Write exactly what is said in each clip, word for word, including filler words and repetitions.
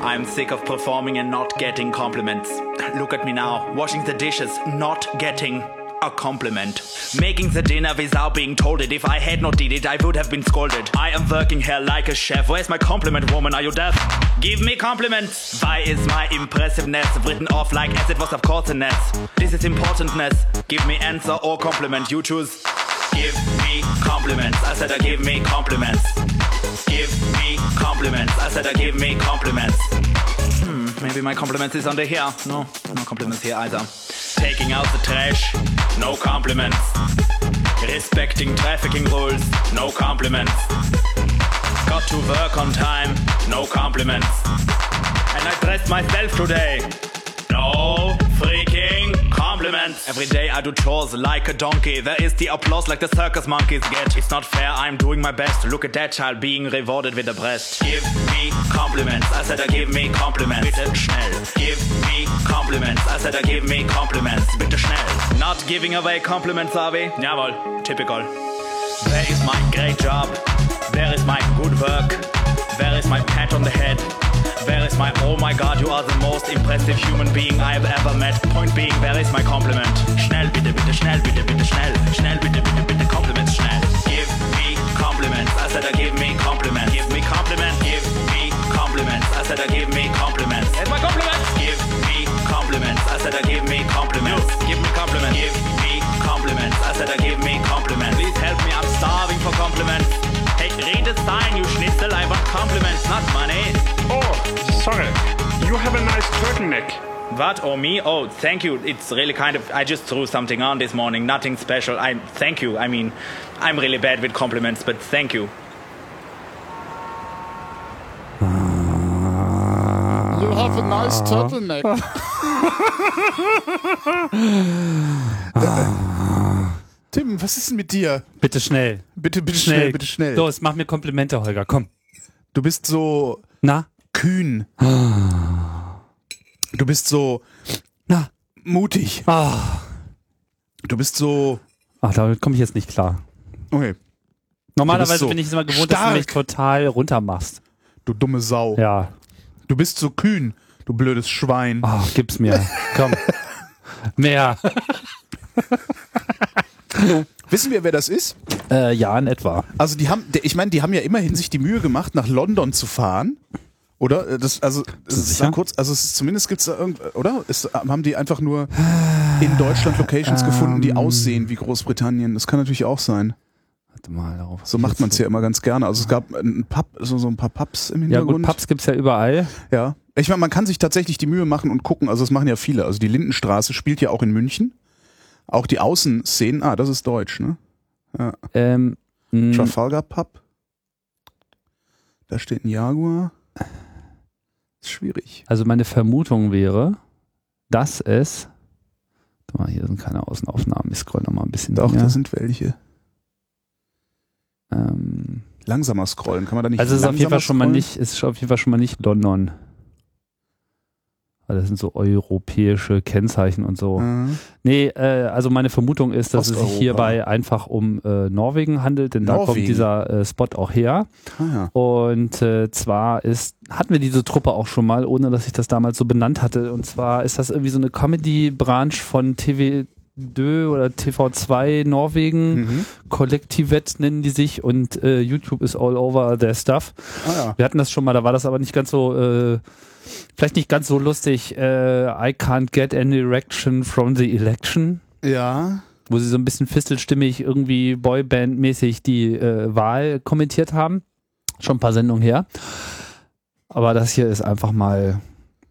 I'm sick of performing and not getting compliments. Look at me now, washing the dishes, not getting a compliment. Making the dinner without being told it. If I had not did it, I would have been scolded. I am working here like a chef. Where's my compliment, woman? Are you deaf? Give me compliments. Why is my impressiveness written off like as it was of course a nest? This is importantness. Give me answer or compliment. You choose. Give me compliments. I said I give me compliments. Give me compliments. I said I give me compliments. Hmm, maybe my compliments is under here. No, no compliments here either. Taking out the trash, no compliments. Respecting trafficking rules, no compliments. Got to work on time, no compliments. And I dressed myself today, no freaking compliments. Every day I do chores like a donkey. There is the applause like the circus monkeys get. It's not fair, I'm doing my best. Look at that child being rewarded with a breast. Give me compliments, I said I give me compliments. Bitte schnell. Give me compliments, I said I give me compliments. Bitte schnell. Not giving away compliments, are we? Jawohl, typical. Where is my great job? Where is my good work? Where is my pat on the head? Where is my, oh my god, you are the most impressive human being I have ever met. Point being, where is my compliment? Schnell, bitte, bitte, schnell, bitte, bitte, schnell. Schnell, bitte, bitte, bitte, compliments, schnell. Give me compliments, I said I give me compliments. Give me compliments, give me compliments, I said I give me compliments. Where's my compliments? Give me compliments, I said I give me compliments. You, give me compliments. Give me compliments, I said I give me compliments. Please help me, I'm starving for compliments. Hey, read a sign, you schnitzel, I want compliments, not money. Oh, sorry. You have a nice turtleneck. What? Oh, me? Oh, thank you. It's really kind of... I just threw something on this morning. Nothing special. I Thank you. I mean, I'm really bad with compliments, but thank you. You have a nice turtleneck. Tim, was ist denn mit dir? Bitte schnell. Bitte, bitte schnell, schnell bitte schnell. Los, mach mir Komplimente, Holger, komm. Du bist so... Na? Kühn. Du bist so... Na? Mutig. Ah. Du bist so... Ach, damit komme ich jetzt nicht klar. Okay. Normalerweise so bin ich immer gewohnt, stark. dass du mich total runtermachst. Du dumme Sau. Ja. Du bist so kühn, du blödes Schwein. Ach, gib's mir. Komm. Mehr. Wissen wir, wer das ist? Äh, ja, in etwa. Also die haben, ich meine, die haben ja immerhin sich die Mühe gemacht, nach London zu fahren, oder? Das, also, es ist dann kurz, also es ist, zumindest gibt's da irgend, oder? Es, haben die einfach nur in Deutschland Locations ähm, gefunden, die aussehen wie Großbritannien? Das kann natürlich auch sein. Warte mal, darauf. So macht man es ja immer ganz gerne. Also es gab ein Pub, so, so ein paar Pubs im Hintergrund. Ja gut, Pubs gibt's ja überall. Ja. Ich meine, man kann sich tatsächlich die Mühe machen und gucken, also das machen ja viele. Also die Lindenstraße spielt ja auch in München. Auch die Außenszenen, ah, das ist deutsch, ne? Ja. Ähm, Trafalgar Pub. Da steht ein Jaguar. Ist schwierig. Also meine Vermutung wäre, dass es... Warte mal, hier sind keine Außenaufnahmen. Ich scroll noch mal ein bisschen. Doch, mehr. da sind welche. Ähm, Langsamer scrollen, kann man da nicht Also es ist auf jeden Fall schon mal scrollen? nicht, ist auf jeden Fall schon mal nicht London. Weil das sind so europäische Kennzeichen und so. Mhm. Nee, äh, also meine Vermutung ist, dass es sich hierbei einfach um äh, Norwegen handelt, denn Norwegen. da kommt dieser äh, Spot auch her. Ah, ja. Und äh, zwar ist, hatten wir diese Truppe auch schon mal, ohne dass ich das damals so benannt hatte. Und zwar ist das irgendwie so eine Comedy-Branche von T V zwei oder T V zwei Norwegen. Mhm. Kollektivet nennen die sich und äh, YouTube ist all over their stuff. Ah, ja. Wir hatten das schon mal, da war das aber nicht ganz so, äh, vielleicht nicht ganz so lustig. Äh, I can't get any erection from the election. Ja. Wo sie so ein bisschen fistelstimmig irgendwie Boyband-mäßig die äh, Wahl kommentiert haben. Schon ein paar Sendungen her. Aber das hier ist einfach mal...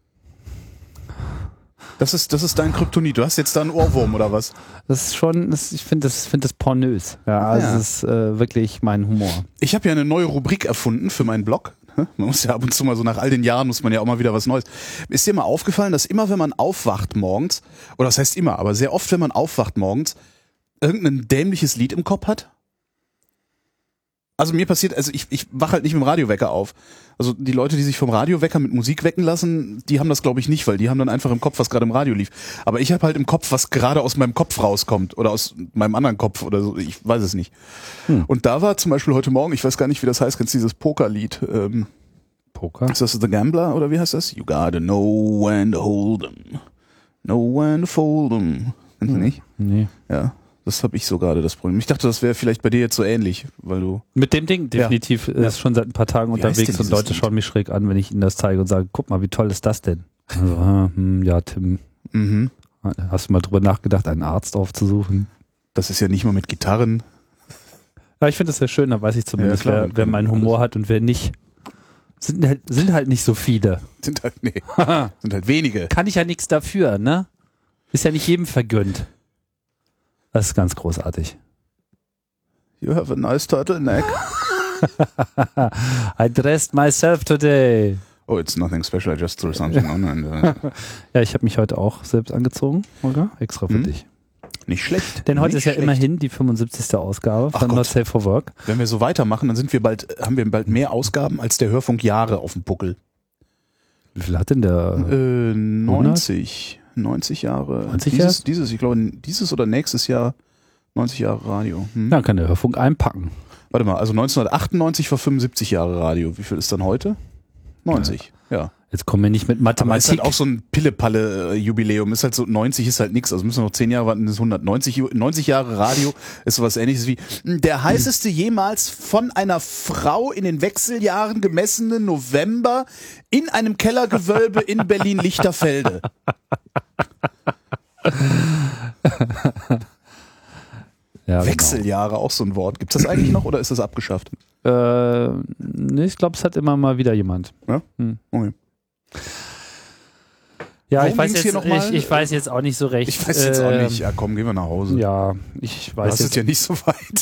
Das ist, das ist dein Kryptonit. Du hast jetzt da einen Ohrwurm oder was? Das ist schon, das, ich finde das, find das pornös. Ja, also ja. das ist äh, wirklich mein Humor. Ich habe ja eine neue Rubrik erfunden für meinen Blog. Man muss ja ab und zu mal so nach all den Jahren muss man ja auch mal wieder was Neues. Ist dir mal aufgefallen, dass immer wenn man aufwacht morgens, oder das heißt immer, aber sehr oft wenn man aufwacht morgens, irgendein dämliches Lied im Kopf hat? Also mir passiert, also ich, ich wache halt nicht mit dem Radiowecker auf. Also die Leute, die sich vom Radiowecker mit Musik wecken lassen, die haben das glaube ich nicht, weil die haben dann einfach im Kopf, was gerade im Radio lief. Aber ich habe halt im Kopf, was gerade aus meinem Kopf rauskommt oder aus meinem anderen Kopf oder so, ich weiß es nicht. Hm. Und da war zum Beispiel heute Morgen, ich weiß gar nicht, wie das heißt, kennst du dieses Pokerlied? Ähm, Poker? Ist das The Gambler oder wie heißt das? You gotta know when to hold 'em. Know when to fold 'em. Kennst du nicht? Nee. Ja, das habe ich so gerade das Problem. Ich dachte, das wäre vielleicht bei dir jetzt so ähnlich, weil du... Mit dem Ding definitiv Ja. ist schon seit ein paar Tagen Wie heißt unterwegs denn und Leute dieses schauen mich schräg an, wenn ich ihnen das zeige und sage, guck mal, wie toll ist das denn? Also, ah, hm, ja, Tim, Mhm. hast du mal drüber nachgedacht, einen Arzt aufzusuchen? Das ist ja nicht mal mit Gitarren. Ja, ich finde das sehr schön, da weiß ich zumindest, Ja, klar, wer, wer meinen Humor hat und wer nicht. Sind halt, sind halt nicht so viele. Sind halt, nee, sind halt wenige. Kann ich ja nichts dafür, ne? Ist ja nicht jedem vergönnt. Das ist ganz großartig. You have a nice turtleneck. I dressed myself today. Oh, it's nothing special, I just threw something on. And, uh, Ja, ich habe mich heute auch selbst angezogen, oder? Extra für Hm? dich. nicht schlecht. Denn heute nicht ist ja schlecht. immerhin die fünfundsiebzigste Ausgabe Ach von Gott. Not Safe for Work. Wenn wir so weitermachen, dann sind wir bald, haben wir bald mehr Ausgaben als der Hörfunk Jahre auf dem Buckel. Wie viel hat denn der? Äh, neunzig. neunzig Jahre. neunzig dieses, erst? dieses, ich glaube, dieses oder nächstes Jahr neunzig Jahre Radio. Hm? Ja, kann der Hörfunk einpacken. Warte mal, also neunzehnhundertachtundneunzig war fünfundsiebzig Jahre Radio. Wie viel ist dann heute? neunzig, ja. Jetzt kommen wir nicht mit Aber ist Mathematik. halt auch so ein Pille-Palle-Jubiläum. Ist halt so, neunzig ist halt nix. Also müssen wir noch zehn Jahre warten, das ist hundertneunzig. neunzig Jahre Radio ist sowas ähnliches wie der heißeste jemals von einer Frau in den Wechseljahren gemessene November in einem Kellergewölbe in Berlin-Lichterfelde. ja, Wechseljahre, auch so ein Wort. Gibt es das eigentlich noch oder ist das abgeschafft? Genau. Äh, nee, ich glaube, es hat immer mal wieder jemand. Ja? Hm. Okay. Ja, Worum ich weiß, ging's jetzt, hier noch mal? ich, ich weiß jetzt auch nicht so recht. Ich weiß jetzt auch ähm, nicht. Ja, komm, gehen wir nach Hause. Ja, ich du weiß hast es jetzt. ja nicht so weit.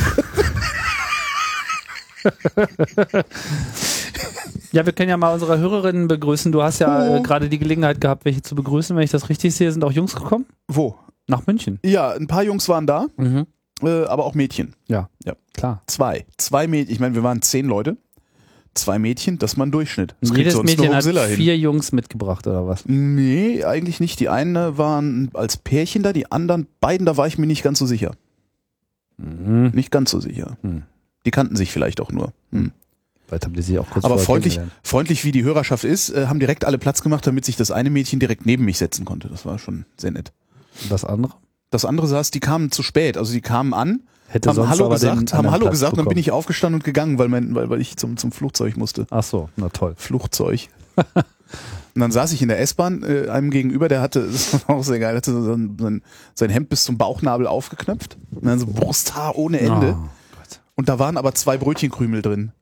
Ja, wir können ja mal unsere Hörerinnen begrüßen. Du hast ja Oh. äh, gerade die Gelegenheit gehabt, welche zu begrüßen. Wenn ich das richtig sehe, sind auch Jungs gekommen? Wo? Nach München. Ja, ein paar Jungs waren da, Mhm. äh, aber auch Mädchen. Ja, Ja. klar. Zwei. Zwei Mädchen. Ich meine, wir waren zehn Leute. Zwei Mädchen, das ist mal ein Durchschnitt. Das kriegt Jedes sonst Mädchen nur hat Hoaxilla hin. vier Jungs mitgebracht, oder was? Nee, eigentlich nicht. Die eine waren als Pärchen da, die anderen beiden, da war ich mir nicht ganz so sicher. Mhm. Nicht ganz so sicher. Hm. Die kannten sich vielleicht auch nur. Hm. Vielleicht haben die sich auch kurz Aber vorher freundlich, kennengelernt. freundlich wie die Hörerschaft ist, äh, haben direkt alle Platz gemacht, damit sich das eine Mädchen direkt neben mich setzen konnte. Das war schon sehr nett. Und das andere? Das andere saß, die kamen zu spät. Also die kamen an, Hätte haben sonst Hallo aber den gesagt, haben anderen Hallo Platz gesagt und dann bin bekommen. ich aufgestanden und gegangen, weil, mein, weil, weil ich zum, zum Flugzeug musste. Ach so, na toll. Flugzeug. Und dann saß ich in der S-Bahn, äh, einem gegenüber, der hatte, das war auch sehr geil, hatte so sein, sein, sein Hemd bis zum Bauchnabel aufgeknöpft und dann so Brusthaar ohne Ende. Oh, Gott. Und da waren aber zwei Brötchenkrümel drin.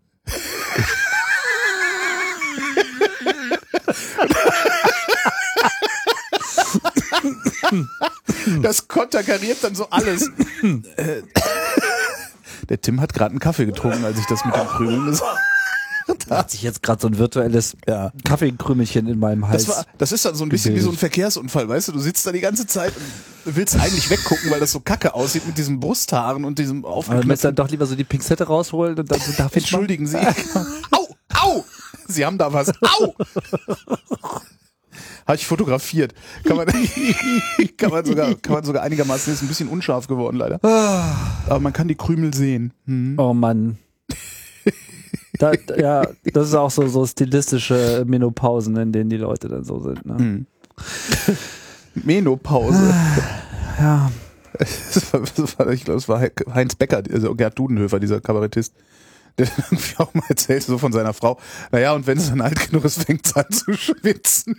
Das konterkariert dann so alles. Äh, Der Tim hat gerade einen Kaffee getrunken, als ich das mit den Krümeln gesagt habe. Da hat sich jetzt gerade so ein virtuelles Ja. Kaffeekrümelchen in meinem Hals. Das, war, das ist dann so ein bisschen wie so ein Verkehrsunfall, weißt du? Du sitzt da die ganze Zeit und willst eigentlich weggucken, weil das so kacke aussieht mit diesen Brusthaaren und diesem Aber du musst aufgeknöpften. dann doch lieber so die Pinzette rausholen und dann so, darf ich mal? Entschuldigen Sie. Au! Au! Sie haben da was. Au! Habe ich fotografiert. Kann man, kann man sogar, kann man sogar einigermaßen, ist ein bisschen unscharf geworden leider. Aber man kann die Krümel sehen. Hm. Oh Mann. Da, ja, das ist auch so, so stilistische Menopausen, in denen die Leute dann so sind. Ne? Hm. Menopause. Ja. Das war, das war, ich glaube, es war Heinz Becker, also Gerd Dudenhöfer, dieser Kabarettist, der dann irgendwie auch mal erzählte so von seiner Frau, naja, und wenn es dann alt genug ist, fängt es an zu schwitzen.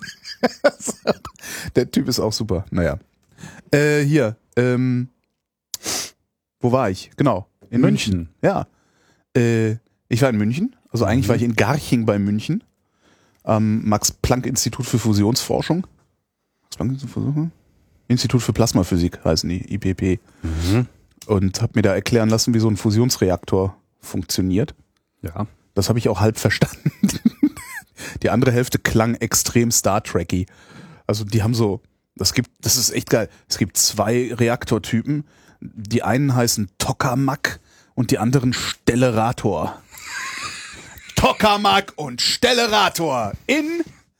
Der Typ ist auch super. Naja. Äh, hier, ähm, wo war ich? Genau, in München. München. Ja. Äh, ich war in München, also eigentlich Mhm. war ich in Garching bei München, am Max-Planck-Institut für Fusionsforschung. Max-Planck-Institut für Fusionsforschung? Institut für Plasmaphysik heißen die, I P P. Mhm. Und habe mir da erklären lassen, wie so ein Fusionsreaktor funktioniert. Ja. Das habe ich auch halb verstanden. Die andere Hälfte klang extrem Star Trekky. Also die haben so, das gibt, das ist echt geil. Es gibt zwei Reaktortypen. Die einen heißen Tokamak und die anderen Stellarator. Tokamak und Stellarator in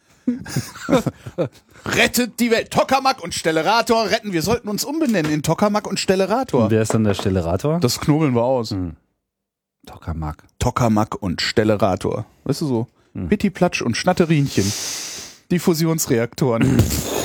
rettet die Welt. Tokamak und Stellarator retten. Wir sollten uns umbenennen in Tokamak und Stellarator. Und wer ist dann der Stellarator? Das knobeln wir aus. Hm. Tokamak. Tokamak und Stellarator. Weißt du so? Hm. Pittiplatsch und Schnatterinchen. Die Fusionsreaktoren.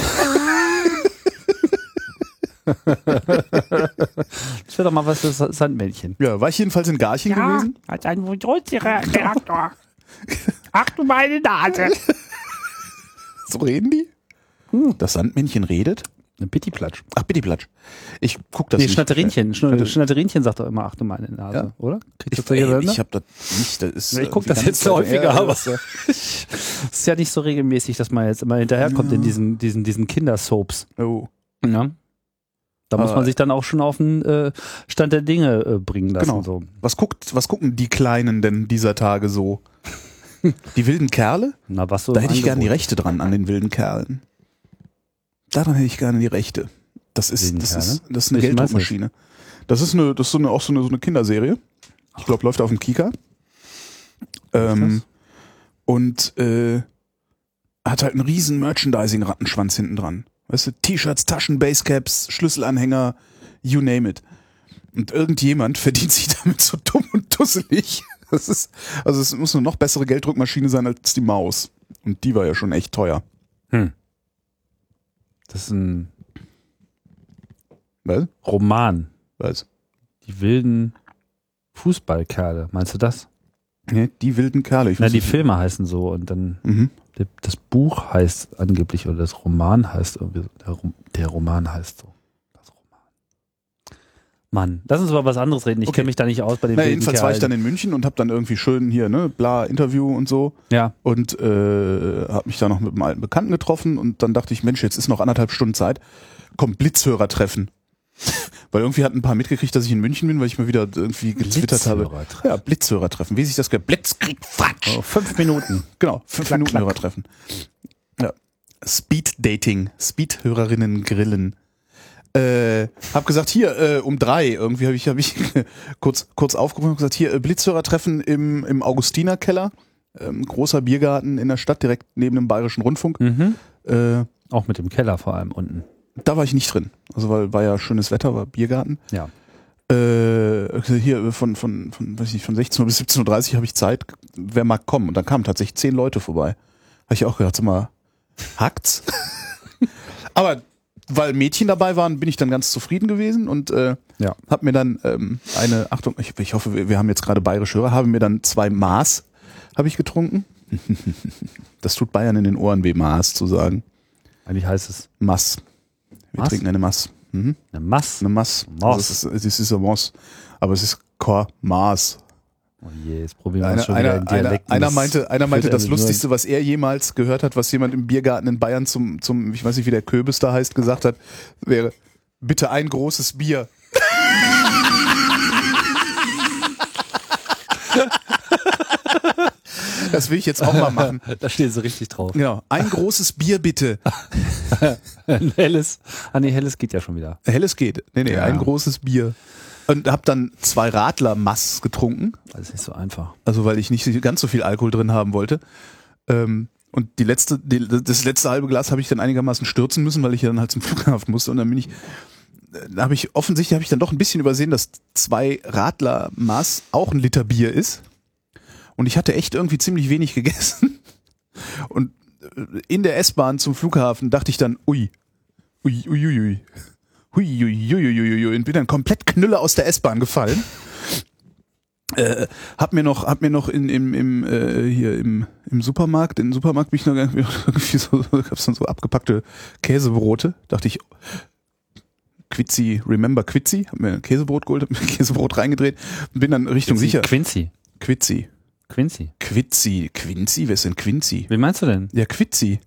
Das wäre doch mal was für das Sandmännchen. Ja, war ich jedenfalls in Garching gewesen? Hat ein Fusionsreaktor. Ach du meine Nase. So reden die? Hm. Das Sandmännchen redet? Ein Pittiplatsch. Ach, Pittiplatsch. Ich guck das Nee, nicht. Schnatterinchen. Schn- Schnatterinchen sagt doch immer, ach du meine Nase, Ja. oder? Kriegst Ich, du das ey, hier ich hab das nicht. Das ist, Ich guck äh, das wie jetzt ganz- häufiger, ja, aber das, äh, es ist ja nicht so regelmäßig, dass man jetzt immer hinterherkommt in diesen, diesen, diesen Kindersoaps. Oh. Ja. Da muss Aber- man sich dann auch schon auf den äh, Stand der Dinge äh, bringen lassen. Genau. So. Was guckt, was gucken die Kleinen denn dieser Tage so? Die wilden Kerle? Na, was so Da im hätte ich gerne die Angebot. Rechte dran an den wilden Kerlen. Daran hätte ich gerne die Rechte. Das ist, Wilden das Kerle? ist, das ist eine Welchen meinst du? Gelddruckmaschine. Das ist eine, das ist so eine, auch so eine, so eine Kinderserie. Ich glaube, läuft auf dem Kika. Ähm, und äh, hat halt einen riesen Merchandising-Rattenschwanz hinten dran. Weißt du, T-Shirts, Taschen, Basecaps, Schlüsselanhänger, you name it. Und irgendjemand verdient sich damit so dumm und dusselig. Das ist, also es muss eine noch bessere Gelddruckmaschine sein als die Maus. Und die war ja schon echt teuer. Hm. Das ist ein Was? Roman. Was? Die wilden Fußballkerle. Meinst du das? Nee, die wilden Kerle. Ich Na, weiß die nicht. Filme heißen so und dann Mhm. das Buch heißt angeblich oder das Roman heißt irgendwie so. Der, Rom- der Roman heißt so. Das Roman. Mann, lass uns über was anderes reden. Ich Okay. kenne mich da nicht aus bei den Na, wilden jedenfalls war ich dann Kerlen. in München und habe dann irgendwie schön hier, ne, bla, Interview und so. Ja. Und äh, habe mich da noch mit einem alten Bekannten getroffen und dann dachte ich, Mensch, jetzt ist noch anderthalb Stunden Zeit. Komm, Blitzhörer treffen. Weil irgendwie hatten ein paar mitgekriegt, dass ich in München bin, weil ich mal wieder irgendwie getwittert habe. Blitzhörertreffen. Ja, Blitzhörer treffen. Wie sich das gehört. Blitzkrieg, Fatsch. Oh, fünf Minuten. Genau, fünf Minuten Hörer treffen. Ja. Speed Dating, Speed-Hörerinnen grillen. Äh, hab gesagt, hier, äh, um drei, irgendwie habe ich, hab ich kurz, kurz aufgerufen und gesagt, hier, äh, Blitzhörertreffen im, im Augustinerkeller, ähm, großer Biergarten in der Stadt, direkt neben dem Bayerischen Rundfunk. Mhm. Äh, Auch mit dem Keller vor allem unten. da war ich nicht drin. Also weil war ja schönes Wetter, war Biergarten. Ja. Äh, hier von, von, von, weiß ich nicht, von sechzehn Uhr bis siebzehn Uhr dreißig habe ich Zeit, wer mag kommen. Und dann kamen tatsächlich zehn Leute vorbei. Habe ich auch gedacht, sag mal, hackt's? Aber weil Mädchen dabei waren, bin ich dann ganz zufrieden gewesen und äh, Ja. habe mir dann ähm, eine, Achtung, ich, ich hoffe, wir, wir haben jetzt gerade bayerische Hörer, habe mir dann zwei Maß habe ich getrunken. Das tut Bayern in den Ohren weh, Maß zu sagen. Eigentlich heißt es Maß. Wir Maß? trinken eine Maß. Mhm. eine Mass. Eine Maß. Maß. Also es, ist, es ist ein Maß. Aber es ist kein Maß. Oh je, jetzt probieren wir Einer, uns schon wieder einer, in einer, Dialekten. einer Das meinte, einer führt meinte das also nur- Lustigste, was er jemals gehört hat, was jemand im Biergarten in Bayern zum, zum, ich weiß nicht, wie der Köbis da heißt, gesagt hat, wäre, bitte ein großes Bier. Das will ich jetzt auch mal machen. Da stehen sie richtig drauf. Genau. Ein großes Bier bitte. Ein helles. Ah nee, helles geht ja schon wieder. Helles geht. Nee, nee, Ja. ein großes Bier. Und hab dann zwei Radler Mass getrunken. Das ist nicht so einfach. Also weil ich nicht ganz so viel Alkohol drin haben wollte. Ähm, und die letzte, die, das letzte halbe Glas habe ich dann einigermaßen stürzen müssen, weil ich ja dann halt zum Flughafen musste. Und dann bin ich, da habe ich offensichtlich habe ich dann doch ein bisschen übersehen, dass zwei Radler Maß auch ein Liter Bier ist. Und ich hatte echt irgendwie ziemlich wenig gegessen. Und in der S-Bahn zum Flughafen dachte ich dann, ui, ui, ui, ui, ui. Hui, ui, ui, ui, ui, ui, und bin dann komplett Knülle aus der S-Bahn gefallen. Äh, hab mir noch, hab mir noch in, im, im, äh, hier im, im Supermarkt, im Supermarkt bin ich noch irgendwie so, gab's dann so abgepackte Käsebrote. Dachte ich, Quitzi, remember Quitzi? Hab mir ein Käsebrot geholt, hab mir ein Käsebrot reingedreht und bin dann Richtung sicher. Quincy. Quitzi. Quincy. Quitzi. Quincy? Wer ist denn Quincy? Wie meinst du denn? Ja, Quitzi.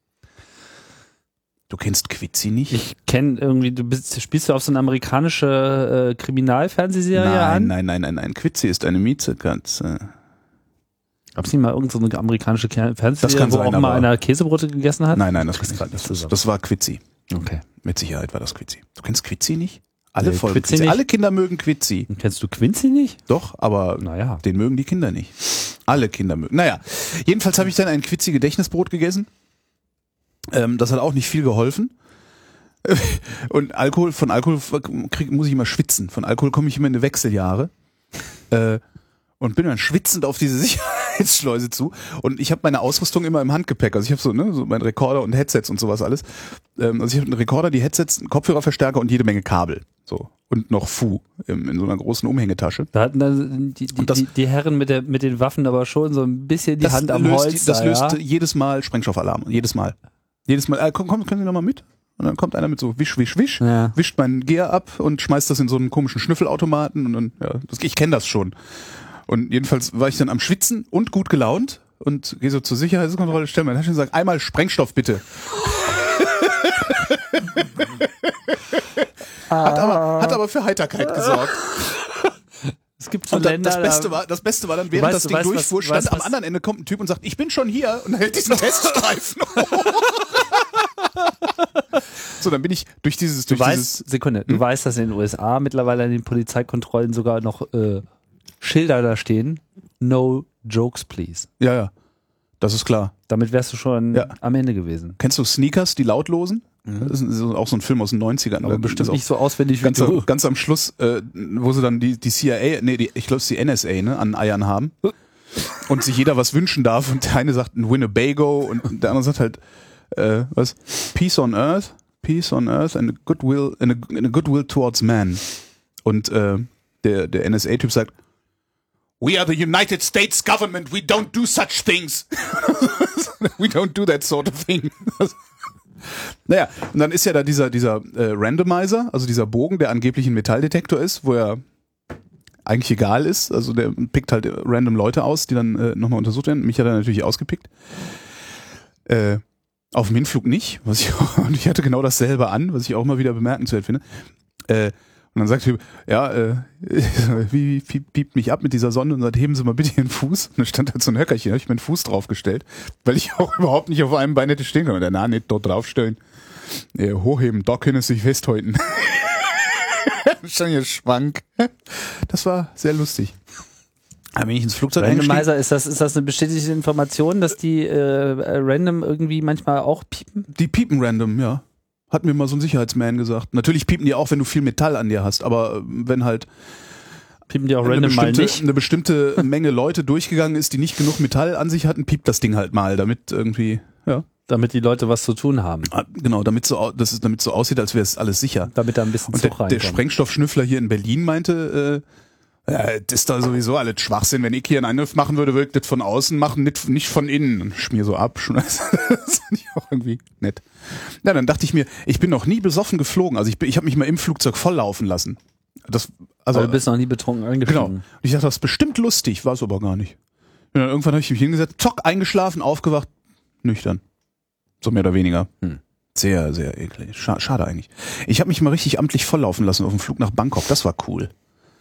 Du kennst Quitzi nicht? Ich kenne irgendwie, du bist, spielst du auf so eine amerikanische äh, Kriminalfernsehserie nein, an? nein, nein, nein, nein. Quitzi ist eine Miezekatze. Gab es nicht mal irgendeine so eine amerikanische Ker- Das Fernsehserie, kann wo sein, auch mal aber- einer Käsebrote gegessen hat? Nein, nein, das, Das das, kann das, nicht das, zusammen. das war Quitzi. Okay. Mit Sicherheit war das Quitzi. Du kennst Quitzi nicht? Alle Nee, Folgen Quitzi Quitzi. nicht. Alle Kinder mögen Quitzi. Und kennst du Quincy nicht? Doch, aber Naja. den mögen die Kinder nicht. Alle Kinder mögen. Naja, jedenfalls habe ich dann ein Quitzi-Gedächtnisbrot gegessen. Ähm, das hat auch nicht viel geholfen. Und Alkohol, von Alkohol krieg, muss ich immer schwitzen. Von Alkohol komme ich immer in die Wechseljahre. Äh, und bin dann schwitzend auf diese Sicherheit Sicherheitsschleuse zu und ich habe meine Ausrüstung immer im Handgepäck. Also ich habe so, ne, so mein Rekorder und Headsets und sowas alles. Ähm, also ich habe einen Rekorder, die Headsets, einen Kopfhörerverstärker und jede Menge Kabel. So. Und noch Fu in, in so einer großen Umhängetasche. Da hatten dann die, die, das, die, die Herren mit, der, mit den Waffen aber schon so ein bisschen die das Hand am löst, Holz. Das da, löst ja? jedes Mal Sprengstoffalarm. Jedes Mal. Jedes Mal. Äh, komm, komm, können Sie noch mal mit? Und dann kommt einer mit so wisch, wisch, wisch, Ja. wischt meinen Gear ab und schmeißt das in so einen komischen Schnüffelautomaten und dann, ja, das, ich kenne das schon. Und jedenfalls war ich dann am Schwitzen und gut gelaunt und gehe so zur Sicherheitskontrolle, stelle meine Tasche und sage, einmal Sprengstoff bitte. Hat aber, hat aber für Heiterkeit gesorgt. Es gibt so Und dann, Länder, das, Beste da- war, das Beste war dann, während weißt- das du Ding weißt, was- durchfuhr, du stand weißt, am was- anderen Ende kommt ein Typ und sagt, ich bin schon hier und hält diesen Teststreifen hoch. So, dann bin ich durch dieses, Du durch weißt, dieses, Sekunde, du weißt, dass in den U S A mittlerweile an den Polizeikontrollen sogar noch äh, Schilder da stehen. No jokes, please. ja, ja, das ist klar. Damit wärst du schon Ja. am Ende gewesen. Kennst du Sneakers, die lautlosen? Das ist so- auch so ein Film aus den neunzigern. Aber Da bestimmt ist auch nicht so auswendig wie ganz, du. am, ganz am Schluss, äh, wo sie dann die, die C I A, nee, die, ich glaube es ist die N S A, ne, an Eiern haben. Und sich jeder was wünschen darf. Und der eine sagt ein Winnebago und der andere sagt halt, äh, was? Peace on Earth, Peace on Earth and a goodwill, and a, and a goodwill towards man. Und äh, der, der N S A-Typ sagt, we are the United States government, we don't do such things. We don't do that sort of thing. Naja, und dann ist ja da dieser, dieser äh, Randomizer, also dieser Bogen, der angeblich ein Metalldetektor ist, wo er eigentlich egal ist. Also der pickt halt random Leute aus, die dann äh, nochmal untersucht werden. Mich hat er natürlich ausgepickt. Äh, auf dem Hinflug nicht. Was ich, auch, und ich hatte genau dasselbe an, was ich auch mal wieder bemerkenswert finde. Äh, und dann sagt der Typ, ja, äh, wie, wie piept mich ab mit dieser Sonne und sagt, heben Sie mal bitte Ihren Fuß. Und dann stand halt so ein Höckerchen, da habe ich meinen Fuß draufgestellt, weil ich auch überhaupt nicht auf einem Bein hätte stehen können. Der na, nicht dort draufstellen. Ja, hochheben, da können Sie sich festhalten. Stand hier schwank. Das war sehr lustig. Aber wenn ich ins Flugzeug eingestiegen, Randomizer, ist das, ist das eine bestätigte Information, dass die äh, random irgendwie manchmal auch piepen? die piepen random, ja. Hat mir mal so ein Sicherheitsman gesagt. Natürlich piepen die auch, wenn du viel Metall an dir hast, aber wenn halt Piepen die auch eine random mal bestimmte, nicht? eine bestimmte Menge Leute durchgegangen ist, die nicht genug Metall an sich hatten, piept das Ding halt mal, damit irgendwie, ja. Damit die Leute was zu tun haben. Ah, genau, damit so, au- das ist, damit so aussieht, als wäre es alles sicher. Damit da ein bisschen Und der, Zug der reinkommt. Sprengstoffschnüffler hier in Berlin meinte, äh, ja, das ist doch sowieso alles Schwachsinn. Wenn ich hier einen Angriff machen würde, würde ich das von außen machen, nicht, nicht von innen. Und schmier so ab. Das fand ich auch irgendwie nett. Ja, dann dachte ich mir, ich bin noch nie besoffen geflogen. Also ich, bin- ich habe mich mal im Flugzeug volllaufen lassen. Das, also, Aber du bist noch nie betrunken genau. eingestiegen. Und ich dachte, das ist bestimmt lustig, war es aber gar nicht. Und dann irgendwann habe ich mich hingesetzt, zock, eingeschlafen, aufgewacht, nüchtern. So mehr oder weniger. Hm. Sehr, sehr eklig. Scha- Schade eigentlich. Ich habe mich mal richtig amtlich volllaufen lassen auf dem Flug nach Bangkok. Das war cool.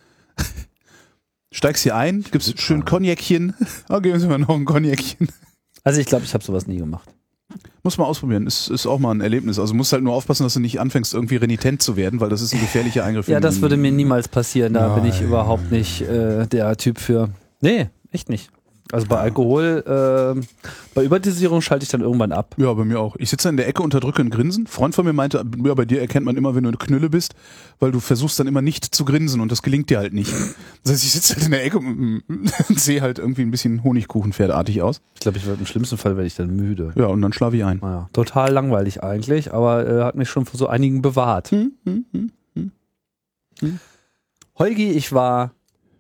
Steigst hier ein, gibst schön Cognacchen. Oh, geben Sie mal noch ein Cognacchen. Also ich glaube, ich habe sowas nie gemacht. Muss man ausprobieren. Ist, ist auch mal ein Erlebnis. Also musst halt nur aufpassen, dass du nicht anfängst, irgendwie renitent zu werden, weil das ist ein gefährlicher Eingriff. Ja, in- das würde mir niemals passieren. Da bin ich Nein. überhaupt nicht äh, der Typ für. Nee, echt nicht. Also bei Alkohol, äh, bei Überdosierung schalte ich dann irgendwann ab. Ja, bei mir auch. Ich sitze in der Ecke, unterdrücke ein Grinsen. Ein Freund von mir meinte, ja, bei dir erkennt man immer, wenn du eine Knülle bist, weil du versuchst dann immer nicht zu grinsen und das gelingt dir halt nicht. Das heißt, ich sitze halt in der Ecke und sehe halt irgendwie ein bisschen Honigkuchenpferdartig aus. Ich glaube, ich werde im schlimmsten Fall werde ich dann müde. Ja, und dann schlafe ich ein. Naja, total langweilig eigentlich, aber äh, hat mich schon vor so einigen bewahrt. Hm, hm, hm, hm. Holgi, ich war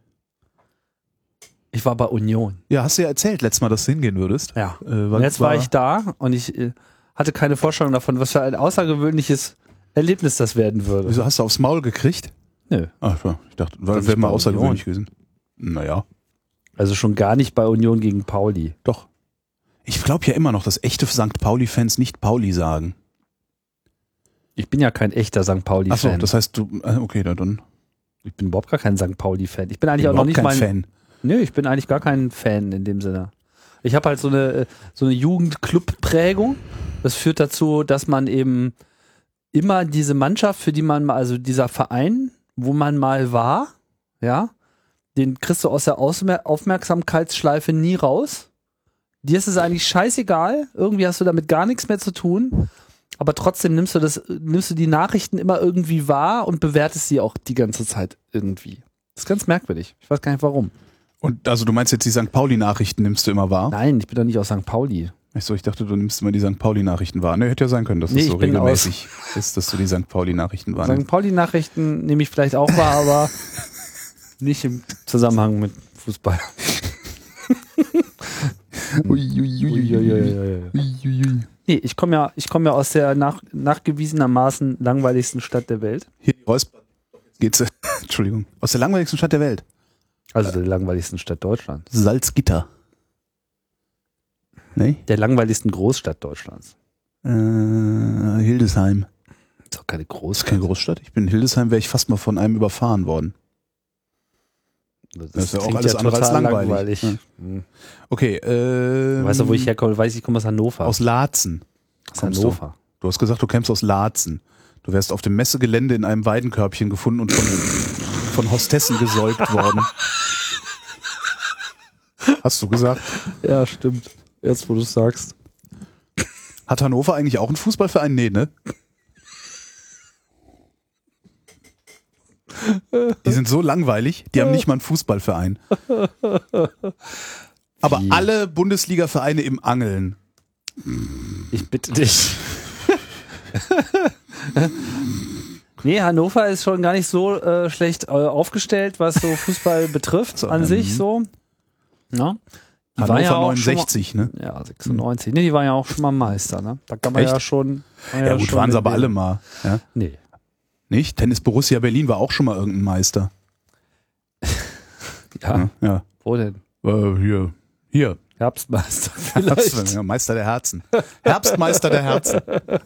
ich war bei Union. Ja, hast du ja erzählt letztes Mal, dass du hingehen würdest. Ja. Äh, weil Und jetzt war ich da und ich äh, hatte keine Vorstellung davon, was für ein außergewöhnliches Erlebnis das werden würde. Wieso hast du aufs Maul gekriegt? Nö. Ach ja, ich dachte, War das nicht wäre mal bei außergewöhnlich gewesen. Naja, Also schon gar nicht bei Union gegen Pauli. doch. Ich glaube ja immer noch, dass echte Sankt Pauli-Fans nicht Pauli sagen. Ich bin ja kein echter Sankt Achso, Pauli-Fan. das heißt, du, äh, okay, na dann. Ich bin überhaupt gar kein Sankt Pauli-Fan. Ich bin eigentlich Ich auch noch bin nicht überhaupt mal. kein Fan. Nö, ich bin eigentlich gar kein Fan in dem Sinne. Ich habe halt so eine, äh, so eine Jugendclub-Prägung. Das führt dazu, dass man eben immer diese Mannschaft, für die man mal, also dieser Verein, wo man mal war, ja, den kriegst du aus der Ausmer- Aufmerksamkeitsschleife nie raus. Dir ist es eigentlich scheißegal. Irgendwie hast du damit gar nichts mehr zu tun. Aber trotzdem nimmst du das, nimmst du die Nachrichten immer irgendwie wahr und bewertest sie auch die ganze Zeit irgendwie. Das ist ganz merkwürdig. Ich weiß gar nicht warum. Und also du meinst jetzt die Sankt Pauli-Nachrichten nimmst du immer wahr? Nein, ich bin doch nicht aus Sankt Pauli. Achso, ich dachte, du nimmst immer die Sankt Pauli-Nachrichten wahr. Ne, hätte ja sein können, dass Nee, es so ich bin regelmäßig ist, dass du die Sankt Pauli-Nachrichten wahrnimmst. Sankt Pauli-Nachrichten nehme ich vielleicht auch wahr, aber nicht im Zusammenhang mit Fußball. Uiuiuiui. Nee, ich komme ja, ich komme ja aus der nach, nachgewiesenermaßen langweiligsten Stadt der Welt. Hier die Räusper. Geht's? Entschuldigung. Aus der langweiligsten Stadt der Welt. Also der langweiligsten Stadt Deutschlands. Salzgitter. Nee? Der langweiligsten Großstadt Deutschlands. Äh, Hildesheim. Das ist doch keine Das ist Großstadt. keine Großstadt. Ich bin in Hildesheim, wäre ich fast mal von einem überfahren worden. Das, ist ja auch klingt alles andere als total langweilig. langweilig. Hm. Okay. Ähm, Weißt du, wo ich herkomme? Weiß ich, ich komme aus Hannover. Aus Laatzen. Aus kommst Hannover. Du. du hast gesagt, du kämst aus Laatzen. Du wärst auf dem Messegelände in einem Weidenkörbchen gefunden und von, von Hostessen gesäugt worden. Hast du gesagt? Ja, stimmt. Jetzt, wo du es sagst. Hat Hannover eigentlich auch einen Fußballverein? Nee, ne? Die sind so langweilig, die haben nicht mal einen Fußballverein. Aber Wie? alle Bundesliga-Vereine im Angeln. Ich bitte dich. Nee, Hannover ist schon gar nicht so äh, schlecht äh, aufgestellt, was so Fußball betrifft, So, an ähm, sich so. Ja. Die Hannover war ja auch schon neunundsechzig, ne? mal, ja, sechsundneunzig. Nee, die waren ja auch schon mal Meister, ne? Da kann man Echt? ja schon. kann man Ja, gut, schon waren sie aber mitnehmen. alle mal. Ja? Nee. Nicht? Tennis Borussia Berlin war auch schon mal irgendein Meister. Ja, Ja. wo denn? Äh, hier. Hier. Herbstmeister vielleicht. Herbst, ja, Meister der Herzen. Herbstmeister der Herzen.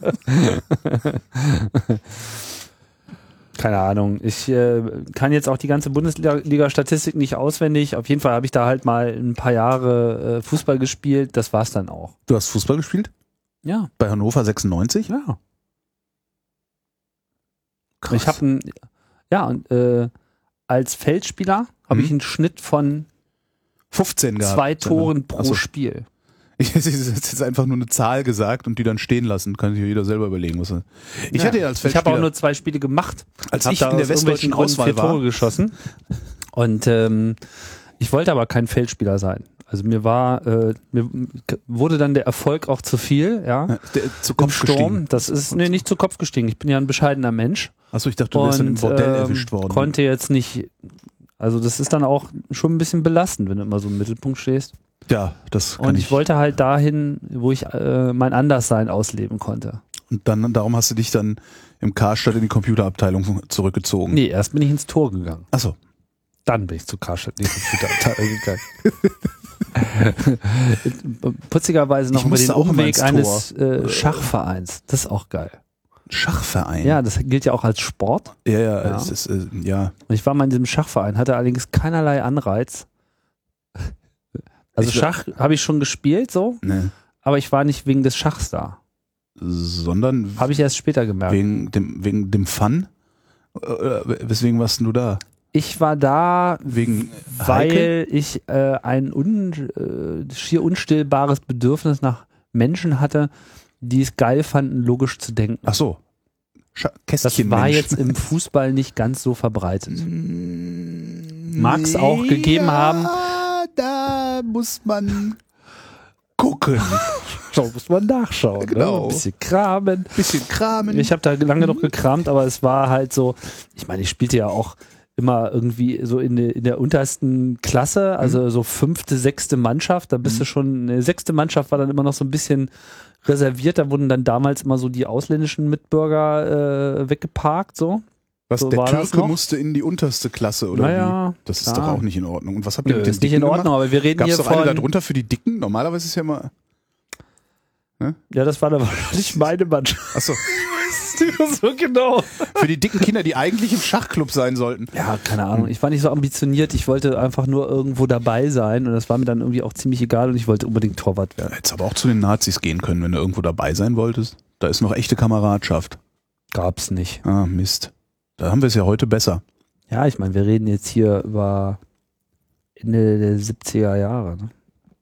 Keine Ahnung. Ich äh, kann jetzt auch die ganze Bundesliga-Statistik nicht auswendig. Auf jeden Fall habe ich da halt mal ein paar Jahre äh, Fußball gespielt. Das war's dann auch. Du hast Fußball gespielt? Ja. Bei Hannover sechsundneunzig? Ja. Krass. Ich habe ein, ja, und äh, als Feldspieler habe Mhm. ich einen Schnitt von fünfzehn gehabt. zwei Toren pro Achso. Spiel. Ich hätte jetzt einfach nur eine Zahl gesagt und die dann stehen lassen. Kann sich jeder selber überlegen, was er. Ich Ja. hatte ja als Ich Feldspieler. habe auch nur zwei Spiele gemacht. Als Hab ich da in der aus westdeutschen irgendwelchen Gründen Auswahl vier war. Tore geschossen. Und ähm, ich wollte aber kein Feldspieler sein. Also mir war, äh, mir wurde dann der Erfolg auch zu viel, ja. Ja, der, zu Im Kopf Sturm, gestiegen. das ist nee, nicht zu Kopf gestiegen. Ich bin ja ein bescheidener Mensch. Achso, ich dachte, du wärst in einem Und Bordell ähm, erwischt worden. konnte jetzt nicht, also das ist dann auch schon ein bisschen belastend, wenn du immer so im Mittelpunkt stehst. Ja, das kann Und ich. ich wollte halt dahin, wo ich äh, mein Anderssein ausleben konnte. Und dann, darum hast du dich dann im Karstadt in die Computerabteilung zurückgezogen. Nee, erst bin ich ins Tor gegangen. Achso. Dann bin ich zu Karstadt in die Computerabteilung gegangen. Putzigerweise noch Ich über den musste auch immer Umweg ins eines äh, Schachvereins. Das ist auch geil. Schachverein. Ja, das gilt ja auch als Sport. Ja, ja, Ja. es ist, äh, ja. Und ich war mal in diesem Schachverein, hatte allerdings keinerlei Anreiz. Also Ich- Schach habe ich schon gespielt, so, Ne. aber ich war nicht wegen des Schachs da. Sondern Habe ich erst später gemerkt. wegen dem, wegen dem Fun? Oder weswegen warst denn du da? Ich war da, Wegen Heike? weil ich äh, ein un, äh, schier unstillbares Bedürfnis nach Menschen hatte, die es geil fanden, logisch zu denken. Ach so. Scha Das Kästchen war Mensch. jetzt im Fußball nicht ganz so verbreitet. Mag es auch gegeben haben. Da muss man gucken. Da muss man nachschauen. Genau. Ne? Ein bisschen kramen. Bisschen kramen. Ich habe da lange noch gekramt, aber es war halt so, ich meine, ich spielte ja auch immer irgendwie so in, de, in der untersten Klasse, also so fünfte, sechste Mannschaft, da bist du schon, eine sechste Mannschaft war dann immer noch so ein bisschen reserviert, da wurden dann damals immer so die ausländischen Mitbürger äh, weggeparkt, so. was, so der war das Türke noch. musste in die unterste Klasse, oder Naja, wie? Das ist klar. doch auch nicht in Ordnung. Und was habt ihr Nö, mit den ist nicht Dicken in Ordnung, gemacht? aber wir reden Gab's hier doch von, eine darunter für die Dicken? Normalerweise ist ja immer... ja, das war dann wahrscheinlich meine Mannschaft. Achso, so genau. für die dicken Kinder, die eigentlich im Schachclub sein sollten. Ja, keine Ahnung. Ich war nicht so ambitioniert. Ich wollte einfach nur irgendwo dabei sein und das war mir dann irgendwie auch ziemlich egal und ich wollte unbedingt Torwart werden. Hättest aber auch zu den Nazis gehen können, wenn du irgendwo dabei sein wolltest. Da ist noch echte Kameradschaft. Gab's nicht. Ah, Mist. Da haben wir es ja heute besser. Ja, ich meine, wir reden jetzt hier über Ende der siebziger Jahre. Ne?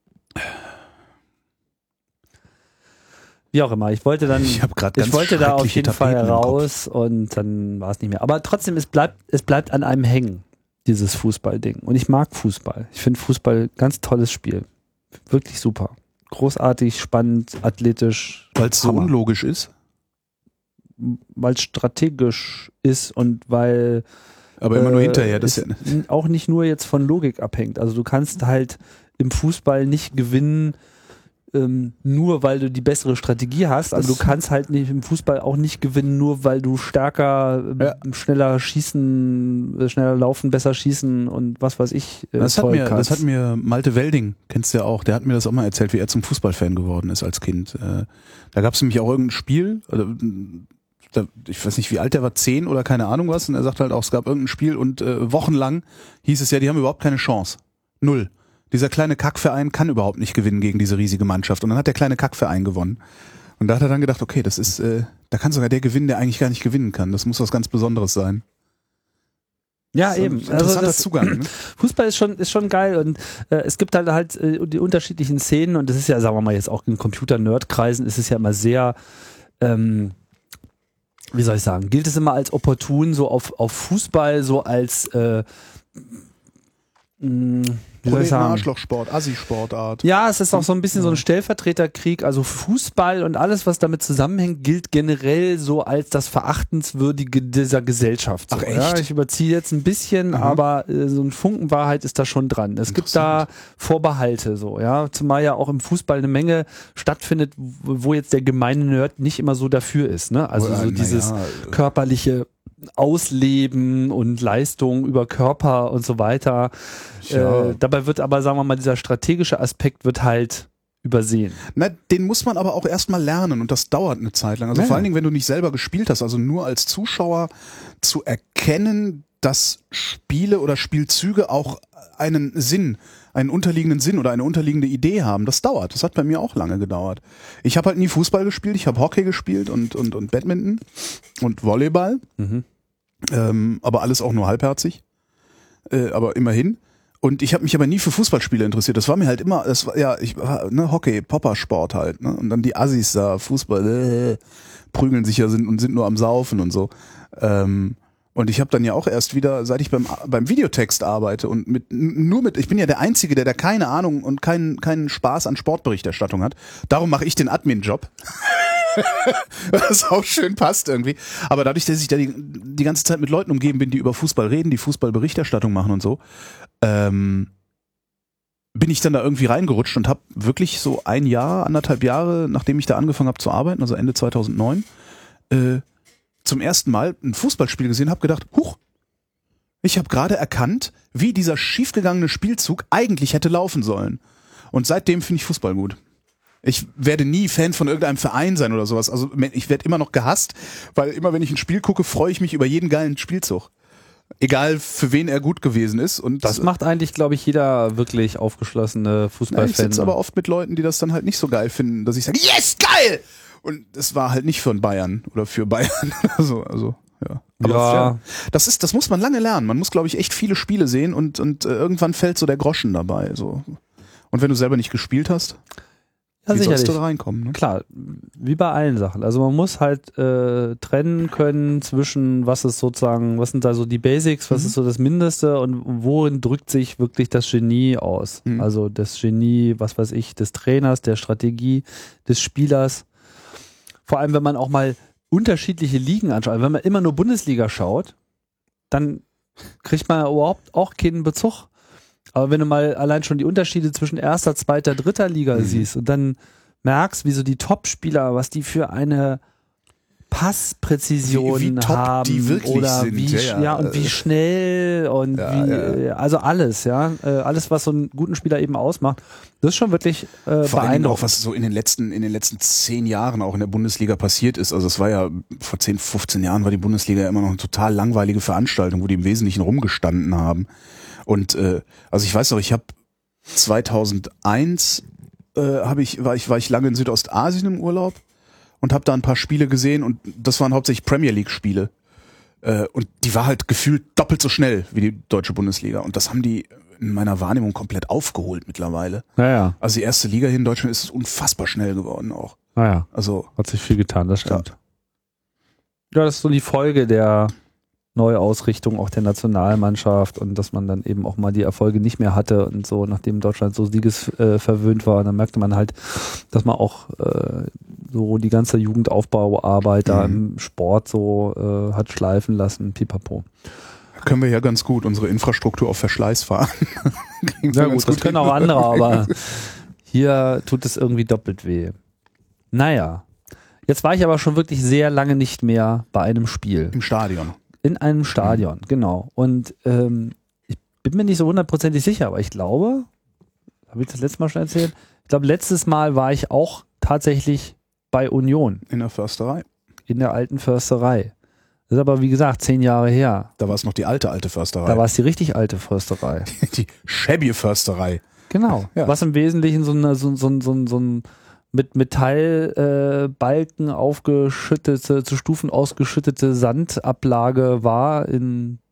Wie auch immer. Ich wollte dann, Ich habe gerade ich ganz wollte da auf schreckliche jeden Fall Tapeten im Kopf. raus und dann war es nicht mehr. Aber trotzdem, es bleibt, es bleibt an einem hängen. dieses Fußballding. Und ich mag Fußball. Ich finde Fußball ein ganz tolles Spiel. Wirklich super. Großartig, spannend, athletisch. Weil es so Hammer. unlogisch ist. Weil es strategisch ist und weil Aber immer nur äh, hinterher. Das es ist ja, n- auch nicht nur jetzt von Logik abhängt. Also du kannst halt im Fußball nicht gewinnen, ähm, nur weil du die bessere Strategie hast. Also Das- du kannst halt nicht im Fußball auch nicht gewinnen, nur weil du stärker, äh, Ja. schneller schießen, äh, schneller laufen, besser schießen und was weiß ich. Äh, das, hat Zeug mir, das kannst. hat mir Malte Welding, kennst du ja auch, der hat mir das auch mal erzählt, wie er zum Fußballfan geworden ist als Kind. Äh, da gab es nämlich auch irgendein Spiel, also, da, ich weiß nicht, wie alt der war, zehn oder keine Ahnung was, und er sagt halt auch, es gab irgendein Spiel und äh, wochenlang hieß es ja, die haben überhaupt keine Chance. Null. Dieser kleine Kackverein kann überhaupt nicht gewinnen gegen diese riesige Mannschaft. Und dann hat der kleine Kackverein gewonnen. Und da hat er dann gedacht, okay, das ist, äh, da kann sogar der gewinnen, der eigentlich gar nicht gewinnen kann. Das muss was ganz Besonderes sein. Ja, Das ist ein eben. interessanter Also das, Zugang. Ne? Fußball ist schon, ist schon geil und äh, es gibt halt halt äh, die unterschiedlichen Szenen und das ist ja, sagen wir mal jetzt auch in Computer-Nerd-Kreisen ist es ja immer sehr, ähm, wie soll ich sagen, gilt es immer als opportun, so auf, auf Fußball, so als, äh, mh, wie soll ich sagen? Arschlochsport, Assi-Sportart. Ja, es ist auch so ein bisschen so ein Stellvertreterkrieg. Also Fußball und alles, was damit zusammenhängt, gilt generell so als das Verachtenswürdige dieser Gesellschaft. So, Ach, echt? Ja, ich überziehe jetzt ein bisschen, Aha. aber äh, so ein Funken Wahrheit ist da schon dran. Es gibt da Vorbehalte so, ja, zumal ja auch im Fußball eine Menge stattfindet, wo wo jetzt der gemeine Nerd nicht immer so dafür ist. Ne? Also Oder, so na dieses ja, körperliche Ausleben und Leistung über Körper und so weiter. Ja. Äh, dabei wird aber, sagen wir mal, dieser strategische Aspekt wird halt übersehen. Na, den muss man aber auch erstmal lernen und das dauert eine Zeit lang. Also Ja. vor allen Dingen, wenn du nicht selber gespielt hast, also nur als Zuschauer zu erkennen, dass Spiele oder Spielzüge auch einen Sinn, einen unterliegenden Sinn oder eine unterliegende Idee haben, das dauert. Das hat bei mir auch lange gedauert. Ich habe halt nie Fußball gespielt, ich habe Hockey gespielt und, und, und Badminton und Volleyball, Mhm. ähm, aber alles auch nur halbherzig, äh, aber immerhin. Und ich habe mich aber nie für Fußballspiele interessiert. Das war mir halt immer, das war ja, ich war, ne, Hockey, Poppersport halt, ne? Und dann die Assis da, Fußball, äh, prügeln sich ja sind und sind nur am Saufen und so. Ähm, und ich habe dann ja auch erst wieder, seit ich beim beim Videotext arbeite und mit nur mit, ich bin ja der Einzige, der da keine Ahnung und keinen keinen Spaß an Sportberichterstattung hat. Darum mache ich den Admin-Job. Was auch schön passt irgendwie. Aber dadurch, dass ich da die, die ganze Zeit mit Leuten umgeben bin, die über Fußball reden, die Fußballberichterstattung machen und so, ähm, bin ich dann da irgendwie reingerutscht und habe wirklich so ein Jahr, anderthalb Jahre, nachdem ich da angefangen habe zu arbeiten, also Ende zweitausendneun, äh, zum ersten Mal ein Fußballspiel gesehen, habe gedacht, huch, ich habe gerade erkannt, wie dieser schiefgegangene Spielzug eigentlich hätte laufen sollen. Und seitdem finde ich Fußball gut. Ich werde nie Fan von irgendeinem Verein sein oder sowas. Also ich werde immer noch gehasst, weil immer wenn ich ein Spiel gucke, freue ich mich über jeden geilen Spielzug. Egal für wen er gut gewesen ist. Und Das macht eigentlich, glaube ich, jeder wirklich aufgeschlossene ja, Fußballfan. ich sitze aber oft mit Leuten, die das dann halt nicht so geil finden, dass ich sage, yes, geil! Und es war halt nicht von Bayern oder für Bayern oder so. Also, ja. Aber Ja. das ist, das muss man lange lernen. Man muss, glaube ich, echt viele Spiele sehen und, und äh, irgendwann fällt so der Groschen dabei. So. Und wenn du selber nicht gespielt hast, Ja, wie sollst sicherlich. du da reinkommen? Ne? Klar, wie bei allen Sachen. Also man muss halt äh, trennen können zwischen, was ist sozusagen, was sind da so die Basics, was Mhm. ist so das Mindeste und worin drückt sich wirklich das Genie aus. Mhm. Also das Genie, was weiß ich, des Trainers, der Strategie, des Spielers. Vor allem, wenn man auch mal unterschiedliche Ligen anschaut. Also wenn man immer nur Bundesliga schaut, dann kriegt man überhaupt auch keinen Bezug. Aber wenn du mal allein schon die Unterschiede zwischen erster, zweiter, dritter Liga Mhm. siehst und dann merkst, wie so die Top-Spieler, was die für eine Passpräzision Wie- wie top haben die wirklich oder sind. wie Ja, ja, ja. und wie schnell und Ja, wie ja. äh, also alles, ja, Äh, alles was so einen guten Spieler eben ausmacht, das ist schon wirklich äh, Vor allen Dingen auch, beeindruckend. was so in den letzten, in den letzten zehn Jahren auch in der Bundesliga passiert ist. Also es war ja, vor zehn, fünfzehn Jahren war die Bundesliga immer noch eine total langweilige Veranstaltung, wo die im Wesentlichen rumgestanden haben. Und äh, also ich weiß noch, ich habe zweitausendeins äh, habe ich war ich war ich lange in Südostasien im Urlaub und habe da ein paar Spiele gesehen und das waren hauptsächlich Premier League Spiele. Äh, und die war halt gefühlt doppelt so schnell wie die deutsche Bundesliga und das haben die in meiner Wahrnehmung komplett aufgeholt mittlerweile. Naja, Also die erste Liga hier in Deutschland ist unfassbar schnell geworden auch. naja, Also hat sich viel getan, das stimmt. Ja, das ist so die Folge der Neuausrichtung auch der Nationalmannschaft und dass man dann eben auch mal die Erfolge nicht mehr hatte und so, nachdem Deutschland so siegesverwöhnt war. Und dann merkte man halt, dass man auch äh, so die ganze Jugendaufbauarbeit da Mhm. im Sport so äh, hat schleifen lassen, pipapo. Da können wir ja ganz gut unsere Infrastruktur auf Verschleiß fahren. Kriegen wir Na ganz gut, das können hin. auch andere, aber hier tut es irgendwie doppelt weh. Naja, jetzt war ich aber schon wirklich sehr lange nicht mehr bei einem Spiel. Im Stadion. In einem Stadion, mhm. genau. Und ähm, ich bin mir nicht so hundertprozentig sicher, aber ich glaube, habe ich das letzte Mal schon erzählt? Ich glaube, letztes Mal war ich auch tatsächlich bei Union. In der Försterei. In der alten Försterei. Das ist aber, wie gesagt, zehn Jahre her. Da war es noch die alte, alte Försterei. Da war es die richtig alte Försterei. die schäbige Försterei. Genau. Ja. Was im Wesentlichen so, eine, so, so, so, so ein mit Metallbalken äh, Balken aufgeschüttete, zu Stufen ausgeschüttete Sandablage war in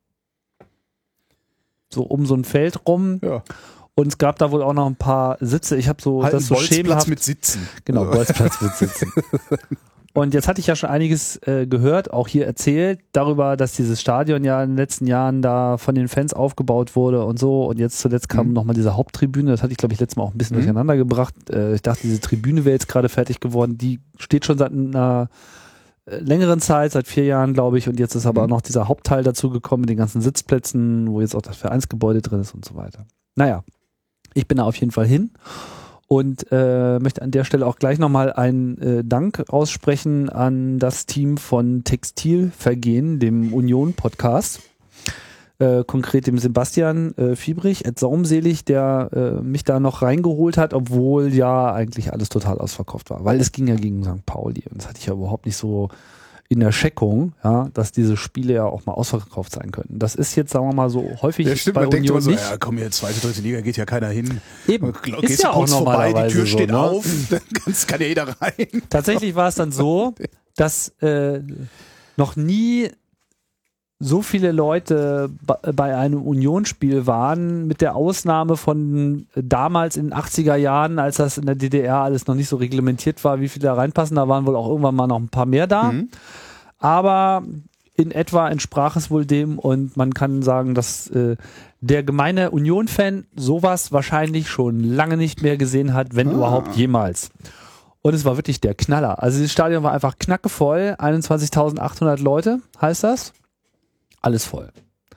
so um so ein Feld rum. Ja. Und es gab da wohl auch noch ein paar Sitze. Ich habe so Halt das ein so Bolzplatz schemenhaft mit Sitzen. Genau, Also. Bolzplatz mit Sitzen. Und jetzt hatte ich ja schon einiges äh, gehört, auch hier erzählt, darüber, dass dieses Stadion ja in den letzten Jahren da von den Fans aufgebaut wurde und so. Und jetzt zuletzt kam Mhm. nochmal diese Haupttribüne. Das hatte ich, glaube ich, letztes Mal auch ein bisschen Mhm. durcheinander gebracht. Äh, ich dachte, diese Tribüne wäre jetzt gerade fertig geworden. Die steht schon seit einer äh, längeren Zeit, seit vier Jahren, glaube ich. Und jetzt ist aber Mhm. noch dieser Hauptteil dazu gekommen mit den ganzen Sitzplätzen, wo jetzt auch das Vereinsgebäude drin ist und so weiter. Naja, ich bin da auf jeden Fall hin. Und äh, möchte an der Stelle auch gleich nochmal einen äh, Dank aussprechen an das Team von Textilvergehen, dem Union-Podcast. Äh, konkret dem Sebastian äh, Fiebrich, Ed Saumselig, der äh, mich da noch reingeholt hat, obwohl ja eigentlich alles total ausverkauft war. Weil es ging ja gegen Sankt Pauli und das hatte ich ja überhaupt nicht so in der Checkung, ja, dass diese Spiele ja auch mal ausverkauft sein könnten. Das ist jetzt, sagen wir mal, so häufig Ja, stimmt, bei man denkt Union immer so, nicht. ja komm, hier zweite, dritte Liga geht ja keiner hin. Eben, Gehst ist du ja auch kurz vorbei, die normalerweise Tür so, steht ne? auf, dann kann's- kann ja jeder rein. Tatsächlich war es dann so, dass äh, noch nie so viele Leute ba- bei einem Unionsspiel waren, mit der Ausnahme von damals in den achtziger Jahren, als das in der D D R alles noch nicht so reglementiert war, wie viele da reinpassen. Da waren wohl auch irgendwann mal noch ein paar mehr da. Mhm. Aber in etwa entsprach es wohl dem und man kann sagen, dass äh, der gemeine Union-Fan sowas wahrscheinlich schon lange nicht mehr gesehen hat, wenn Ah. überhaupt jemals. Und es war wirklich der Knaller. Also dieses Stadion war einfach knackevoll. einundzwanzigtausendachthundert Leute heißt das. Alles voll.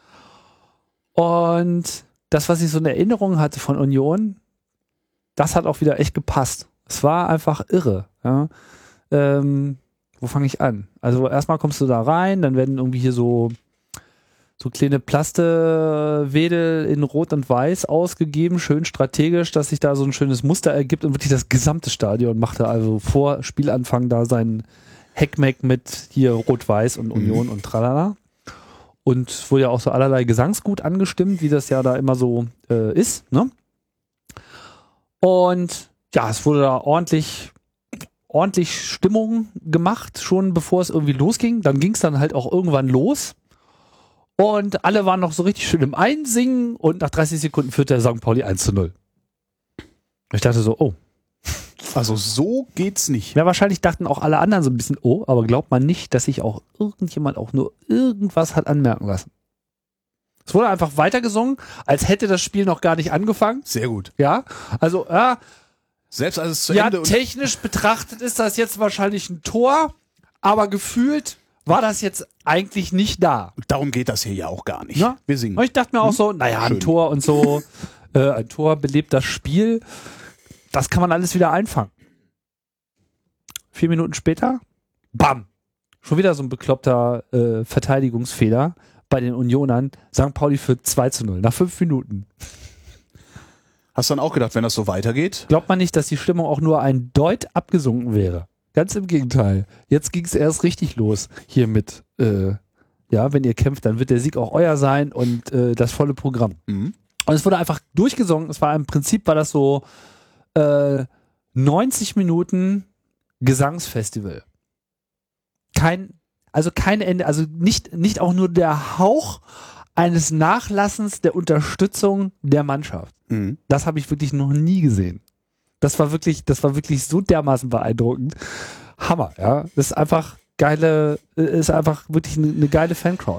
Und das, was ich so in Erinnerung hatte von Union, das hat auch wieder echt gepasst. Es war einfach irre. Ja. Ähm, wo fange ich an? Also erstmal kommst du da rein, dann werden irgendwie hier so so kleine Plastewedel in Rot und Weiß ausgegeben, schön strategisch, dass sich da so ein schönes Muster ergibt und wirklich das gesamte Stadion machte also vor Spielanfang da seinen Heckmeck mit hier Rot-Weiß und Union mhm. und tralala. Und es wurde ja auch so allerlei Gesangsgut angestimmt, wie das ja da immer so äh, ist, ne? Und ja, es wurde da ordentlich ordentlich Stimmung gemacht, schon bevor es irgendwie losging. Dann ging es dann halt auch irgendwann los. Und alle waren noch so richtig schön im Einsingen und nach dreißig Sekunden führte der Sankt Pauli eins zu null. Ich dachte so, oh. Also so geht's nicht. Ja, wahrscheinlich dachten auch alle anderen so ein bisschen, oh, aber glaubt man nicht, dass sich auch irgendjemand auch nur irgendwas hat anmerken lassen. Es wurde einfach weitergesungen, als hätte das Spiel noch gar nicht angefangen. Sehr gut. Ja, also, ja, Selbst als es zu ja, Ende und technisch betrachtet ist das jetzt wahrscheinlich ein Tor, aber gefühlt war das jetzt eigentlich nicht da. darum geht das hier ja auch gar nicht. Ja. Wir singen. Und ich dachte mir auch so, naja, ein Schön. Tor und so, äh, ein Tor belebt das Spiel, das kann man alles wieder einfangen. Vier Minuten später, bam, schon wieder so ein bekloppter äh, Verteidigungsfehler bei den Unionern. Sankt Pauli führt zwei zu null nach fünf Minuten. Hast du dann auch gedacht, wenn das so weitergeht? Glaubt man nicht, dass die Stimmung auch nur ein Deut abgesunken wäre? Ganz im Gegenteil. Jetzt ging es erst richtig los hier mit, äh, ja, wenn ihr kämpft, dann wird der Sieg auch euer sein und äh, das volle Programm. Mhm. Und es wurde einfach durchgesungen. Es war im Prinzip, war das so äh, neunzig Minuten Gesangsfestival. Kein, also kein Ende, also nicht, nicht auch nur der Hauch eines Nachlassens der Unterstützung der Mannschaft. Mhm. Das habe ich wirklich noch nie gesehen. Das war wirklich, das war wirklich so dermaßen beeindruckend. Hammer, ja. Das ist einfach geile, ist einfach wirklich eine, eine geile Fancrowd da.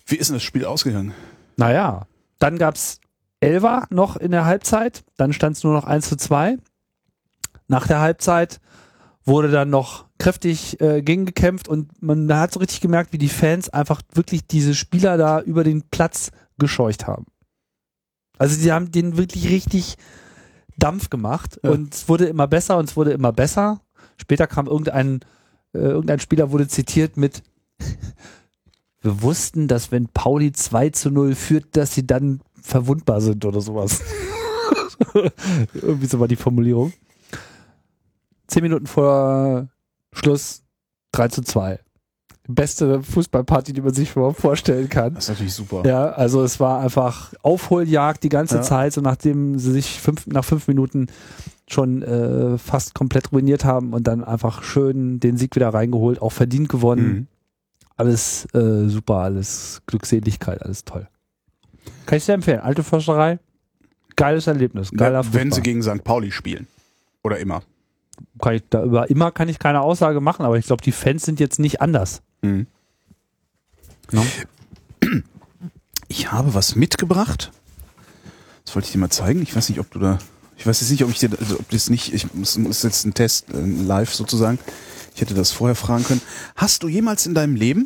Wie ist denn das Spiel ausgegangen? Naja, dann gab's Elfer noch in der Halbzeit, dann stand es nur noch eins zu zwei. Nach der Halbzeit wurde dann noch kräftig äh, gegengekämpft und man hat so richtig gemerkt, wie die Fans einfach wirklich diese Spieler da über den Platz gescheucht haben. Also die haben denen wirklich richtig Dampf gemacht Ja. und es wurde immer besser und es wurde immer besser. Später kam irgendein, äh, irgendein Spieler wurde zitiert mit wir wussten, dass wenn Pauli zwei zu null führt, dass sie dann verwundbar sind oder sowas. Irgendwie so war die Formulierung. Zehn Minuten vor Schluss drei zu zwei. Beste Fußballparty, die man sich überhaupt vorstellen kann. Das ist natürlich super. Ja, also es war einfach Aufholjagd die ganze Ja. Zeit, so nachdem sie sich fünf, nach fünf Minuten schon äh, fast komplett ruiniert haben und dann einfach schön den Sieg wieder reingeholt, auch verdient gewonnen. Mhm. Alles äh, super, alles Glückseligkeit, alles toll. Kann ich sehr empfehlen. Alte Försterei, geiles Erlebnis, geiler Ja, Fußball. wenn sie gegen Sankt Pauli spielen. Oder immer. Kann ich da über immer kann ich keine Aussage machen, aber ich glaube, die Fans sind jetzt nicht anders. Mhm. No? Ich habe was mitgebracht. Das wollte ich dir mal zeigen. Ich weiß nicht, ob du da. Ich weiß jetzt nicht, ob ich dir. Also ob das nicht. Ich muss, muss jetzt ein Test äh, live sozusagen. Ich hätte das vorher fragen können. Hast du jemals in deinem Leben.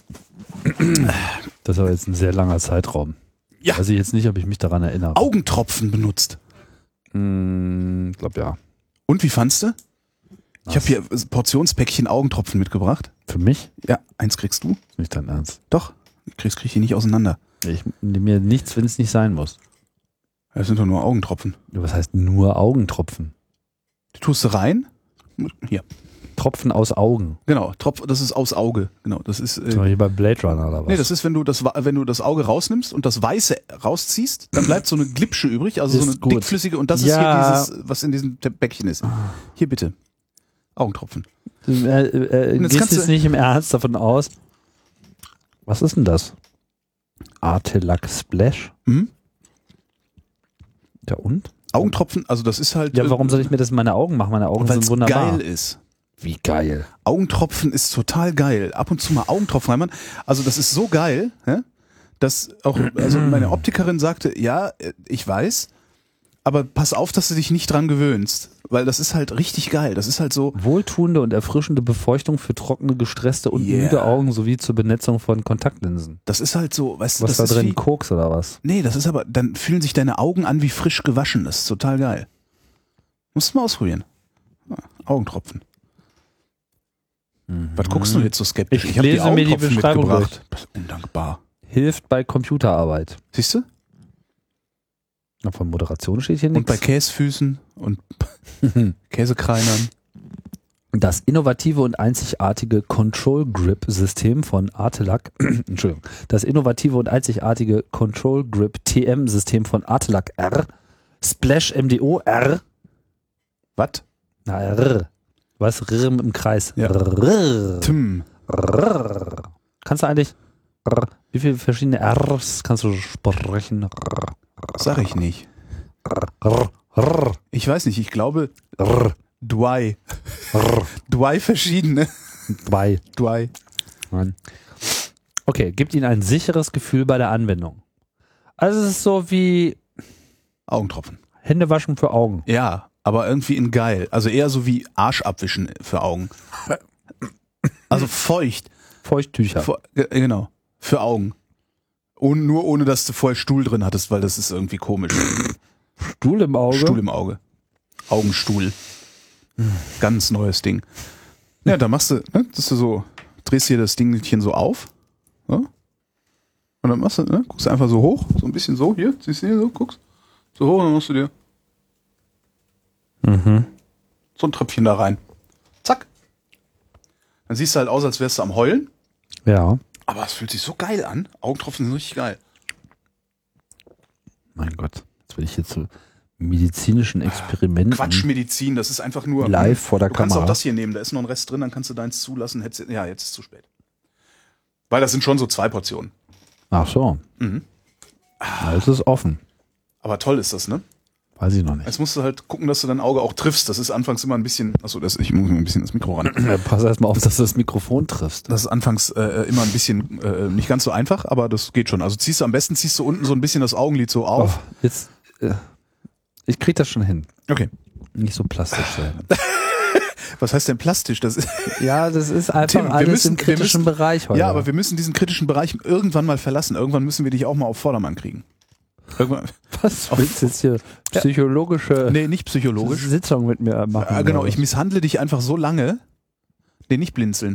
Das ist aber jetzt ein sehr langer Zeitraum. Ja. Weiß ich jetzt nicht, ob ich mich daran erinnere. Augentropfen benutzt? Ich glaube ja. Und wie fandst du? Ich habe hier Portionspäckchen Augentropfen mitgebracht. Für mich? Ja, eins kriegst du. Ist nicht dein Ernst. Doch. Kriegst krieg ich hier nicht auseinander. Ich nehme mir nichts, wenn es nicht sein muss. Das sind doch nur Augentropfen. Was heißt nur Augentropfen? Die tust du rein. Hier. Tropfen aus Augen. Genau. Tropf, das ist aus Auge. Genau. Das ist. Äh, Zum Beispiel bei Blade Runner oder was? Nee, das ist, wenn du das, Wa- wenn du das Auge rausnimmst und das Weiße rausziehst, dann bleibt so eine Glipsche übrig, also Ist so eine gut. dickflüssige, und das Ja. ist hier dieses, was in diesem Te- Bäckchen ist. Hier bitte. Augentropfen. Äh, äh, Und jetzt gehst kannst jetzt du- nicht im Ernst davon aus. Was ist denn das? Artelac Splash? Mhm. Ja und? Augentropfen, also das ist halt. Ja, warum soll ich mir das in meine Augen machen? Meine Augen Weil sind es wunderbar. geil ist. Wie geil. Augentropfen ist total geil. Ab und zu mal Augentropfen reinmachen. Also das ist so geil, ja, dass auch, also meine Optikerin sagte, ja, ich weiß, aber pass auf, dass du dich nicht dran gewöhnst. Weil das ist halt richtig geil. Das ist halt so. Wohltuende und erfrischende Befeuchtung für trockene, gestresste und Yeah. müde Augen sowie zur Benetzung von Kontaktlinsen. Das ist halt so, weißt du, Was das da ist drin? wie, Koks oder was? nee, das ist aber, dann fühlen sich deine Augen an wie frisch gewaschen. Das ist total geil. Musst du mal ausprobieren. Ja, Augentropfen. Was guckst du jetzt so skeptisch? Ich hab lese mir die Augentropfen Beschreibung mitgebracht. Das ist undankbar. Hilft bei Computerarbeit. Siehst du? Na, von Moderation steht hier Und bei nichts. Käsefüßen und Käsekreinern. Das innovative und einzigartige Control Grip System von Artelac, Entschuldigung, das innovative und einzigartige Control Grip T M System von Artelac R, Splash M D O R, Was? na R, was, R im Kreis, Ja. R, Tim. R. Kannst du eigentlich, R, wie viele verschiedene Rs kannst du sprechen? R, Sag ich nicht. R, R, Ich weiß nicht, ich glaube R, Dwy. R, Dwy verschiedene. zwei. Dwy. Mann. Okay, gibt Ihnen ein sicheres Gefühl bei der Anwendung. Also es ist so wie Augentropfen. Händewaschen für Augen. Ja, aber irgendwie in geil. Also eher so wie Arsch abwischen für Augen. Also feucht. Feuchttücher. Fe- ge- genau. Für Augen. Und nur ohne, dass du vorher Stuhl drin hattest, weil das ist irgendwie komisch. Stuhl im Auge. Stuhl im Auge. Augenstuhl. Ganz neues Ding. Ja, da machst du, ne, dass du so, drehst hier das Dingchen so auf. So. Und dann machst du, ne, guckst du einfach so hoch, so ein bisschen so, hier, siehst du hier so, guckst. So hoch und dann machst du dir Mhm. so ein Tröpfchen da rein. Zack. Dann siehst du halt aus, als wärst du am Heulen. Ja. Aber es fühlt sich so geil an. Augentropfen sind richtig geil. Mein Gott. Jetzt will ich jetzt so medizinischen Experimenten Quatschmedizin, das ist einfach nur. live vor der Du kannst Kamera. auch das hier nehmen, da ist noch ein Rest drin, dann kannst du deins zulassen. Hättest, ja, jetzt ist es zu spät. Weil das sind schon so zwei Portionen. Ach so. Mhm. Na, es ist offen. Aber toll ist das, ne? Weiß ich noch nicht. Jetzt musst du halt gucken, dass du dein Auge auch triffst. Das ist anfangs immer ein bisschen, achso, das, ich muss mir ein bisschen das Mikro ran. Ja, pass erst mal auf, dass du das Mikrofon triffst. Das ist anfangs äh, immer ein bisschen, äh, nicht ganz so einfach, aber das geht schon. Also ziehst du am besten, ziehst du unten so ein bisschen das Augenlid so auf. Oh, jetzt, äh, ich krieg das schon hin. Okay. Nicht so plastisch sein. Was heißt denn plastisch? Das ist Ja, das ist einfach Tim, wir alles müssen- im kritischen wir müssen- Bereich heute. Ja, aber wir müssen diesen kritischen Bereich irgendwann mal verlassen. Irgendwann müssen wir dich auch mal auf Vordermann kriegen. Irgendwann, Was willst du jetzt hier psychologische nee, nicht psychologisch. Sitzung mit mir machen? Ah, genau, oder ich was? misshandle dich einfach so lange. Nee, nicht blinzeln.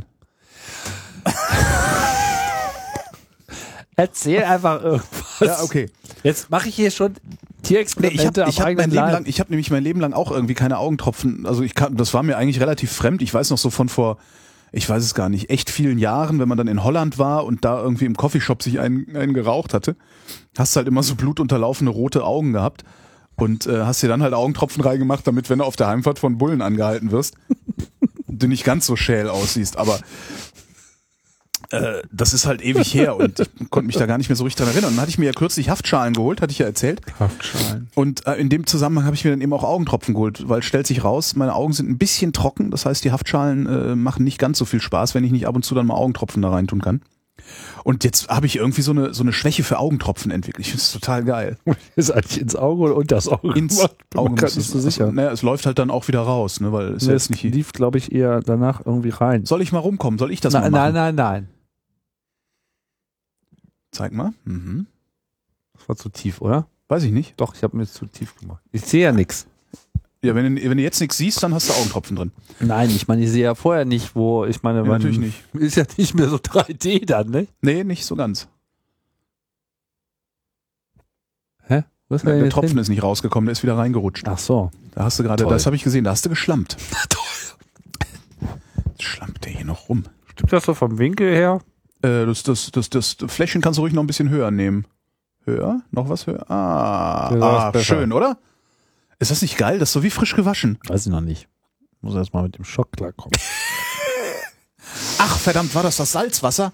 Erzähl einfach irgendwas. Ja, okay. Jetzt mache ich hier schon Nee, Tierexperimente ich habe am ich hab mein eigenen Leben Leib. lang, ich habe nämlich mein Leben lang auch irgendwie keine Augentropfen. Also ich kann, das war mir eigentlich relativ fremd. Ich weiß noch so von vor, ich weiß es gar nicht, echt vielen Jahren, wenn man dann in Holland war und da irgendwie im Coffeeshop sich einen, einen geraucht hatte, hast du halt immer so blutunterlaufene rote Augen gehabt und äh, hast dir dann halt Augentropfen reingemacht, damit, wenn du auf der Heimfahrt von Bullen angehalten wirst, du nicht ganz so schäl aussiehst. Aber äh, das ist halt ewig her und ich konnte mich da gar nicht mehr so richtig dran erinnern. Und dann hatte ich mir ja kürzlich Haftschalen geholt, hatte ich ja erzählt. Haftschalen. Und äh, in dem Zusammenhang habe ich mir dann eben auch Augentropfen geholt, weil stellt sich raus, meine Augen sind ein bisschen trocken. Das heißt, die Haftschalen äh, machen nicht ganz so viel Spaß, wenn ich nicht ab und zu dann mal Augentropfen da rein tun kann. Und jetzt habe ich irgendwie so eine so eine Schwäche für Augentropfen entwickelt. Ich finde es total geil. Ist eigentlich ins Auge oder unter das Auge? Ins gemacht? Auge Man kann muss nicht es- so sicher. Also, naja, es läuft halt dann auch wieder raus, ne, weil es Nee, jetzt es nicht. lief, glaube ich, eher danach irgendwie rein. Soll ich mal rumkommen? Soll ich das nein, mal machen? nein, nein, nein. Zeig mal. Mhm. Das war zu tief, oder? Weiß ich nicht. Doch, ich habe mir jetzt zu tief gemacht. Ich sehe ja nichts. Ja, wenn du, wenn du jetzt nichts siehst, dann hast du Augentropfen drin. Nein, ich meine, ich sehe ja vorher nicht, wo, ich meine, Ja, man natürlich nicht. ist ja nicht mehr so drei D dann, ne? Nee, nicht so ganz. Hä? Was ist Der, denn der jetzt Tropfen hin? ist nicht rausgekommen, der ist wieder reingerutscht. Ach so. Da hast du gerade, Toll. das habe ich gesehen, da hast du geschlampt. Jetzt schlampt der hier noch rum. Stimmt das so vom Winkel her? Äh, das, das, das, das Fläschchen kannst du ruhig noch ein bisschen höher nehmen. Höher? Noch was höher? Ah, Ja, das ah ist besser. schön, oder? Ist das nicht geil? Das ist so wie frisch gewaschen. Weiß ich noch nicht. Muss erst mal mit dem Schock klarkommen. Ach, verdammt, war das das Salzwasser?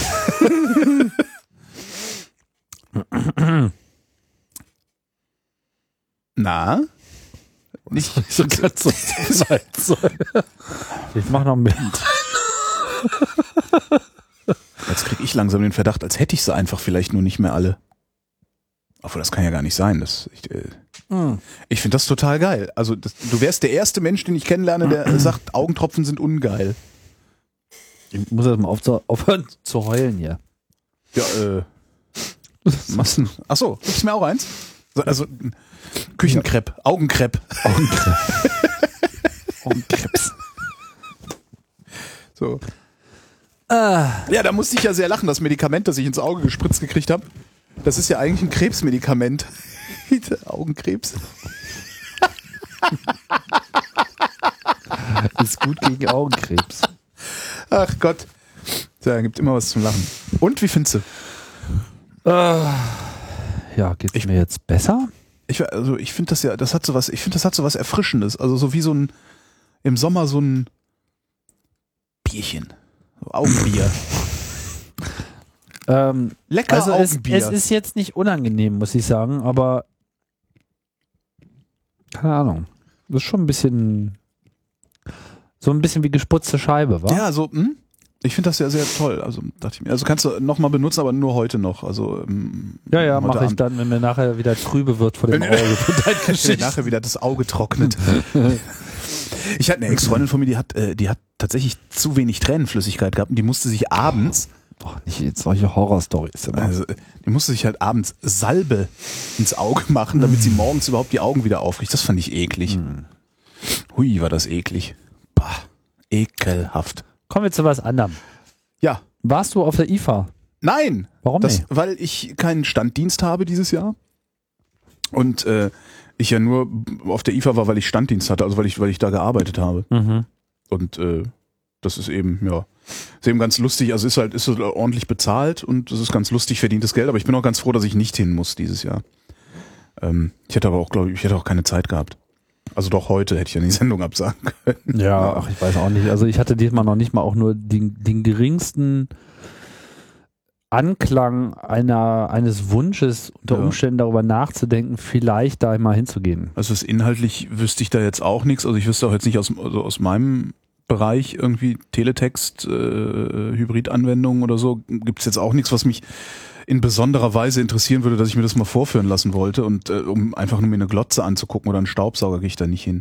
Na? Nicht so ganz so sein soll. Ich mach noch mit. Jetzt kriege ich langsam den Verdacht, als hätte ich sie einfach vielleicht nur nicht mehr alle. Obwohl, das kann ja gar nicht sein. Das, ich äh, Hm. ich finde das total geil. Also das, du wärst der erste Mensch, den ich kennenlerne, der sagt, Augentropfen sind ungeil. Ich muss erst mal auf, aufhören zu heulen hier. Ja, äh. Machst du? Achso, gibt's mir auch eins? So, also Küchenkrepp, Augenkrepp. Augenkrebs. Augenkrebs. So. Ah, Ja, da musste ich ja sehr lachen, das Medikament, das ich ins Auge gespritzt gekriegt habe. Das ist ja eigentlich ein Krebsmedikament. Augenkrebs. ist gut gegen Augenkrebs. Ach Gott. Da gibt immer was zum Lachen. Und wie findest du? Ah, ja, geht's Ich- mir jetzt besser? Ich, also ich finde das ja, das hat so was, ich finde, das hat so was Erfrischendes. Also so wie so ein, im Sommer so ein Bierchen. So Augenbier. Ähm, Lecker also es, Augenbier. es ist jetzt nicht unangenehm, muss ich sagen, aber keine Ahnung. Das ist schon ein bisschen so ein bisschen wie gesputzte Scheibe, wa? ja, so, hm? Ich finde das ja sehr toll. Also dachte ich mir. Also kannst du nochmal benutzen, aber nur heute noch. Also ähm, ja, ja heute mache ich Abend. dann, wenn mir nachher wieder trübe wird vor dem Wenn- Auge. Von deinen Wenn Geschichten. nachher wieder das Auge trocknet. Ich hatte eine Ex-Freundin von mir, die hat, äh, die hat tatsächlich zu wenig Tränenflüssigkeit gehabt und die musste sich abends, Boah, nicht jetzt solche Horror-Stories. immer. also die musste sich halt abends Salbe ins Auge machen, damit sie morgens überhaupt die Augen wieder aufkriegt. Das fand ich eklig. Hui, war das eklig. Bah, ekelhaft. Kommen wir zu was anderem. Ja, Warst du auf der I F A? nein. Warum das, nicht? Weil ich keinen Standdienst habe dieses Jahr. Und äh, ich ja nur auf der I F A war, weil ich Standdienst hatte, also weil ich, weil ich da gearbeitet habe. Mhm. Und äh, das ist eben, ja, ist eben ganz lustig. Also ist halt, ist halt ordentlich bezahlt und es ist ganz lustig verdientes Geld, aber ich bin auch ganz froh, dass ich nicht hin muss dieses Jahr. Ähm, ich hätte aber auch, glaube ich, ich hätte auch keine Zeit gehabt. Also doch heute hätte ich ja die Sendung absagen können. Ja, ach, ich weiß auch nicht. Also ich hatte diesmal noch nicht mal auch nur den, den geringsten Anklang einer, eines Wunsches, unter Ja. Umständen darüber nachzudenken, vielleicht da mal hinzugehen. Also das inhaltlich wüsste ich da jetzt auch nichts. Also ich wüsste auch jetzt nicht aus, also aus meinem Bereich irgendwie Teletext, äh, Hybridanwendungen oder so, gibt es jetzt auch nichts, was mich in besonderer Weise interessieren würde, dass ich mir das mal vorführen lassen wollte. Und äh, um einfach nur mir eine Glotze anzugucken oder einen Staubsauger, gehe ich da nicht hin.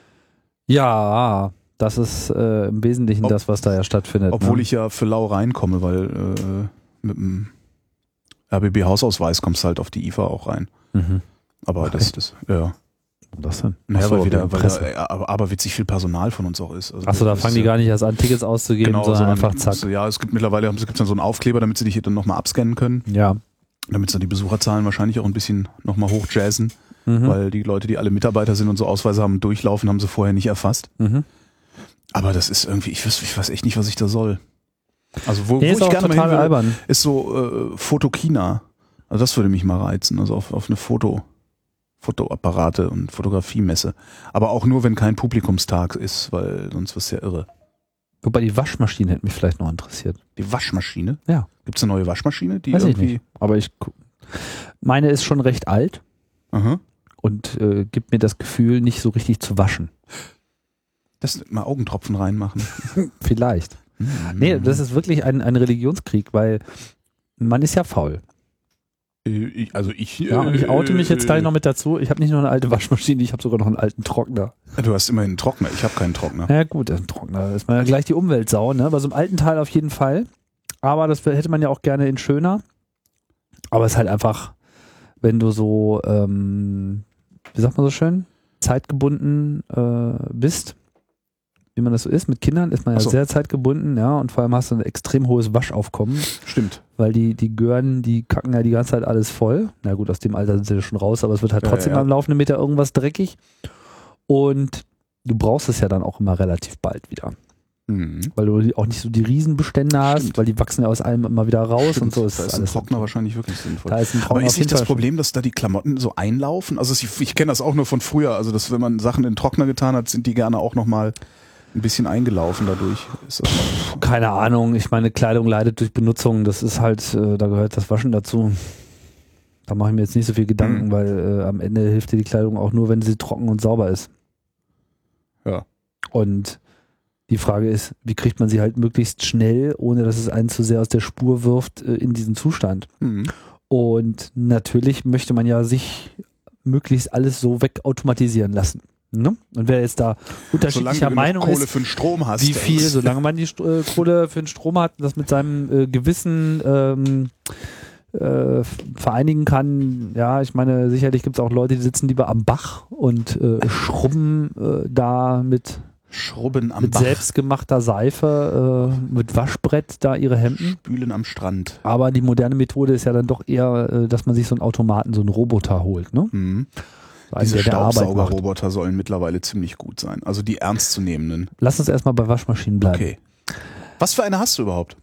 Ja, das ist äh, im Wesentlichen Ob- das, was da ja stattfindet. Obwohl ne? ich ja für lau reinkomme, weil äh, mit dem R B B-Hausausweis kommst du halt auf die I F A auch rein. Mhm. Aber das, das, ja. Was denn? Naja, Ach so, weil, wieder, wegen weil Presse. da äh, aber, aber witzig viel Personal von uns auch ist. Also Achso, da das fangen ist, die äh, gar nicht erst an, Tickets auszugeben, Genau, sondern sondern einfach zack. so, ja, es gibt mittlerweile gibt es dann so einen Aufkleber, damit sie dich dann nochmal abscannen können, Ja. damit sie die Besucherzahlen wahrscheinlich auch ein bisschen nochmal hochjazzen, Mhm. weil die Leute, die alle Mitarbeiter sind und so Ausweise haben, durchlaufen, haben sie vorher nicht erfasst. Mhm. Aber das ist irgendwie, ich weiß, ich weiß echt nicht, was ich da soll. Also wo, Nee, wo ist ich auch gerne mal total hin würde, albern. ist so äh, Fotokina. Also das würde mich mal reizen, also auf, auf eine Foto, Fotoapparate und Fotografiemesse. Aber auch nur, wenn kein Publikumstag ist, weil sonst wirst du ja irre. Wobei die Waschmaschine hätte mich vielleicht noch interessiert. Die Waschmaschine? Ja. Gibt es eine neue Waschmaschine? Die Weiß ich irgendwie. nicht. Aber ich gu- meine ist schon recht alt Aha. und äh, gibt mir das Gefühl, nicht so richtig zu waschen. Das mal Augentropfen reinmachen. Vielleicht. Nee, das ist wirklich ein, ein Religionskrieg, weil man ist ja faul. Äh, ich- Also ich. Ja, und ich oute mich jetzt gleich noch mit dazu. Ich habe nicht nur eine alte Waschmaschine, ich habe sogar noch einen alten Trockner. Du hast immerhin einen Trockner. Ich habe keinen Trockner. Ja gut, ein Trockner, da ist man ja gleich die Umweltsau, ne? Bei so einem alten Teil auf jeden Fall. Aber das hätte man ja auch gerne in schöner. Aber es ist halt einfach, wenn du so, ähm, wie sagt man so schön, zeitgebunden äh, bist, wie man das so ist, mit Kindern ist man ja Ach so. sehr zeitgebunden, ja, und vor allem hast du ein extrem hohes Waschaufkommen, Stimmt. weil die, die Gören, die kacken ja die ganze Zeit alles voll. Na gut, aus dem Alter sind sie schon raus, aber es wird halt Ja, trotzdem ja. am laufenden Meter irgendwas dreckig. Und du brauchst es ja dann auch immer relativ bald wieder. Mhm. Weil du auch nicht so die Riesenbestände hast, Stimmt. weil die wachsen ja aus allem immer wieder raus Stimmt. und so ist da ist ein alles. Trockner wahrscheinlich wirklich sinnvoll. Da ist ein Aber Trockner ist auf jeden nicht das Fall schon. Problem, dass da die Klamotten so einlaufen? Also ich, ich kenne das auch nur von früher, also dass wenn man Sachen in den Trockner getan hat, sind die gerne auch nochmal ein bisschen eingelaufen dadurch. Ist das Keine Ahnung, ich meine, Kleidung leidet durch Benutzung, das ist halt, äh, da gehört das Waschen dazu. Da mache ich mir jetzt nicht so viel Gedanken, Mhm. weil äh, am Ende hilft dir die Kleidung auch nur, wenn sie trocken und sauber ist. Ja. Und die Frage ist, wie kriegt man sie halt möglichst schnell, ohne dass es einen zu sehr aus der Spur wirft, äh, in diesen Zustand. Mhm. Und natürlich möchte man ja sich möglichst alles so wegautomatisieren lassen. Ne? Und wer jetzt da unterschiedlicher Solange du Meinung Kohle ist, für den Strom hast. wie viel, solange man die St äh, Kohle für den Strom hat und das mit seinem äh, Gewissen ähm, äh, vereinigen kann, ja, ich meine, sicherlich gibt es auch Leute, die sitzen lieber am Bach und äh, schrubben äh, da mit, Schrubben am mit Bach, selbstgemachter Seife, äh, mit Waschbrett da ihre Hemden. Spülen am Strand. Aber die moderne Methode ist ja dann doch eher, äh, dass man sich so einen Automaten, so einen Roboter holt, ne? Mhm. So einen, Diese der der Arbeit macht. Staubsaugerroboter sollen mittlerweile ziemlich gut sein. Also die ernstzunehmenden. Lass uns erstmal bei Waschmaschinen bleiben. Okay. Was für eine hast du überhaupt?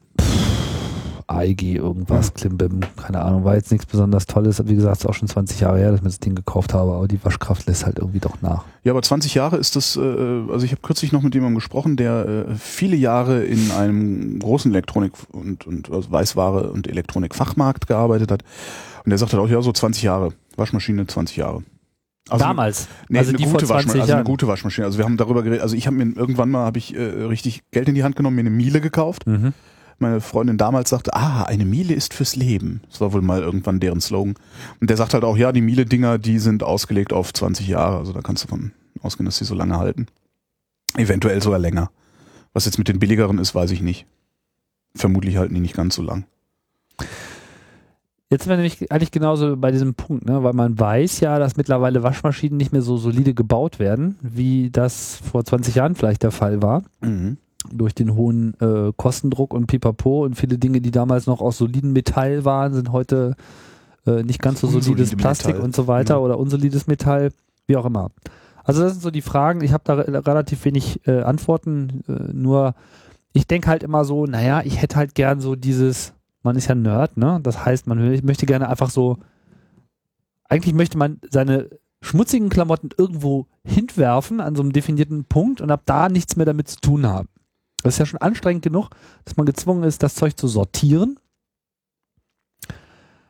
I G irgendwas, Klimbim, keine Ahnung, war jetzt nichts besonders Tolles. Wie gesagt, es ist auch schon zwanzig Jahre her, dass ich mir das Ding gekauft habe, aber die Waschkraft lässt halt irgendwie doch nach. Ja, aber zwanzig Jahre ist das, äh, also ich habe kürzlich noch mit jemandem gesprochen, der äh, viele Jahre in einem großen Elektronik- und, und also Weißware- und Elektronikfachmarkt gearbeitet hat. Und der sagte auch, ja, so zwanzig Jahre. Waschmaschine, zwanzig Jahre. Also, Damals, Nee, also eine die vor gute zwanzig Waschmaschine, also eine Jahren. gute Waschmaschine. Also wir haben darüber geredet, also ich habe mir irgendwann mal habe ich äh, richtig Geld in die Hand genommen, mir eine Miele gekauft. Mhm. Meine Freundin damals sagte, ah, eine Miele ist fürs Leben. Das war wohl mal irgendwann deren Slogan. Und der sagt halt auch, ja, die Miele-Dinger, die sind ausgelegt auf zwanzig Jahre. Also da kannst du von ausgehen, dass die so lange halten. Eventuell sogar länger. Was jetzt mit den billigeren ist, weiß ich nicht. Vermutlich halten die nicht ganz so lang. Jetzt sind wir nämlich eigentlich genauso bei diesem Punkt, ne? Weil man weiß ja, dass mittlerweile Waschmaschinen nicht mehr so solide gebaut werden, wie das vor zwanzig Jahren vielleicht der Fall war. Mhm. Durch den hohen äh, Kostendruck und Pipapo und viele Dinge, die damals noch aus solidem Metall waren, sind heute äh, nicht ganz so solides Unsolide Plastik Metall. und so weiter Ja. oder unsolides Metall, wie auch immer. Also das sind so die Fragen. Ich habe da re relativ wenig äh, Antworten, äh, nur ich denke halt immer so, naja, ich hätte halt gern so dieses, man ist ja Nerd, ne? Das heißt, man hö- möchte gerne einfach so, eigentlich möchte man seine schmutzigen Klamotten irgendwo hinwerfen an so einem definierten Punkt und ab da nichts mehr damit zu tun haben. Das ist ja schon anstrengend genug, dass man gezwungen ist, das Zeug zu sortieren.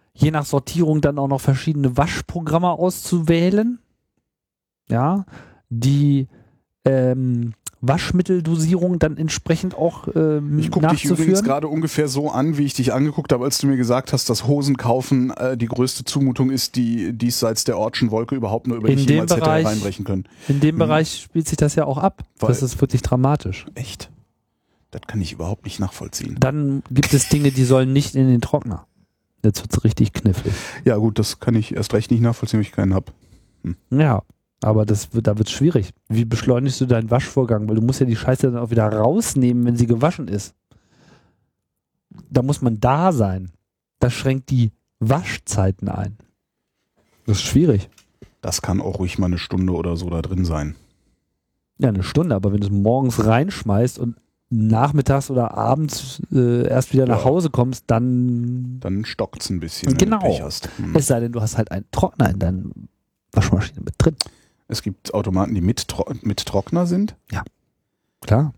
je nach Sortierung dann auch noch verschiedene Waschprogramme auszuwählen. Ja, die ähm, Waschmitteldosierung dann entsprechend auch ähm, Ich gucke dich übrigens nachzuführen. gerade ungefähr so an, wie ich dich angeguckt habe, als du mir gesagt hast, dass Hosen kaufen äh, die größte Zumutung ist, die diesseits der Ortschen Wolke überhaupt nur über In dich dem jemals hätte Bereich- hereinbrechen können. In dem Mhm. Bereich spielt sich das ja auch ab. Weil- Das ist wirklich dramatisch. Echt? Das kann ich überhaupt nicht nachvollziehen. Dann gibt es Dinge, die sollen nicht in den Trockner. Jetzt wird's richtig knifflig. Ja gut, das kann ich erst recht nicht nachvollziehen, wenn ich keinen habe. Ja, aber das wird, da wird's schwierig. Wie beschleunigst du deinen Waschvorgang? Weil du musst ja die Scheiße dann auch wieder rausnehmen, wenn sie gewaschen ist. Da muss man da sein. Das schränkt die Waschzeiten ein. Das ist schwierig. Das kann auch ruhig mal eine Stunde oder so da drin sein. Ja, eine Stunde, aber wenn du es morgens reinschmeißt und nachmittags oder abends äh, erst wieder nach Ja. Hause kommst, dann Dann stockt's ein bisschen, wenn Genau. du Pech hast. Hm. es sei denn, du hast halt einen Trockner in deiner Waschmaschine mit drin. Es gibt Automaten, die mit, Tro mit Trockner sind. Klar.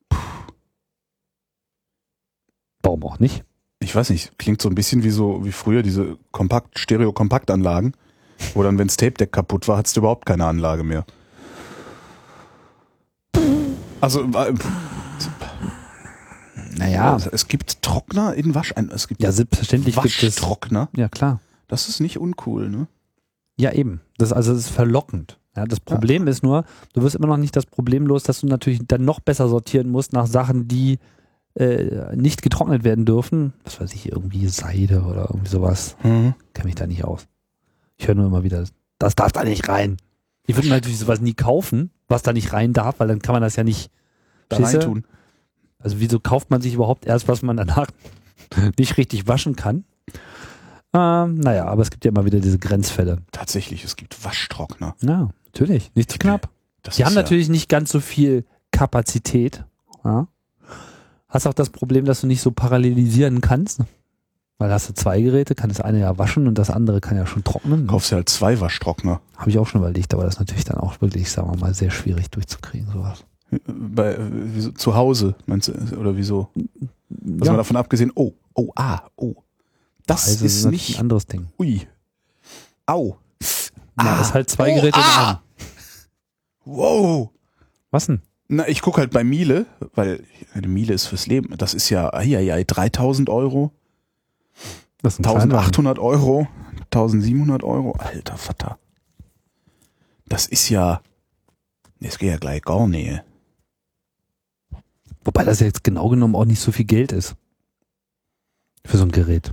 Warum auch nicht? Ich weiß nicht, klingt so ein bisschen wie so wie früher diese Kompakt Stereo-Kompaktanlagen, wo dann, wenn das Tape-Deck kaputt war, hattest du überhaupt keine Anlage mehr. Also äh, Naja, es gibt Trockner in Waschein. Es gibt ja, selbstverständlich gibt es. Waschtrockner. Ja, klar. Das ist nicht uncool, ne? Ja, eben. Das, also, das ist verlockend. Ja, das Problem ist nur, du wirst immer noch nicht das Problem los, dass du natürlich dann noch besser sortieren musst nach Sachen, die äh, nicht getrocknet werden dürfen. Was weiß ich, irgendwie Seide oder irgendwie sowas. Mhm. Kenne mich da nicht aus. Ich höre nur immer wieder, das darf da nicht rein. Ich würde natürlich sowas nie kaufen, was da nicht rein darf, weil dann kann man das ja nicht Da Verstehst du? reintun. Also wieso kauft man sich überhaupt erst, was man danach nicht richtig waschen kann? Ähm, naja, aber es gibt ja immer wieder diese Grenzfälle. Tatsächlich, es gibt Waschtrockner. Ja, natürlich. Nicht zu knapp. Das Die ist haben ja- natürlich nicht ganz so viel Kapazität. Ja. Hast auch das Problem, dass du nicht so parallelisieren kannst. Weil hast du zwei Geräte, kann das eine ja waschen und das andere kann ja schon trocknen. Kaufst du halt zwei Waschtrockner. Habe ich auch schon überlegt, aber das ist natürlich dann auch wirklich, sagen wir mal, sehr schwierig durchzukriegen, sowas. Bei, äh, wieso, zu Hause, meinst du, oder wieso? Also Ja, mal davon abgesehen, oh, oh, ah, oh. Das also ist natürlich nicht, ein anderes Ding. ui, au. Ja, Ah, das ist halt zwei oh, Geräte in ah. einem. Wow. Was denn? Na, ich gucke halt bei Miele, weil eine Miele ist fürs Leben. Das ist ja, ai, dreitausend Euro, Das ist ein Kleinwagen. eintausendachthundert Euro, eintausendsiebenhundert Euro. Alter Vater. Das ist ja, das geht ja gleich gar nicht. Wobei das jetzt genau genommen auch nicht so viel Geld ist. Für so ein Gerät.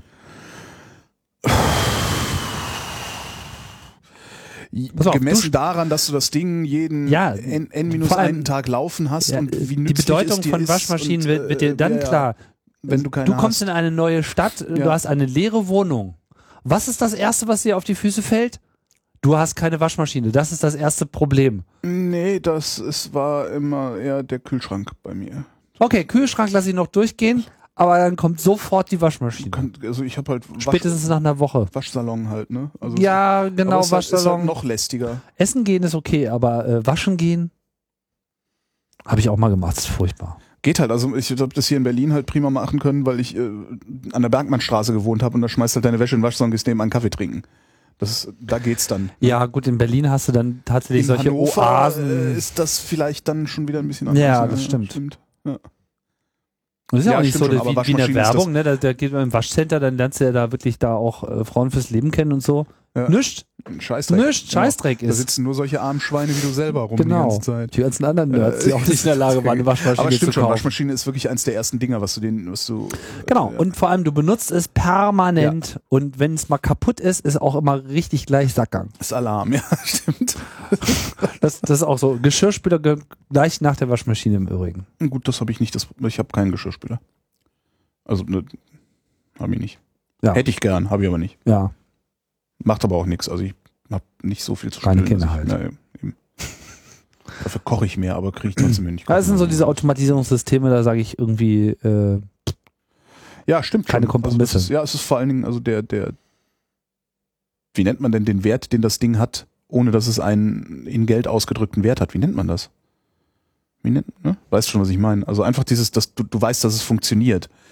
Pass auf, Gemessen du- daran, dass du das Ding jeden Ja, n, n minus vor allem- einen Tag laufen hast Ja, und wie die nützlich Bedeutung es dir von ist Waschmaschinen und, wird, wird dir äh, dann ja, ja, klar. wenn du keine Du kommst hast. in eine neue Stadt, äh, Ja. du hast eine leere Wohnung. Was ist das Erste, was dir auf die Füße fällt? Du hast keine Waschmaschine. Das ist das erste Problem. Nee, das es war immer eher der Kühlschrank bei mir. Okay, Kühlschrank lasse ich noch durchgehen, aber dann kommt sofort die Waschmaschine. Kann, also ich habe halt Wasch, Spätestens nach einer Woche. Waschsalon halt, ne? Also Ja, es, genau, aber es ist halt, ist Waschsalon. halt noch lästiger. Essen gehen ist okay, aber äh, waschen gehen habe ich auch mal gemacht. Das ist furchtbar. Geht halt, also ich habe das hier in Berlin halt prima machen können, weil ich äh, an der Bergmannstraße gewohnt habe und da schmeißt halt deine Wäsche in den Waschsalon, gehst nebenan Kaffee trinken. Das ist, da geht's dann. Ja, gut, in Berlin hast du dann tatsächlich In solche Hannover Oasen. äh, ist das vielleicht dann schon wieder ein bisschen anders. Ja, das stimmt. Ja. Das ist ja, Ja, auch nicht stimmt so schon, dass- aber wie, wie in der Waschmaschine ist Werbung, ne? Da, da geht man im Waschcenter, dann lernst du ja da wirklich da auch äh, Frauen fürs Leben kennen und so. Ja. Nischt, Ein Scheißdreck. nischt, Scheißdreck Da ist. sitzen nur solche armen Schweine wie du selber rum Genau. die ganze Zeit. Die ganzen anderen Nerds, die Äh, auch nicht in der Lage waren, eine Waschmaschine Aber zu stimmt schon, kaufen. Waschmaschine ist wirklich eins der ersten Dinger, was du den, was du. Genau, äh, und vor allem du benutzt es permanent und wenn es mal kaputt ist, ist auch immer richtig gleich Sackgang. ist Alarm, ja, stimmt. Das, das ist auch so. Geschirrspüler ge- gleich nach der Waschmaschine im Übrigen. Gut, das habe ich nicht. Das, ich habe keinen Geschirrspüler. Also, ne, habe ich nicht. Ja. Hätte ich gern, habe ich aber nicht. Ja. Macht aber auch nichts. Also ich habe nicht so viel zu Keine spülen. Kinder dass ich- halt. Na, eben. Dafür koche ich mehr, aber kriege ich trotzdem hin. Ich Das koche sind so mehr. diese Automatisierungssysteme, da sage ich irgendwie, äh, Ja, stimmt. keine schon. Kompromisse. Also das ist, ja, es ist vor allen Dingen, also der, der, wie nennt man denn den Wert, den das Ding hat, ohne dass es einen in Geld ausgedrückten Wert hat? Wie nennt man das? Wie nennt, ne? Weißt schon, was ich meine? Also einfach dieses, dass du, du weißt, dass es funktioniert.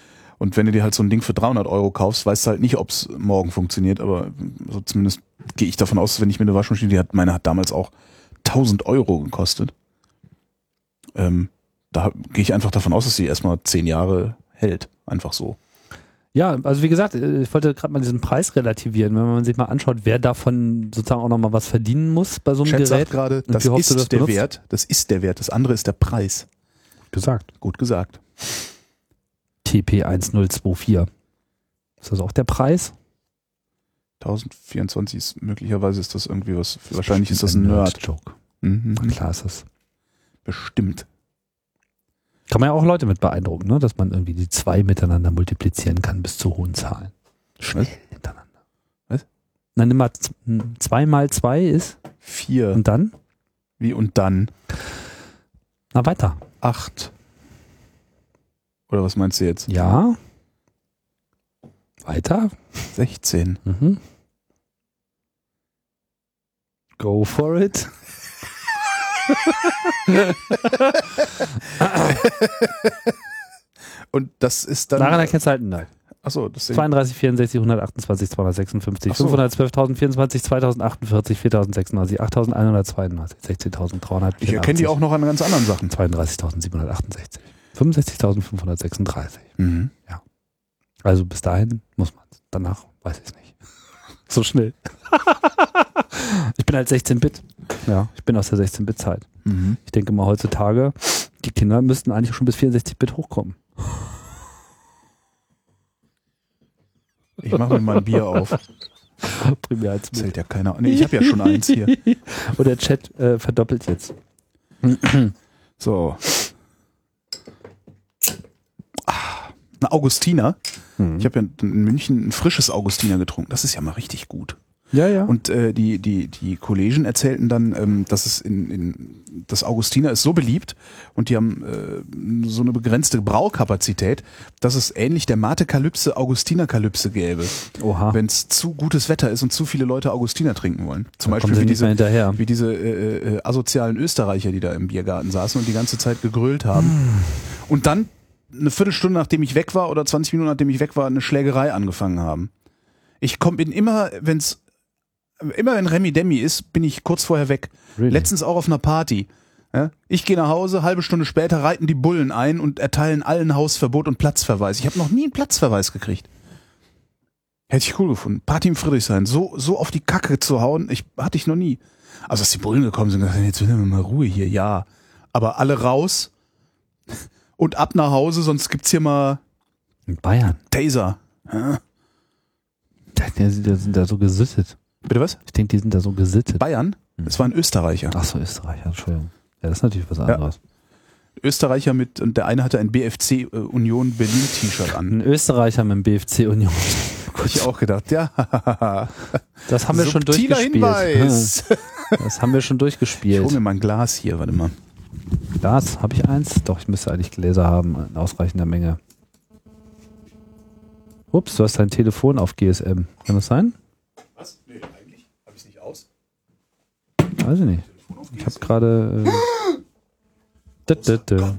Und wenn du dir halt so ein Ding für dreihundert Euro kaufst, weißt du halt nicht, ob es morgen funktioniert, aber so zumindest gehe ich davon aus, wenn ich mir eine Waschmaschine, die hat, meine hat damals auch tausend Euro gekostet. Ähm, da gehe ich einfach davon aus, dass sie erstmal zehn Jahre hält. Einfach so. Ja, also wie gesagt, ich wollte gerade mal diesen Preis relativieren, wenn man sich mal anschaut, wer davon sozusagen auch nochmal was verdienen muss bei so einem Chat Gerät. sagt gerade, Und das wie oft du ist das der benutzt? Wert, das ist der Wert, das andere ist der Preis. Gesagt. Gut gesagt. T P eins null zwei vier. Ist das auch der Preis? tausendvierundzwanzig ist, möglicherweise ist das irgendwie was, wahrscheinlich ist das ein Nerd-Joke. Mhm. Klar ist das. Bestimmt. Kann man ja auch Leute mit beeindrucken, ne? Dass man irgendwie die zwei miteinander multiplizieren kann bis zu hohen Zahlen. Schnell hintereinander. Was? Nein, nimm mal z- zwei mal zwei ist Vier. und dann? Wie und dann? Na weiter. Acht. Oder was meinst du jetzt? Ja. Weiter. sechzehn. Mhm. Go for it. Und das ist dann. Daran erkennst du halt einen Null. Achso, das ist zweiunddreißig, vierundsechzig, hundertachtundzwanzig, zweihundertsechsundfünfzig, Ach so. fünfhundertzwölf, vierundzwanzig, zweitausendachtundvierzig, viertausendsechsundneunzig, achttausendeinhundertzweiundneunzig, sechzehntausenddreihundertvierundachtzig. Ich erkenne die auch noch an ganz anderen Sachen. zweiunddreißigtausendsiebenhundertachtundsechzig, fünfundsechzigtausendfünfhundertsechsunddreißig. Mhm. Also bis dahin muss man es. Danach weiß ich es nicht. So schnell. Ich bin halt sechzehn Bit. Ja, ich bin aus der sechzehn Bit Zeit. Mhm. Ich denke mal heutzutage, die Kinder müssten eigentlich schon bis vierundsechzig Bit hochkommen. Ich mache mir mal ein Bier auf. Primär als Bild. Zählt ja keiner. Nee, ich habe ja schon eins hier. Und der Chat äh, verdoppelt jetzt. So. Ah, ein Augustiner. Hm. Ich habe ja in München ein frisches Augustiner getrunken. Das ist ja mal richtig gut. Ja, ja. Und äh, die, die, die Kollegen erzählten dann, ähm, dass es in, in das Augustiner ist so beliebt und die haben äh, so eine begrenzte Braukapazität, dass es ähnlich der Mate-Kalypse Augustiner-Kalypse gäbe. Oha. Wenn es zu gutes Wetter ist und zu viele Leute Augustiner trinken wollen. Zum Da kommen Beispiel sie wie nicht mehr diese, hinterher. wie diese äh, äh, asozialen Österreicher, die da im Biergarten saßen und die ganze Zeit gegrölt haben. Hm. Und dann eine Viertelstunde, nachdem ich weg war oder zwanzig Minuten, nachdem ich weg war, eine Schlägerei angefangen haben. Ich komm, bin immer, wenn's immer wenn Remi Demi ist, bin ich kurz vorher weg. Really? Letztens auch auf einer Party. Ja? Ich gehe nach Hause, halbe Stunde später reiten die Bullen ein und erteilen allen Hausverbot und Platzverweis. Ich habe noch nie einen Platzverweis gekriegt. Hätte ich cool gefunden. Party im Friedrichshain. So, so auf die Kacke zu hauen, ich, hatte ich noch nie. Also, dass die Bullen gekommen sind und gesagt haben, jetzt will wir mal Ruhe hier, ja. Aber alle raus und ab nach Hause, sonst gibt's hier mal In Bayern. Taser. Ja. Die sind, die sind da so gesittet. Bitte was? Ich denke, die sind da so gesittet. Bayern? Das war ein Österreicher. Ach so, Österreicher, Entschuldigung. Ja, das ist natürlich was anderes. Österreicher mit, und der eine hatte ein B F C äh, Union Berlin T-Shirt an. Ein Österreicher mit dem B F C Union. Hab ich auch gedacht, ja. Das haben wir schon Subtiler durchgespielt. Hinweis. Das haben wir schon Ich hole durchgespielt. mir mal ein Glas hier, warte mal. Glas, habe ich eins? Doch, ich müsste eigentlich Gläser haben, in ausreichender Menge. Ups, du hast dein Telefon auf G S M. Kann das sein? Was? Nee, eigentlich habe ich es nicht aus. Weiß ich nicht. Ich habe gerade... Äh, da, da, da.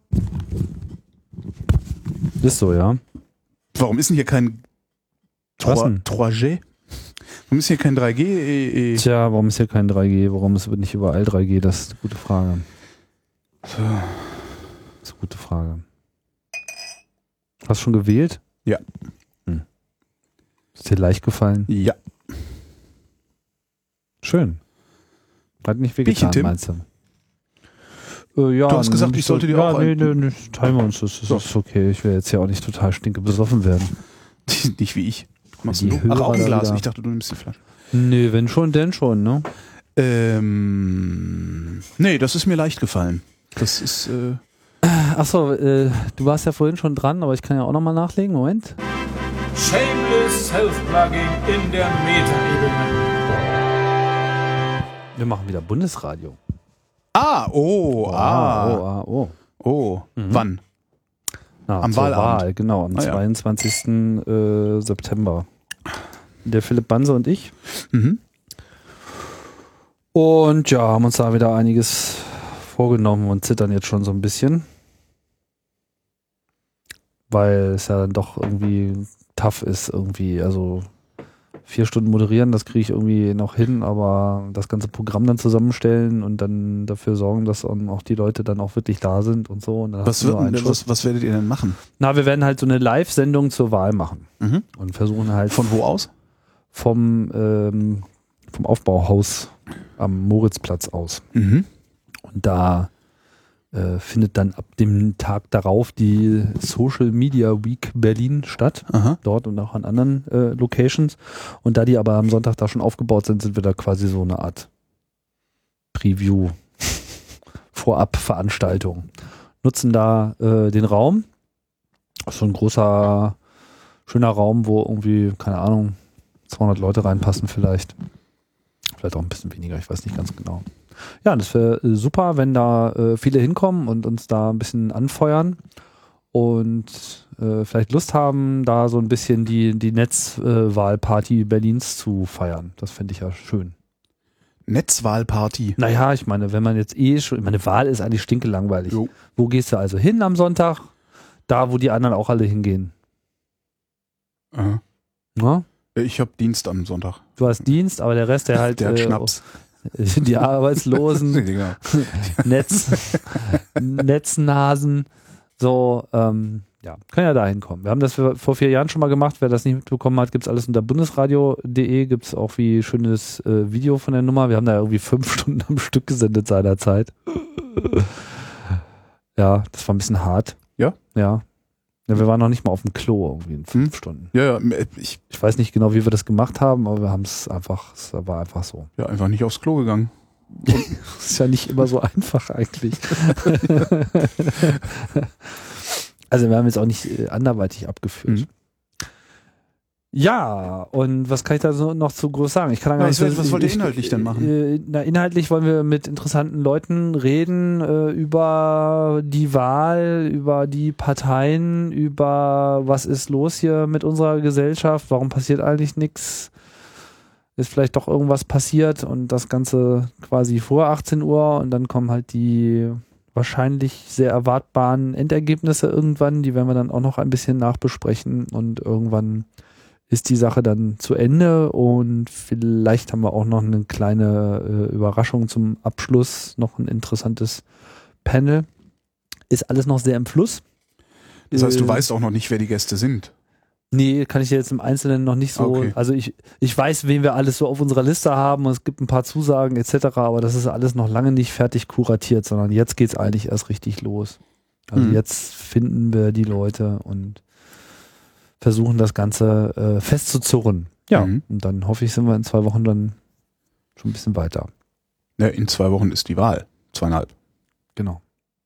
Ist so, ja. Warum ist denn hier kein Was Trois- denn? drei G? Warum ist hier kein drei G? Äh, äh. Tja, warum ist hier kein drei G? Warum ist nicht überall drei G? Das ist eine gute Frage. Das ist eine gute Frage. Hast du schon gewählt? Ja. Hm. Ist dir leicht gefallen? Ja. Schön. Hat nicht Bierchen, wehgetan, Tim? meinst du? Äh, ja, Du hast gesagt, nee, ich sollte dir ja, auch nee, ein- nee, nee, teilen wir uns das. Das So. ist okay. Ich will jetzt ja auch nicht total stinke besoffen werden. Nicht wie ich. Machst Die du? Ach, Hörer auch ein da Glas. wieder. Ich dachte, du nimmst die Flasche. Nee, wenn schon, denn schon, ne? Ähm, nee, das ist mir leicht gefallen. Das ist, äh, Achso, äh, du warst ja vorhin schon dran, aber ich kann ja auch nochmal nachlegen. Moment. Shameless Self-Plugging in der Metaebene. Wir machen wieder Bundesradio. ah, oh, ah, Oh, ah, oh. oh, wann? Na, Am zur Wahlabend. Wahl, genau, am Ah, ja. zweiundzwanzigsten Äh, September. Der Philipp Banse und ich. Mhm. Und ja, haben uns da wieder einiges vorgenommen und zittern jetzt schon so ein bisschen. weil es ja dann doch irgendwie tough ist irgendwie, also vier Stunden moderieren, das kriege ich irgendwie noch hin, aber das ganze Programm dann zusammenstellen und dann dafür sorgen, dass auch die Leute dann auch wirklich da sind und so. Und dann Was, wird, denn, was, was werdet ihr denn machen? Na, wir werden halt so eine Live-Sendung zur Wahl machen Mhm. und versuchen halt Von wo aus? vom, ähm, vom Aufbauhaus am Moritzplatz aus. Mhm. Und da äh, findet dann ab dem Tag darauf die Social Media Week Berlin statt. Aha. Dort und auch an anderen äh, Locations. Und da die aber am Sonntag da schon aufgebaut sind, sind wir da quasi so eine Art Preview, Vorab-Veranstaltung. Nutzen da äh, den Raum. So ein großer, schöner Raum, wo irgendwie, keine Ahnung, zweihundert Leute reinpassen vielleicht. Vielleicht auch ein bisschen weniger, ich weiß nicht ganz genau. Ja, das wäre super, wenn da äh, viele hinkommen und uns da ein bisschen anfeuern und äh, vielleicht Lust haben, da so ein bisschen die, die Netzwahlparty äh, Berlins zu feiern. Das fände ich ja schön. Netzwahlparty. Naja, ich meine, wenn man jetzt eh schon, meine Wahl ist eigentlich stinkelangweilig. Jo. Wo gehst du also hin am Sonntag? Da, wo die anderen auch alle hingehen. Aha. Na? Ich habe Dienst am Sonntag. Du hast Dienst, aber der Rest, der halt Der hat äh, Schnaps. die Arbeitslosen, Genau. Netz, Netznasen, so, ähm, ja, können ja da hinkommen. Wir haben das vor vier Jahren schon mal gemacht. Wer das nicht mitbekommen hat, gibt es alles unter bundesradio punkt de, gibt es auch wie schönes äh, Video von der Nummer. Wir haben da irgendwie fünf Stunden am Stück gesendet seinerzeit. Ja, das war ein bisschen hart. Ja? Ja. Ja, wir waren noch nicht mal auf dem Klo irgendwie in fünf Hm. Stunden. Ja, ja, ich Ich weiß nicht genau, wie wir das gemacht haben, aber wir haben es einfach, es war einfach so. ja einfach nicht aufs Klo gegangen. Das ist ja nicht immer so einfach eigentlich. Also wir haben jetzt auch nicht äh, anderweitig abgeführt. Mhm. Ja, und was kann ich da so noch zu groß sagen? Ich kann da gar Ja, nicht was- so, was wollt ihr ich- inhaltlich denn machen? Äh, na, inhaltlich wollen wir mit interessanten Leuten reden äh, über die Wahl, über die Parteien, über was ist los hier mit unserer Gesellschaft, warum passiert eigentlich nichts, ist vielleicht doch irgendwas passiert und das Ganze quasi vor achtzehn Uhr und dann kommen halt die wahrscheinlich sehr erwartbaren Endergebnisse irgendwann, die werden wir dann auch noch ein bisschen nachbesprechen und irgendwann ist die Sache dann zu Ende und vielleicht haben wir auch noch eine kleine äh, Überraschung zum Abschluss, noch ein interessantes Panel. Ist alles noch sehr im Fluss. Das heißt, du Äh, weißt auch noch nicht, wer die Gäste sind. Nee, kann ich dir jetzt im Einzelnen noch nicht so. Okay. Also ich, ich weiß, wen wir alles so auf unserer Liste haben und es gibt ein paar Zusagen et cetera, aber das ist alles noch lange nicht fertig kuratiert, sondern jetzt geht's eigentlich erst richtig los. Also Mhm. jetzt finden wir die Leute und versuchen das Ganze äh, festzuzurren. Ja, Mhm. und dann hoffe ich, sind wir in zwei Wochen dann schon ein bisschen weiter. Ja, in zwei Wochen ist die Wahl. Zweieinhalb. Genau.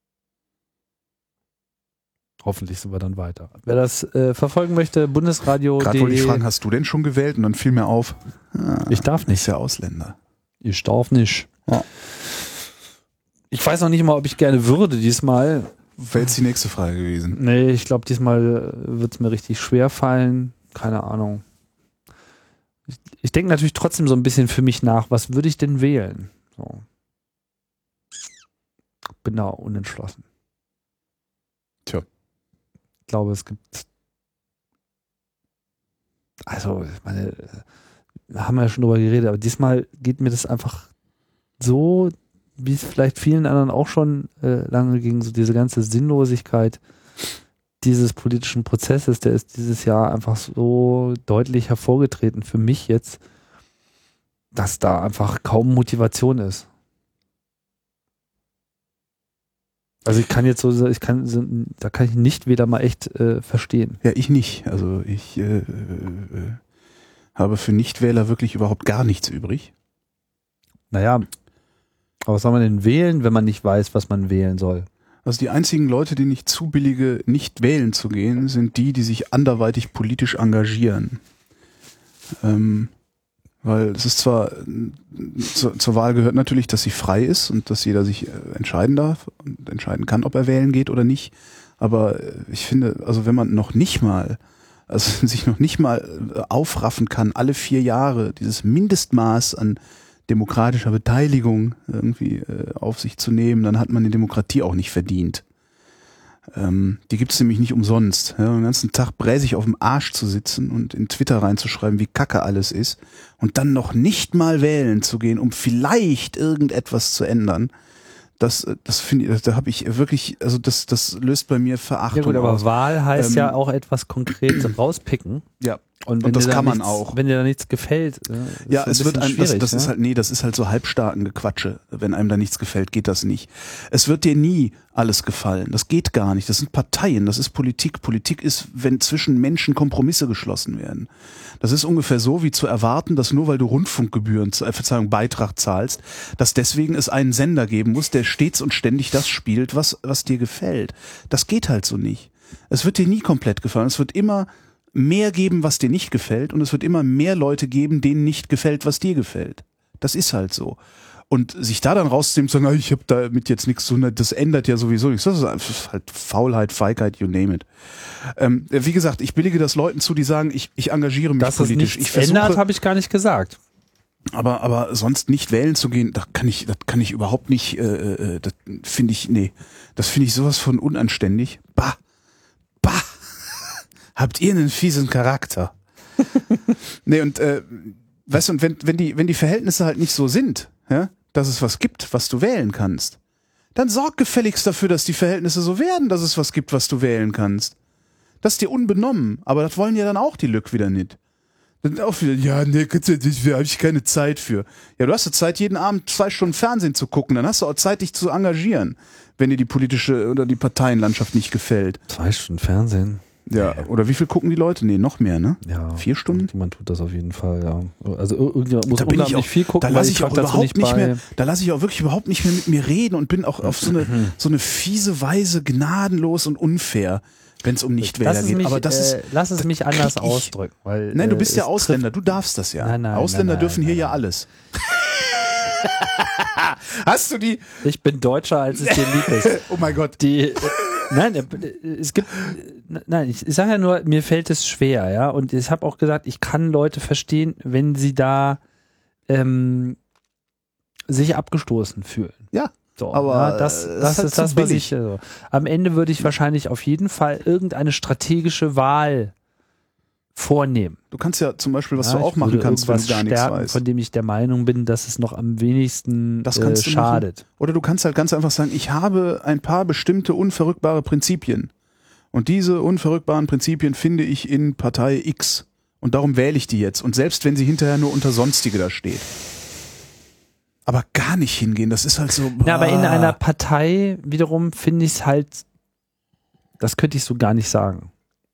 Hoffentlich sind wir dann weiter. Wer das äh, verfolgen möchte, Bundesradio. Gerade wollte ich fragen, hast du denn schon gewählt? Und dann fiel mir auf, ah, Ich darf nicht. ist ja Ausländer. Ich darf nicht. Ja. Ich weiß noch nicht mal, ob ich gerne würde diesmal. Wäre jetzt die nächste Frage gewesen. Nee, ich glaube, diesmal wird es mir richtig schwer fallen. Keine Ahnung. Ich, ich denke natürlich trotzdem so ein bisschen für mich nach, was würde ich denn wählen? So. Bin da unentschlossen. Tja. Ich glaube, es gibt. Also, ich meine, da haben wir ja schon drüber geredet, aber diesmal geht mir das einfach so, wie es vielleicht vielen anderen auch schon äh, lange ging, so diese ganze Sinnlosigkeit dieses politischen Prozesses, der ist dieses Jahr einfach so deutlich hervorgetreten für mich jetzt, dass da einfach kaum Motivation ist. Also ich kann jetzt so, ich kann, so, da kann ich nicht wieder mal echt äh, verstehen. Ja, ich nicht. Also ich äh, äh, habe für Nichtwähler wirklich überhaupt gar nichts übrig. Naja, aber was soll man denn wählen, wenn man nicht weiß, was man wählen soll? Also die einzigen Leute, denen ich zubillige, nicht wählen zu gehen, sind die, die sich anderweitig politisch engagieren. Ähm, weil es ist zwar, zur, zur Wahl gehört natürlich, dass sie frei ist und dass jeder sich äh, entscheiden darf und entscheiden kann, ob er wählen geht oder nicht. Aber äh, ich finde, also wenn man noch nicht mal, also sich noch nicht mal äh, aufraffen kann, alle vier Jahre dieses Mindestmaß an demokratischer Beteiligung irgendwie äh, auf sich zu nehmen, dann hat man die Demokratie auch nicht verdient. Ähm, die gibt's nämlich nicht umsonst. Ja, den ganzen Tag bräsig auf dem Arsch zu sitzen und in Twitter reinzuschreiben, wie kacke alles ist und dann noch nicht mal wählen zu gehen, um vielleicht irgendetwas zu ändern. Das, das finde ich, da habe ich wirklich, also das, das löst bei mir Verachtung Ja gut, aber aus. Wahl heißt Ähm, ja auch etwas konkret rauspicken. Ja. Und, Und das dir da kann man nichts, auch. Wenn dir da nichts gefällt. Ja, ist Ja, so es ein wird bisschen einem, das, schwierig, das ne? ist halt, nee, das ist halt so halbstarken Gequatsche. Wenn einem da nichts gefällt, geht das nicht. Es wird dir nie alles gefallen. Das geht gar nicht. Das sind Parteien, das ist Politik. Politik ist, wenn zwischen Menschen Kompromisse geschlossen werden. Das ist ungefähr so, wie zu erwarten, dass nur weil du Rundfunkgebühren, äh, Verzeihung, Beitrag zahlst, dass deswegen es einen Sender geben muss, der stets und ständig das spielt, was, was dir gefällt. Das geht halt so nicht. Es wird dir nie komplett gefallen. Es wird immer mehr geben, was dir nicht gefällt, und es wird immer mehr Leute geben, denen nicht gefällt, was dir gefällt. Das ist halt so. Und sich da dann rauszunehmen, zu sagen, ich habe damit jetzt nichts zu tun, das ändert ja sowieso nichts. Das ist einfach halt Faulheit, Feigheit, you name it. Ähm, wie gesagt, ich billige das Leuten zu, die sagen, ich, ich engagiere mich Dass es politisch. nichts Ich versuche, ändert, habe ich gar nicht gesagt. aber aber sonst nicht wählen zu gehen, da kann ich, das kann ich überhaupt nicht. Äh, äh, das finde ich, nee, das finde ich sowas von unanständig. Bah, bah. Habt ihr einen fiesen Charakter? Nee, und äh, weißt du, und wenn, wenn die, wenn die Verhältnisse halt nicht so sind, ja, dass es was gibt, was du wählen kannst, dann sorg gefälligst dafür, dass die Verhältnisse so werden, dass es was gibt, was du wählen kannst. Das ist dir unbenommen, aber das wollen ja dann auch die Lück wieder nicht. Dann auch wieder, ja, nee, da habe ich keine Zeit für. Ja, du hast ja Zeit, jeden Abend zwei Stunden Fernsehen zu gucken, dann hast du auch Zeit, dich zu engagieren, wenn dir die politische oder die Parteienlandschaft nicht gefällt. Zwei Stunden Fernsehen. Ja, oder wie viel gucken die Leute? Nee, noch mehr, ne? Ja. Vier Stunden? Man tut das auf jeden Fall, ja. Also irgendjemand muss Da bin ich unglaublich auch, viel gucken, da lasse weil ich trag auch dazu überhaupt nicht nicht bei. mehr, da lasse ich auch wirklich überhaupt nicht mehr mit mir reden und bin auch auf so eine, so eine fiese Weise gnadenlos und unfair, wenn es um Nichtwähler Lass es geht. mich, Aber das ist, äh, lass es mich anders krieg ich- ausdrücken. Weil, nein, du äh, bist ja es Ausländer, du darfst das ja. Nein, nein, Ausländer nein, dürfen nein, hier nein. ja alles. Hast du die? trifft- Ich bin Deutscher, als es dir lieb ist. Oh mein Gott. Die, äh, nein, äh, es gibt, äh, nein, ich, ich sage ja nur, mir fällt es schwer, ja, und ich habe auch gesagt, ich kann Leute verstehen, wenn sie da ähm, sich abgestoßen fühlen. Ja. So, Aber, ja, das, äh, das ist halt ist das, zu was billig. ich, also, am Ende würde ich wahrscheinlich auf jeden Fall irgendeine strategische Wahl vornehmen. Du kannst ja zum Beispiel, was Ja, du auch ich machen würde kannst, wenn du irgendwas gar nichts stärken, weißt. von dem ich der Meinung bin, dass es noch am wenigsten Das äh, kannst du schadet. machen. Oder du kannst halt ganz einfach sagen, ich habe ein paar bestimmte unverrückbare Prinzipien. Und diese unverrückbaren Prinzipien finde ich in Partei X. Und darum wähle ich die jetzt. Und selbst wenn sie hinterher nur unter Sonstige da steht. Aber gar nicht hingehen, das ist halt so. Ja, aber in ah. einer Partei wiederum finde ich es halt, das könnte ich so gar nicht sagen.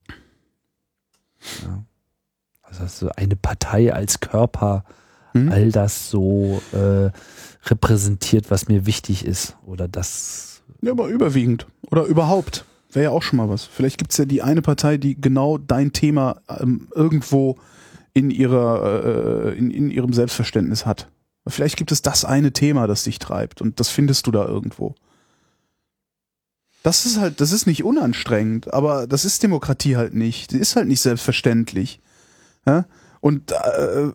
Ja. Also so eine Partei als Körper, Hm? all das so äh, repräsentiert, was mir wichtig ist. Oder das. Ja, aber überwiegend. Oder überhaupt. Wäre ja auch schon mal was. Vielleicht gibt's ja die eine Partei, die genau dein Thema ähm, irgendwo in ihrer, äh, in, in ihrem Selbstverständnis hat. Vielleicht gibt es das eine Thema, das dich treibt, und das findest du da irgendwo. Das ist halt, das ist nicht unanstrengend, aber das ist Demokratie halt nicht. Die ist halt nicht selbstverständlich. Ja? Und äh,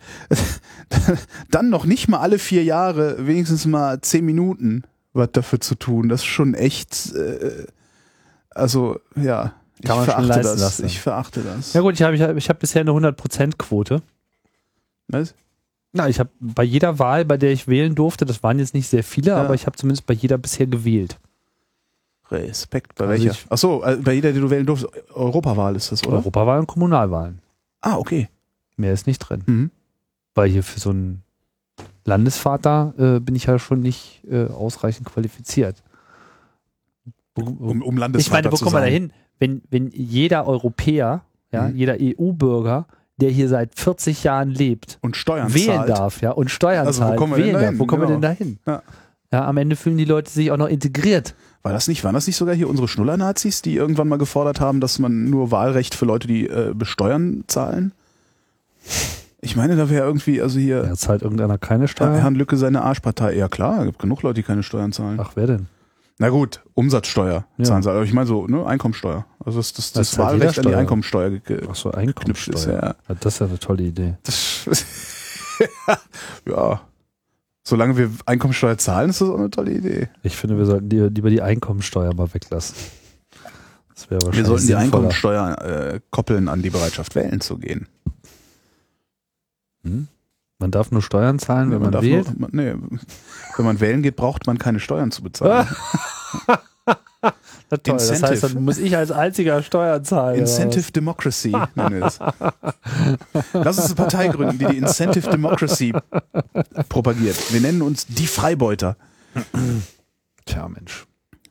dann noch nicht mal alle vier Jahre, wenigstens mal zehn Minuten was dafür zu tun, das ist schon echt, äh, also ja, ich Kann man schon verachte leisten das. lassen. Ich verachte das. Ja gut, ich habe ich hab, ich hab bisher eine hundert Prozent Quote. Was? Na, ich habe bei jeder Wahl, bei der ich wählen durfte, das waren jetzt nicht sehr viele, Ja. aber ich habe zumindest bei jeder bisher gewählt. Respekt. Bei Also welcher? ich- Achso, äh, bei jeder, die du wählen durfst. Europawahl ist das, oder? Europawahlen und Kommunalwahlen. Ah, okay. Mehr ist nicht drin. Mhm. Weil hier für so einen Landesvater äh, bin ich ja schon nicht äh, ausreichend qualifiziert. Wo- wo- Um, um Landesvater ich meine, wo zu kommen wir da sein. hin? Wenn, wenn jeder Europäer, ja, Mhm. jeder E U-Bürger, der hier seit vierzig Jahren lebt, Und Steuern wählen zahlt. darf, ja, und Steuern Also, wo zahlt, kommen wir denn wählen darf, dahin? wo kommen wir Genau. denn da hin? Ja. Ja, am Ende fühlen die Leute sich auch noch integriert. War das nicht, waren das nicht sogar hier unsere Schnuller-Nazis, die irgendwann mal gefordert haben, dass man nur Wahlrecht für Leute, die äh, besteuern, zahlen? Ich meine, da wäre irgendwie, also hier, Ja, zahlt irgendeiner keine Herr, Steuern? Herrn Lücke seine Arschpartei. Ja klar, es gibt genug Leute, die keine Steuern zahlen. Ach, wer denn? Na gut, Umsatzsteuer Ja. zahlen sie. Aber ich meine so, ne, Einkommensteuer. Also das, das, das, Das zahlt Wahlrecht jeder an die Steuer. Einkommensteuer ge- ge- Ach so, geknüpft ist. Einkommensteuer. Ja. Ja, das ist ja eine tolle Idee. Das, ja. Solange wir Einkommensteuer zahlen, ist das auch eine tolle Idee. Ich finde, wir sollten die, lieber die Einkommensteuer mal weglassen. Das wäre Wir wahrscheinlich sollten die sinnvoller. Einkommensteuer äh, koppeln an die Bereitschaft, wählen zu gehen. Hm? Man darf nur Steuern zahlen, wenn man, darf wählt. Nur, man, nee, wenn man wählen geht, braucht man keine Steuern zu bezahlen. Na toll, das Incentive. heißt, dann muss ich als einziger Steuern zahlen. Incentive Democracy nennen wir das. Lass uns eine Partei gründen, die die Incentive Democracy propagiert. Wir nennen uns die Freibeuter. Tja, Mensch.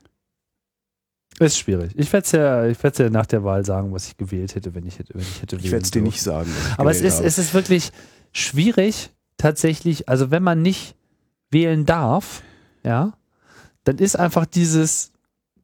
Ist schwierig. Ich werde es ja, ich werd's ja nach der Wahl sagen, was ich gewählt hätte, wenn ich hätte, wenn ich hätte Ich werde es dir nicht sagen. was ich Aber es gewählt ist, habe. es ist wirklich schwierig, tatsächlich, also wenn man nicht wählen darf, ja, dann ist einfach dieses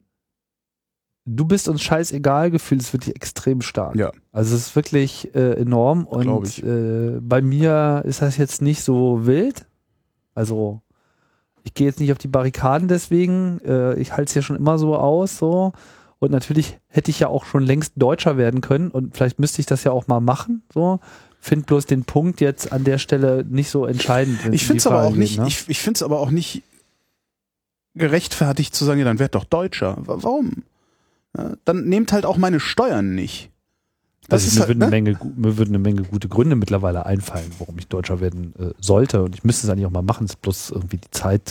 Du bist uns scheißegal Gefühl, es wird wirklich extrem stark. Ja. Also es ist wirklich äh, enorm Glaub und ich. äh, bei mir ist das jetzt nicht so wild. Also ich gehe jetzt nicht auf die Barrikaden deswegen, äh, ich halte es ja schon immer so aus, so. Und natürlich hätte ich ja auch schon längst Deutscher werden können und vielleicht müsste ich das ja auch mal machen, so. Find bloß den Punkt jetzt an der Stelle nicht so entscheidend. wenn Ich es finde um es die aber Frage auch nicht, geht, ne? ich, ich finde es aber auch nicht gerechtfertigt zu sagen, ja, dann werd doch Deutscher. Wa- Warum? Ja, dann nehmt halt auch meine Steuern nicht. Das Also ist mir, halt, würden ne? eine Menge, gu- mir würden eine Menge gute Gründe mittlerweile einfallen, warum ich Deutscher werden äh, sollte. Und ich müsste es eigentlich auch mal machen. Es ist bloß irgendwie die Zeit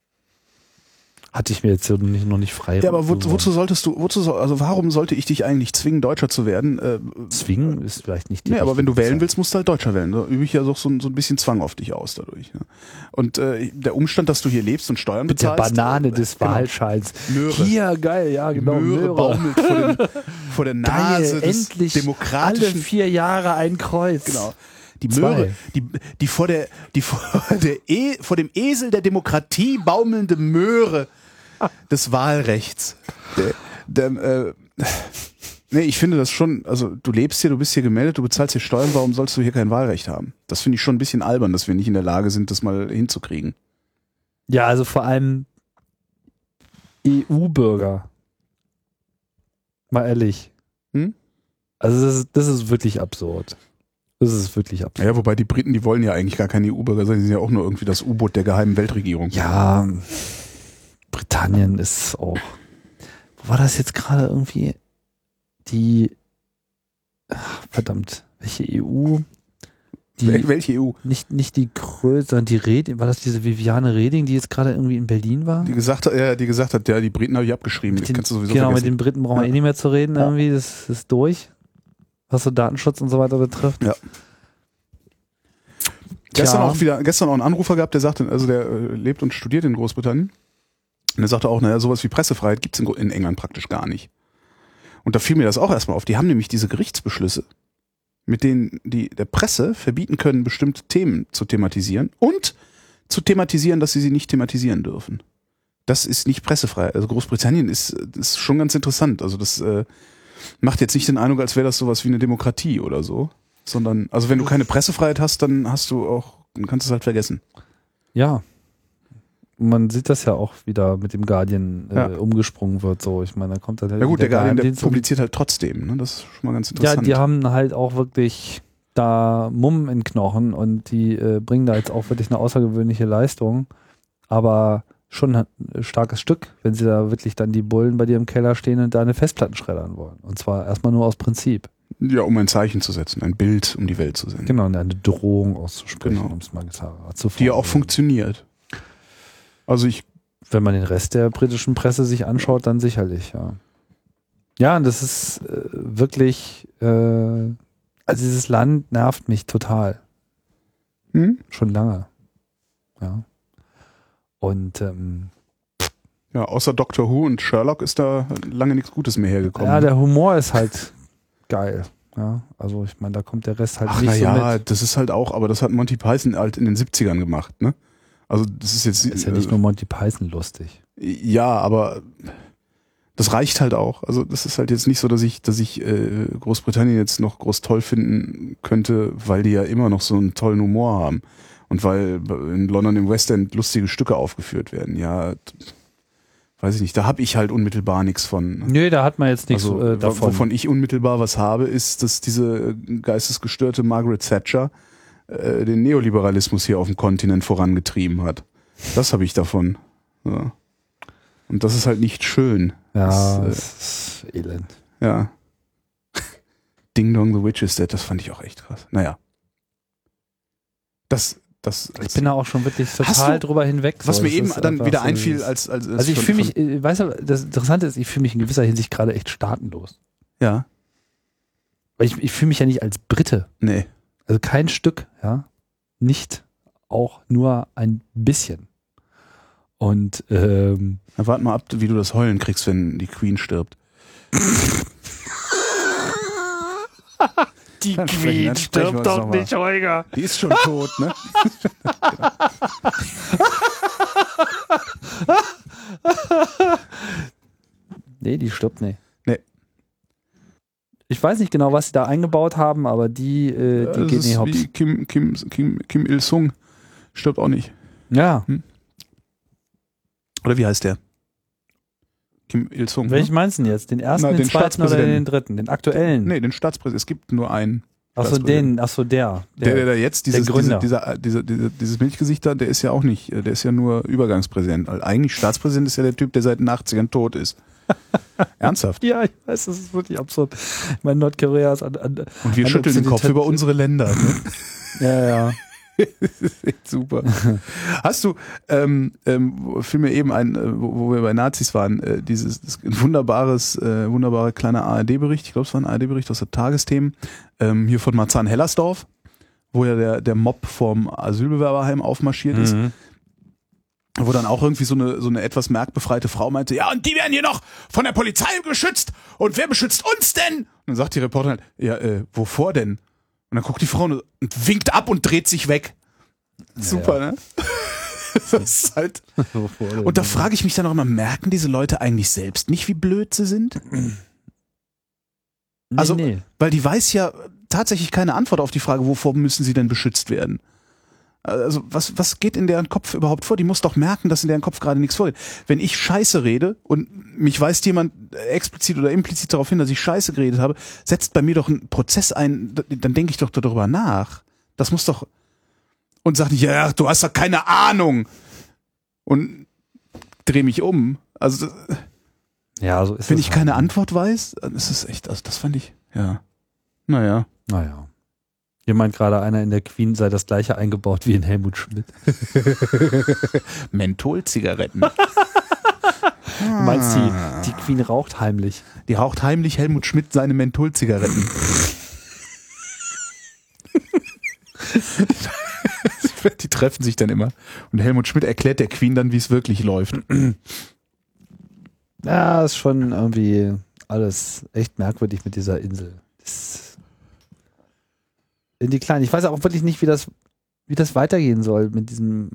hatte ich mir jetzt so nicht, noch nicht frei. Ja, aber wo, so- wozu solltest du, wozu soll, also warum sollte ich dich eigentlich zwingen, Deutscher zu werden? Äh, Zwingen ist vielleicht nicht die nee, aber wenn du richtige wählen Zeit. willst, musst du halt Deutscher wählen. Da übe ich ja doch so, ein- so ein bisschen Zwang auf dich aus dadurch. Ne? Und äh, der Umstand, dass du hier lebst und Steuern Mit der bezahlst. Banane äh, des genau. Wahlscheins. Möhre. Hier, geil, ja, Die genau. Möhre, Möhre. baumelt vor, dem, vor der Nase Geil, des endlich alle demokratischen. vier Jahre ein Kreuz. Genau. Die Zwei. Möhre, die, die vor der, die vor der e, vor dem Esel der Demokratie baumelnde Möhre des Wahlrechts. Der, der, äh, nee, ich finde das schon, also du lebst hier, du bist hier gemeldet, du bezahlst hier Steuern, warum sollst du hier kein Wahlrecht haben? Das finde ich schon ein bisschen albern, dass wir nicht in der Lage sind, das mal hinzukriegen. Ja, also vor allem E U-Bürger. Mal ehrlich. Hm? Also das ist, das ist wirklich absurd. Das ist wirklich absurd. Ja, wobei die Briten, die wollen ja eigentlich gar keine E U-Bürger sein, die sind ja auch nur irgendwie das U-Boot der geheimen Weltregierung. Ja, Britannien ist auch. Wo war das jetzt gerade irgendwie? Die. Ach, verdammt, welche E U? Die, Wel welche E U? nicht, nicht die Größe, sondern die Reding. War das diese Viviane Reding, die jetzt gerade irgendwie in Berlin war? Die gesagt hat, ja, die gesagt hat, ja, die Briten habe ich abgeschrieben. Mit Das den, kannst du sowieso genau, mit vergessen. den Briten brauchen wir Ja. eh nicht mehr zu reden, Ja. irgendwie. Das ist durch. Was so Datenschutz und so weiter betrifft. Ja. Gestern Tja. auch wieder, gestern auch einen Anrufer gehabt, der sagte, also der äh, lebt und studiert in Großbritannien. Und der sagte auch, naja, sowas wie Pressefreiheit gibt's in, Gro- in England praktisch gar nicht. Und da fiel mir das auch erstmal auf. Die haben nämlich diese Gerichtsbeschlüsse, mit denen die der Presse verbieten können, bestimmte Themen zu thematisieren und zu thematisieren, dass sie sie nicht thematisieren dürfen. Das ist nicht pressefrei. Also Großbritannien ist, ist schon ganz interessant. Also das äh, macht jetzt nicht den Eindruck, als wäre das sowas wie eine Demokratie oder so. Sondern, also wenn du keine Pressefreiheit hast, dann hast du auch, dann kannst du es halt vergessen. Ja. Man sieht das ja auch wieder mit dem Guardian äh, Ja. umgesprungen wird. So, ich meine, da kommt dann halt Ja gut, der Guardian, der Geheimdienst um- publiziert halt trotzdem, ne? Das ist schon mal ganz Ja, interessant. die haben halt auch wirklich da Mumm in Knochen und die äh, bringen da jetzt auch wirklich eine außergewöhnliche Leistung. Aber schon ein starkes Stück, wenn sie da wirklich dann die Bullen bei dir im Keller stehen und deine Festplatten schreddern wollen. Und zwar erstmal nur aus Prinzip. Ja, um ein Zeichen zu setzen, ein Bild um die Welt zu senden. Genau, und eine Drohung auszusprechen, Genau. um es mal klar zu Die ja auch formulieren. funktioniert. Also ich, Wenn man den Rest der britischen Presse sich anschaut, dann sicherlich, ja. Ja, und das ist äh, wirklich, äh, also dieses Land nervt mich total. hm? Schon lange. Ja. Und ähm, ja, außer Doctor Who und Sherlock ist da lange nichts Gutes mehr hergekommen. ja, der Humor ist halt geil. Ja, also ich meine, da kommt der Rest halt Ach nicht na so ja, mit. das ist halt auch, aber das hat Monty Python halt in den siebzigern gemacht, ne? Also das ist jetzt, Ist ja nicht nur Monty Python lustig. ja, aber das reicht halt auch. Also das ist halt jetzt nicht so, dass ich, dass ich äh, Großbritannien jetzt noch groß toll finden könnte, weil die ja immer noch so einen tollen Humor haben und weil in London im West End lustige Stücke aufgeführt werden. Ja, t- weiß ich nicht. Da habe ich halt unmittelbar nichts von. Nö, da hat man jetzt nichts Also äh, davon. wovon ich unmittelbar was habe, ist, dass diese geistesgestörte Margaret Thatcher äh, den Neoliberalismus hier auf dem Kontinent vorangetrieben hat. Das habe ich davon. Ja. Und das ist halt nicht schön. Ja, Das, äh, es ist Elend. Ja. Ding Dong the Witch is Dead, das fand ich auch echt krass. Naja. Das, das. Ich bin da auch schon wirklich Hast total du- drüber hinweg. Was so. mir Das eben ist dann einfach wieder so einfiel, dieses- als. als, als Also ich von- fühle von- mich, äh, weißt du, das Interessante ist, ich fühle mich in gewisser Hinsicht gerade echt staatenlos. Ja. Weil ich, ich fühle mich ja nicht als Brite. Nee. Also kein Stück, ja. Nicht auch nur ein bisschen. Und ähm, Na, warte mal ab, wie du das Heulen kriegst, wenn die Queen stirbt. Die Dann sprechen- Queen dann sprechen wir uns stirbt doch noch mal. nicht, Holger. Die ist schon tot, ne? nee, die stirbt nicht. Nee. Ich weiß nicht genau, was sie da eingebaut haben, aber die, äh, die Das geht ist nicht hops. wie Kim, Kim, Kim, Kim Il-sung stirbt auch nicht. Ja. Oder wie heißt der? Kim Il-sung. Welchen Ne? meinst du denn jetzt? Den ersten, Na, den, den zweiten oder Staatspräsidenten. den dritten? Den aktuellen? Nee, den Staatspräsidenten. Es gibt nur einen. Achso, den, achso, der. Der, der, der jetzt, dieses, der Gründer. Diese, dieser, dieser, dieser, dieses Milchgesicht da, der ist ja auch nicht, der ist ja nur Übergangspräsident. Also eigentlich Staatspräsident ist ja der Typ, der seit den achtzigern tot ist. Ernsthaft. Ja, ich weiß, das ist wirklich absurd. Ich meine, Nordkorea ist an, an, Und wir an schütteln den Kopf Obszönität- über unsere Länder. Ne? Ja, ja. Das ist echt super. Hast du, ähm, ähm, wo- fiel mir eben ein, äh, wo, wo wir bei Nazis waren, äh, dieses das ein wunderbares, äh, wunderbarer kleiner A R D-Bericht, ich glaube, es war ein A R D-Bericht aus der Tagesthemen, ähm, hier von Marzahn-Hellersdorf, wo ja der, der Mob vom Asylbewerberheim aufmarschiert ist, Mhm. wo dann auch irgendwie so eine, so eine etwas merkbefreite Frau meinte, ja, und die werden hier noch von der Polizei geschützt und wer beschützt uns denn? Und dann sagt die Reporterin halt, ja, äh, wovor denn? Und dann guckt die Frau und winkt ab und dreht sich weg. Super, ne? Das ist halt. Und da frage ich mich dann auch immer, merken diese Leute eigentlich selbst nicht, wie blöd sie sind? Nee, Also, nee. weil die weiß ja tatsächlich keine Antwort auf die Frage, wovor müssen sie denn beschützt werden? Also, was, was geht in deren Kopf überhaupt vor? Die muss doch merken, dass in deren Kopf gerade nichts vorgeht. Wenn ich Scheiße rede und mich weist jemand explizit oder implizit darauf hin, dass ich Scheiße geredet habe, setzt bei mir doch ein Prozess ein, dann denke ich doch darüber nach. Das muss doch. Und sag nicht, ja, du hast doch keine Ahnung. Und dreh mich um. Also, Ja, so ist wenn es ich halt. keine Antwort weiß, dann ist es echt, also das fand ich, ja. Naja. Naja. Hier meint gerade einer in der Queen sei das gleiche eingebaut wie in Helmut Schmidt. Mentholzigaretten. Du meinst, die, die Queen raucht heimlich. Die raucht heimlich Helmut Schmidt seine Mentholzigaretten. Die treffen sich dann immer. Und Helmut Schmidt erklärt der Queen dann, wie es wirklich läuft. Ja, ist schon irgendwie alles echt merkwürdig mit dieser Insel. Das in die Kleinen. Ich weiß auch wirklich nicht, wie das, wie das weitergehen soll mit diesem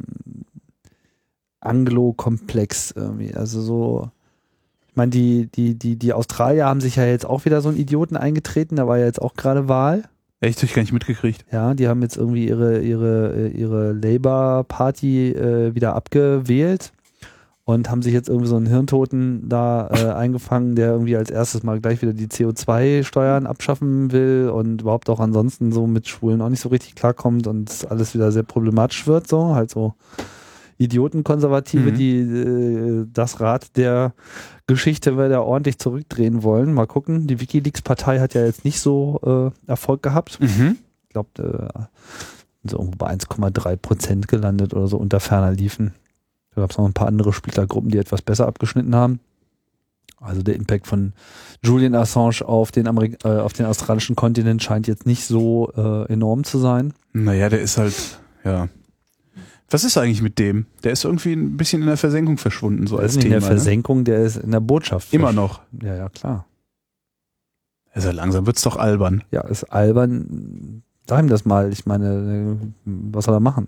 Anglo-Komplex irgendwie. Also so, ich meine, die, die, die, die Australier haben sich ja jetzt auch wieder so einen Idioten eingetreten, da war ja jetzt auch gerade Wahl. Echt, hab ich gar nicht mitgekriegt. Ja, die haben jetzt irgendwie ihre, ihre, ihre Labour-Party äh, wieder abgewählt und haben sich jetzt irgendwie so einen Hirntoten da äh, eingefangen, der irgendwie als erstes mal gleich wieder die C O zwei Steuern abschaffen will und überhaupt auch ansonsten so mit Schwulen auch nicht so richtig klarkommt und alles wieder sehr problematisch wird, so halt so Idiotenkonservative, Mhm. die äh, das Rad der Geschichte wieder ordentlich zurückdrehen wollen. Mal gucken. Die WikiLeaks-Partei hat ja jetzt nicht so äh, Erfolg gehabt. Mhm. Ich glaube, äh, so irgendwo bei eins Komma drei Prozent gelandet oder so unter ferner liefen. Da gab es noch ein paar andere Spielergruppen, die etwas besser abgeschnitten haben. Also der Impact von Julian Assange auf den, Amerik äh, auf den australischen Kontinent scheint jetzt nicht so äh, enorm zu sein. Naja, der ist halt, ja. Was ist eigentlich mit dem? Der ist irgendwie ein bisschen in der Versenkung verschwunden, so Der als ist nicht Thema. in der Versenkung, der ist in der Botschaft. Ne? Immer noch. Ja, ja, klar. Also langsam wird's doch albern. Ja, ist albern. Sag ihm das mal. Ich meine, was soll er machen?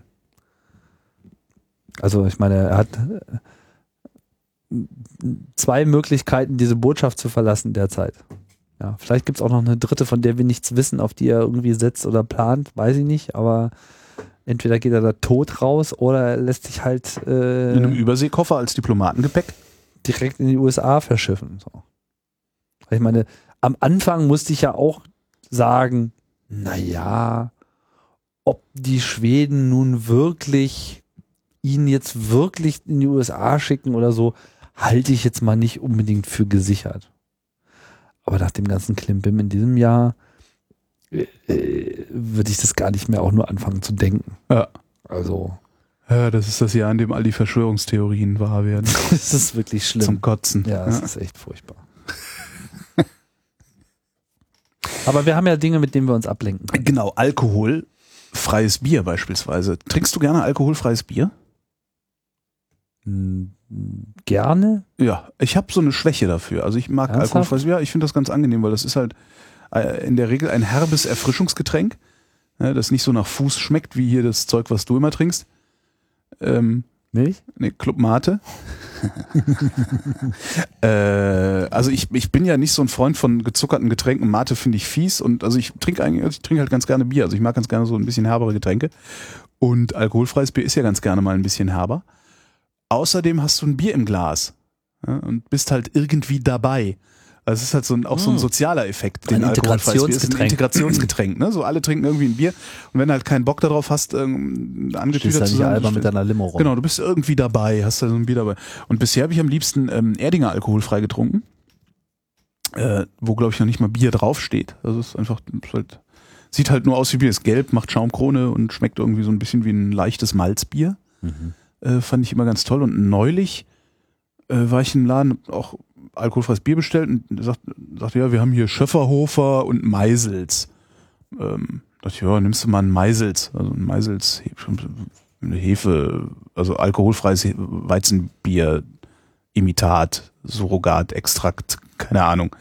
Also, ich meine, er hat zwei Möglichkeiten, diese Botschaft zu verlassen derzeit. Ja, vielleicht gibt es auch noch eine dritte, von der wir nichts wissen, auf die er irgendwie setzt oder plant, weiß ich nicht, aber entweder geht er da tot raus oder er lässt sich halt äh, In einem Überseekoffer als Diplomatengepäck. direkt in die U S A verschiffen. So. Ich meine, am Anfang musste ich ja auch sagen, naja, ob die Schweden nun wirklich ihn jetzt wirklich in die U S A schicken oder so, halte ich jetzt mal nicht unbedingt für gesichert. Aber nach dem ganzen Klimbim in diesem Jahr äh, äh, würde ich das gar nicht mehr auch nur anfangen zu denken. Ja. Also. Ja, das ist das Jahr, in dem all die Verschwörungstheorien wahr werden. Das ist wirklich schlimm. Zum Kotzen. Ja, das ja. ist echt furchtbar. Aber wir haben ja Dinge, mit denen wir uns ablenken können. Genau, alkoholfreies Bier beispielsweise. Trinkst du gerne alkoholfreies Bier? Gerne? Ja, ich habe so eine Schwäche dafür. Also ich mag Ernsthaft? alkoholfreies Bier. Ich finde das ganz angenehm, weil das ist halt äh, in der Regel ein herbes Erfrischungsgetränk, ja, das nicht so nach Fuß schmeckt, wie hier das Zeug, was du immer trinkst. Ähm, Milch? Nee, Club Mate. äh, also ich, ich bin ja nicht so ein Freund von gezuckerten Getränken. Mate finde ich fies und also ich trinke eigentlich, also ich trinke halt ganz gerne Bier. Also ich mag ganz gerne so ein bisschen herbere Getränke. Und alkoholfreies Bier ist ja ganz gerne mal ein bisschen herber. Außerdem hast du ein Bier im Glas, ja, und bist halt irgendwie dabei. Also es ist halt so ein, auch so ein sozialer Effekt. Den Ein alkoholfreies Bier ist ein Integrationsgetränk. Integrationsgetränk. Ne? So alle trinken irgendwie ein Bier und wenn du halt keinen Bock darauf hast, ähm, Stehst angetütert da zu nicht sein. albern mit deiner Limo rum. Genau, du bist irgendwie dabei, hast da so ein Bier dabei. Und bisher habe ich am liebsten ähm, Erdinger alkoholfrei getrunken, äh, wo glaube ich noch nicht mal Bier draufsteht. Also es ist einfach, ist halt, sieht halt nur aus wie Bier, ist gelb, macht Schaumkrone und schmeckt irgendwie so ein bisschen wie ein leichtes Malzbier. Mhm. Äh, fand ich immer ganz toll. Und neulich äh, war ich im Laden, auch alkoholfreies Bier bestellt und sagt, sagte, ja, wir haben hier Schöfferhofer und Meisels. Ähm, dachte ich, ja, nimmst du mal ein Meisels, also ein Meisels, eine Hefe, also alkoholfreies Weizenbier, Imitat, Surrogat, Extrakt, keine Ahnung.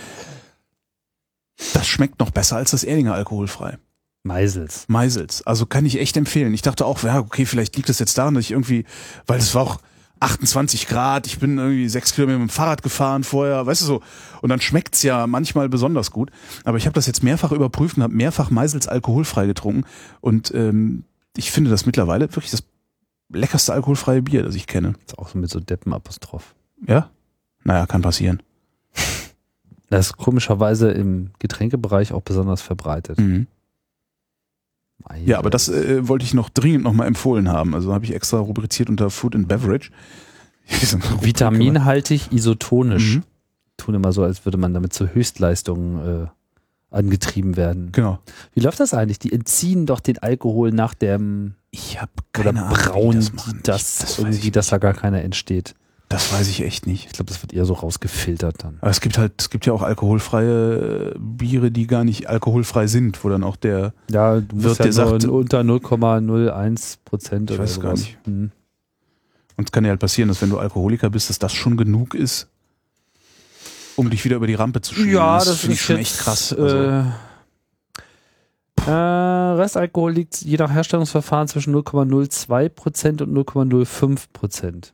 Das schmeckt noch besser als das Erdinger alkoholfrei. Meisels. Meisels, also kann ich echt empfehlen. Ich dachte auch, ja, okay, vielleicht liegt das jetzt daran, dass ich irgendwie, weil es war auch achtundzwanzig Grad, ich bin irgendwie sechs Kilometer mit dem Fahrrad gefahren vorher, weißt du so. Und dann schmeckt's ja manchmal besonders gut. Aber ich habe das jetzt mehrfach überprüft und habe mehrfach Meisels alkoholfrei getrunken. Und ähm, ich finde das mittlerweile wirklich das leckerste alkoholfreie Bier, das ich kenne. Das ist auch so mit so Deppenapostroph. Ja? Naja, kann passieren. Das ist komischerweise im Getränkebereich auch besonders verbreitet. Mhm. Meisels. Ja, aber das äh, wollte ich noch dringend nochmal empfohlen haben. Also habe ich extra rubriziert unter Food and Beverage. Vitaminhaltig, isotonisch. Mhm. Tun immer so, als würde man damit zu Höchstleistungen äh, angetrieben werden. Genau. Wie läuft das eigentlich? Die entziehen doch den Alkohol nach dem Ich habe oder keine Ahnung, brauen, wie das die machen. das, Ich- das weiß irgendwie, ich dass da gar keiner entsteht. Das weiß ich echt nicht. Ich glaube, das wird eher so rausgefiltert dann. Aber es gibt halt, es gibt ja auch alkoholfreie äh, Biere, die gar nicht alkoholfrei sind, wo dann auch der, Ja, du musst Wird ja dir nur sagt- unter null Komma null eins Prozent Ich oder weiß gar sowas. nicht. Hm. und es kann ja halt passieren, dass wenn du Alkoholiker bist, dass das schon genug ist, um dich wieder über die Rampe zu schieben. Ja, das finde ich ist schon jetzt, echt krass. Also, Äh, äh, Restalkohol liegt je nach Herstellungsverfahren zwischen null Komma null zwei Prozent und null Komma null fünf Prozent.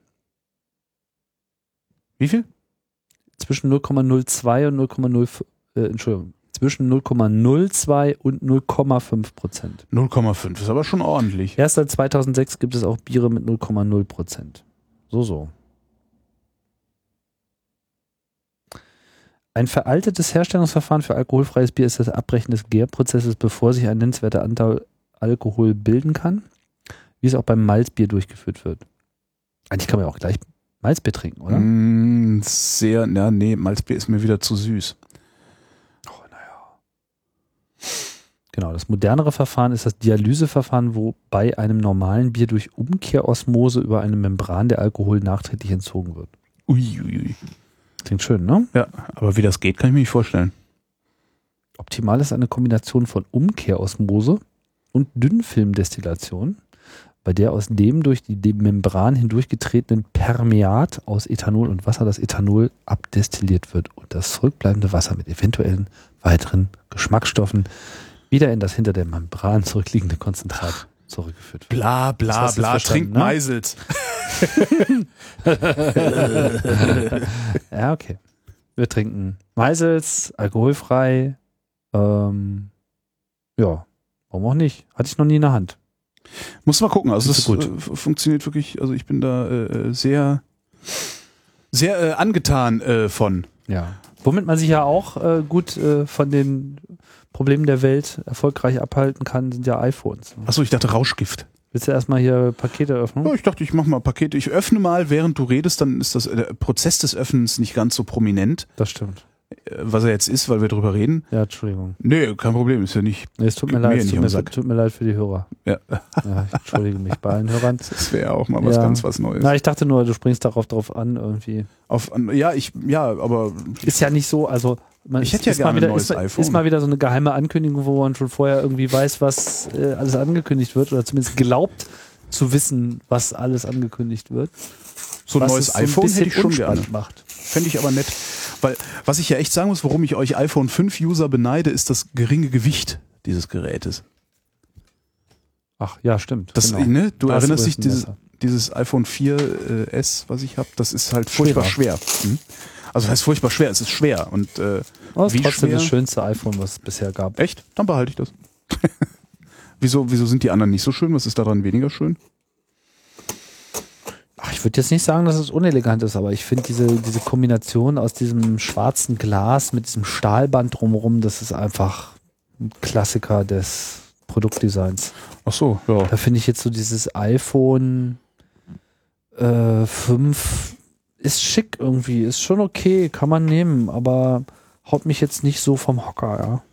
wie viel? Zwischen null Komma null zwei und null Komma null fünf, äh, Entschuldigung, zwischen null Komma null zwei und null Komma fünf Prozent. null Komma fünf, ist aber schon ordentlich. Erst seit zweitausendsechs gibt es auch Biere mit null Komma null Prozent. So, so. Ein veraltetes Herstellungsverfahren für alkoholfreies Bier ist das Abbrechen des Gärprozesses, bevor sich ein nennenswerter Anteil Alkohol bilden kann, wie es auch beim Malzbier durchgeführt wird. Eigentlich kann man ja auch gleich Malzbier trinken, oder? Mm, sehr, ja, nee, Malzbier ist mir wieder zu süß. Oh, naja. Genau, das modernere Verfahren ist das Dialyseverfahren, wo bei einem normalen Bier durch Umkehrosmose über eine Membran der Alkohol nachträglich entzogen wird. Uiuiui. Ui. Klingt schön, ne? Ja, aber wie das geht, kann ich mir nicht vorstellen. Optimal ist eine Kombination von Umkehrosmose und Dünnfilmdestillation, bei der aus dem durch die Membran hindurchgetretenen Permeat aus Ethanol und Wasser das Ethanol abdestilliert wird und das zurückbleibende Wasser mit eventuellen weiteren Geschmacksstoffen wieder in das hinter der Membran zurückliegende Konzentrat zurückgeführt wird. Bla Das bla hast du bla, verstanden, trinkt ne? Meisels. Ja, okay. Wir trinken Meisels, alkoholfrei. Ähm, ja, warum auch nicht? Hatte ich noch nie in der Hand. Muss mal gucken, also Das das ist äh, f- funktioniert wirklich, also ich bin da äh, sehr, sehr äh, angetan äh, von. Ja. Womit man sich ja auch äh, gut äh, von den Problemen der Welt erfolgreich abhalten kann, sind ja iPhones. Achso, ich dachte Rauschgift. Willst du erstmal hier Pakete öffnen? Ja, ich dachte, ich mach mal Pakete. Ich öffne mal, während du redest, dann ist das, der Prozess des Öffnens nicht ganz so prominent. Das stimmt. was er jetzt ist, weil wir drüber reden. Ja, Entschuldigung. Nee, kein Problem, ist ja nicht. Nee, es tut mir Geht leid, mir es nicht tut am mir, Sack. tut mir leid für die Hörer. Ja. Ja, ich entschuldige mich bei allen Hörern. Das wäre auch mal was Ja. ganz was Neues. Na, ich dachte nur, du springst darauf drauf an irgendwie. Auf, ja, ich, ja, aber Ist ja nicht so, also man Ich hätte ja ist, mal gerne wieder, ein neues ist, mal- iPhone. ist mal wieder so eine geheime Ankündigung, wo man schon vorher irgendwie weiß, was äh, alles angekündigt wird oder zumindest glaubt zu wissen, was alles angekündigt wird. so ein was neues es so ein iPhone bisschen hätte ich schon gerne. unspannend macht. Fände ich aber nett. Weil, was ich ja echt sagen muss, warum ich euch iPhone fünf User beneide, ist das geringe Gewicht dieses Gerätes. Ach ja, stimmt. Das, genau. ne, du Da hast erinnerst du dich, recht, dieses, besser. dieses iPhone vier äh, S, was ich habe, das ist halt furchtbar schwer. Hm? Also das heißt furchtbar schwer, es ist schwer. Und äh, Aber es wie ist trotzdem schwer? das schönste iPhone, was es bisher gab. Echt? Dann behalte ich das. wieso, wieso sind die anderen nicht so schön? Was ist daran weniger schön? Ach, ich würde jetzt nicht sagen, dass es unelegant ist, aber ich finde diese, diese Kombination aus diesem schwarzen Glas mit diesem Stahlband drumherum, das ist einfach ein Klassiker des Produktdesigns. Ach so, ja. Da finde ich jetzt so dieses iPhone äh, fünf ist schick irgendwie, ist schon okay, kann man nehmen, aber haut mich jetzt nicht so vom Hocker, ja.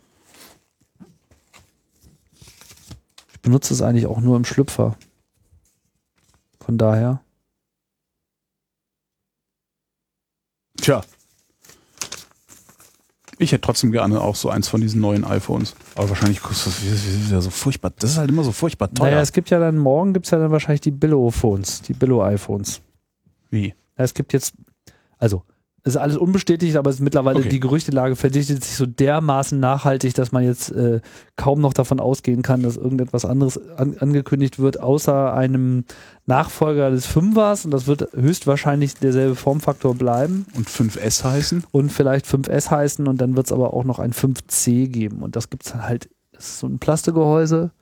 Ich benutze es eigentlich auch nur im Schlüpfer. Von daher. Tja. Ich hätte trotzdem gerne auch so eins von diesen neuen iPhones. Aber wahrscheinlich kostet das wieder- wieder so furchtbar. Das ist halt immer so furchtbar teuer. Naja, es gibt ja dann, morgen gibt es ja dann wahrscheinlich die Billo-Phones, die Billo-iPhones. Wie? Ja, es gibt jetzt, also, es ist alles unbestätigt, aber es ist mittlerweile Okay. die Gerüchtelage verdichtet sich so dermaßen nachhaltig, dass man jetzt äh, kaum noch davon ausgehen kann, dass irgendetwas anderes an, angekündigt wird, außer einem Nachfolger des Fünfers, und das wird höchstwahrscheinlich derselbe Formfaktor bleiben Und fünf S heißen? und vielleicht fünf S heißen, und dann wird es aber auch noch ein fünf C geben, und das gibt es dann halt, das ist so ein Plastikgehäuse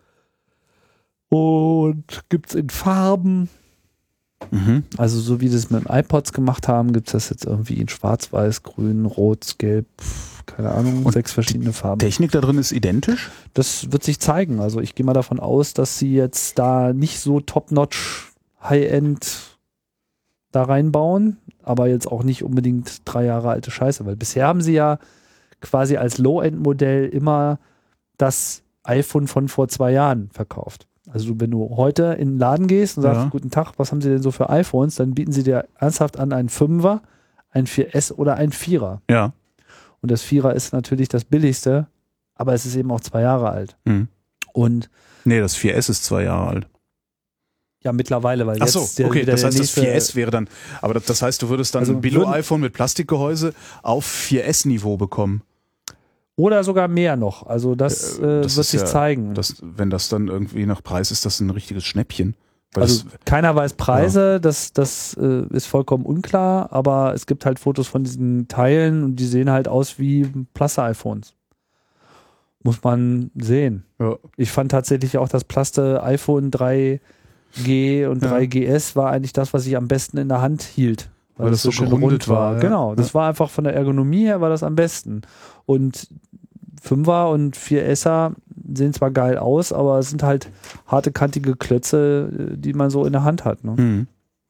und gibt es in Farben. Mhm. Also so wie sie es mit den iPods gemacht haben, gibt es das jetzt irgendwie in schwarz, weiß, grün, rot, gelb, pf, keine Ahnung, Und sechs verschiedene Farben. Technik da drin ist identisch? Das wird sich zeigen. Also ich gehe mal davon aus, dass sie jetzt da nicht so top-notch, high-end da reinbauen, aber jetzt auch nicht unbedingt drei Jahre alte Scheiße, weil bisher haben sie ja quasi als Low-End-Modell immer das iPhone von vor zwei Jahren verkauft. Also wenn du heute in den Laden gehst und sagst, Ja. guten Tag, was haben sie denn so für iPhones, dann bieten sie dir ernsthaft an einen Fünfer, ein vier S oder ein Vierer. Ja. Und das Vierer ist natürlich das billigste, aber es ist eben auch zwei Jahre alt. Mhm. Und Nee, das vier S ist zwei Jahre alt. ja, mittlerweile, weil Ach jetzt so, der, okay, wieder das der heißt, das nächste, vier S wäre dann, aber das, das heißt, du würdest dann Also ein Billo-iPhone mit Plastikgehäuse auf vier S-Niveau bekommen. oder sogar mehr noch. Also das, Äh, äh, das wird ist sich ja- zeigen. Das, wenn das dann irgendwie nach Preis ist, das ein richtiges Schnäppchen. Weil Also das, keiner weiß Preise, das, das äh, ist vollkommen unklar, aber es gibt halt Fotos von diesen Teilen und die sehen halt aus wie Plaste-iPhones. Muss man sehen. ja. Ich fand tatsächlich auch das Plaste-iPhone drei G und Ja. drei G S war eigentlich das, was ich am besten in der Hand hielt. Weil das so gerundet war, ja. Genau, das war einfach von der Ergonomie her war das am besten. Und Fünfer und vier Esser sehen zwar geil aus, aber es sind halt harte, kantige Klötze, die man so in der Hand hat. Ne? Mhm.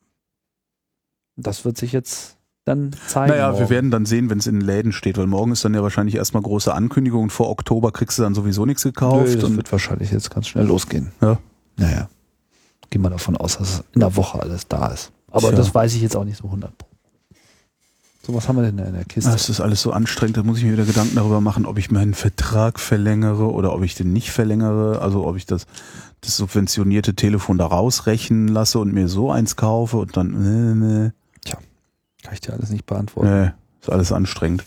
Das wird sich jetzt dann zeigen. Naja, wir morgen. werden dann sehen, wenn es in den Läden steht, weil morgen ist dann ja wahrscheinlich erstmal große Ankündigung und vor Oktober kriegst du dann sowieso nichts gekauft. Nö, das und wird wahrscheinlich jetzt ganz schnell losgehen. Ja. Naja, gehen wir davon aus, dass in der Woche alles da ist. Aber Tja. das weiß ich jetzt auch nicht so hundert Prozent. So, was haben wir denn da in der Kiste? Das ist alles so anstrengend, da muss ich mir wieder Gedanken darüber machen, ob ich meinen Vertrag verlängere oder ob ich den nicht verlängere, also ob ich das, das subventionierte Telefon da rausrechnen lasse und mir so eins kaufe und dann, nee, nee, Kann ich dir alles nicht beantworten. nee, ist alles anstrengend.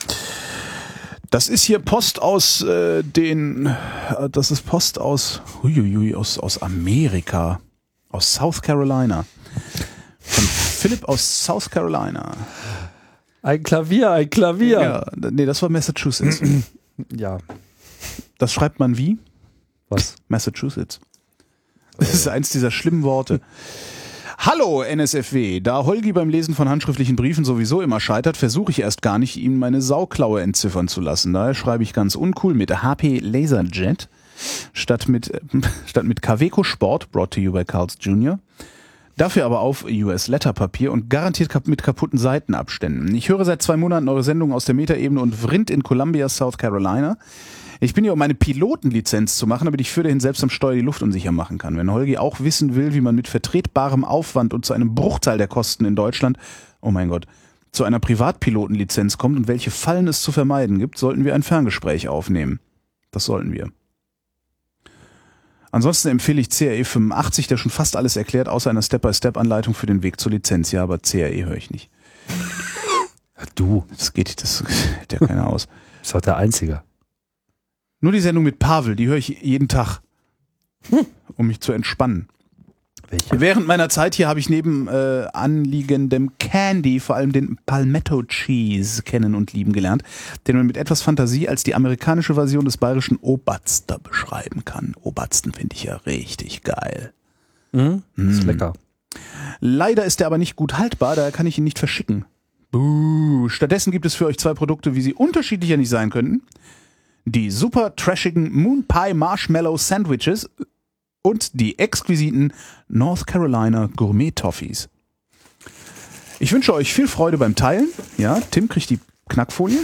Das ist hier Post aus äh, den, äh, das ist Post aus, huiuiui, aus, aus Amerika, aus South Carolina. Von Philipp aus South Carolina. Ein Klavier, ein Klavier. Ja, nee, das war Massachusetts. Ja, Das schreibt man wie? was? Massachusetts. Das ist eins dieser schlimmen Worte. Hallo N S F W, da Holgi beim Lesen von handschriftlichen Briefen sowieso immer scheitert, versuche ich erst gar nicht, ihm meine Sauklaue entziffern zu lassen. Daher schreibe ich ganz uncool mit H P Laserjet statt mit, statt mit Kaweco Sport, brought to you by Carl's Junior Dafür aber auf U S-Letterpapier und garantiert kap- mit kaputten Seitenabständen. Ich höre seit zwei Monaten eure Sendung aus der Metaebene und Vrind in Columbia, South Carolina. Ich bin hier, um eine Pilotenlizenz zu machen, damit ich für dahin selbst am Steuer die Luft unsicher machen kann. Wenn Holgi auch wissen will, wie man mit vertretbarem Aufwand und zu einem Bruchteil der Kosten in Deutschland, oh mein Gott, zu einer Privatpilotenlizenz kommt und welche Fallen es zu vermeiden gibt, sollten wir ein Ferngespräch aufnehmen. Das sollten wir. Ansonsten empfehle ich C R E fünfundachtzig, der schon fast alles erklärt, außer einer Step-by-Step-Anleitung für den Weg zur Lizenz. Ja, aber C R E höre ich nicht. Ja, du, Das geht, das hält ja keiner aus. bist doch der Einzige. Nur die Sendung mit Pavel, die höre ich jeden Tag, um mich zu entspannen. Welche? Während meiner Zeit hier habe ich neben äh, anliegendem Candy vor allem den Palmetto Cheese kennen und lieben gelernt, den man mit etwas Fantasie als die amerikanische Version des bayerischen Oberster beschreiben kann. Obersten finde ich ja richtig geil. Mhm. Ist lecker. Leider ist er aber nicht gut haltbar, daher kann ich ihn nicht verschicken. Buh. Stattdessen gibt es für euch zwei Produkte, wie sie unterschiedlicher nicht sein könnten. Die super trashigen Moon Pie Marshmallow Sandwiches und die exquisiten North Carolina Gourmet Toffees. Ich wünsche euch viel Freude beim Teilen. Ja, Tim kriegt die Knackfolie.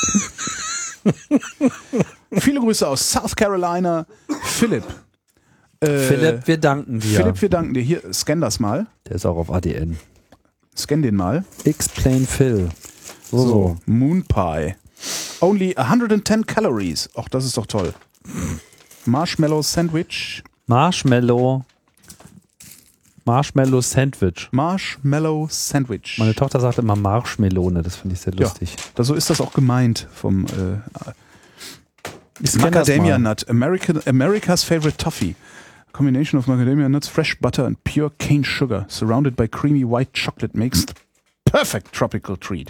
Viele Grüße aus South Carolina. Philipp. Äh, Philipp, wir danken dir. Philipp, wir danken dir. Hier, scan das mal. Der ist auch auf A D N. Scan den mal. Explain Phil. So, so. Moon Pie. Only one hundred ten calories. Ach, das ist doch toll. Marshmallow Sandwich. Marshmallow. Marshmallow Sandwich. Marshmallow Sandwich. Meine Tochter sagt immer Marshmelone, das finde ich sehr lustig. Da, so ist das auch gemeint vom äh, Ich kenn das Macadamia mal. Nut. American, America's favorite toffee. Combination of macadamia nuts, fresh butter and pure cane sugar, surrounded by creamy white chocolate, makes the perfect tropical treat.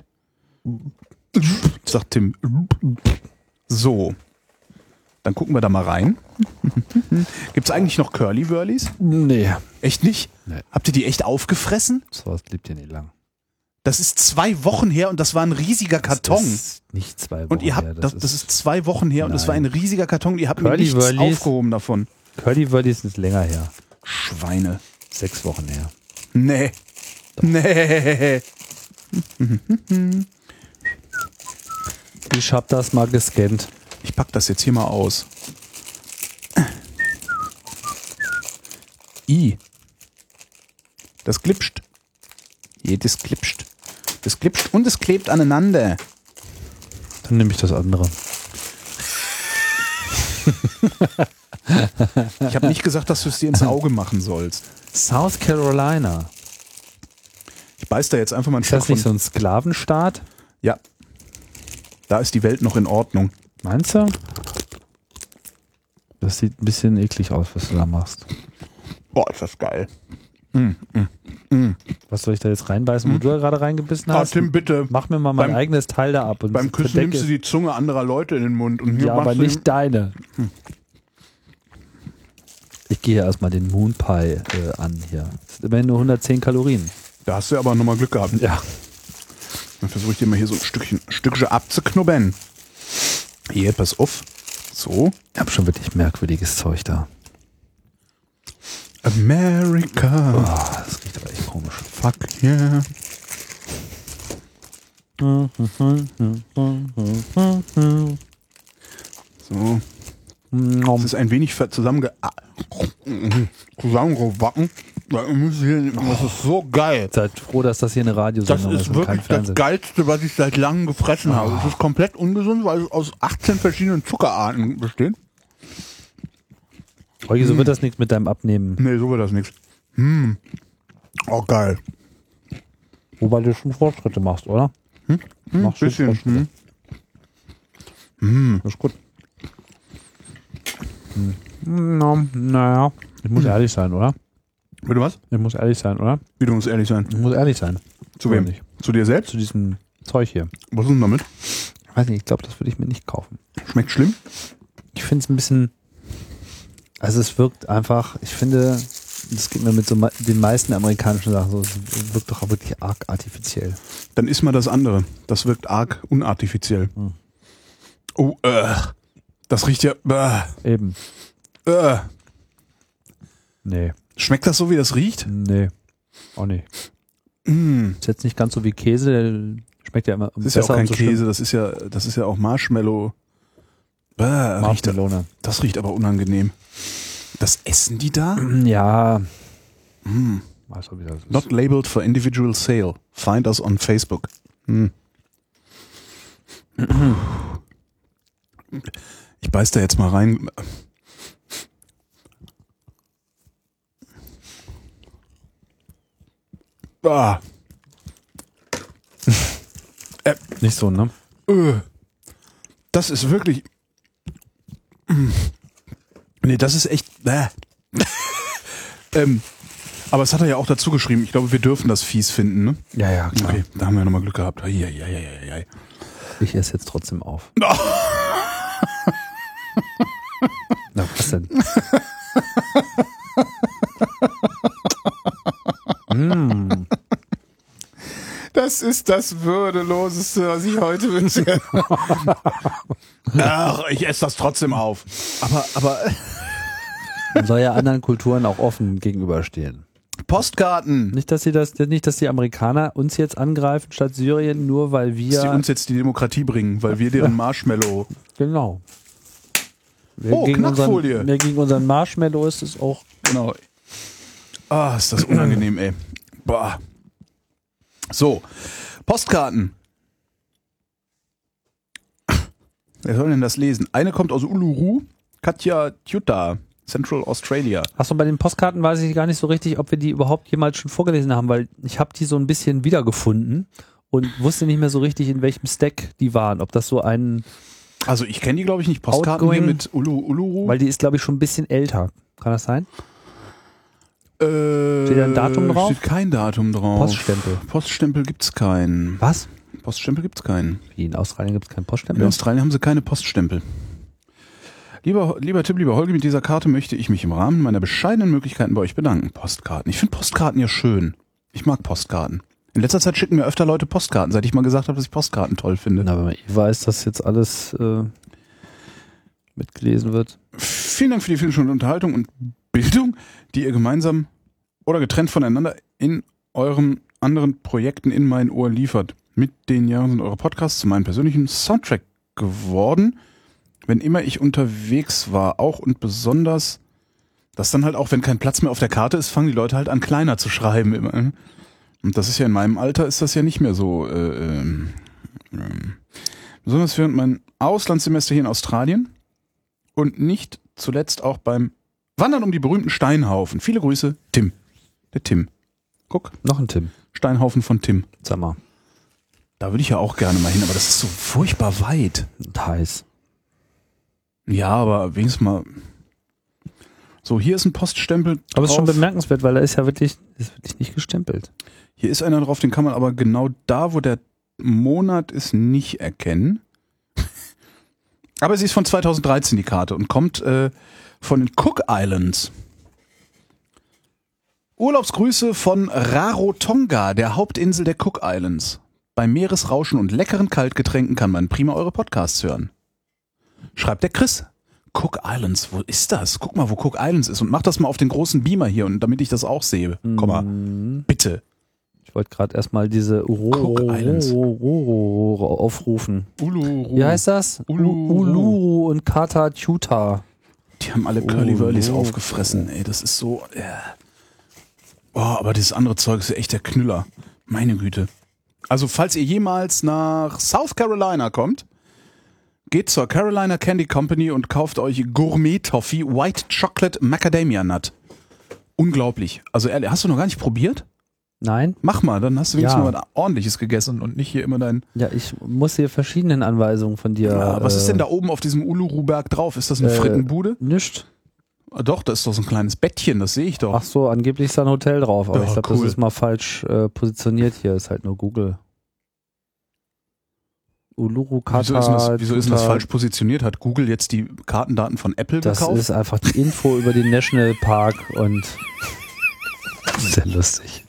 Sagt Tim. So. Dann gucken wir da mal rein. Gibt's eigentlich noch Curly-Wurlies? Nee. Echt nicht? Nee. Habt ihr die echt aufgefressen? So was lebt ihr nicht lang. Das ist zwei Wochen her und das war ein riesiger Karton. Das ist nicht zwei Wochen Und ihr habt, her, das, das ist zwei Wochen her und das war ein riesiger Karton. Ihr habt mir Curly nichts Wurlies. aufgehoben davon. Curly Wurlies ist länger her. Schweine. Sechs Wochen her. Nee. Nee. Ich hab das mal gescannt. Ich pack das jetzt hier mal aus. I. Das glitscht. Jedes glitscht. Das glitscht und es klebt aneinander. Dann nehme ich das andere. Ich habe nicht gesagt, dass du es dir ins Auge machen sollst. South Carolina. Ich beiß da jetzt einfach mal ein Ist Stück das nicht so von. ein Sklavenstaat? Ja. Da ist die Welt noch in Ordnung. Meinst du? Das sieht ein bisschen eklig aus, was du da machst. Boah, ist das geil. Was soll ich da jetzt reinbeißen, wo du da gerade reingebissen Ah, hast? Tim, bitte. Mach mir mal mein Beim- eigenes Teil da ab. Und Beim Küssen verdecke nimmst du die Zunge anderer Leute in den Mund. Und hier Ja, machst aber du nicht deine. Ich gehe erstmal den Moon Pie äh, an hier. Das sind immerhin nur hundertzehn Kalorien. Da hast du ja aber nochmal Glück gehabt. Ja. Dann versuche ich dir mal hier so ein Stückchen, ein Stückchen abzuknubbern. Hier, pass auf. So. Ich habe schon wirklich merkwürdiges Zeug da. America. Oh, das riecht aber echt komisch. Fuck yeah. So. Das ist ein wenig ver- zusammenge zusammengewacken. Das ist so geil. Seid froh, dass das hier eine Das Radiosendung ist, ist und kein wirklich das Fernsehen. Geilste, was ich seit langem gefressen habe. Es ist komplett ungesund, weil es aus achtzehn verschiedenen Zuckerarten besteht. Holgi, so wird das nichts mit deinem Abnehmen. Nee, so wird das nichts. Hm. Oh, geil. Wobei du schon Fortschritte machst, oder? Hm, Machst schon bisschen. Fortschritte. Hm. Das ist gut. Hm. Na, naja, ich muss ehrlich sein, oder? Bitte was? Ich muss ehrlich sein, oder? Wie, du musst ehrlich sein. Ich muss ehrlich sein. Zu Oder wem? nicht? Zu dir selbst? Zu diesem Zeug hier. Was ist denn damit? Ich weiß nicht, ich glaube, das würde ich mir nicht kaufen. Schmeckt schlimm? Ich finde es ein bisschen, also es wirkt einfach, ich finde, das geht mir mit so me- den meisten amerikanischen Sachen so, es wirkt doch auch wirklich arg artifiziell. Dann isst mal das andere. Das wirkt arg unartifiziell. Hm. Oh, äh. Das riecht ja. Äh, Eben. äh. Nee, Schmeckt das so, wie das riecht? nee. Auch nicht. Mm. Ist jetzt nicht ganz so wie Käse, der schmeckt ja immer Das ist ja auch kein und so Käse, das ist ja, das ist ja auch Marshmallow. Bah, riecht, Marshmallow. das riecht aber unangenehm. Das essen die da? Ja. Mm. Weiß auch, wie das ist. Not labeled for individual sale. Find us on Facebook. Hm. Ich beiß da jetzt mal rein. Ah. äh, Nicht so, ne? äh. Das ist wirklich. Nee, das ist echt. Äh. ähm, aber es hat er ja auch dazu geschrieben. Ich glaube, wir dürfen das fies finden, ne? Ja, ja, klar. Okay, da haben wir nochmal Glück gehabt. Ja, ja, ja, ja, ja. Ich esse jetzt trotzdem auf. Oh. Na, was denn? mm. Das ist das Würdeloseste, was ich heute wünsche. Ach, ich esse das trotzdem auf. Aber, aber. Man soll ja anderen Kulturen auch offen gegenüberstehen. Postkarten. Nicht, dass sie das, nicht, dass die Amerikaner uns jetzt angreifen statt Syrien, nur weil wir. Dass die uns jetzt die Demokratie bringen, weil wir deren Marshmallow. Genau. Wer Oh, gegen Knackfolie. Unseren, wer gegen unseren Marshmallow ist, ist auch. Genau. Ah, ist das unangenehm, ey. Boah. So, Postkarten. Wer soll denn das lesen? Eine kommt aus Uluru, Katja Tjutta, Central Australia. Achso, bei den Postkarten weiß ich gar nicht so richtig, ob wir die überhaupt jemals schon vorgelesen haben, weil ich habe die so ein bisschen wiedergefunden und wusste nicht mehr so richtig, in welchem Stack die waren. Ob das so ein... Also ich kenne die, glaube ich, nicht. Postkarten Outgoing, hier mit Ulu, Uluru. Weil die ist, glaube ich, schon ein bisschen älter. Kann das sein? Äh, Steht da ein Datum drauf? Steht kein Datum drauf. Poststempel. Poststempel gibt's keinen. Was? Poststempel gibt's keinen. Wie, in Australien gibt es keinen In Poststempel? Australien haben sie keine Poststempel. Lieber, lieber Tipp, lieber Holger, mit dieser Karte möchte ich mich im Rahmen meiner bescheidenen Möglichkeiten bei euch bedanken. Postkarten. Ich finde Postkarten ja schön. Ich mag Postkarten. In letzter Zeit schicken mir öfter Leute Postkarten, seit ich mal gesagt habe, dass ich Postkarten toll finde. Na, wenn man eh weiß, dass jetzt alles äh, mitgelesen wird. Vielen Dank für die vielen Stunden Unterhaltung und Bildung, die ihr gemeinsam oder getrennt voneinander in euren anderen Projekten in mein Ohr liefert. Mit den Jahren sind eure Podcasts zu meinem persönlichen Soundtrack geworden. Wenn immer ich unterwegs war, auch und besonders, dass dann halt auch, wenn kein Platz mehr auf der Karte ist, fangen die Leute halt an, kleiner zu schreiben immer. Und das ist ja in meinem Alter, ist das ja nicht mehr so. Äh, äh, besonders während mein Auslandssemester hier in Australien und nicht zuletzt auch beim Wandern um die berühmten Steinhaufen. Viele Grüße, Tim. Der Tim. Guck, Noch ein Tim. Steinhaufen von Tim. Sag mal. Da würde ich ja auch gerne mal hin, aber das ist so furchtbar weit. Und heiß. Ja, aber wenigstens mal. So, hier ist ein Poststempel. Aber es ist schon drauf. bemerkenswert, weil er ist ja wirklich, ist wirklich nicht gestempelt. Hier ist einer drauf, den kann man aber genau da, wo der Monat ist, nicht erkennen. Aber sie ist von zweitausenddreizehn, die Karte, und kommt äh, von den Cook Islands. Urlaubsgrüße von Rarotonga, der Hauptinsel der Cook Islands. Bei Meeresrauschen und leckeren Kaltgetränken kann man prima eure Podcasts hören. Schreibt der Chris. Cook Islands, wo ist das? Guck mal, wo Cook Islands ist und mach das mal auf den großen Beamer hier, und damit ich das auch sehe. Komm mal, bitte. Ich wollte gerade erstmal diese Cook Islands. Uroro aufrufen. Uluru. Wie heißt das? Uluru. Uluru und Kata Tjuta. Die haben alle Curly Wurlies Uluru. aufgefressen, ey, das ist so. Äh. Oh, aber dieses andere Zeug ist ja echt der Knüller. Meine Güte. Also, falls ihr jemals nach South Carolina kommt, geht zur Carolina Candy Company und kauft euch Gourmet Toffee White Chocolate Macadamia Nut. Unglaublich. Also ehrlich, hast du noch gar nicht probiert? Nein? Mach mal, dann hast du wenigstens Ja. mal was Ordentliches gegessen und nicht hier immer dein... Ja, ich muss hier verschiedenen Anweisungen von dir. Ja, was äh, ist denn da oben auf diesem Uluru-Berg drauf? Ist das eine äh, Frittenbude? Nischt. Ah, doch, da ist doch so ein kleines Bettchen, das sehe ich doch. Ach so, angeblich ist da ein Hotel drauf, aber Ja, ich glaube, cool. das ist mal falsch äh, positioniert hier. Ist halt nur Google. Uluru Kata. Wieso ist, denn das, wieso ist denn das Tjuta. falsch positioniert? Hat Google jetzt die Kartendaten von Apple Das gekauft? ist einfach die Info über den National Park und sehr lustig.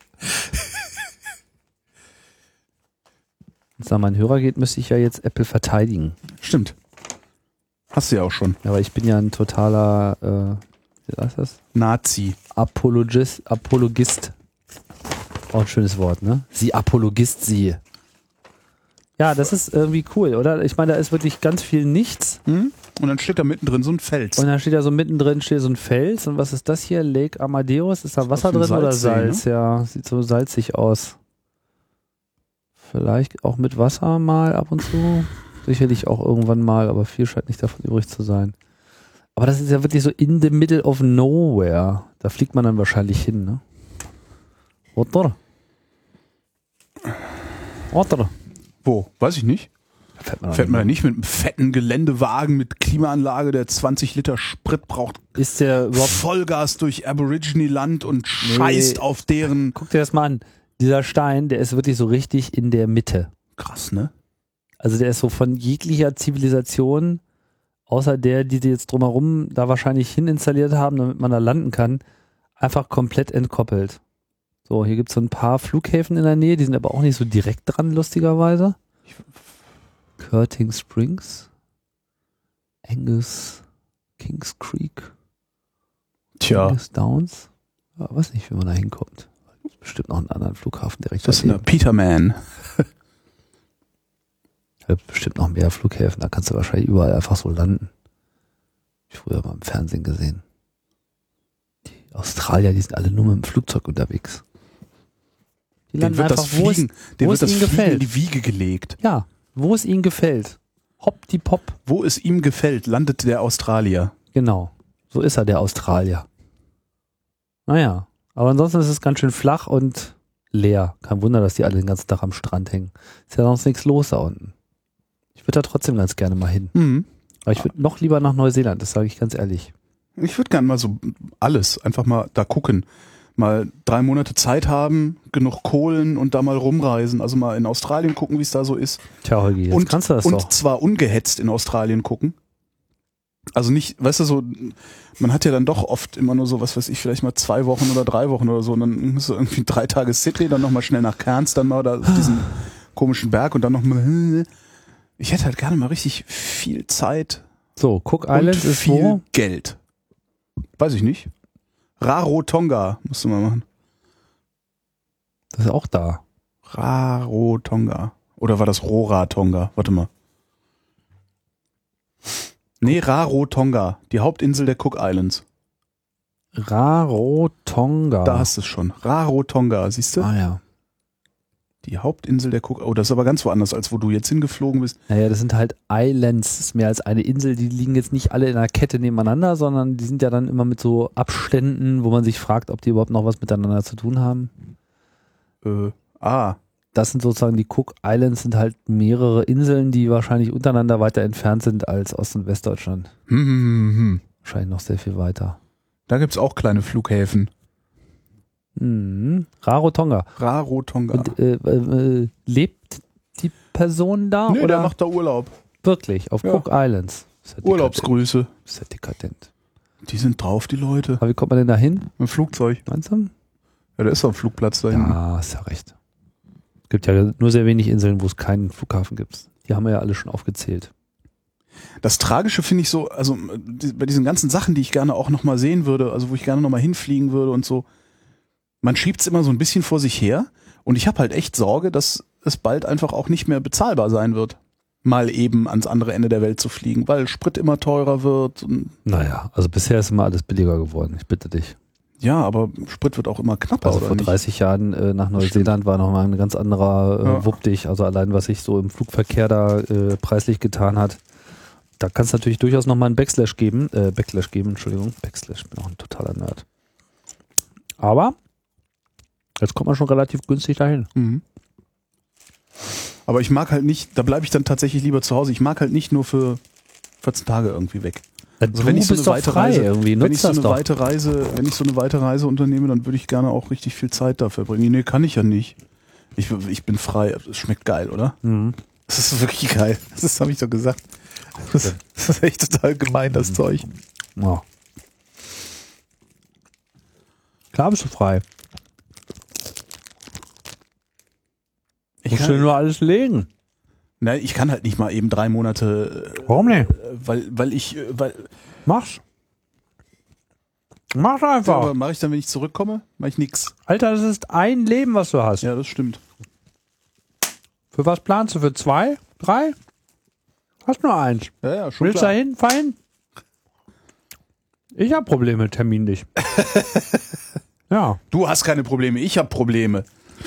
Wenn es an meinen Hörer geht, müsste ich ja jetzt Apple verteidigen. Stimmt. Hast du ja auch schon. Aber ich bin ja ein totaler, äh, wie heißt das? Nazi. Apologist, Apologist Auch ein schönes Wort, ne? Sie Apologist sie. Ja, das ist irgendwie cool, oder? Ich meine, da ist wirklich ganz viel nichts. Hm? Und dann steht da mittendrin so ein Fels. Und dann steht da so mittendrin steht so ein Fels. Und was ist das hier? Lake Amadeus? Ist da Wasser das drin ein oder Salzsee, Salz? Ja, sieht so salzig aus. Vielleicht auch mit Wasser mal ab und zu. Sicherlich auch irgendwann mal, aber viel scheint nicht davon übrig zu sein. Aber das ist ja wirklich so in the middle of nowhere. Da fliegt man dann wahrscheinlich hin, ne? Oder? Oder? Wo? Weiß ich nicht. Da fährt man, Fährt man da nicht mit einem fetten Geländewagen mit Klimaanlage, der zwanzig Liter Sprit braucht, Ist der überhaupt. Vollgas durch Aborigine-Land und scheißt auf deren... Guck dir das mal an. Dieser Stein, der ist wirklich so richtig in der Mitte. Krass, ne? Also der ist so von jeglicher Zivilisation, außer der, die sie jetzt drumherum da wahrscheinlich hin installiert haben, damit man da landen kann, einfach komplett entkoppelt. So, hier gibt es so ein paar Flughäfen in der Nähe, die sind aber auch nicht so direkt dran, lustigerweise. Curtin Springs, Angus, Kings Creek, Tja, Angus Downs. Ja, weiß nicht, wie man da hinkommt. Bestimmt noch einen anderen Flughafen direkt das ist daneben. eine Peterman. Ja, bestimmt noch mehr Flughäfen, da kannst du wahrscheinlich überall einfach so landen. Hab ich früher mal im Fernsehen gesehen. Die Australier, die sind alle nur mit dem Flugzeug unterwegs. Die Dem landen wird einfach, das wo es, Fliegen, dem wo wird es das ihnen Fliegen in gefällt. die Wiege gelegt. Ja, wo es ihnen gefällt. Hopp die Pop. Wo es ihm gefällt, landet der Australier. Genau. So ist er, der Australier. Naja, aber ansonsten ist es ganz schön flach und leer. Kein Wunder, dass die alle den ganzen Tag am Strand hängen. Ist ja sonst nichts los da unten. Ich würde da trotzdem ganz gerne mal hin. Mhm. Aber ich würde noch lieber nach Neuseeland, das sage ich ganz ehrlich. Ich würde gerne mal so alles, einfach mal da gucken. Mal drei Monate Zeit haben, genug Kohlen und da mal rumreisen. Also mal in Australien gucken, wie es da so ist. Tja, Holgi, jetzt Und, kannst du das und doch. zwar ungehetzt in Australien gucken. Also nicht, weißt du, so, man hat ja dann doch oft immer nur so, was weiß ich, vielleicht mal zwei Wochen oder drei Wochen oder so. Und dann ist so irgendwie drei Tage Sydney, dann nochmal schnell nach Cairns, dann mal da auf diesen komischen Berg und dann nochmal. Ich hätte halt gerne mal richtig viel Zeit So, Cook Islands und ist viel wo? Geld. Weiß ich nicht. Rarotonga musst du mal machen. Das ist auch da. Rarotonga. Oder war das Roratonga? Warte mal. Nee, Rarotonga. Die Hauptinsel der Cook Islands. Rarotonga. Da hast du es schon. Rarotonga, siehst du? Ah ja. Die Hauptinsel der Cook. Oh, das ist aber ganz woanders, als wo du jetzt hingeflogen bist. Naja, das sind halt Islands, das ist mehr als eine Insel, die liegen jetzt nicht alle in einer Kette nebeneinander, sondern die sind ja dann immer mit so Abständen, wo man sich fragt, ob die überhaupt noch was miteinander zu tun haben. Äh, ah. Das sind sozusagen die Cook Islands, sind halt mehrere Inseln, die wahrscheinlich untereinander weiter entfernt sind als Ost- und Westdeutschland. Hm, hm, hm, hm. Wahrscheinlich noch sehr viel weiter. Da gibt's auch kleine Flughäfen. Mhm. Rarotonga. Rarotonga. Und äh, äh, lebt die Person da? Nee, oder der macht da Urlaub. wirklich auf Ja. Cook Islands? Ist ja dekadent. Urlaubsgrüße. Ist ja dekadent. Die sind drauf, die Leute. Aber wie kommt man denn da hin? Mit dem Flugzeug. Meinst du? Ja, da ist doch ein Flugplatz da hinten. Ja, hast ja recht. Es gibt ja nur sehr wenig Inseln, wo es keinen Flughafen gibt. Die haben wir ja alle schon aufgezählt. Das Tragische finde ich so, also die, bei diesen ganzen Sachen, die ich gerne auch nochmal sehen würde, also wo ich gerne nochmal hinfliegen würde und so, man schiebt es immer so ein bisschen vor sich her und ich habe halt echt Sorge, dass es bald einfach auch nicht mehr bezahlbar sein wird, mal eben ans andere Ende der Welt zu fliegen, weil Sprit immer teurer wird. Und Naja, also bisher ist immer alles billiger geworden. Ich bitte dich. ja, aber Sprit wird auch immer knapper, Also oder vor nicht? dreißig Jahren äh, nach Neuseeland war nochmal ein ganz anderer äh, Ja. Wuppdich. Also allein, was sich so im Flugverkehr da äh, preislich getan hat. Da kann es natürlich durchaus nochmal einen Backslash geben. Äh, Backlash geben, Entschuldigung. Backslash, ich bin auch ein totaler Nerd. Aber jetzt kommt man schon relativ günstig dahin. Mhm. Aber ich mag halt nicht, da bleibe ich dann tatsächlich lieber zu Hause. Ich mag halt nicht nur für vierzehn Tage irgendwie weg. Also wenn ich so eine doch weite frei Reise, irgendwie. wenn Nutzt ich so das eine doch. weite Reise, wenn ich so eine weite Reise unternehme, dann würde ich gerne auch richtig viel Zeit dafür bringen. Nee, kann ich ja nicht. Ich, ich bin frei. Es schmeckt geil, oder? Mhm. Das ist wirklich geil. Das habe ich doch gesagt. Das, das ist echt total gemein, das Zeug. Ja. Klar bist du frei. Ich Musst du kann, nur alles legen. nein, ich kann halt nicht mal eben drei Monate, Warum nicht? äh, weil, weil ich, äh, weil, Mach's. Mach doch Ja, einfach. aber mache ich dann, wenn ich zurückkomme? Mache ich nix. Alter, das ist ein Leben, was du hast. Ja, das stimmt. Für was planst du? Für zwei? Drei? Hast nur eins. Ja, ja, schon Willst du klar. da hin? Fein? Ich habe Probleme terminlich. Ja, Du hast keine Probleme, ich habe Probleme.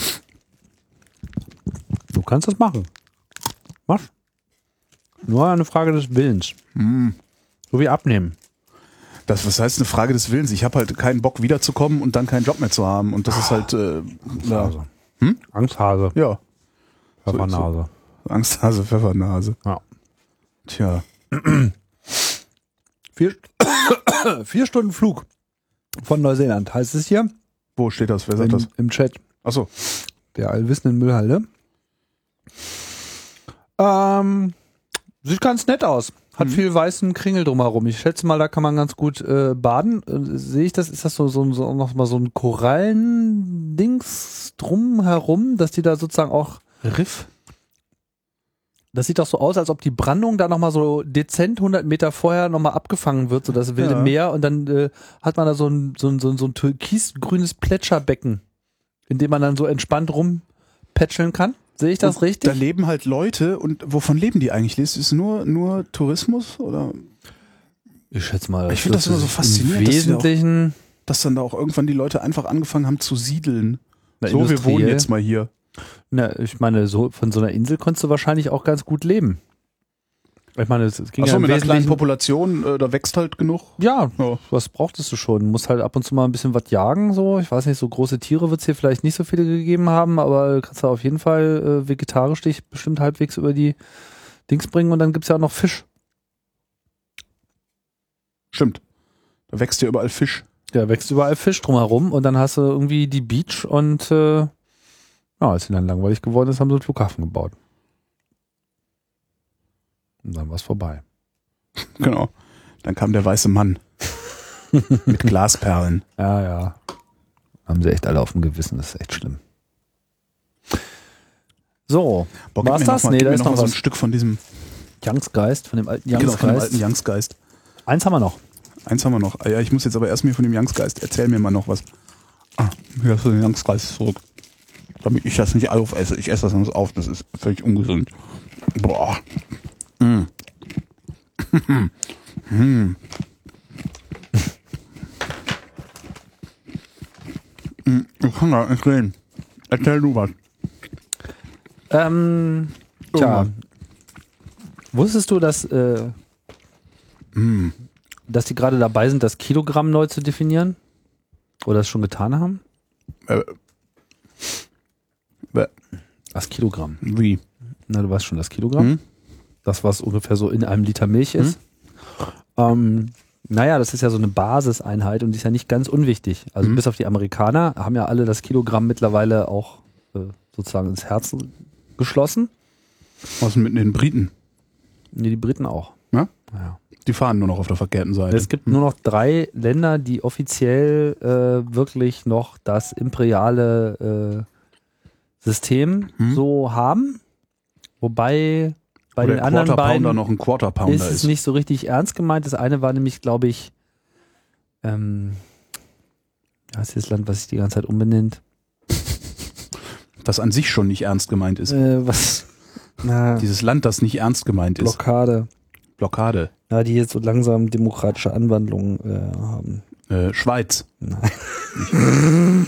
du kannst das machen. Mach. Nur eine Frage des Willens. So wie abnehmen. Das, was heißt eine Frage des Willens? Ich habe halt keinen Bock wiederzukommen und dann keinen Job mehr zu haben. Und das ist halt, äh, ja. Also. Hm? Angsthase. ja. Pfeffernase. Angsthase, Pfeffernase. Ja. Tja. Vier, vier Stunden Flug von Neuseeland heißt es hier Wo steht das? Wer sagt im, das? im Chat Achso. der allwissenden Müllhalde. Ähm, sieht ganz nett aus. Hat Mhm. viel weißen Kringel drumherum. Ich schätze mal, da kann man ganz gut äh, baden. Äh, Sehe ich das? Ist das so, so, so noch mal so ein Korallendings drumherum, dass die da sozusagen auch Riff? Das sieht doch so aus, als ob die Brandung da nochmal so dezent hundert Meter vorher nochmal abgefangen wird, so das wilde Ja. Meer. Und dann äh, hat man da so ein, so ein, so ein, so ein türkisgrünes Plätscherbecken, in dem man dann so entspannt rumpätscheln kann. Sehe ich das Und richtig? Da leben halt Leute und wovon leben die eigentlich? Ist es nur, nur Tourismus? Oder Ich schätze mal, Ich finde das immer so ist faszinierend, Im dass die da auch- Wesentlichen, dass dann da auch irgendwann die Leute einfach angefangen haben zu siedeln? Na, So, wir industriell. wohnen jetzt mal hier. na, ich meine, so von so einer Insel konntest du wahrscheinlich auch ganz gut leben. Ich meine, es es ging Achso, ja im mit einer kleinen Wesentlichen, Population, äh, da wächst halt genug. ja, Ja. was brauchtest du schon? Du musst halt ab und zu mal ein bisschen was jagen, so. Ich weiß nicht, so große Tiere wird es hier vielleicht nicht so viele gegeben haben, aber du kannst da auf jeden Fall äh, vegetarisch dich bestimmt halbwegs über die Dings bringen und dann gibt's ja auch noch Fisch. Stimmt. Da wächst ja überall Fisch. Ja, wächst überall Fisch drumherum und dann hast du irgendwie die Beach und äh, ja, als sie dann langweilig geworden ist, haben sie einen Flughafen gebaut. Und dann war's vorbei. Genau. Dann kam der weiße Mann. Mit Glasperlen. Ja, ja. Haben sie echt alle auf dem Gewissen, das ist echt schlimm. So, Boah, gib war's mir das? noch mal, Nee, gib da mir ist noch noch mal so ein was. Stück von diesem, Youngsgeist, von dem alten genau, von dem Youngsgeist. alten Youngsgeist. Eins haben wir noch. Eins haben wir noch. Ah, ja, ich muss jetzt aber erst mir von dem Youngsgeist. Erzähl mir mal noch was. Ah, hier hast du den Youngsgeist zurück. Damit ich das nicht aufesse. Ich esse das sonst auf. Das ist völlig ungesund. Boah. Mm. mm. Mm, Ich kann gar nicht reden. Erzähl du was. Ähm, tja. Irgendwas. Wusstest du, dass, äh, Mm. dass die gerade dabei sind, das Kilogramm neu zu definieren? Oder es schon getan haben? Äh, äh, Das Kilogramm. wie? Na, du weißt schon, das Kilogramm. Hm? Das, was ungefähr so in einem Liter Milch ist. Ähm, naja, das ist ja so eine Basiseinheit und die ist ja nicht ganz unwichtig. Also Mhm. bis auf die Amerikaner haben ja alle das Kilogramm mittlerweile auch äh, sozusagen ins Herz geschlossen. Was mit den Briten? Nee, die Briten auch. Ja? Ja. Die fahren nur noch auf der verkehrten Seite. Es gibt nur noch drei Länder, die offiziell äh, wirklich noch das imperiale äh, System Hm. so haben. Wobei bei Wo den der anderen Quarter Pounder beiden noch ein Quarter Pounder ist ist. es nicht so richtig ernst gemeint. Das eine war nämlich, glaube ich, ähm, ja, ist das Land, was sich die ganze Zeit umbenennt. Das an sich schon nicht ernst gemeint ist. Äh, was? Na, Dieses Land, das nicht ernst gemeint ist. Blockade. Blockade. Ja, die jetzt so langsam demokratische Anwandlungen äh, haben. Äh, Schweiz. Nein.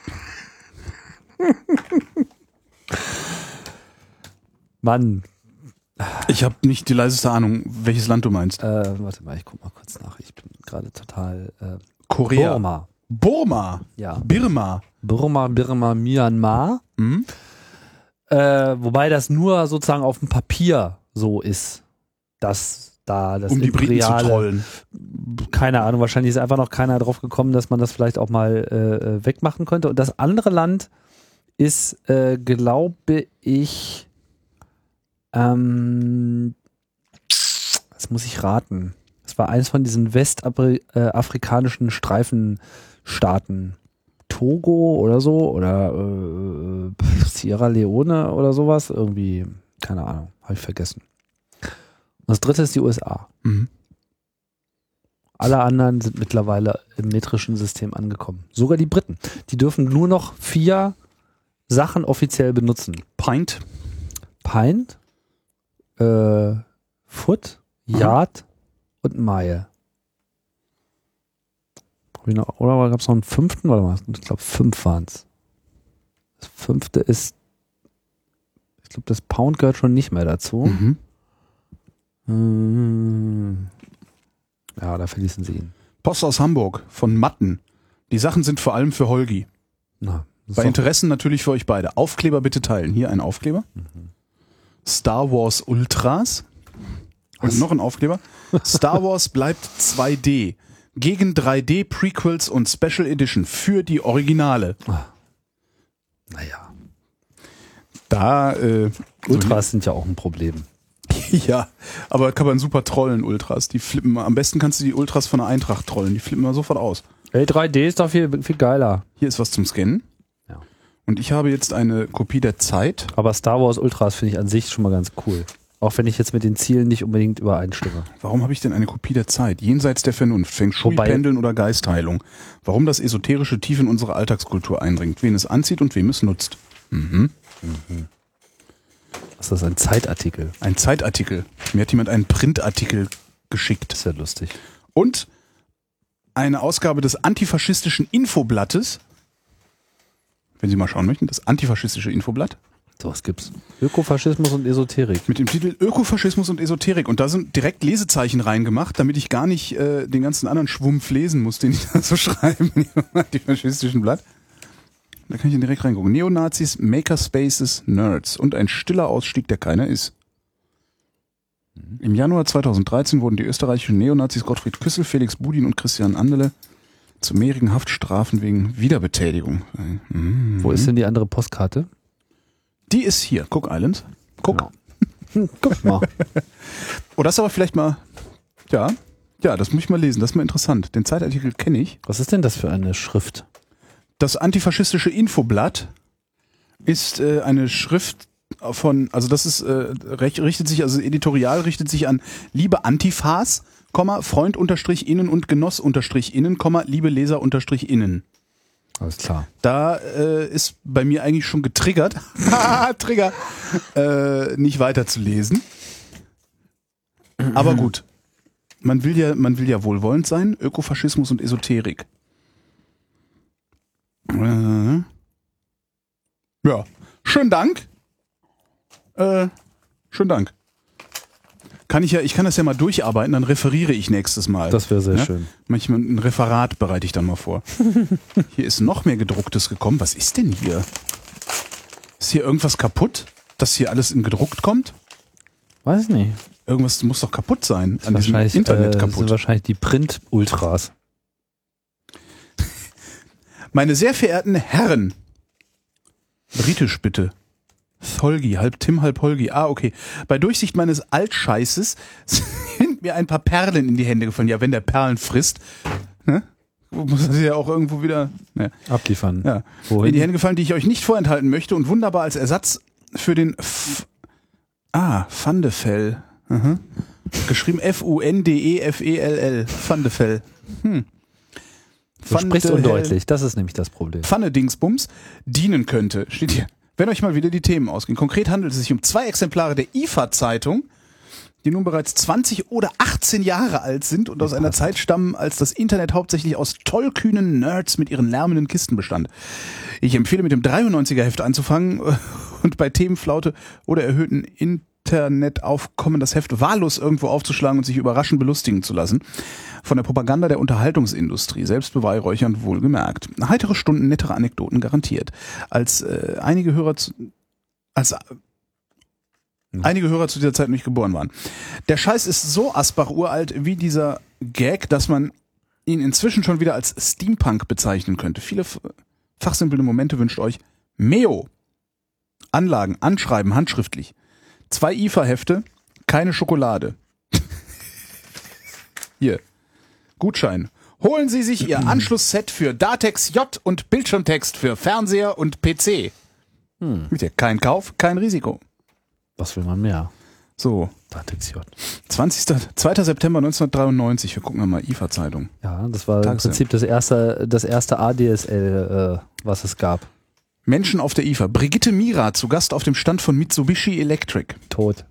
Mann, Ich habe nicht die leiseste Ahnung, welches Land du meinst. äh, warte mal, ich guck mal kurz nach. Ich bin gerade total äh, Korea. Burma. Burma. Ja. Birma. Burma, Birma, Myanmar. Hm? Äh, wobei das nur sozusagen auf dem Papier so ist, dass da das Um die Briten zu imperiale, trollen. keine Ahnung, wahrscheinlich ist einfach noch keiner drauf gekommen, dass man das vielleicht auch mal äh, wegmachen könnte. Und das andere Land ist, äh, glaube ich, ähm, das muss ich raten. Es war eins von diesen westafrikanischen Streifenstaaten. Togo oder so oder äh, Sierra Leone oder sowas. Irgendwie, keine Ahnung, habe ich vergessen. Und das dritte ist die U S A. Mhm. Alle anderen sind mittlerweile im metrischen System angekommen. Sogar die Briten. Die dürfen nur noch vier Sachen offiziell benutzen. Pint. Pint, äh, Foot, Yard und Mile. Hab ich noch, oder gab es noch einen fünften? Warte mal, ich glaube fünf waren es. Das fünfte ist, ich glaube das Pound gehört schon nicht mehr dazu. Mhm. Hm. Ja, da verließen sie ihn. Post aus Hamburg von Matten. Die Sachen sind vor allem für Holgi. Na, Bei Interessen natürlich für euch beide. Aufkleber bitte teilen. Hier ein Aufkleber. Mhm. Star Wars Ultras. Und Was? noch ein Aufkleber. Star Wars bleibt zwei D. Gegen drei D Prequels und Special Edition für die Originale. Naja. Da, äh, Ultras sind ja auch ein Problem. ja, aber kann man super trollen, Ultras. Die flippen, am besten kannst du die Ultras von der Eintracht trollen. Die flippen mal sofort aus. Ey, drei D ist doch viel, viel geiler. Hier ist was zum Scannen. Ja. Und ich habe jetzt eine Kopie der Zeit. Aber Star Wars Ultras finde ich an sich schon mal ganz cool. Auch wenn ich jetzt mit den Zielen nicht unbedingt übereinstimme. Warum habe ich denn eine Kopie der Zeit? Jenseits der Vernunft, Feng Shui, Wobei- Pendeln oder Geistheilung. Warum das Esoterische tief in unsere Alltagskultur eindringt, wen es anzieht und wem es nutzt. Mhm. Was ist das, ein Zeitartikel? Ein Zeitartikel. Mir hat jemand einen Printartikel geschickt. Das ist ja lustig. Und eine Ausgabe des antifaschistischen Infoblattes. Wenn Sie mal schauen möchten, das antifaschistische Infoblatt. So was gibt's. Ökofaschismus und Esoterik. Mit dem Titel Ökofaschismus und Esoterik. Und da sind direkt Lesezeichen reingemacht, damit ich gar nicht äh, den ganzen anderen Schwumpf lesen muss, den ich da so schreibe in dem antifaschistischen Blatt. Da kann ich dann direkt reingucken. Neonazis, Makerspaces, Nerds und ein stiller Ausstieg, der keiner ist. Im Januar zweitausenddreizehn wurden die österreichischen Neonazis Gottfried Küssel, Felix Budin und Christian Anderle zu mehreren Haftstrafen wegen Wiederbetätigung. Mhm. Wo ist denn die andere Postkarte? Die ist hier. Cook Island. Guck. Ja. Hm, guck mal. Oh, das ist aber vielleicht mal, ja, ja, das muss ich mal lesen. Das ist mal interessant. Den Zeitartikel kenne ich. Was ist denn das für eine Schrift? Das antifaschistische Infoblatt ist äh, eine Schrift von, also das ist, äh, recht, richtet sich, also editorial richtet sich an liebe Antifas, Komma, Freund unterstrich innen und Genoss unterstrich innen, Komma, liebe Leser unterstrich innen. Alles klar. Da äh, ist bei mir eigentlich schon getriggert, Trigger, äh, nicht weiterzulesen. Aber gut, man will ja, man will ja wohlwollend sein, Ökofaschismus und Esoterik. Äh, ja, schönen Dank. Äh, schönen Dank. Kann ich ja, ich kann das ja mal durcharbeiten, dann referiere ich nächstes Mal. Das wäre sehr ja? schön. Manchmal ein Referat bereite ich dann mal vor. Hier ist noch mehr gedrucktes gekommen. Was ist denn hier? Ist hier irgendwas kaputt, dass hier alles in gedruckt kommt? Weiß nicht. Irgendwas muss doch kaputt sein an diesem Wahrscheinlich, Internet äh, kaputt. sind wahrscheinlich die Print-Ultras. Meine sehr verehrten Herren, britisch bitte. Holgi, halb Tim, halb Holgi. Ah, okay. Bei Durchsicht meines Altscheißes sind mir ein paar Perlen in die Hände gefallen. Ja, wenn der Perlen frisst, ne? Muss er sie ja auch irgendwo wieder ne? Abliefern. Ja. Wohin? In die Hände gefallen, die ich euch nicht vorenthalten möchte und wunderbar als Ersatz für den F Ah, Pfandefell. Mhm. Geschrieben F U N D E F E L L. Pfandefell. Hm. Du sprichst undeutlich, das ist nämlich das Problem. Pfanne-Dingsbums dienen könnte. Steht hier. Wenn euch mal wieder die Themen ausgehen. Konkret handelt es sich um zwei Exemplare der I F A-Zeitung, die nun bereits zwanzig oder achtzehn Jahre alt sind und aus einer Zeit stammen, als das Internet hauptsächlich aus tollkühnen Nerds mit ihren lärmenden Kisten bestand. Ich empfehle mit dem dreiundneunziger Heft anzufangen und bei Themenflaute oder erhöhten Internetaufkommen das Heft wahllos irgendwo aufzuschlagen und sich überraschend belustigen zu lassen. Von der Propaganda der Unterhaltungsindustrie, selbstbeweihräuchernd wohlgemerkt. Heitere Stunden, nettere Anekdoten garantiert. Als äh, einige Hörer zu, als äh, einige Hörer zu dieser Zeit nicht geboren waren. Der Scheiß ist so Asbach-uralt wie dieser Gag, dass man ihn inzwischen schon wieder als Steampunk bezeichnen könnte. Viele fachsimpelnde Momente wünscht euch Meo. Anlagen, anschreiben, handschriftlich. Zwei I F A-Hefte, keine Schokolade. Hier. Gutschein. Holen Sie sich Ihr Anschlussset für Datex J und Bildschirmtext für Fernseher und P C. Hm. Kein Kauf, kein Risiko. Was will man mehr? So. Datex J. zwanzigster zweiter September neunzehnhundertdreiundneunzig. Wir gucken mal I F A-Zeitung. Ja, das war Tags im Prinzip das erste, das erste A D S L, äh, was es gab. Menschen auf der I F A. Brigitte Mira zu Gast auf dem Stand von Mitsubishi Electric. Tot.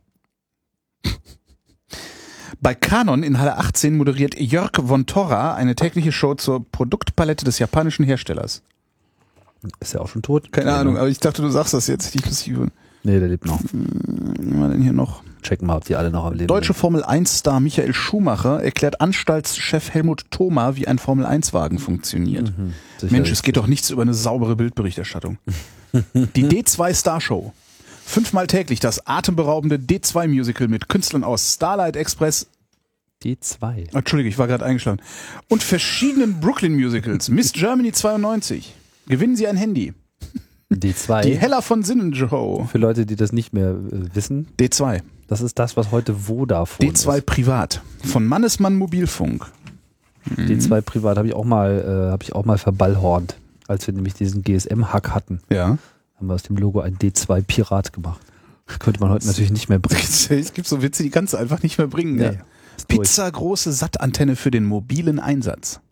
Bei Canon in Halle achtzehn moderiert Jörg von Torra eine tägliche Show zur Produktpalette des japanischen Herstellers. Ist ja auch schon tot. Keine Ahnung, aber ich dachte, du sagst das jetzt. Ich Nee, der lebt noch. Wen haben wir denn hier noch? Checken mal, ob die alle noch am Leben Deutsche sind. Formel eins Star Michael Schumacher erklärt Anstaltschef Helmut Thoma, wie ein Formel eins Wagen funktioniert. Mhm, Mensch, es geht doch nichts über eine saubere Bildberichterstattung. Die D zwei Star Show. Fünfmal täglich das atemberaubende D zwei Musical mit Künstlern aus Starlight Express. D zwei. Entschuldige, ich war gerade eingeschlafen. Und verschiedenen Brooklyn Musicals. Miss Germany zweiundneunzig. Gewinnen Sie ein Handy. D zwei. Die Hella von Sinnen Show. Für Leute, die das nicht mehr äh, wissen, D zwei. das ist das, was heute Vodafone D zwei ist. Privat. Von Mannesmann Mobilfunk. D zwei Privat habe ich auch mal, äh, habe ich auch mal verballhornt, als wir nämlich diesen G S M-Hack hatten. Ja. Haben wir aus dem Logo ein D zwei Pirat gemacht. Das könnte man heute natürlich nicht mehr bringen. Es gibt so Witze, die kannst du einfach nicht mehr bringen. Nee. Ja. Pizza große Sattantenne für den mobilen Einsatz.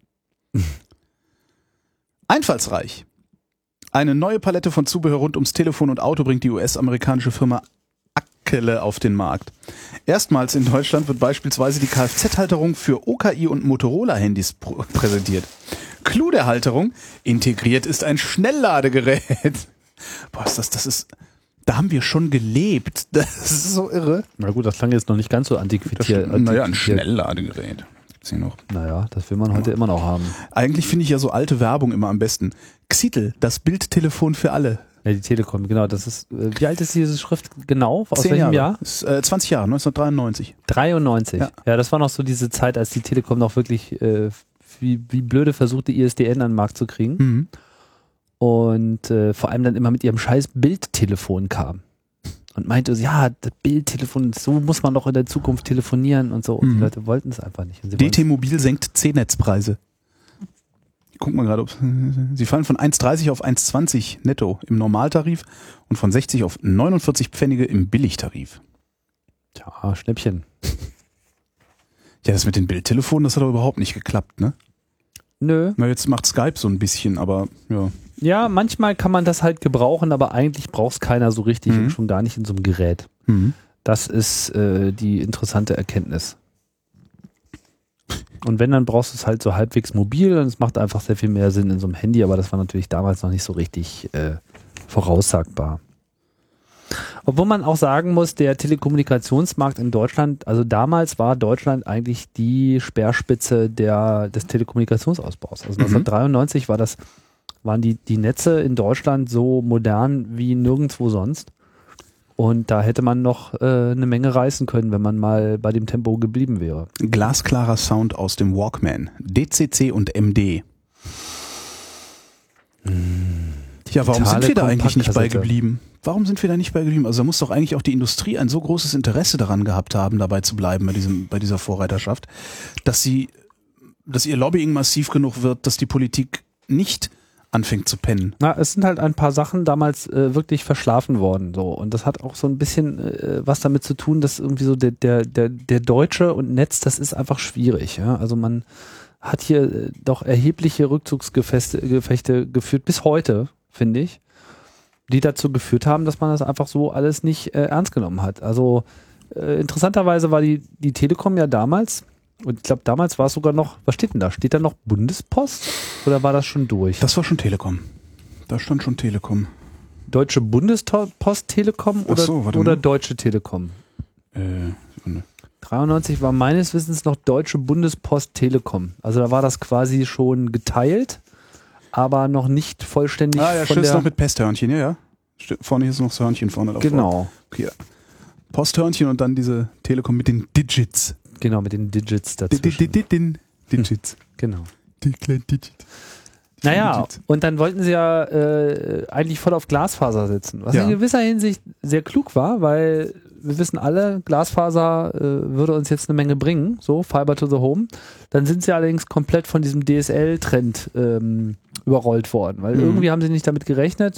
Einfallsreich. Eine neue Palette von Zubehör rund ums Telefon und Auto bringt die U S-amerikanische Firma Akele auf den Markt. Erstmals in Deutschland wird beispielsweise die Kfz-Halterung für O K I und Motorola-Handys pr- präsentiert. Clou der Halterung: integriert ist ein Schnellladegerät. Boah, ist das, das ist, da haben wir schon gelebt. Das ist so irre. Na gut, das klang jetzt noch nicht ganz so antiquiert. Naja, ein Schnellladegerät. Gibt's hier noch? Naja, das will man heute immer noch haben. Eigentlich finde ich ja so alte Werbung immer am besten. Xitel, das Bildtelefon für alle. Ja, die Telekom, genau. Das ist, äh, wie alt ist diese Schrift genau? Aus Zehn welchem Jahre. Jahr? Ist, äh, zwanzig Jahre, neunzehnhundertdreiundneunzig. dreiundneunzig. Ja. Ja. Das war noch so diese Zeit, als die Telekom noch wirklich äh, wie, wie blöde versuchte, I S D N an den Markt zu kriegen. Mhm. Und äh, vor allem dann immer mit ihrem scheiß Bildtelefon kam. Und meinte, ja, das Bildtelefon, so muss man doch in der Zukunft telefonieren und so. Und Mhm. die Leute wollten es einfach nicht. Und sie D T Mobil senkt C-Netzpreise. Guck mal gerade, ob sie fallen von eins dreißig auf eins zwanzig netto im Normaltarif und von sechzig auf neunundvierzig Pfennige im Billigtarif. Tja, Schnäppchen. Ja, das mit den Bildtelefonen, das hat aber überhaupt nicht geklappt, ne? Nö. Na, jetzt macht Skype so ein bisschen, aber ja. Ja, manchmal kann man das halt gebrauchen, aber eigentlich braucht es keiner so richtig Mhm. und schon gar nicht in so einem Gerät. Mhm. Das ist äh, die interessante Erkenntnis. Und wenn, dann brauchst du es halt so halbwegs mobil und es macht einfach sehr viel mehr Sinn in so einem Handy, aber das war natürlich damals noch nicht so richtig äh, voraussagbar. Obwohl man auch sagen muss, der Telekommunikationsmarkt in Deutschland, also damals war Deutschland eigentlich die Speerspitze der, des Telekommunikationsausbaus. Also neunzehnhundertdreiundneunzig war das, waren die, die Netze in Deutschland so modern wie nirgendwo sonst. Und da hätte man noch äh, eine Menge reißen können, wenn man mal bei dem Tempo geblieben wäre. Glasklarer Sound aus dem Walkman. D C C und M D. Ja, warum Digitale sind wir da eigentlich nicht bei Kompaktkassette. geblieben? Warum sind wir da nicht bei geblieben? Also da muss doch eigentlich auch die Industrie ein so großes Interesse daran gehabt haben, dabei zu bleiben bei diesem, bei dieser Vorreiterschaft, dass sie, dass ihr Lobbying massiv genug wird, dass die Politik nicht anfängt zu pennen. Na, es sind halt ein paar Sachen damals äh, wirklich verschlafen worden, so. Und das hat auch so ein bisschen äh, was damit zu tun, dass irgendwie so der, der, der, der Deutsche und Netz, das ist einfach schwierig, ja. Also man hat hier äh, doch erhebliche Rückzugsgefechte Gefechte geführt, bis heute, finde ich, die dazu geführt haben, dass man das einfach so alles nicht äh, ernst genommen hat. Also äh, interessanterweise war die, die Telekom ja damals, und ich glaube, damals war es sogar noch, was steht denn da? Steht da noch Bundespost oder war das schon durch? Das war schon Telekom. Da stand schon Telekom. Deutsche Bundespost Telekom oder, Ach so, warte oder mal. Deutsche Telekom? Äh, Sekunde. dreiundneunzig war meines Wissens noch Deutsche Bundespost Telekom. Also da war das quasi schon geteilt, aber noch nicht vollständig Ah ja, von Schiss der... noch mit Pesthörnchen, ja, ja. St- Vorne ist noch das Hörnchen vorne davor. Genau, Okay, ja. Posthörnchen und dann diese Telekom mit den Digits. genau, mit den Digits Di- di- dazwischen. di- di- Digits. Genau. Die kleinen Digits. Naja, Digits. und dann wollten sie ja äh, eigentlich voll auf Glasfaser setzen, was Ja. in gewisser Hinsicht sehr klug war, weil wir wissen alle, Glasfaser äh, würde uns jetzt eine Menge bringen, so Fiber to the Home. Dann sind sie allerdings komplett von diesem D S L-Trend ähm, überrollt worden, weil Mhm. irgendwie haben sie nicht damit gerechnet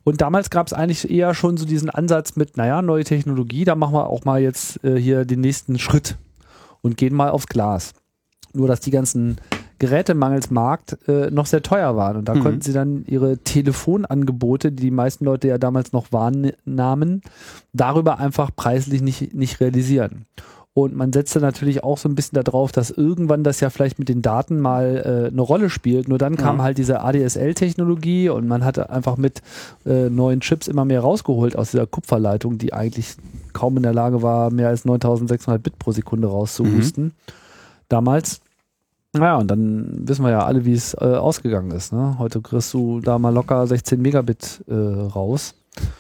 Und damals gab es eigentlich eher schon so diesen Ansatz mit, naja, neue Technologie, da machen wir auch mal jetzt äh, hier den nächsten Schritt und gehen mal aufs Glas. Nur, dass die ganzen Geräte mangels Markt äh, noch sehr teuer waren. Und da Mhm. konnten sie dann ihre Telefonangebote, die die meisten Leute ja damals noch wahrnahmen, darüber einfach preislich nicht, nicht realisieren. Und man setzte natürlich auch so ein bisschen darauf, dass irgendwann das ja vielleicht mit den Daten mal äh, eine Rolle spielt. Nur dann kam Ja. halt diese A D S L-Technologie und man hatte einfach mit äh, neuen Chips immer mehr rausgeholt aus dieser Kupferleitung, die eigentlich kaum in der Lage war, mehr als neuntausendsechshundert Bit pro Sekunde rauszuhusten. Damals. Naja, und dann wissen wir ja alle, wie es äh, ausgegangen ist. Ne? Heute kriegst du da mal locker sechzehn Megabit äh, raus.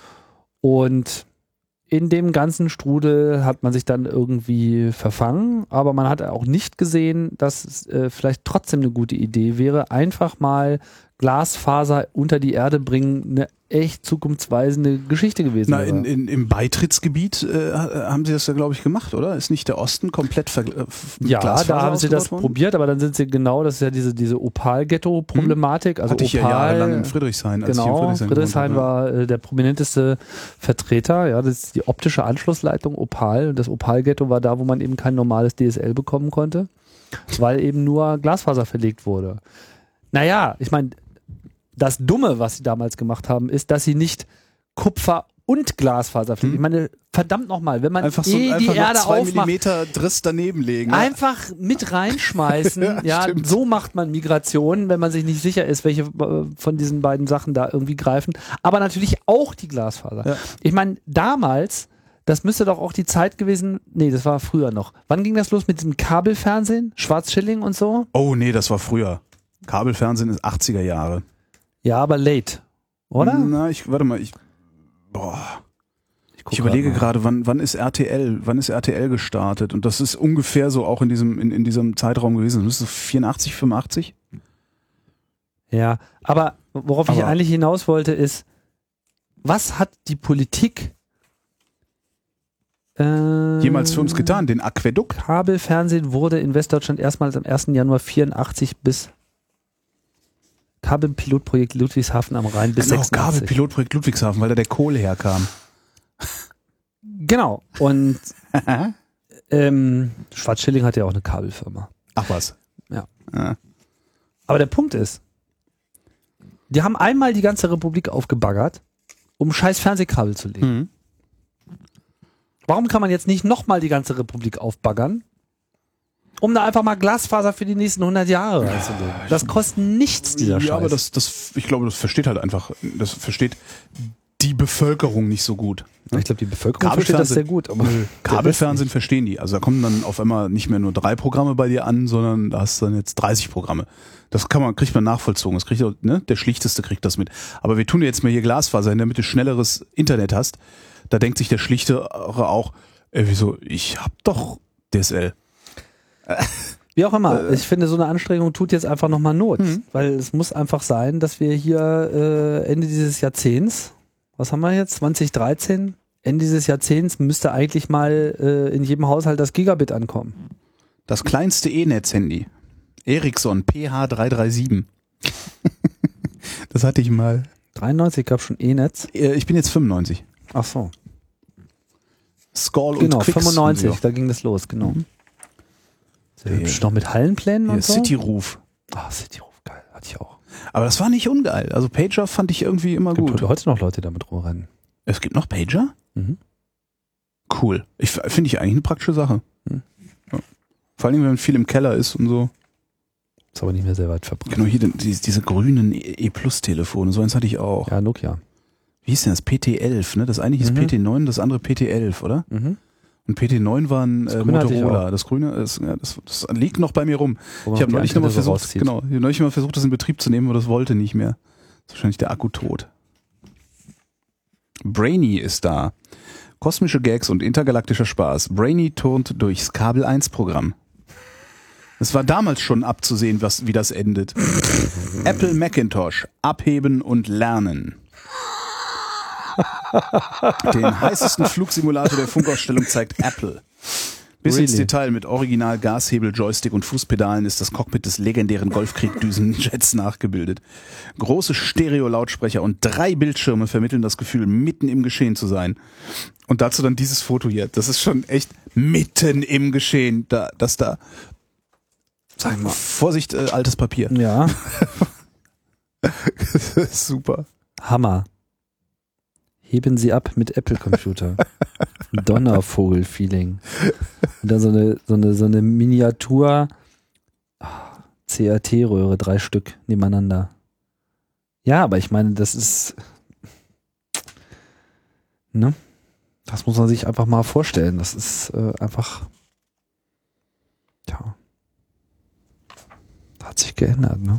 Und in dem ganzen Strudel hat man sich dann irgendwie verfangen, aber man hat auch nicht gesehen, dass es äh, vielleicht trotzdem eine gute Idee wäre, einfach mal Glasfaser unter die Erde bringen, eine echt zukunftsweisende Geschichte gewesen Na, wäre. in, in, im Beitrittsgebiet äh, haben sie das ja, glaube ich, gemacht, oder? Ist nicht der Osten komplett ver äh, mit Ja, Glasfaser da haben sie das ausgebaut worden? probiert, aber dann sind sie genau, das ist ja diese, diese Opal-Ghetto-Problematik. Also Hatte ich ja Opal, jahrelang in Friedrichshain. Als ich in Genau, Friedrichshain, Friedrichshain gewohnt habe. war äh, der prominenteste Vertreter. Ja, das ist die optische Anschlussleitung Opal. Und das Opal-Ghetto war da, wo man eben kein normales D S L bekommen konnte, weil eben nur Glasfaser verlegt wurde. Naja, ich meine, das Dumme, was sie damals gemacht haben, ist, dass sie nicht Kupfer und Glasfaser verlegen. Hm. Ich meine, verdammt nochmal, wenn man Einfach so eh einfach die noch Erde zwei aufmacht, Millimeter Driss daneben legen. ne? einfach mit reinschmeißen. Ja, ja, stimmt. so macht man Migration, wenn man sich nicht sicher ist, welche äh, von diesen beiden Sachen da irgendwie greifen. Aber natürlich auch die Glasfaser. Ja. Ich meine, damals, das müsste doch auch die Zeit gewesen, nee, das war früher noch. Wann ging das los mit diesem Kabelfernsehen? Schwarzschilling und so? Oh nee, das war früher. Kabelfernsehen ist achtziger Jahre. Ja, aber late, oder? Na, ich, warte mal, ich, boah. guck Ich überlege grad mal. gerade, wann, wann ist R T L, wann ist R T L gestartet? Und das ist ungefähr so auch in diesem, in, in diesem Zeitraum gewesen. Das müsste so vierundachtzig, fünfundachtzig? Ja, aber worauf ich Aber- eigentlich hinaus wollte, ist, was hat die Politik äh, Jemals für uns getan, den Aquädukt? Kabelfernsehen wurde in Westdeutschland erstmals am ersten Januar vierundachtzig bis Kabelpilotprojekt Ludwigshafen am Rhein bis Genau, sechsundachtzig. Kabelpilotprojekt Ludwigshafen, weil da der Kohle herkam. Genau. Und ähm, Schwarzschilling hat ja auch eine Kabelfirma. Ach was. Ja. Ja. Aber der Punkt ist, die haben einmal die ganze Republik aufgebaggert, um scheiß Fernsehkabel zu legen. Mhm. Warum kann man jetzt nicht nochmal die ganze Republik aufbaggern, um da einfach mal Glasfaser für die nächsten hundert Jahre reinzulegen? Das kostet nichts, dieser Scheiß. Ja, aber das, das, ich glaube, das versteht halt einfach, das versteht die Bevölkerung nicht so gut. ich glaube, die Bevölkerung versteht das sehr gut. Aber Kabelfernsehen verstehen die. Also da kommen dann auf einmal nicht mehr nur drei Programme bei dir an, sondern da hast du dann jetzt dreißig Programme. Das kann man, kriegt man nachvollzogen. Das kriegt auch, ne? Der Schlichteste kriegt das mit. Aber wir tun dir jetzt mal hier Glasfaser hin, damit du schnelleres Internet hast. Da denkt sich der Schlichtere auch, ey, wieso, ich hab doch D S L. Wie auch immer, ich finde, so eine Anstrengung tut jetzt einfach nochmal Not. Weil es muss einfach sein, dass wir hier äh, Ende dieses Jahrzehnts, was haben wir jetzt, zwanzig dreizehn, Ende dieses Jahrzehnts müsste eigentlich mal äh, in jedem Haushalt das Gigabit ankommen. Das kleinste E-Netz-Handy. Ericsson P H drei drei sieben. Das hatte ich mal. dreiundneunzig gab schon E-Netz. Äh, Ich bin jetzt fünfundneunzig. Ach so. Skull Genau, und Quicks. fünfundneunzig, und so. da ging das los, genau. Mhm. Sehr hübsch, noch mit Hallenplänen Hier, und so. City Roof. Ah, City-Ruf, geil, hatte ich auch. Aber das war nicht ungeil. Also Pager fand ich irgendwie immer Es gibt gut. heute noch Leute, die damit rumrennen. Es gibt noch Pager? Mhm. Cool. Ich finde ich eigentlich eine praktische Sache. Hm. Ja. Vor allem, wenn man viel im Keller ist und so. Ist aber nicht mehr sehr weit verbreitet. Genau, hier den, die, diese grünen E-Plus-Telefone. So eins hatte ich auch. Ja, Nokia. Wie hieß denn das? P T elf, ne? Das eine hieß Mhm. P T neun, das andere P T elf, oder? Mhm. Und P T neun war ein Das äh, Grüne hatte ich Motorola. auch. Das Grüne, ist, ja, das, das liegt noch bei mir rum. Wo man Ich habe die neulich nochmal Antenne so versucht, rauszieht. genau, ich hab neulich mal versucht, das in Betrieb zu nehmen, aber das wollte nicht mehr. Ist wahrscheinlich der Akku tot. Brainy ist da. Kosmische Gags und intergalaktischer Spaß. Brainy turnt durchs Kabel eins Programm. Es war damals schon abzusehen, was, wie das endet. Apple Macintosh. Abheben und lernen. Den heißesten Flugsimulator der Funkausstellung zeigt Apple. Bis ins Really? Detail mit Original Gashebel, Joystick und Fußpedalen ist das Cockpit des legendären Golfkrieg-Düsenjets nachgebildet. Große Stereo-Lautsprecher und drei Bildschirme vermitteln das Gefühl, mitten im Geschehen zu sein. Und dazu dann dieses Foto hier. Das ist schon echt mitten im Geschehen. Da, das da. Sag mal. Vorsicht, äh, altes Papier. Ja, Super. Hammer. Heben Sie ab mit Apple-Computer. Donnervogel-Feeling. Und dann so eine, so eine, so eine Miniatur C R T-Röhre, drei Stück nebeneinander. Ja, aber ich meine, das ist, ne? Das muss man sich einfach mal vorstellen. Das ist äh, einfach, ja, hat sich geändert, ne?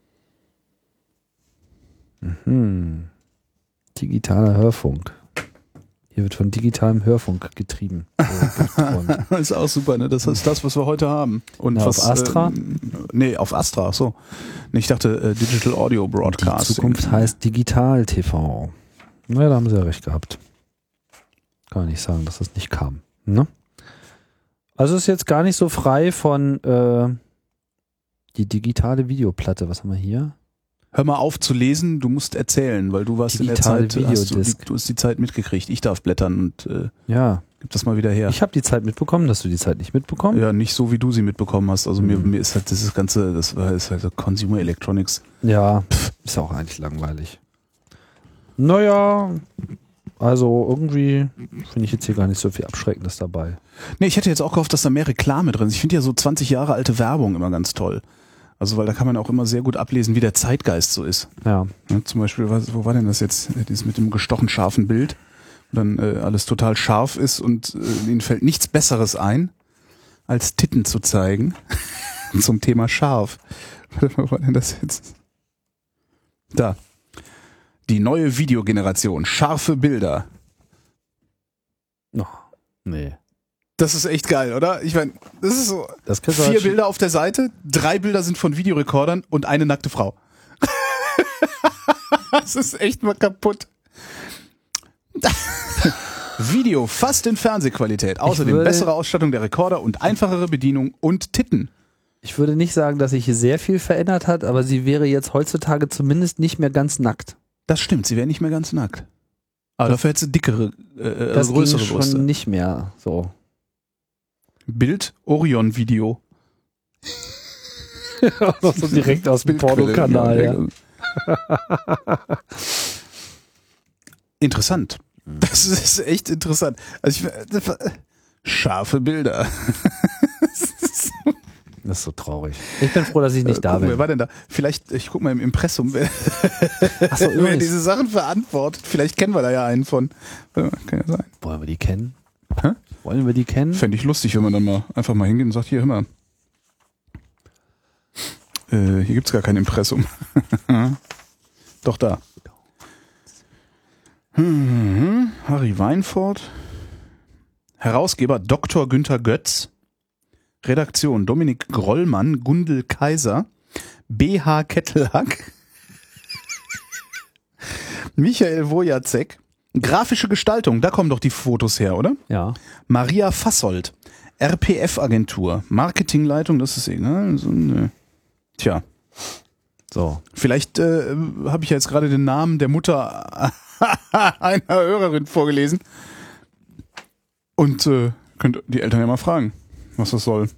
Mhm. Digitaler Hörfunk. Hier wird von digitalem Hörfunk getrieben. Das ist auch super, ne? Das ist das, was wir heute haben. Und Na, was, auf Astra? Äh, nee, auf Astra, ach so. Ich dachte äh, Digital Audio Die Broadcasting. Zukunft heißt Digital-T V. Naja, da haben sie ja recht gehabt. Kann man nicht sagen, dass das nicht kam. Ne? Also ist jetzt gar nicht so frei von äh, die digitale Videoplatte. Was haben wir hier? Hör mal auf zu lesen, du musst erzählen, weil du warst Digitale in der Zeit, hast du, die, Videodisk. du hast die Zeit mitgekriegt. Ich darf blättern und äh, Ja, gib das mal wieder her. ich habe die Zeit mitbekommen. Hast du die Zeit nicht mitbekommen? Ja, nicht so, wie du sie mitbekommen hast. Also mir, Mhm. mir ist halt dieses ganze, das war ist halt so Consumer Electronics. Ja, ist auch eigentlich langweilig. Naja, also irgendwie finde ich jetzt hier gar nicht so viel Abschreckendes dabei. Nee, ich hätte jetzt auch gehofft, dass da mehr Reklame drin ist. Ich finde ja so zwanzig Jahre alte Werbung immer ganz toll. Also weil da kann man auch immer sehr gut ablesen, wie der Zeitgeist so ist. Ja, Ja, zum Beispiel, was, wo war denn das jetzt? Dieses mit dem gestochen scharfen Bild, wo dann äh, alles total scharf ist und äh, ihnen fällt nichts Besseres ein, als Titten zu zeigen zum Thema scharf. Warte mal, wo war denn das jetzt? Da. Die neue Videogeneration. Scharfe Bilder. oh, nee. Das ist echt geil, oder? Ich meine, das ist so. Das kannst du Vier halt schon- Bilder auf der Seite, drei Bilder sind von Videorekordern und eine nackte Frau. Das ist echt mal kaputt. Video fast in Fernsehqualität. Außerdem würde- bessere Ausstattung der Rekorder und einfachere Bedienung und Titten. Ich würde nicht sagen, dass sich hier sehr viel verändert hat, aber sie wäre jetzt heutzutage zumindest nicht mehr ganz nackt. Das stimmt, sie wäre nicht mehr ganz nackt. Aber dafür hätte sie dickere, äh, Das größere ging schon Brüste. nicht mehr so. Bild Orion-Video. so direkt aus dem Bildquelle, Pornokanal. Ja. ja. Interessant. Das ist echt interessant. Also ich, das war, scharfe Bilder. Das ist so traurig. Ich bin froh, dass ich nicht Äh, da gucken, Wer bin. war denn da? Vielleicht, ich guck mal im Impressum, wer, Achso, wer übrigens. diese Sachen verantwortet. Vielleicht kennen wir da ja einen von. Ja, kann ja sein. Wollen wir die kennen? Hä? Wollen wir die kennen? Fände ich lustig, wenn man dann mal einfach mal hingeht und sagt, hier, hör mal. Äh, hier gibt's gar kein Impressum. Doch da. Mhm. Harry Weinfurt. Herausgeber Doktor Günther Götz. Redaktion Dominik Grollmann, Gundel Kaiser, B H Kettelhack, Michael Wojacek. Grafische Gestaltung, da kommen doch die Fotos her, oder? Ja. Maria Fassold, R P F-Agentur, Marketingleitung, das ist egal. So, ne. Tja, So. vielleicht äh, habe ich ja jetzt gerade den Namen der Mutter einer Hörerin vorgelesen. Und äh, könnt die Eltern ja mal fragen, was das soll.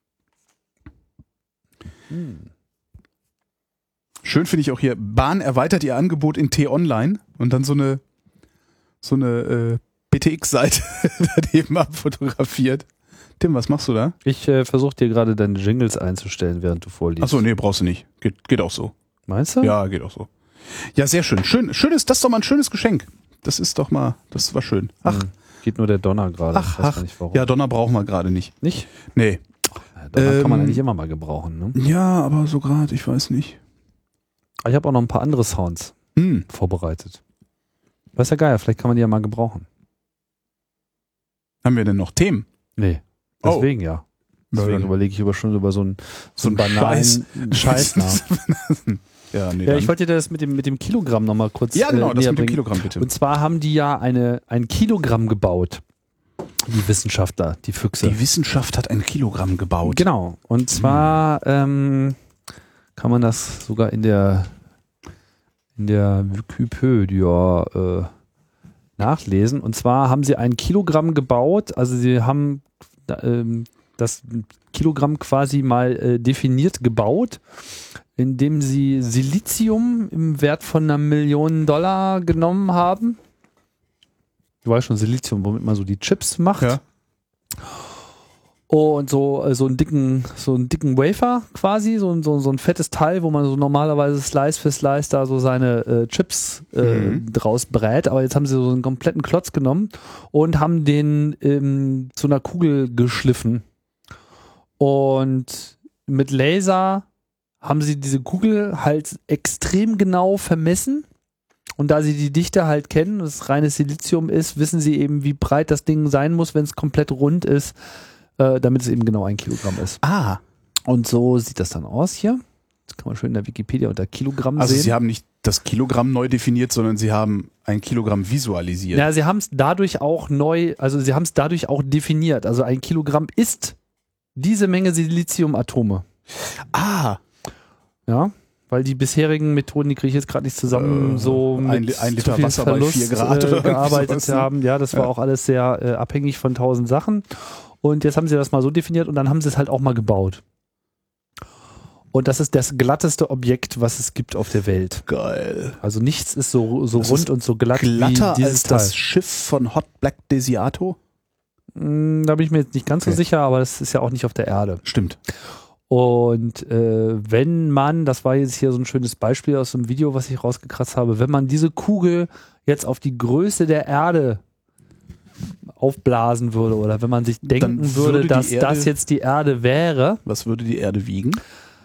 Hm. Schön finde ich auch hier, Bahn erweitert ihr Angebot in T-Online und dann so eine so eine äh, B T X-Seite daneben abfotografiert. Tim, was machst du da? Ich äh, versuche dir gerade deine Jingles einzustellen, während du vorliest. Achso, nee, brauchst du nicht. Geht, geht auch so. Meinst du? Ja, geht auch so. Ja, sehr schön. Schön, schönes, das ist doch mal ein schönes Geschenk. Das ist doch mal, das war schön. Ach, Hm. Geht nur der Donner gerade. ach, Ich weiß ach. gar nicht warum. Ja, Donner brauchen wir gerade nicht. Nicht? Nee. Ja, Donner kann man Ähm, eigentlich immer mal gebrauchen. Ne? Ja, aber so gerade, ich weiß nicht. Aber ich habe auch noch ein paar andere Sounds Hm. vorbereitet. Weiß ja geil, vielleicht kann man die ja mal gebrauchen. Haben wir denn noch Themen? Nee. Oh. Deswegen ja. Na Deswegen dann. überlege ich aber schon über so einen, so So einen einen banalen Scheiß nach. Ja, nee, Ja, dann. ich wollte dir das mit dem, mit dem Kilogramm nochmal kurz ja, genau, äh, das näher mit dem bringen. Kilogramm bitte. Und zwar haben die ja eine, ein Kilogramm gebaut. Die Wissenschaftler, die Füchse. Die Wissenschaft hat ein Kilogramm gebaut. Genau. Und zwar ähm, kann man das sogar in der in der Wikipedia äh, nachlesen. Und zwar haben sie ein Kilogramm gebaut. Also sie haben ähm, das Kilogramm quasi mal äh, definiert gebaut, indem sie Silizium im Wert von einer Million Dollar genommen haben. Du weißt schon, Silizium, womit man so die Chips macht. Ja. Und so, so einen dicken, so einen dicken Wafer quasi, so, ein- so, so ein fettes Teil, wo man so normalerweise Slice für Slice da so seine äh, Chips äh, Mhm. draus brät. Aber jetzt haben sie so einen kompletten Klotz genommen und haben den ähm, zu einer Kugel geschliffen. Und mit Laser haben sie diese Kugel halt extrem genau vermessen. Und da sie die Dichte halt kennen, das reines Silizium ist, wissen sie eben, wie breit das Ding sein muss, wenn es komplett rund ist, äh, damit es eben genau ein Kilogramm ist. Ah, Und so sieht das dann aus hier. Das kann man schön in der Wikipedia unter Kilogramm also sehen. Sie haben nicht das Kilogramm neu definiert, sondern Sie haben ein Kilogramm visualisiert. Ja, sie haben es dadurch auch neu, also sie haben es dadurch auch definiert. Also ein Kilogramm ist diese Menge Siliziumatome. Ah, Ja, weil die bisherigen Methoden, die kriege ich jetzt gerade nicht zusammen, Äh, so ein mit Li- ein zu Liter viel Wasser bei Verlust, vier Grad äh, oder irgendwie gearbeitet sowas, ne? haben. Ja, das war Ja. auch alles sehr äh, abhängig von tausend Sachen. Und jetzt haben sie das mal so definiert und dann haben sie es halt auch mal gebaut. Und das ist das glatteste Objekt, was es gibt auf der Welt. geil. Also nichts ist so, so Das rund ist und so glatt Glatter wie dieses als Teil. das Schiff von Hot Black Desiato? Mm, Da bin ich mir jetzt nicht ganz so Okay. sicher, aber das ist ja auch nicht auf der Erde. Stimmt. Und äh, wenn man, das war jetzt hier so ein schönes Beispiel aus dem Video, was ich rausgekratzt habe, wenn man diese Kugel jetzt auf die Größe der Erde aufblasen würde oder wenn man sich denken Dann würde, würde die dass Erde- das jetzt die Erde wäre, Was würde die Erde wiegen?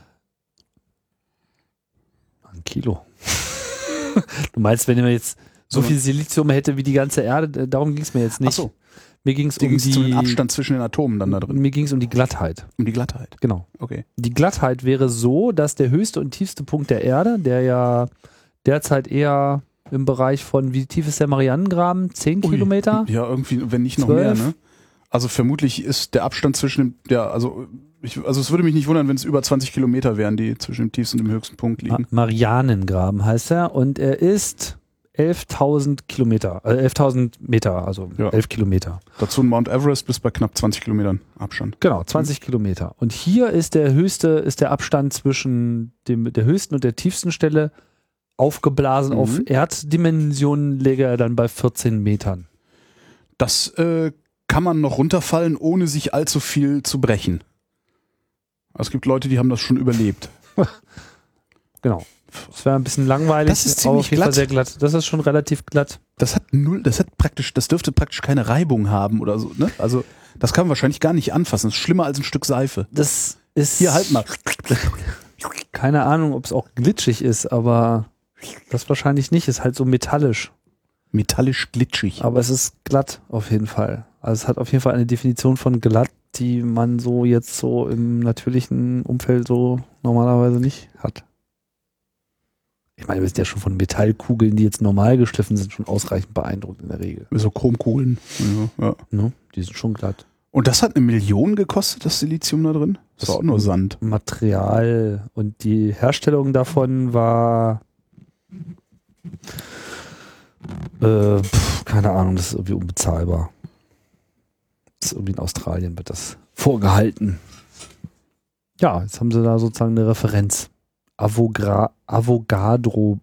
ein Kilo. Du meinst, wenn man jetzt so viel Silizium hätte wie die ganze Erde, äh, darum ging es mir jetzt nicht. Ach so, Mir ging es die um ging's zu den die Abstand zwischen den Atomen dann da drin. mir ging es um die Glattheit. Um die Glattheit. Genau. Okay. Die Glattheit wäre so, dass der höchste und tiefste Punkt der Erde, der ja derzeit eher im Bereich von, wie tief ist der Marianengraben? Zehn Ui. Kilometer? Ja, irgendwie, wenn nicht noch Zwölf? mehr, ne? Also vermutlich ist der Abstand zwischen dem, ja, also ich, also es würde mich nicht wundern, wenn es über zwanzig Kilometer wären, die zwischen dem tiefsten und dem höchsten Punkt Ma liegen. Marianengraben heißt er und er ist elftausend Kilometer, äh, elftausend Meter, also Ja. elf Kilometer. Dazu ein Mount Everest bis bei knapp zwanzig Kilometern Abstand. Genau, zwanzig Kilometer. Und hier ist der höchste, ist der Abstand zwischen dem, der höchsten und der tiefsten Stelle aufgeblasen Mhm. auf Erddimensionen, läge er dann bei vierzehn Metern. Das äh, kann man noch runterfallen, ohne sich allzu viel zu brechen. Es gibt Leute, die haben das schon überlebt. Genau. Das wäre ein bisschen langweilig, Das ist aber ziemlich auf jeden Fall glatt. sehr glatt. Das ist schon relativ glatt. Das hat null, das hat praktisch, das dürfte praktisch keine Reibung haben oder so, ne? Also, das kann man wahrscheinlich gar nicht anfassen. Das ist schlimmer als ein Stück Seife. Das ist. Hier, halt mal. Keine Ahnung, ob es auch glitschig ist, aber das wahrscheinlich nicht. Ist halt so metallisch. Metallisch glitschig. Aber es ist glatt auf jeden Fall. Also es hat auf jeden Fall eine Definition von glatt, die man so jetzt so im natürlichen Umfeld so normalerweise nicht hat. Ich meine, wir sind ja schon von Metallkugeln, die jetzt normal geschliffen sind, schon ausreichend beeindruckt in der Regel. So Chromkugeln. Ja, ja. Ne? Die sind schon glatt. Und das hat eine Million gekostet, das Silizium da drin? Das war auch nur Sand. Material und die Herstellung davon war äh, pf, keine Ahnung, das ist irgendwie unbezahlbar. Das ist irgendwie in Australien wird das vorgehalten. Ja, jetzt haben sie da sozusagen eine Referenz. Avogra Avogadro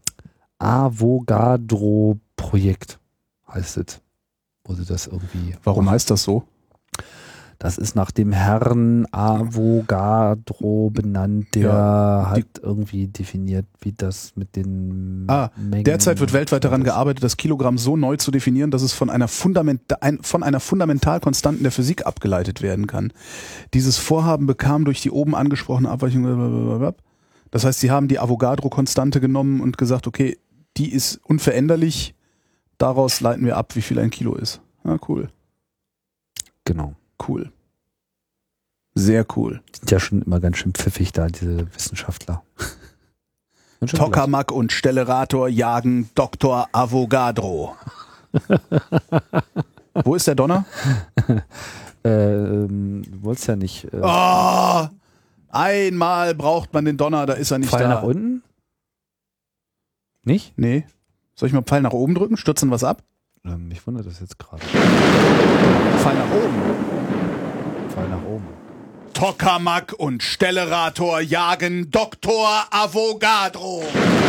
Avogadro-Projekt heißt es. Wurde das irgendwie. Warum heißt das so? Das ist nach dem Herrn Avogadro benannt, der Ja, die- hat irgendwie definiert, wie das mit den Ah, Mengen. Derzeit wird weltweit daran ist. gearbeitet, das Kilogramm so neu zu definieren, dass es von einer, Fundament, ein, von einer Fundamentalkonstanten der Physik abgeleitet werden kann. Dieses Vorhaben bekam durch die oben angesprochene Abweichung. Blablabla. Das heißt, sie haben die Avogadro-Konstante genommen und gesagt, okay, die ist unveränderlich. Daraus leiten wir ab, wie viel ein Kilo ist. Ah, cool. Genau. Cool. Sehr cool. Die sind ja schon immer ganz schön pfiffig da, diese Wissenschaftler. Ganz schön Tokamak und Stellarator jagen Doktor Avogadro. Wo ist der Donner? äh, ähm, du wolltest ja nicht. Äh, Oh, einmal braucht man den Donner, da ist er nicht Pfeil da. nach unten? Nicht? Nee. Soll ich mal Pfeil nach oben drücken? Stürzen was ab? Ähm, mich wundert das jetzt gerade. Pfeil nach oben. Pfeil nach oben. Tokamak und Stellarator jagen Doktor Avogadro.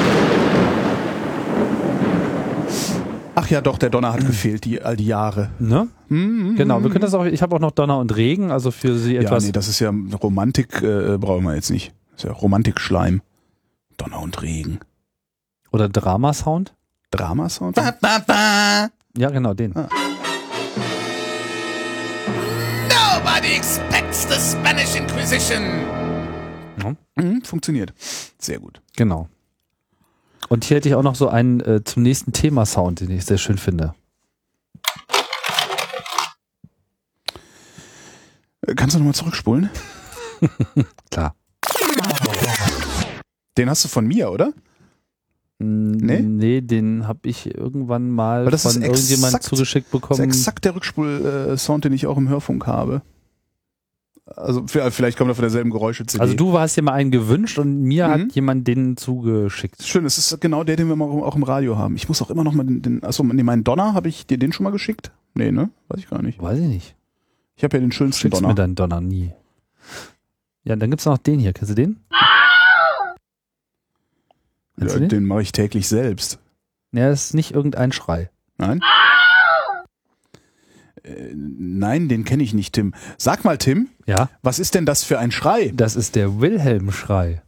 Ach ja, doch, der Donner hat gefehlt, die, all die Jahre. Ne? Mhm. Genau, wir können das auch, ich habe auch noch Donner und Regen, also für sie Ja, etwas. nee, das ist ja Romantik, äh, brauchen wir jetzt nicht. Das ist ja Romantik-Schleim. Donner und Regen. Oder Drama-Sound? Drama-Sound? Ba, ba, ba. Ja, genau, den. Ah. Nobody expects the Spanish Inquisition. Ja, Mhm, funktioniert. Sehr gut. genau. Und hier hätte ich auch noch so einen äh, zum nächsten Thema-Sound, den ich sehr schön finde. Äh, Kannst du nochmal zurückspulen? Klar. Den hast du von mir, oder? Nee? Nee? Nee, den habe ich irgendwann mal Aber das von ist irgendjemand exakt- zugeschickt Das ist bekommen. exakt der Rückspul-Sound, den ich auch im Hörfunk habe. Also v- vielleicht kommt er von derselben Geräusche-C D. Also du hast dir mal einen gewünscht und mir Mhm. hat jemand den zugeschickt. Schön, es ist genau der, den wir mal auch im Radio haben. Ich muss auch immer noch mal den, den achso, nee, meinen Donner, habe ich dir den schon mal geschickt? Nee, ne? Weiß ich gar nicht. Weiß ich nicht. Ich habe ja den schönsten Schickst Donner. mir deinen Donner nie. Ja, dann gibt's noch den hier. Kennst du den? Kennst Ja, du den? den mache ich täglich selbst. Ja, das ist nicht irgendein Schrei. Nein? Äh, nein, den kenne ich nicht, Tim. Sag mal, Tim, Ja, was ist denn das für ein Schrei? das ist der Wilhelm-Schrei.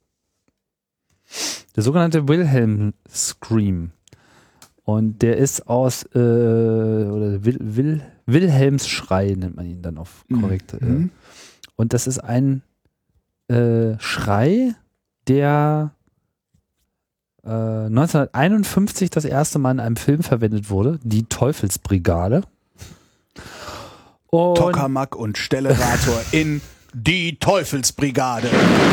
Der sogenannte Wilhelm-Scream. Und der ist aus, äh, oder Wil, Wil, Wilhelms Schrei nennt man ihn dann auf korrekt. Mhm. Äh. Und das ist ein äh, Schrei, der äh, neunzehnhunderteinundfünfzig das erste Mal in einem Film verwendet wurde, die Teufelsbrigade. Und Tokamak und Stellarator in die Teufelsbrigade.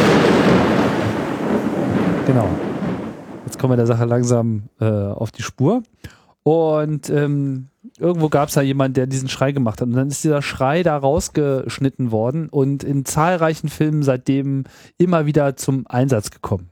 genau. Jetzt kommen wir der Sache langsam äh, auf die Spur. Und ähm, irgendwo gab es da jemanden, der diesen Schrei gemacht hat. Und dann ist dieser Schrei da rausgeschnitten worden und in zahlreichen Filmen seitdem immer wieder zum Einsatz gekommen.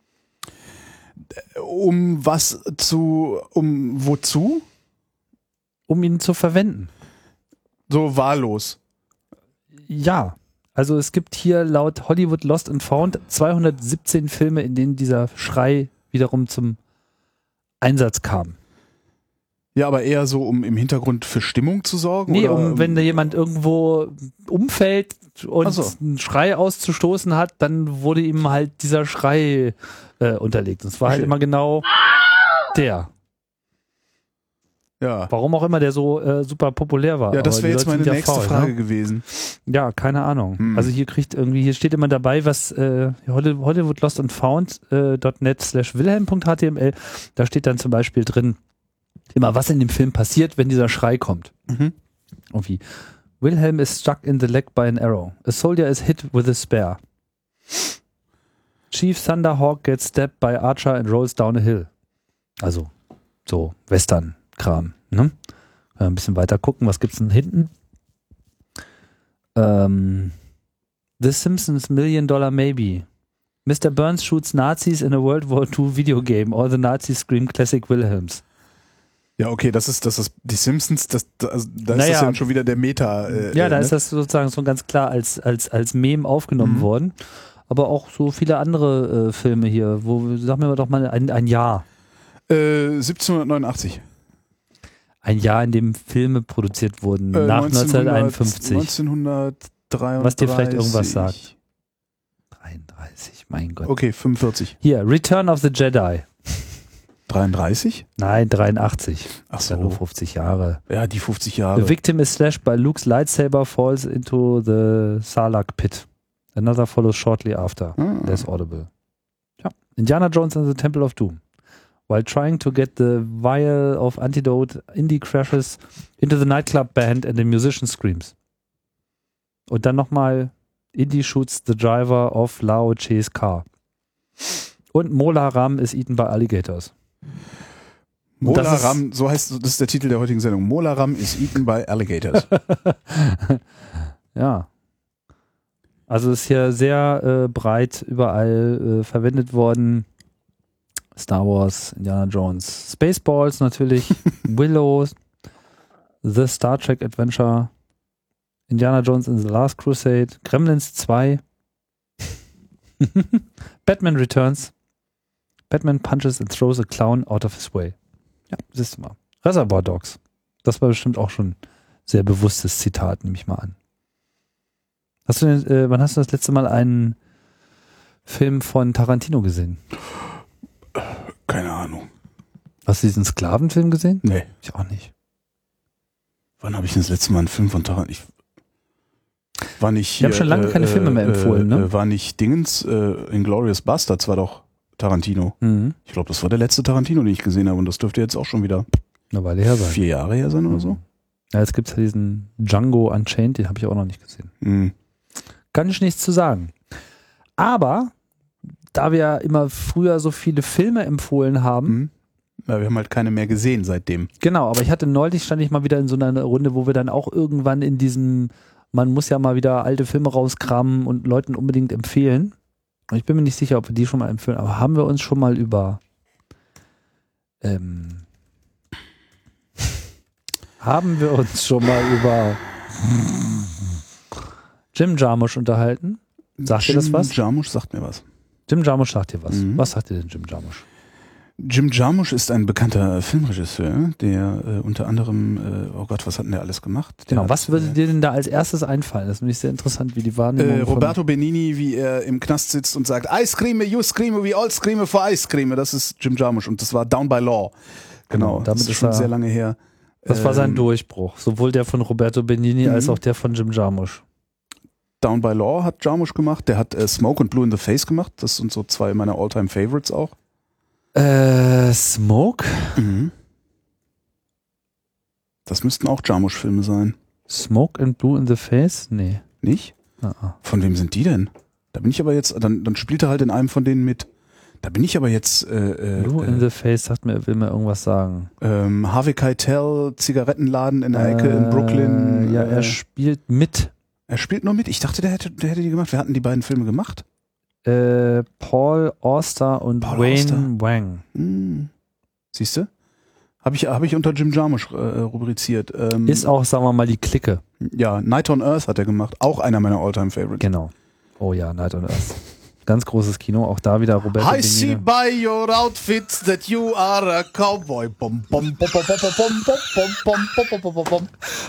Um was zu, um wozu? Um ihn zu verwenden. So wahllos. Ja. Also es gibt hier laut Hollywood Lost and Found zweihundertsiebzehn Filme, in denen dieser Schrei wiederum zum Einsatz kam. Ja, aber eher so, um im Hintergrund für Stimmung zu sorgen? Nee, oder, um, wenn da jemand irgendwo umfällt und Ach so. einen Schrei auszustoßen hat, dann wurde ihm halt dieser Schrei äh, unterlegt. Das war halt Okay. immer genau der. Ja, Warum auch immer der so äh, super populär war. ja das Aber wäre die jetzt Leute meine sind ja nächste faul, Frage ne? gewesen. Ja, keine Ahnung. Hm. Also hier kriegt irgendwie, hier steht immer dabei, was äh, Hollywood Lost and Found äh, .net slash wilhelm.html, da steht dann zum Beispiel drin, immer was in dem Film passiert, wenn dieser Schrei kommt. Mhm. Irgendwie. Wilhelm is struck in the leg by an arrow. A soldier is hit with a spear. Chief Thunderhawk gets stabbed by Archer and rolls down a hill. Also so Western-Kram. Ne? Äh, ein bisschen weiter gucken, was gibt's denn hinten? Ähm, The Simpsons Million Dollar Maybe. Mister Burns shoots Nazis in a World War Two video game. All the Nazis scream Classic Wilhelms. Ja, okay, das ist, das ist die Simpsons, das, das, also, da ist Naja. das ja schon wieder der Meta. Äh, Ja, da äh, ist das sozusagen so ganz klar als, als, als Meme aufgenommen Mhm. worden. Aber auch so viele andere äh, Filme hier, wo, sag mir doch mal ein, ein Jahr. äh, siebzehnhundertneunundachtzig. Ein Jahr, in dem Filme produziert wurden, Äh, nach neunzehnhundert neunzehnhunderteinundfünfzig. neunzehnhundertdreiunddreißig. Was dir vielleicht irgendwas sagt. dreiunddreißig, mein Gott. Okay, fünfundvierzig. Hier, Return of the Jedi. dreiunddreißig? Nein, dreiundachtzig. Ach Ist ja nur so. fünfzig Jahre. Ja, die fünfzig The Jahre. victim is slashed by Luke's lightsaber falls into the Sarlacc pit. Another follows shortly after. Ah. Less audible. Ja. Indiana Jones and the Temple of Doom. While trying to get the vial of antidote, Indy crashes into the nightclub band and the musician screams. Und dann nochmal Indy shoots the driver of Lao Che's car. Und Mola Ram is eaten by alligators. Mola das ist- Ram, so heißt, das ist der Titel der heutigen Sendung. Mola Ram is eaten by alligators. Ja. Also ist hier sehr äh, breit überall äh, verwendet worden. Star Wars, Indiana Jones, Spaceballs natürlich, Willow, The Star Trek Adventure, Indiana Jones and the Last Crusade, Gremlins zwei, Batman Returns, Batman punches and throws a clown out of his way. Ja, siehst du mal. Reservoir Dogs. Das war bestimmt auch schon ein sehr bewusstes Zitat, nehme ich mal an. Hast du denn, äh, wann hast du das letzte Mal einen Film von Tarantino gesehen? Keine Ahnung. Hast du diesen Sklavenfilm gesehen? Nee. Ich auch nicht. Wann habe ich denn das letzte Mal einen Film von Tarantino? Ich war nicht hier, Ich habe schon lange keine Filme mehr empfohlen, äh, ne? äh, War nicht Dingens, äh, Inglourious Basterds war doch Tarantino. Mhm. Ich glaube, das war der letzte Tarantino, den ich gesehen habe und das dürfte jetzt auch schon wieder Eine Weile her sein. vier Jahre her sein oder so. Ja, jetzt gibt es ja diesen Django Unchained, den habe ich auch noch nicht gesehen. Mhm. Kann ich nichts zu sagen. Aber, da wir ja immer früher so viele Filme empfohlen haben, Mhm. Ja, wir haben halt keine mehr gesehen seitdem. genau, aber ich hatte neulich, stand ich mal wieder in so einer Runde, wo wir dann auch irgendwann in diesem, man muss ja mal wieder alte Filme rauskramen und Leuten unbedingt empfehlen. Und ich bin mir nicht sicher, ob wir die schon mal empfehlen, aber haben wir uns schon mal über ähm, haben wir uns schon mal über Jim Jarmusch unterhalten? Sagt dir das Jim was? Jarmusch sagt mir was. Jim Jarmusch sagt dir was. Mhm. Was sagt dir denn Jim Jarmusch? Jim Jarmusch ist ein bekannter Filmregisseur, der äh, unter anderem, äh, oh Gott, was hat denn der alles gemacht? Der Genau, hat, was würde äh, dir denn da als erstes einfallen? Das ist nämlich sehr interessant, wie die Wahrnehmung Äh, von- Roberto Benigni, wie er im Knast sitzt und sagt, I scream, you scream, we all scream for I scream. Das ist Jim Jarmusch und das war Down by Law. Genau, Genau, damit das ist ist schon er- sehr lange her. Das war sein Ähm, Durchbruch. Sowohl der von Roberto Benigni Mhm. als auch der von Jim Jarmusch. Down by Law hat Jarmusch gemacht, der hat äh, Smoke und Blue in the Face gemacht. Das sind so zwei meiner All-Time Favorites auch. Äh, Smoke? Mhm. Das müssten auch Jarmusch-Filme sein. Smoke and Blue in the Face? Nee. Nicht? Ah, ah. Von wem sind die denn? Da bin ich aber jetzt, dann, dann spielt er halt in einem von denen mit. Da bin ich aber jetzt äh, äh, Blue in äh, the Face sagt mir, will mir irgendwas sagen. ähm, Harvey Keitel, Zigarettenladen in der Ecke in Äh, Brooklyn. Ja, er äh, spielt mit. er spielt nur mit. Ich dachte, der hätte, der hätte die gemacht. Wir hatten die beiden Filme gemacht. Äh, Paul Auster und Paul Wayne Auster. Wang. Hm. Siehst du? Habe ich, hab ich unter Jim Jarmusch äh, rubriziert. Ähm, Ist auch, sagen wir mal, die Clique. ja, Night on Earth hat er gemacht. Auch einer meiner All-Time Favorites. Genau. Oh ja, Night on Earth. Ganz großes Kino. Auch da wieder Roberto I see Benigni. by your outfits that you are a cowboy. Bom, bom, bom, bom, bom, bom, bom, bom, bom, bom, bom, bom, bom.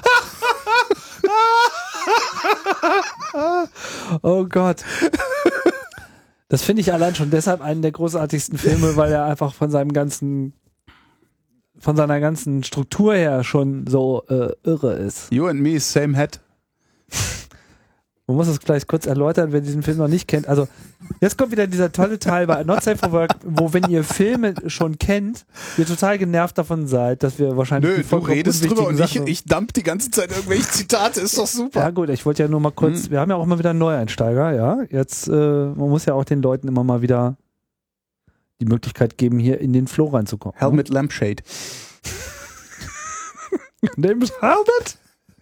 Oh Gott. Das finde ich allein schon deshalb einen der großartigsten Filme, weil er einfach von seinem ganzen, von seiner ganzen Struktur her schon so äh, irre ist. You and me, same head. Man muss es gleich kurz erläutern, wer diesen Film noch nicht kennt. Also, jetzt kommt wieder dieser tolle Teil bei Not Safe for Work, wo, wenn ihr Filme schon kennt, ihr total genervt davon seid, dass wir wahrscheinlich Nö, die du vollkommen redest drüber und unwichtigen ich, Sachen- ich dump die ganze Zeit irgendwelche Zitate. Ist doch super. Ja gut, ich wollte ja nur mal kurz, Hm. wir haben ja auch immer wieder einen Neueinsteiger, ja. Jetzt, äh, man muss ja auch den Leuten immer mal wieder die Möglichkeit geben, hier in den Flow reinzukommen. Helmet Lampshade. Name is Helmet?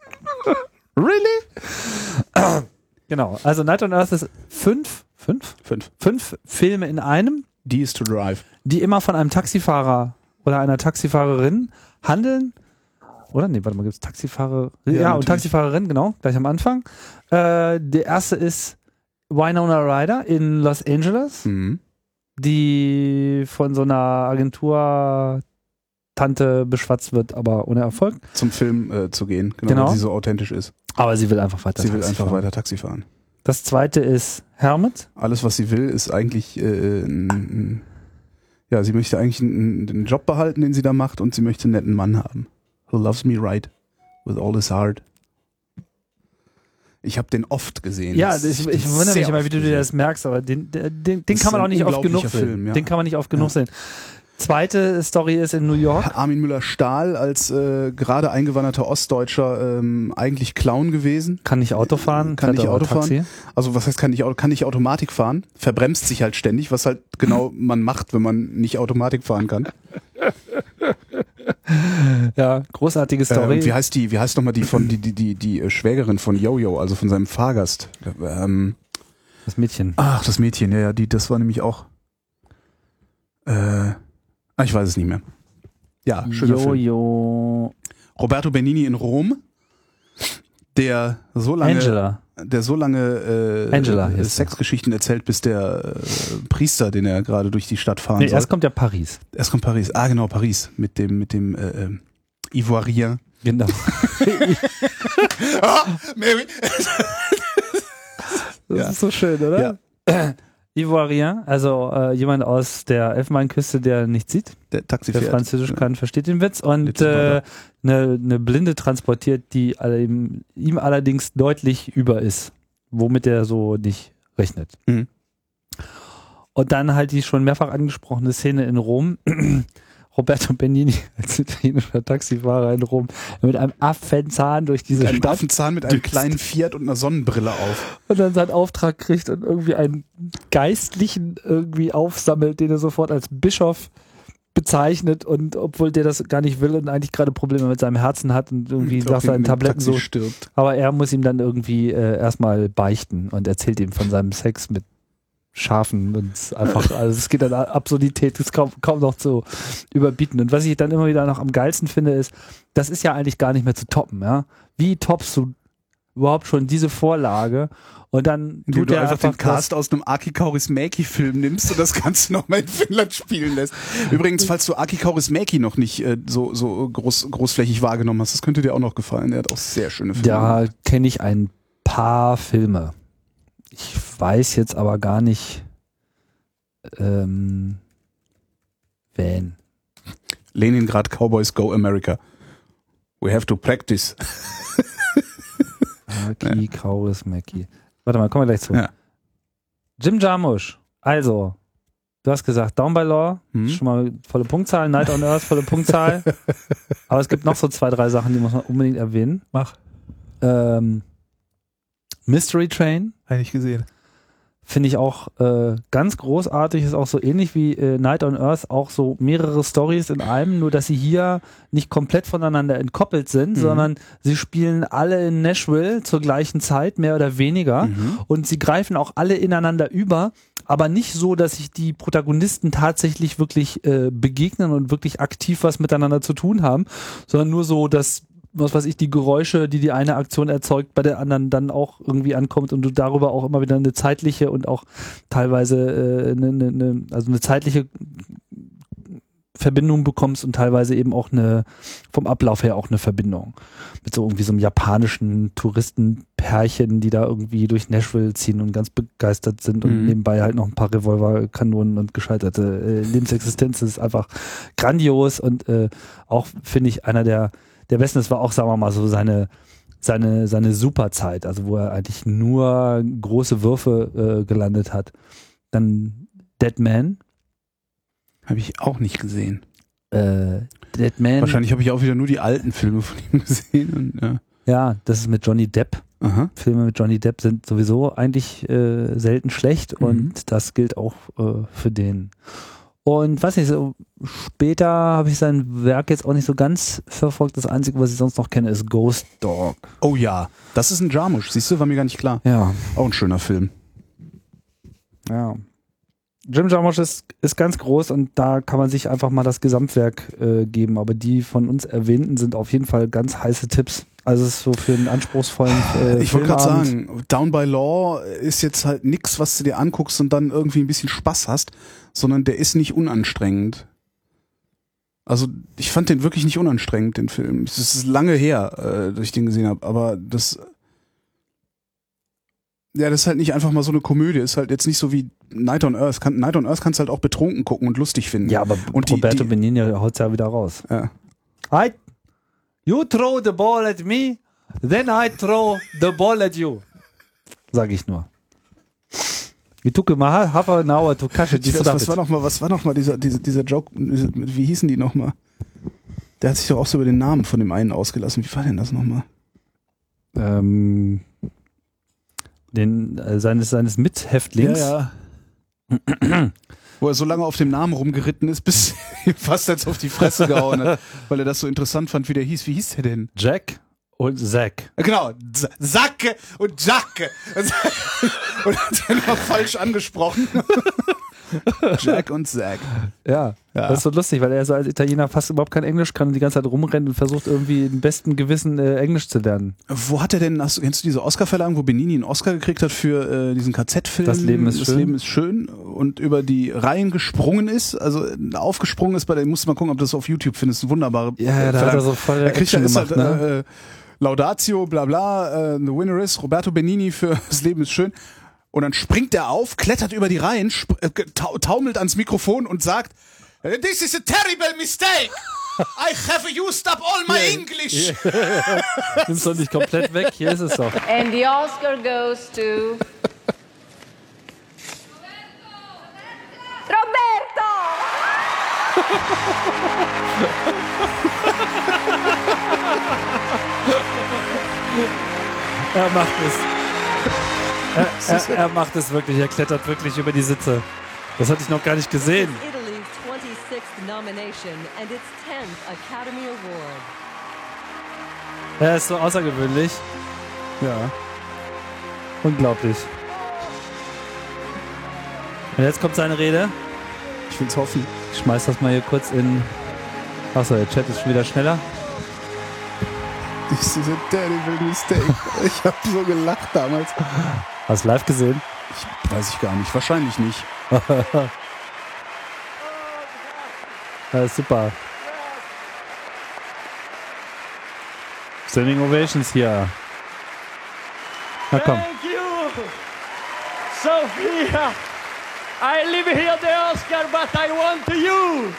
Really? Genau, also Night on Earth ist fünf, fünf? Fünf. Fünf Filme in einem, D is to drive. die immer von einem Taxifahrer oder einer Taxifahrerin handeln. Oder? Nee, warte mal, gibt es Taxifahrer? Ja, Ja, und natürlich. Taxifahrerin, genau, gleich am Anfang. Äh, der erste ist Winona Ryder in Los Angeles, Mhm. die von so einer Agentur Tante beschwatzt wird, aber ohne Erfolg. Zum Film äh, zu gehen, genau, Genau. weil sie so authentisch ist. Aber sie will einfach weiter Sie will Taxi einfach fahren. weiter Taxi fahren. Das zweite ist Helmet. Alles, was sie will, ist eigentlich, äh, ein, ein, ja, sie möchte eigentlich einen, einen Job behalten, den sie da macht, und sie möchte einen netten Mann haben. Who loves me right with all his heart. Ich habe den oft gesehen. Ja, Das- ich, hab den ich wundere sehr mich immer, wie oft du dir gesehen. das merkst, aber den, den, den Das kann man ist auch ein nicht oft genug unglaublicher sehen. Film, ja. Den kann man nicht oft genug Ja. sehen. Zweite Story ist in New York. Armin Müller-Stahl als äh, gerade eingewanderter Ostdeutscher ähm, eigentlich Clown gewesen. Kann nicht Auto fahren, Kann fährt nicht aber Auto Taxi. fahren. Also was heißt, kann nicht, Auto- kann nicht Automatik fahren, verbremst sich halt ständig, was halt genau man macht, wenn man nicht Automatik fahren kann. Ja, großartige Äh, Story. und wie heißt die, wie heißt nochmal die von, die, die, die, die äh, Schwägerin von Jojo, also von seinem Fahrgast? Ähm, das Mädchen. ach, das Mädchen, ja, ja, die, das war nämlich auch, äh, ah, ich weiß es nicht mehr. Ja, schöner Film. Jojo. Roberto Benigni in Rom, der so lange, Angela. der so lange äh, Angela äh, heißt Sexgeschichten erzählt, bis der äh, Priester, den er gerade durch die Stadt fahren Nee, soll. erst kommt ja Paris. Erst kommt Paris. Ah, genau, Paris. Mit dem, mit dem äh, äh, Ivoirien. Genau. Ah, Mary. Das Ja. ist so schön, oder? Ja. Ivoirien, also äh, jemand aus der Elfenbeinküste, der nichts sieht, Der der Taxifährt. Französisch kann, versteht den Witz und Little äh, eine, eine Blinde transportiert, die ihm, ihm allerdings deutlich über ist, womit er so nicht rechnet. Mhm. Und dann halt die schon mehrfach angesprochene Szene in Rom. Roberto Benigni als italienischer Taxifahrer in Rom mit einem Affenzahn durch diese Ein Stadt Affenzahn mit einem kleinen Fiat und einer Sonnenbrille auf. und dann seinen Auftrag kriegt und irgendwie einen Geistlichen irgendwie aufsammelt, den er sofort als Bischof bezeichnet und obwohl der das gar nicht will und eigentlich gerade Probleme mit seinem Herzen hat und irgendwie Und nach auf seinen dem Tabletten Taxi so, stirbt. aber er muss ihm dann irgendwie äh, erstmal beichten und erzählt ihm von seinem Sex mit Schafen und einfach, also es geht an Absurdität, das ist kaum, kaum noch zu überbieten. Und was ich dann immer wieder noch am geilsten finde, ist, das ist ja eigentlich gar nicht mehr zu toppen, ja. Wie toppst du überhaupt schon diese Vorlage? Und dann Indem tut du er einfach einfach den Cast aus einem Aki Kaurismäki-Film nimmst und das Ganze nochmal in Finnland spielen lässt. Übrigens, falls du Aki Kaurismäki noch nicht äh, so, so groß, großflächig wahrgenommen hast, das könnte dir auch noch gefallen. Er hat auch sehr schöne Filme. Da kenne ich ein paar Filme. Ich weiß jetzt aber gar nicht, ähm, wen. Leningrad Cowboys Go America. We have to practice. Aki Kaurismäki. Warte mal, kommen wir gleich zu. Ja. Jim Jarmusch. Also, du hast gesagt, Down by Law, Mhm. schon mal volle Punktzahl, Night on Earth, volle Punktzahl. Aber es gibt noch so zwei, drei Sachen, die muss man unbedingt erwähnen. Mach. Ähm, Mystery Train. Eigentlich gesehen. Finde ich auch äh, ganz großartig, ist auch so ähnlich wie äh, Night on Earth, auch so mehrere Stories in einem, nur dass sie hier nicht komplett voneinander entkoppelt sind, Mhm. sondern sie spielen alle in Nashville zur gleichen Zeit, mehr oder weniger, Mhm. und sie greifen auch alle ineinander über, aber nicht so, dass sich die Protagonisten tatsächlich wirklich äh, begegnen und wirklich aktiv was miteinander zu tun haben, sondern nur so, dass was weiß ich, die Geräusche, die die eine Aktion erzeugt, bei der anderen dann auch irgendwie ankommt und du darüber auch immer wieder eine zeitliche und auch teilweise äh, eine, eine, also eine zeitliche Verbindung bekommst und teilweise eben auch eine, vom Ablauf her auch eine Verbindung. Mit so irgendwie so einem japanischen Touristenpärchen, die da irgendwie durch Nashville ziehen und ganz begeistert sind und Mhm. nebenbei halt noch ein paar Revolverkanonen und gescheiterte äh, Lebensexistenz. Das ist einfach grandios und äh, auch, finde ich, einer der Der besten, das war auch, sagen wir mal, so seine, seine, seine Superzeit, also wo er eigentlich nur große Würfe äh, gelandet hat. Dann Dead Man. Habe ich auch nicht gesehen. Äh, Dead Man. Wahrscheinlich habe ich auch wieder nur die alten Filme von ihm gesehen. Und, ja. Ja, das ist mit Johnny Depp. Aha. Filme mit Johnny Depp sind sowieso eigentlich äh, selten schlecht Mhm. und das gilt auch äh, für den. Und weiß nicht, so später habe ich sein Werk jetzt auch nicht so ganz verfolgt. Das Einzige, was ich sonst noch kenne, ist Ghost Dog. Oh ja, das ist ein Jarmusch. Siehst du, war mir gar nicht klar. Ja, Auch ein schöner Film. ja. Jim Jarmusch ist, ist ganz groß und da kann man sich einfach mal das Gesamtwerk äh, geben. Aber die von uns erwähnten sind auf jeden Fall ganz heiße Tipps. Also es ist so für einen anspruchsvollen äh, Ich wollte gerade Filmabend. sagen, Down by Law ist jetzt halt nix, was du dir anguckst und dann irgendwie ein bisschen Spaß hast, sondern der ist nicht unanstrengend. Also ich fand den wirklich nicht unanstrengend, den Film. Es ist lange her, äh, dass ich den gesehen habe, aber das ja, das ist halt nicht einfach mal so eine Komödie, ist halt jetzt nicht so wie Night on Earth. Kann, Night on Earth kannst du halt auch betrunken gucken und lustig finden. Ja, aber Und die- Roberto die- Benigni haut ja wieder raus. Ja. I, you throw the ball at me, then I throw the ball at you. Sag ich nur. We took a half an hour to catch it. Was, was war noch mal, was war noch mal dieser, dieser, dieser Joke, diese, wie hießen die noch mal? Der hat sich doch auch so über den Namen von dem einen ausgelassen. Wie war denn das noch mal? ähm, den, äh, seines, seines Mithäftlings. ja. Wo er so lange auf dem Namen rumgeritten ist, bis fast als auf die Fresse gehauen hat, weil er das so interessant fand, wie der hieß. Wie hieß der denn? Jack und Zack. Genau, Z- Zacke und Jacke. Und hat er noch falsch angesprochen. Jack und Zack. Ja, Ja. das ist so lustig, weil er so als Italiener fast überhaupt kein Englisch kann und die ganze Zeit rumrennt und versucht irgendwie im besten Gewissen äh, Englisch zu lernen. Wo hat er denn, hast, kennst du diese Oscar-Verleihung, wo Benini einen Oscar gekriegt hat für äh, diesen K Z-Film? Das Leben ist das schön. Leben ist schön und über die Reihen gesprungen ist, also äh, aufgesprungen ist, bei der, musst du mal gucken, ob du das auf YouTube findest, eine wunderbare Ja, ja, da hat er so voll er kriegt Action ist gemacht, halt, ne? äh, Laudatio, bla bla, äh, the winner is Roberto Benini für Das Leben ist schön. Und dann springt er auf, klettert über die Reihen, sp- äh, tau- taumelt ans Mikrofon und sagt, "This is a terrible mistake. I have used up all my English." Nimm's doch nicht komplett weg, hier ist es doch. And the Oscar goes to Roberto! Er macht es. Er, er, er macht es wirklich, er klettert wirklich über die Sitze. Das hatte ich noch gar nicht gesehen. Italy's twenty-sixth nomination and its tenth Academy Award. Er ist so außergewöhnlich. Ja. Unglaublich. Und jetzt kommt seine Rede. Ich will's hoffen. Ich schmeiß das mal hier kurz in... Achso, der Chat ist schon wieder schneller. This is a terrible mistake. Ich hab so gelacht damals. Hast du live gesehen? Ich weiß ich gar nicht. Wahrscheinlich nicht. Ja, super. Standing Ovations hier. Na komm. Thank you, Sophia. I live here the Oscar, but I want you.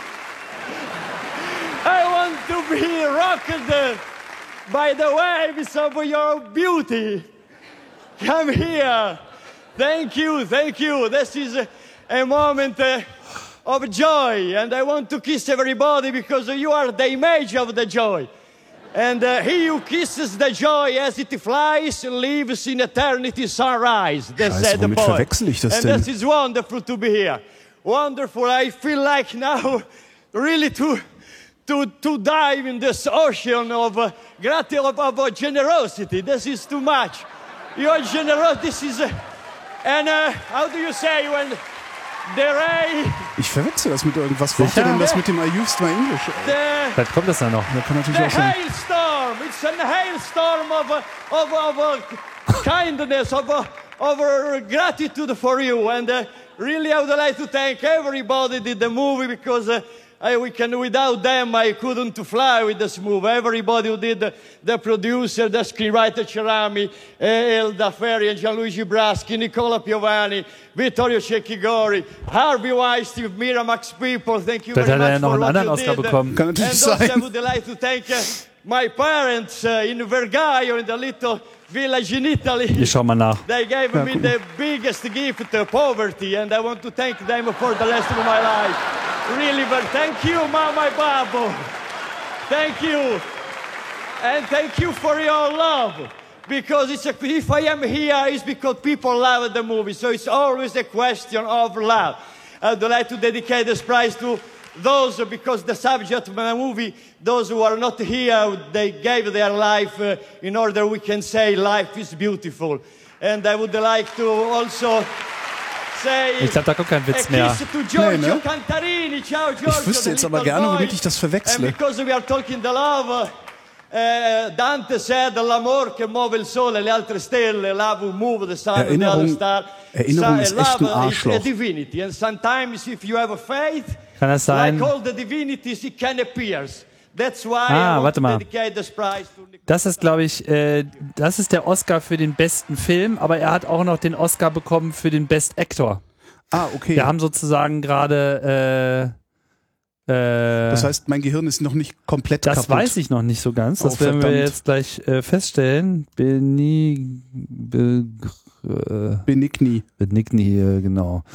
I want to be rocked by the waves of your beauty. Come here. Thank you, thank you. This is a, a moment uh, of joy, and I want to kiss everybody because you are the image of the joy. And uh, he who kisses the joy as it flies lives in eternity sunrise. They Scheiße, said the womit poet. verwechsel ich das And denn? this is wonderful to be here. Wonderful. I feel like now really to to to dive in this ocean of uh, gratitude of, of uh, generosity. This is too much. Your generosity. This is uh, and uh, how do you say when the ray Ich verwechsel das mit irgendwas. Wo habt ihr denn das mit dem I used my English? the Vielleicht kommt das ja noch. Da kann natürlich The auch sein. hailstorm! It's a hailstorm of, uh, of, of uh, kindness, of, uh, of uh, gratitude for you. And uh, really, I would like to thank everybody who did the movie because uh, I, we can, without them, I couldn't fly with this movie. Everybody who did, the, the producer, the screenwriter Cerami, uh, Elda Ferri, and Gianluigi Braschi, Nicola Piovani, Vittorio Cecchigori, Harvey Weinstein, Miramax People. Thank you Vielleicht very hat er ja much noch for einen what anderen you Oscar did. bekommen. Kann natürlich And also I sein. would like to thank uh, my parents uh, in Vergaio, in the little village in Italy. Ich schau mal nach. They gave me the biggest gift, uh, poverty, and I want to thank them for the rest of my life. Really, but thank you, Mama Babo. Thank you. And thank you for your love. Because it's a, if I am here, it's because people love the movie. So it's always a question of love. I'd like to dedicate this prize to those, because the subject of the movie, those who are not here, they gave their life uh, in order we can say life is beautiful. And I would like to also say Ich glaube, da kommt kein a Witz mehr. kiss to Giorgio Nee, ne? Cantarini. Ciao, Giorgio. Ich wüsste the jetzt aber little gerne, boy. womit ich das verwechsle. And because we are talking the love, uh, Dante said, l'amor che muove il sole e le altre stelle, love will move the sun and the other Erinnerung- star. Erinnerung So, ist uh, echt ein love is a Arschloch. divinity. And sometimes if you have a faith, Kann das like sein? all the divinities, it can appear. That's why Ah, I want warte to mal. dedicate this prize to Nicola. Das ist, glaube ich, äh, das ist der Oscar für den besten Film, aber er hat auch noch den Oscar bekommen für den Best Actor. Ah, okay. Wir haben sozusagen gerade äh, äh, Das heißt, mein Gehirn ist noch nicht komplett das kaputt. weiß ich noch nicht so ganz. Das Oh, werden wir verdammt. jetzt gleich äh, feststellen. Beni, Be, äh, Benigni. Benigni, äh, genau.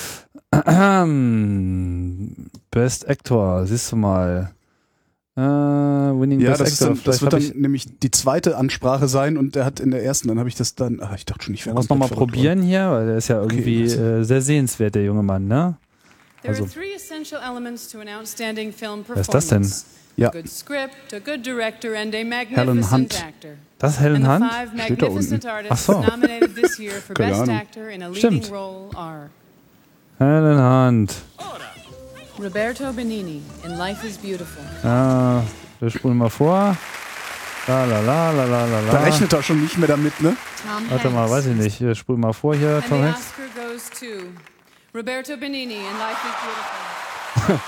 Best Actor, siehst du mal. Äh, winning Ja, Best das, ist Actor. dann, das Vielleicht wird hab dann ich, nämlich die zweite Ansprache sein und er hat in der ersten, dann habe ich das dann, ach, ich dachte schon, ich wäre muss noch mal probieren hier, weil der ist ja irgendwie Okay, äh, sehr sehenswert, der junge Mann, ne? There Also, are three essential elements to an outstanding film wer ist das denn? performance. Ja. A good script, a good director, and a Helen magnificent Hunt. actor. Das ist Helen And the Hunt? five Steht da magnificent unten. artists Ach so. nominated this year for Keine Best Ahnung. Actor in a leading Stimmt. role are Helen Hunt. Roberto Benigni in Life is Beautiful, Ja, wir spulen mal vor. La la la la la la Da la. rechnet er schon nicht mehr damit, ne? Tom Warte mal, Hanks. weiß ich nicht. Wir spulen mal vor hier, And Tom the Hanks. Oscar goes to Roberto Benigni in Life is Beautiful.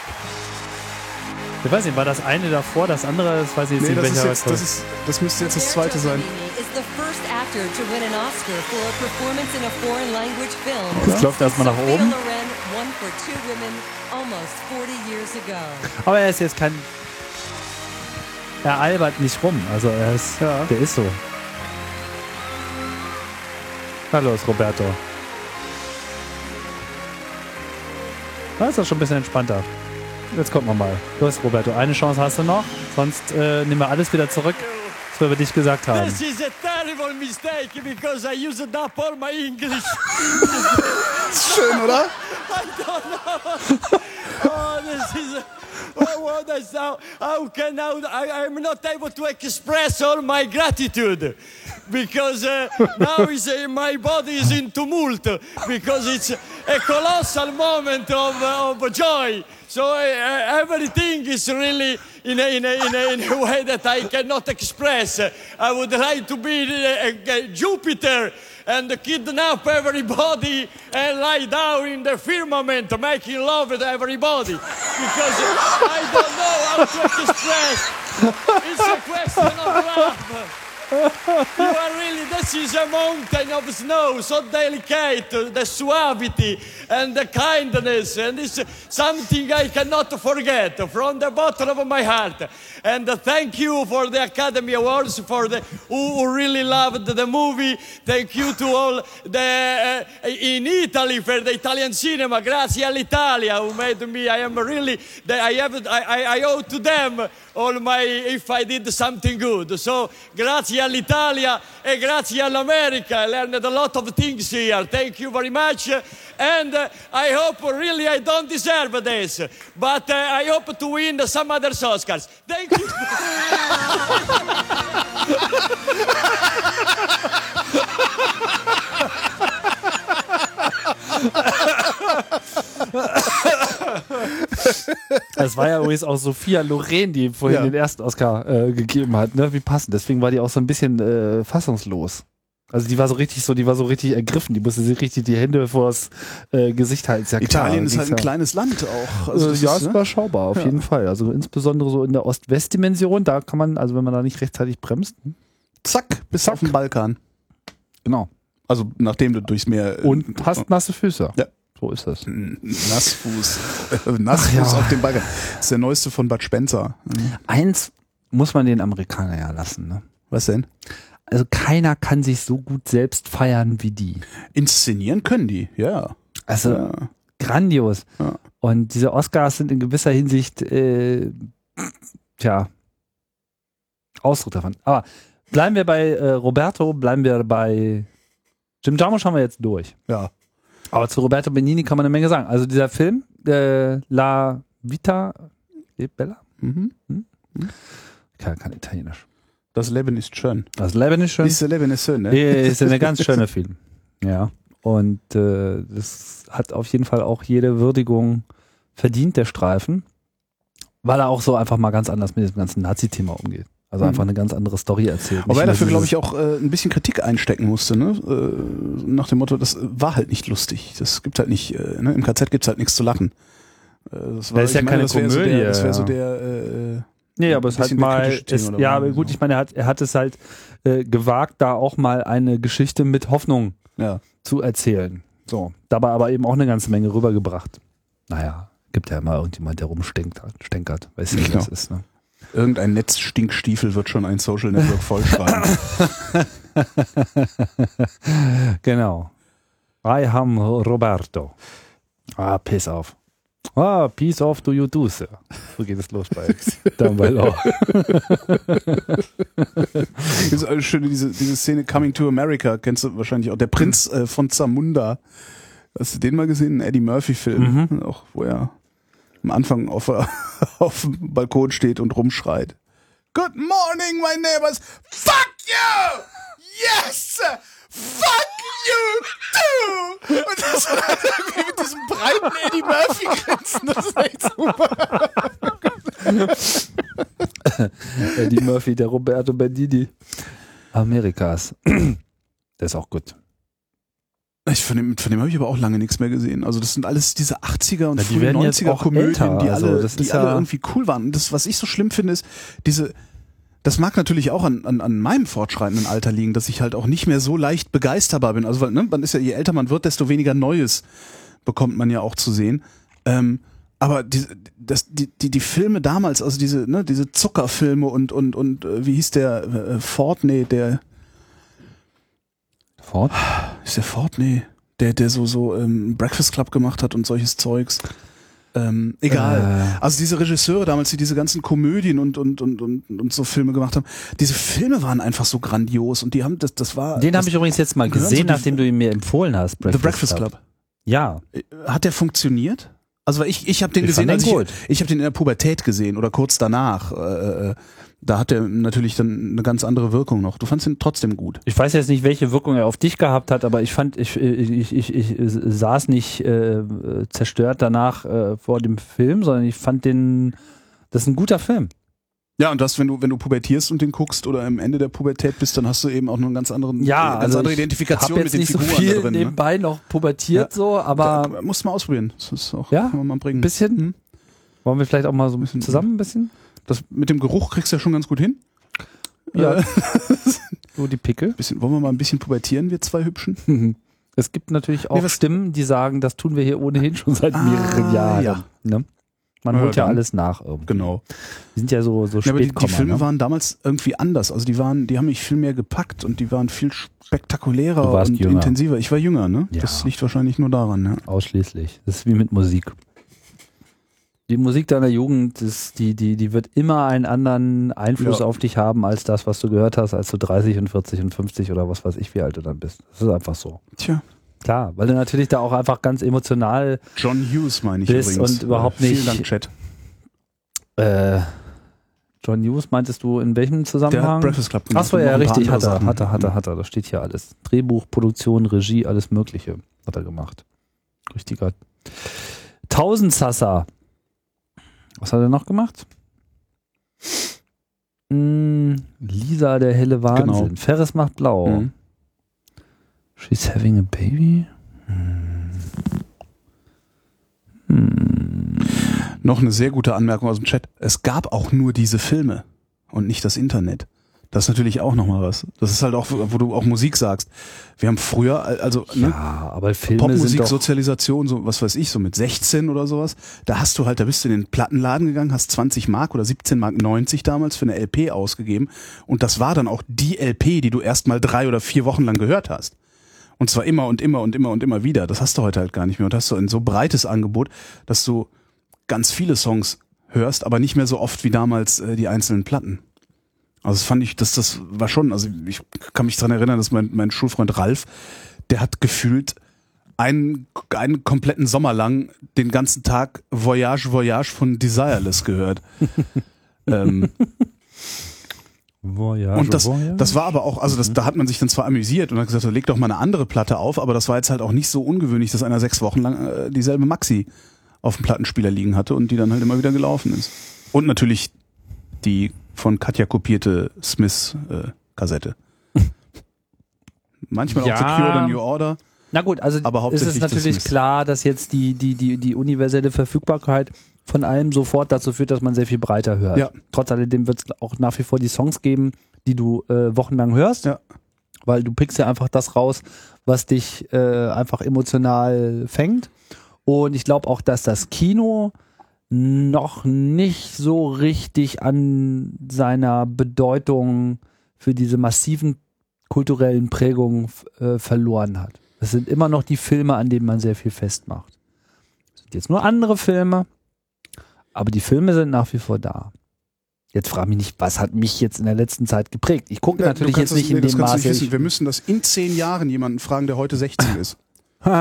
Ich weiß nicht, war das eine davor, das andere, das weiß ich jetzt Nee, nicht, das, ist welcher jetzt, das, ist, das müsste jetzt das zweite sein. Is the first actor to win an Oscar for a performance in a foreign language film. Das läuft erstmal nach Sophia oben. Loren won for Two Women almost forty years ago. Aber er ist jetzt kein... Er albert nicht rum, also er ist... Ja. Der ist so. Na los, Roberto. Da ist das schon ein bisschen entspannter. Jetzt kommt man mal. Los, Roberto, eine Chance hast du noch, sonst äh, nehmen wir alles wieder zurück, was wir über dich gesagt haben. This is a terrible mistake because I used up all my English. Schön, oder? I don't know. Oh, this is. Oh, what is now? How can now? I, I'm not able to express all my gratitude because uh, now is uh, my body is in tumult because it's a colossal moment of uh, of joy. So uh, everything is really in a, in, a, in, a, in a way that I cannot express. I would like to be a, a Jupiter and kidnap everybody and lie down in the firmament making love with everybody. Because I don't know how to express. It's a question of love. You are really, this is a mountain of snow, so delicate, the suavity and the kindness, and it's something I cannot forget from the bottom of my heart. And uh, thank you for the Academy Awards, for the who, who really loved the movie. Thank you to all the uh, in Italy for the Italian cinema. Grazie all'Italia, who made me. I am really, the, I have, I, I, I owe to them all my if I did something good. So grazie all'Italia e grazie all'America. I learned a lot of things here. Thank you very much. And uh, I hope really I don't deserve this, but uh, I hope to win some other Oscars. Thank you. Es war ja übrigens auch Sophia Loren, die vorhin Ja. den ersten Oscar äh, gegeben hat, ne? Wie passend. Deswegen war die auch so ein bisschen äh, fassungslos. Also die war so richtig so, die war so richtig ergriffen. Die musste sich richtig die Hände vors äh, Gesicht halten. Ist ja klar. Italien ist Ging's halt ein ja. kleines Land auch. Also das ja, ist, ist ne? überschaubar, auf Ja. jeden Fall. Also insbesondere so in der Ost-West-Dimension, da kann man, also wenn man da nicht rechtzeitig bremst. Zack, bis auf den Balkan. Genau. Also nachdem du durchs Meer... äh, Und hast nasse Füße. Ja. So ist das. Nassfuß. Nassfuß Ach ja. auf dem Balkan. Das ist der neueste von Bud Spencer. Eins muss man den Amerikanern ja lassen, ne? Was denn? Also keiner kann sich so gut selbst feiern wie die. Inszenieren können die, ja. Also Ja. grandios. Ja. Und diese Oscars sind in gewisser Hinsicht, äh, tja, Ausdruck davon. Aber bleiben wir bei äh, Roberto, bleiben wir bei Jim Jarmusch haben wir jetzt durch. Ja. Aber zu Roberto Benigni kann man eine Menge sagen. Also dieser Film, äh, La Vita e Bella, Mhm. ich kann kein Italienisch. Das Leben ist schön. Das Leben ist schön. Das Leben ist schön, ne? Ist ein ganz schöner Film. Ja. Und äh, das hat auf jeden Fall auch jede Würdigung verdient, der Streifen, weil er auch so einfach mal ganz anders mit dem ganzen Nazi-Thema umgeht. Also Mhm. einfach eine ganz andere Story erzählt. Aber Nicht er mehr dafür, glaube dieses- ich, auch äh, ein bisschen Kritik einstecken musste, ne? Äh, nach dem Motto, das war halt nicht lustig. Das gibt halt nicht, äh, ne? Im K Z gibt's halt nichts zu lachen. Äh, das, Das ist ja keine das wäre so Komödie, der, das wäre so ja. der äh, Nee, aber es hat bisschen der mal, kritische es, Thema dabei, ja, aber gut, so. ich meine, er hat, er hat es halt äh, gewagt, da auch mal eine Geschichte mit Hoffnung ja. zu erzählen. So, dabei aber eben auch eine ganze Menge rübergebracht. Naja, gibt ja immer irgendjemand, der rumstenkert, stänkert, weißt du, wie Genau. das ist, ne? Irgendein Netzstinkstiefel wird schon ein Social Network vollschreiben. Genau. I am Roberto. Ah, piss off. Ah, peace off to you too, sir. So geht es los bei Dumbbell Law. Das ist eine schöne, diese, diese Szene Coming to America, kennst du wahrscheinlich auch. Der Prinz äh, von Zamunda, Hast du den mal gesehen? Ein Eddie Murphy-Film, mhm. auch wo er am Anfang auf, auf dem Balkon steht und rumschreit. Good morning, my neighbors. Fuck you! Yes! Fuck you too! Und das war halt irgendwie mit diesem breiten Eddie Murphy-Grinsen. Das ist echt super. Eddie Murphy, der Roberto Benigni Amerikas. Der ist auch gut. Ich, von dem, von dem habe ich aber auch lange nichts mehr gesehen. Also das sind alles diese achtziger und ja, die frühen neunziger Komödien, älter, die alle, also das die ist alle ja irgendwie cool waren. Und das, was ich so schlimm finde, ist diese, das mag natürlich auch an, an, an meinem fortschreitenden Alter liegen, dass ich halt auch nicht mehr so leicht begeisterbar bin. Also weil, ne, man ist ja, je älter man wird, desto weniger Neues bekommt man ja auch zu sehen. Ähm, aber die, das, die, die, die Filme damals, also diese, ne, diese Zuckerfilme und, und, und äh, wie hieß der äh, Ford? Nee, der Ford? Ist der Ford? Nee. Der, der so, so ähm, Breakfast Club gemacht hat und solches Zeugs. Ähm, egal. Äh. Also diese Regisseure damals, die diese ganzen Komödien und, und, und, und, und so Filme gemacht haben, diese Filme waren einfach so grandios und die haben, das, das war... Den habe ich übrigens jetzt mal gesehen, so nachdem du ihn mir empfohlen hast. Breakfast The Breakfast Club. Club. Ja. Hat der funktioniert? Also ich, ich habe den ich gesehen, als ich, ich habe den in der Pubertät gesehen oder kurz danach. Äh, da hat der natürlich dann eine ganz andere Wirkung noch. Du fandst ihn trotzdem gut. Ich weiß jetzt nicht, welche Wirkung er auf dich gehabt hat, aber ich fand, ich, ich, ich, ich saß nicht äh, zerstört danach äh, vor dem Film, sondern ich fand den, das ist ein guter Film. Ja, und das, wenn du, wenn du pubertierst und den guckst oder am Ende der Pubertät bist, dann hast du eben auch noch eine ganz, anderen, ja, ganz also andere Identifikation mit den Figuren so viel da drin. Nebenbei ne? noch pubertiert ja. so, aber... Da, musst du mal ausprobieren. Das ist auch, ja? kann man mal bringen. Ein bisschen? Hm? Wollen wir vielleicht auch mal so ein bisschen zusammen ein bisschen? Das mit dem Geruch kriegst du ja schon ganz gut hin. Ja. So die Pickel. Bisschen, wollen wir mal ein bisschen pubertieren, wir zwei Hübschen? Es gibt natürlich auch nee, Stimmen, die sagen, das tun wir hier ohnehin schon seit ah, mehreren Jahren. Ja. Ne? Man ja, holt ja alles nach irgendwie. Genau. Die sind ja so, so ja, aber die, die Filme ne? waren damals irgendwie anders. Also die waren, die haben mich viel mehr gepackt und die waren viel spektakulärer du warst und jünger. intensiver. Ich war jünger, ne? Ja. Das liegt wahrscheinlich nur daran, ne? Ausschließlich. Das ist wie mit Musik. Die Musik deiner Jugend, ist, die, die, die wird immer einen anderen Einfluss ja. auf dich haben, als das, was du gehört hast, als du dreißig und vierzig und fünfzig oder was weiß ich, wie alt du dann bist. Das ist einfach so. Tja. Klar, weil du natürlich da auch einfach ganz emotional John Hughes meine ich bist übrigens. Und überhaupt nicht. Vielen Dank, Chat. Äh, John Hughes meintest du in welchem Zusammenhang? Der hat Breakfast Club gemacht. Achso, ja, richtig, hat er, hat er, hat er, hat er. Das steht hier alles. Drehbuch, Produktion, Regie, alles Mögliche hat er gemacht. Richtiger Tausendsassa. Was hat er noch gemacht? Hm, Lisa, der helle Wahnsinn. Genau. Ferris macht blau. Mhm. She's having a baby? Hm. Hm. Noch eine sehr gute Anmerkung aus dem Chat. Es gab auch nur diese Filme und nicht das Internet. Das ist natürlich auch nochmal was. Das ist halt auch, wo du auch Musik sagst. Wir haben früher, also ja, ne, aber Filme Popmusik, sind doch Sozialisation, so was weiß ich, so mit sechzehn oder sowas. Da hast du halt, da bist du in den Plattenladen gegangen, hast zwanzig Mark oder siebzehn Mark neunzig damals für eine L P ausgegeben. Und das war dann auch die L P, die du erst mal drei oder vier Wochen lang gehört hast. Und zwar immer und immer und immer und immer wieder. Das hast du heute halt gar nicht mehr. Und hast du ein so breites Angebot, dass du ganz viele Songs hörst, aber nicht mehr so oft wie damals äh, die einzelnen Platten. Also das fand ich, dass das war schon, also ich kann mich daran erinnern, dass mein, mein Schulfreund Ralf, der hat gefühlt einen, einen kompletten Sommer lang den ganzen Tag Voyage, Voyage von Desireless gehört. ähm, Voyage, und das, Voyage? das war aber auch, also das, da hat man sich dann zwar amüsiert und hat gesagt, leg doch mal eine andere Platte auf, aber das war jetzt halt auch nicht so ungewöhnlich, dass einer sechs Wochen lang äh, dieselbe Maxi auf dem Plattenspieler liegen hatte und die dann halt immer wieder gelaufen ist. Und natürlich die von Katja kopierte Smith-Kassette. Äh, Manchmal ja. auch The Cure oder New Order. Na gut, also aber hauptsächlich ist es natürlich das klar, dass jetzt die, die, die, die universelle Verfügbarkeit von allem sofort dazu führt, dass man sehr viel breiter hört. Ja. Trotz alledem wird es auch nach wie vor die Songs geben, die du äh, wochenlang hörst, ja. weil du pickst ja einfach das raus, was dich äh, einfach emotional fängt. Und ich glaube auch, dass das Kino noch nicht so richtig an seiner Bedeutung für diese massiven kulturellen Prägungen äh, verloren hat. Es sind immer noch die Filme, an denen man sehr viel festmacht. Es sind jetzt nur andere Filme, aber die Filme sind nach wie vor da. Jetzt frage mich nicht, was hat mich jetzt in der letzten Zeit geprägt? Ich gucke ja, natürlich jetzt nicht das, in nee, dem Maße. Wir müssen das in zehn Jahren jemanden fragen, der heute sechzig ist. Was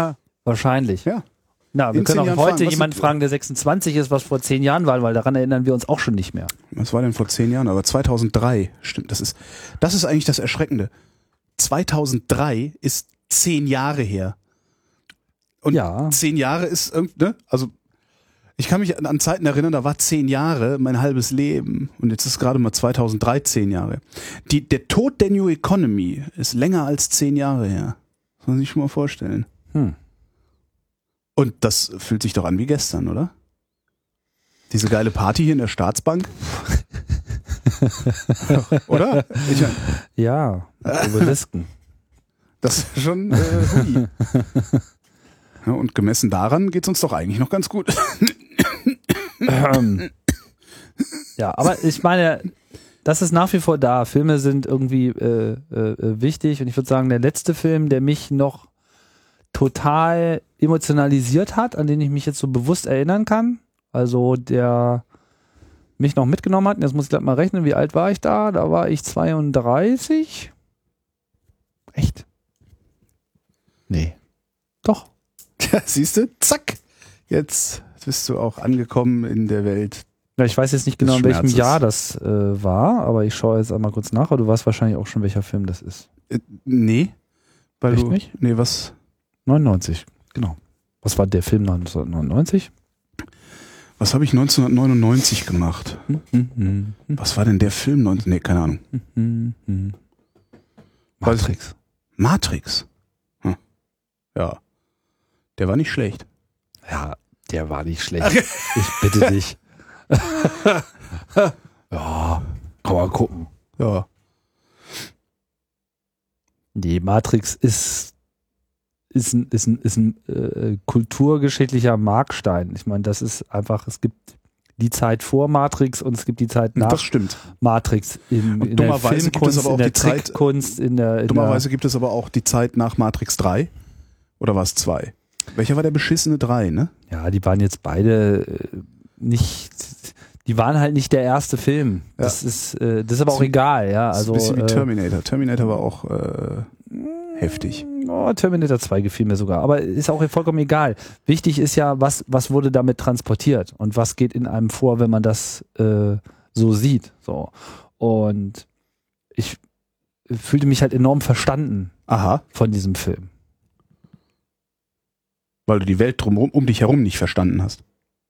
Wahrscheinlich. Ja. Na, wir In können zehn auch Jahren heute fragen, was jemanden sind- fragen, der sechsundzwanzig ist, was vor zehn Jahren war, weil daran erinnern wir uns auch schon nicht mehr. Was war denn vor zehn Jahren? Aber zweitausenddrei, stimmt, das ist, das ist eigentlich das Erschreckende. zweitausenddrei ist zehn Jahre her. Und Ja. zehn Jahre ist, irgend- ne? Also, ich kann mich an, an Zeiten erinnern, da war zehn Jahre mein halbes Leben. Und jetzt ist gerade mal zweitausenddrei zehn Jahre. Die, der Tod der New Economy ist länger als zehn Jahre her. Das muss man sich schon mal vorstellen. Hm. Und das fühlt sich doch an wie gestern, oder? Diese geile Party hier in der Staatsbank. Oder? Ich mein, Ja, Obelisken. das ist schon äh, hui. Ja, und gemessen daran geht's uns doch eigentlich noch ganz gut. Ähm. Ja, aber ich meine, das ist nach wie vor da. Filme sind irgendwie äh, äh, wichtig und ich würde sagen, der letzte Film, der mich noch total emotionalisiert hat, an den ich mich jetzt so bewusst erinnern kann, also der mich noch mitgenommen hat, und jetzt muss ich gleich mal rechnen, wie alt war ich da? Da war ich zweiunddreißig. Echt? Nee. Doch. Ja, siehst du? Zack. Jetzt bist du auch angekommen in der Welt. Ja, ich weiß jetzt nicht genau, Des in welchem Schmerzes. Jahr das äh, war, aber ich schaue jetzt einmal kurz nach, aber du weißt wahrscheinlich auch schon, welcher Film das ist. Äh, nee. Weil Echt du, nicht? Nee, was? neunundneunzig, genau. Was war der Film neunzehnhundertneunundneunzig? Was habe ich neunzehnhundertneunundneunzig gemacht? Mhm. Was war denn der Film? neunzehn Nee, keine Ahnung. Mhm. Matrix. Matrix. Hm. Ja. Der war nicht schlecht. Ja, der war nicht schlecht. Ich bitte dich. Ja, kann man gucken. Ja. Die Matrix ist ist ein, ist ein, ist ein äh, kulturgeschichtlicher Markstein. Ich meine, das ist einfach, es gibt die Zeit vor Matrix und es gibt die Zeit nach Das stimmt. Matrix in, Und in der dummerweise gibt es Filmkunst, aber auch in der die Zeit- Trickkunst, in der, in Dummerweise gibt es aber auch die Zeit nach Matrix drei. Oder war es zwei? Welcher war der beschissene drei, ne? der, ja, die waren jetzt beide äh, nicht, die waren halt nicht der erste Film. Ja. Das ist, äh, das ist aber auch So- egal, ja. Das ist Also ein bisschen wie äh, Terminator. Terminator war auch äh, heftig. Oh, Terminator zwei gefiel mir sogar, aber ist auch vollkommen egal. Wichtig ist ja, was, was wurde damit transportiert und was geht in einem vor, wenn man das äh, so sieht. So. Und ich fühlte mich halt enorm verstanden Aha. von diesem Film. Weil du die Welt drumherum um dich herum nicht verstanden hast.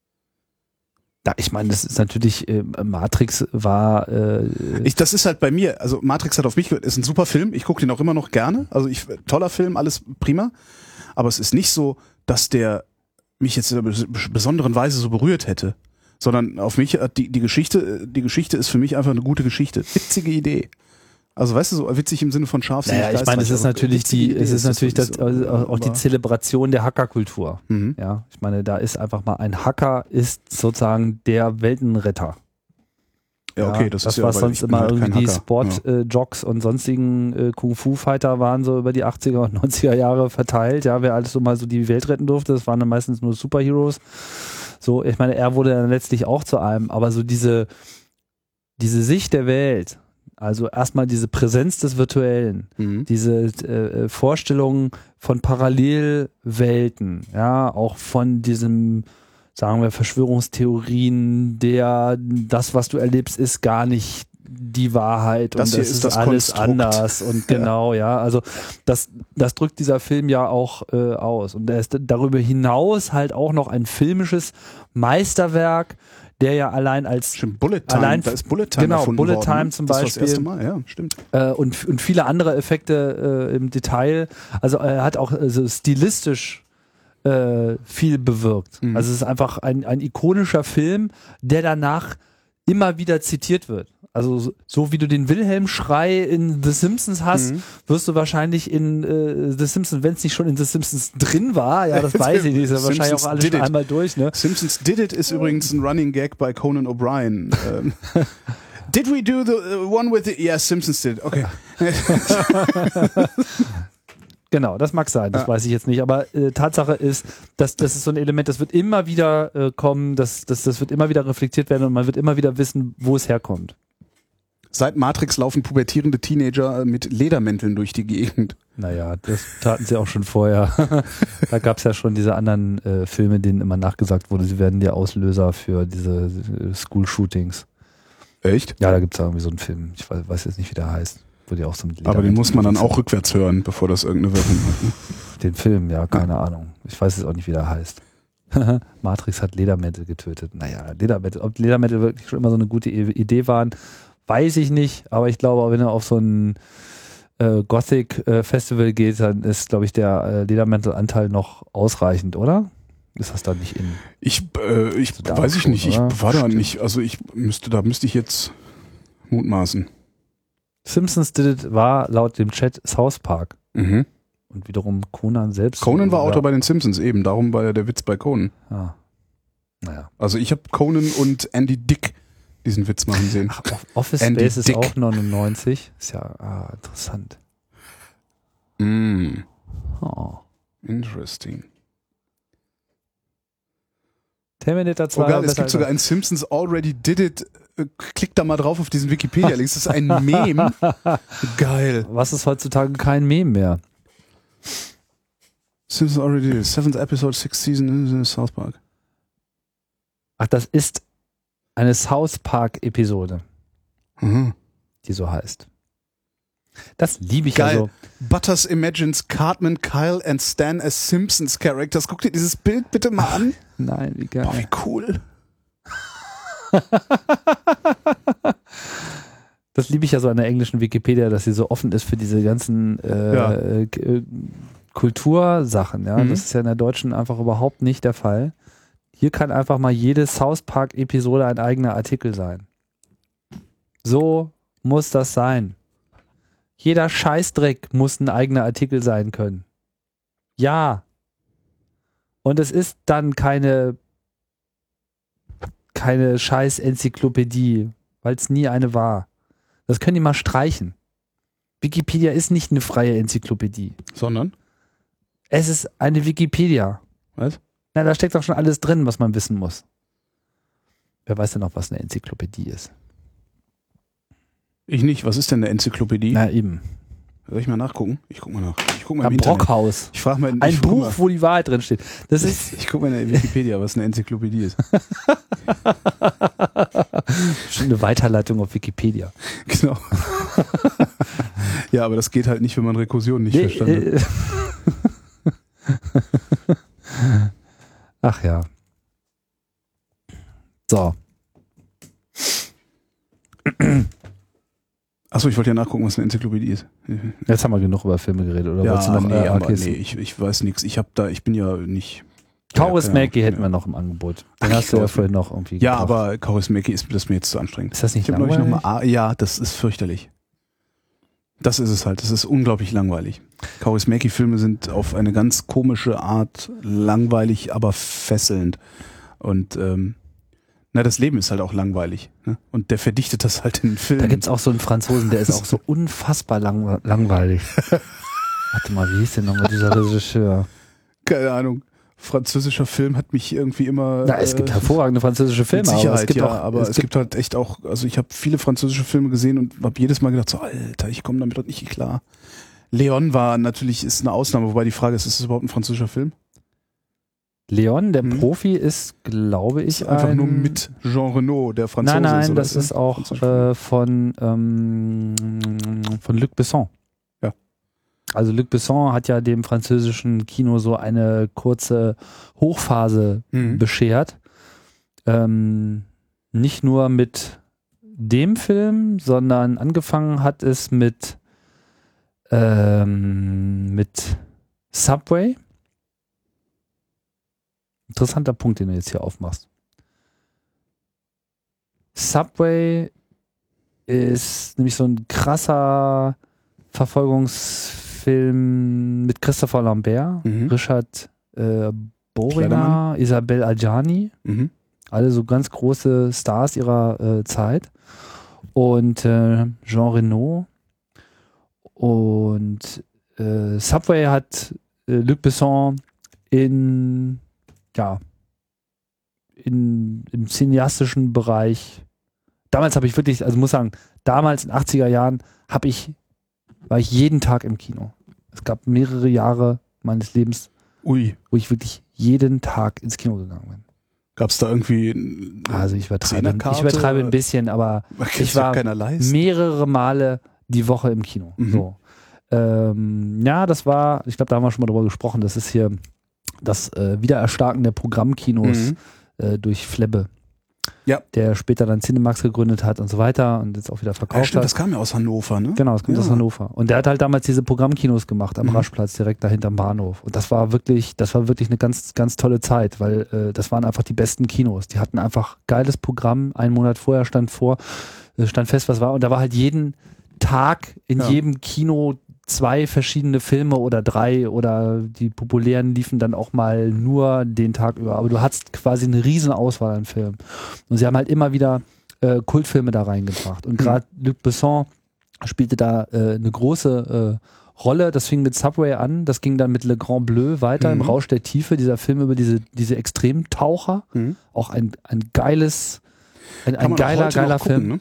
Ja, ich meine, das ist natürlich, äh, Matrix war äh, Ich, das ist halt bei mir, also Matrix hat auf mich, ist ein super Film, ich gucke den auch immer noch gerne, also ich, toller Film, alles prima, aber es ist nicht so, dass der mich jetzt in einer bes- besonderen Weise so berührt hätte, sondern auf mich hat die, die Geschichte, die Geschichte ist für mich einfach eine gute Geschichte, witzige Idee. Also weißt du, so witzig im Sinne von scharfsinnig. Naja, ich meine, es ist natürlich die, es ist natürlich das, also auch die Zelebration der Hackerkultur. Mhm. Ja, ich meine, da ist einfach mal ein Hacker ist sozusagen der Weltenretter. Ja, okay, das, das ist ja, was weil sonst ich bin immer halt kein irgendwie die Hacker. Sport-Jocks und sonstigen äh, Kung-Fu-Fighter waren so über die achtziger und neunziger Jahre verteilt. Ja, wer alles so mal so die Welt retten durfte, das waren dann meistens nur Superheroes. So, ich meine, er wurde dann letztlich auch zu einem, aber so diese, diese Sicht der Welt, also erstmal diese Präsenz des Virtuellen, Mhm. diese äh, Vorstellung von Parallelwelten, ja, auch von diesem, sagen wir, Verschwörungstheorien, der, das, was du erlebst, ist gar nicht die Wahrheit Das und hier das ist ist das alles Konstrukt. anders und genau, ja, also das, das drückt dieser Film ja auch äh, aus und er ist darüber hinaus halt auch noch ein filmisches Meisterwerk, der ja allein als Stimmt, Bullet Time, allein, da ist Bullet Time genau, erfunden Bullet worden, Time ne? zum das Beispiel. Das war das erste Mal, ja, stimmt. Äh, und, und viele andere Effekte äh, im Detail. Also er hat auch also stilistisch äh, viel bewirkt. Mhm. Also es ist einfach ein, ein ikonischer Film, der danach immer wieder zitiert wird. Also so, so wie du den Wilhelm-Schrei in The Simpsons hast, Mhm. wirst du wahrscheinlich in äh, The Simpsons, wenn es nicht schon in The Simpsons drin war, ja, das weiß ich nicht, ist ja wahrscheinlich Simpsons auch alles did schon it. einmal durch, ne? Simpsons Did It ist übrigens ein Running Gag bei Conan O'Brien. Ähm, Did we do the uh, one with the... Yeah, Simpsons did. Okay. Genau, das mag sein, das Ja. weiß ich jetzt nicht. Aber äh, Tatsache ist, dass das ist so ein Element, das wird immer wieder äh, kommen, das, das, das wird immer wieder reflektiert werden und man wird immer wieder wissen, wo es herkommt. Seit Matrix laufen pubertierende Teenager mit Ledermänteln durch die Gegend. Naja, das taten sie auch schon vorher. Da gab es ja schon diese anderen äh, Filme, denen immer nachgesagt wurde, sie werden die Auslöser für diese äh, School-Shootings. Echt? Ja, da gibt es irgendwie so einen Film, ich weiß, weiß jetzt nicht, wie der heißt. Wo die auch so mit Aber den muss man dann auch rückwärts hören, bevor das irgendeine Wirkung hat. Ne? Den Film, ja, keine ja. Ahnung. Ich weiß jetzt auch nicht, wie der heißt. Matrix hat Ledermäntel getötet. Naja, Ledermäntel, ob Ledermäntel wirklich schon immer so eine gute Idee waren, weiß ich nicht. Aber ich glaube, wenn er auf so ein äh, Gothic-Festival äh, geht, dann ist, glaube ich, der äh, Ledermäntelanteil noch ausreichend, oder? Ist das da nicht in? Ich, äh, ich so weiß ich schon, nicht. Ich oder? war da Stimmt. nicht. Also ich müsste, da müsste ich jetzt mutmaßen. Simpsons did it war laut dem Chat South Park. Mhm. Und wiederum Conan selbst. Conan war Autor bei den Simpsons eben, darum war ja der Witz bei Conan. Ah. Naja. Also ich habe Conan und Andy Dick diesen Witz machen sehen. Ach, Office Andy Space ist Dick. auch neunundneunzig. Ist ja ah, interessant. Mm. Oh. Interesting. Terminator zwei. Oh geil, es gibt sogar ein Simpsons Already Did It. Klick da mal drauf auf diesen Wikipedia-Link. Das ist ein Meme. Geil. Was ist heutzutage kein Meme mehr? Simpsons Already Did It. Seventh Episode, Sixth Season in South Park. Ach, das ist eine South Park-Episode, Mhm. die so heißt. Das liebe ich Geil. also. Butters imagines Cartman, Kyle and Stan as Simpsons Characters. Guck dir dieses Bild bitte mal an. Nein, wie geil. Boah, wie cool. Das liebe ich ja so an der englischen Wikipedia, dass sie so offen ist für diese ganzen äh, Ja. äh, Kultursachen. Ja? Mhm. Das ist ja in der deutschen einfach überhaupt nicht der Fall. Hier kann einfach mal jede South Park-Episode ein eigener Artikel sein. So muss das sein. Jeder Scheißdreck muss ein eigener Artikel sein können. Ja. Und es ist dann keine keine Scheiß-Enzyklopädie, weil es nie eine war. Das können die mal streichen. Wikipedia ist nicht eine freie Enzyklopädie. Sondern? Es ist eine Wikipedia. Was? Na, da steckt doch schon alles drin, was man wissen muss. Wer weiß denn noch, was eine Enzyklopädie ist? Ich nicht. Was ist denn eine Enzyklopädie? Na eben. Soll ich mal nachgucken? Ich guck mal nach. Ich guck mal Ein im Internet. Brockhaus. Ich frage mal. Ein ich guck Buch, mal. wo die Wahrheit drin steht. Das ist Ich gucke mal in der Wikipedia, was eine Enzyklopädie ist. schon eine Weiterleitung auf Wikipedia. Genau. Ja, aber das geht halt nicht, wenn man Rekursion nicht Nee, verstanden hat. äh, Ach ja. So. Achso, ich wollte ja nachgucken, was eine Enzyklopädie ist. Jetzt haben wir genug über Filme geredet, oder? Ja, wolltest du noch nee, mehr aber Arcades? nee, ich, ich weiß nichts. Ich hab da, ich bin ja nicht. Kaurismäki ja, hätten ja. wir noch im Angebot. Den Ach, hast du ja Kaurismäki. vorhin noch irgendwie Ja, gebracht. aber Kaurismäki ist das mir jetzt zu anstrengend. Ist das nicht Ich habe neulich noch langweilig? mal, ah, ja, das ist fürchterlich. Das ist es halt. Das ist unglaublich langweilig. Kaurismäki-Filme sind auf eine ganz komische Art langweilig, aber fesselnd. Und ähm, na, das Leben ist halt auch langweilig. Ne? Und der verdichtet das halt in den Film. Da gibt es auch so einen Franzosen, der ist auch so unfassbar lang, langweilig. Warte mal, wie hieß denn nochmal dieser Regisseur? Keine Ahnung. Französischer Film hat mich irgendwie immer. Na, es gibt äh, hervorragende französische Filme, Mit Sicherheit, aber es gibt ja, auch, aber es, gibt, halt echt auch, also ich habe viele französische Filme gesehen und habe jedes Mal gedacht, so Alter, ich komme damit doch nicht klar. Leon war natürlich, ist eine Ausnahme, wobei die Frage ist, ist das überhaupt ein französischer Film? Leon, der Hm. Profi, ist, glaube ich, Ist einfach ein, nur mit Jean Reno, der Franzose Nein, nein, ist. oder das ist auch Französischer äh, von, ähm, von Luc Besson. Ja. Also Luc Besson hat ja dem französischen Kino so eine kurze Hochphase Mhm. beschert. Ähm, nicht nur mit dem Film, sondern angefangen hat es mit, ähm, mit Subway. Interessanter Punkt, den du jetzt hier aufmachst. Subway ist nämlich so ein krasser Verfolgungsfilm mit Christopher Lambert, Mhm. Richard äh, Boringer, Kleidermann. Isabelle Adjani, Mhm. alle so ganz große Stars ihrer äh, Zeit. Und äh, Jean Reno. Und äh, Subway hat äh, Luc Besson in ja, in, im cineastischen Bereich Damals habe ich wirklich, also muss sagen, damals in den achtziger Jahren habe ich, war ich jeden Tag im Kino. Es gab mehrere Jahre meines Lebens, Ui. wo ich wirklich jeden Tag ins Kino gegangen bin. Gab es da irgendwie Also ich übertreibe, Zehnerkarte? ich übertreibe ein bisschen, aber Okay, ich war keiner leisten. mehrere Male die Woche im Kino. Mhm. So. Ähm, ja, das war, ich glaube, da haben wir schon mal drüber gesprochen, das ist hier das äh, Wiedererstarken der Programmkinos Mhm. äh, durch Flebbe. Ja. Der später dann Cinemax gegründet hat und so weiter und jetzt auch wieder Ja, verkauft stimmt, hat. das kam ja aus Hannover, ne? Genau, das kommt Ja. aus Hannover. Und der hat halt damals diese Programmkinos gemacht am Mhm. Raschplatz, direkt dahinter am Bahnhof. Und das war wirklich, das war wirklich eine ganz, ganz tolle Zeit, weil äh, das waren einfach die besten Kinos. Die hatten einfach geiles Programm. Einen Monat vorher stand vor, äh, stand fest, was war. Und da war halt jeden Tag in Ja. jedem Kino zwei verschiedene Filme oder drei oder die populären liefen dann auch mal nur den Tag über. Aber du hattest quasi eine riesen Auswahl an Filmen. Und sie haben halt immer wieder äh, Kultfilme da reingebracht. Und gerade Luc Besson spielte da äh, eine große äh, Rolle. Das fing mit Subway an, das ging dann mit Le Grand Bleu weiter, Mhm. im Rausch der Tiefe, dieser Film über diese, diese Extremtaucher. Mhm. Auch ein, ein geiles, ein, Kann ein man auch geiler, heute noch geiler gucken, Film. ne?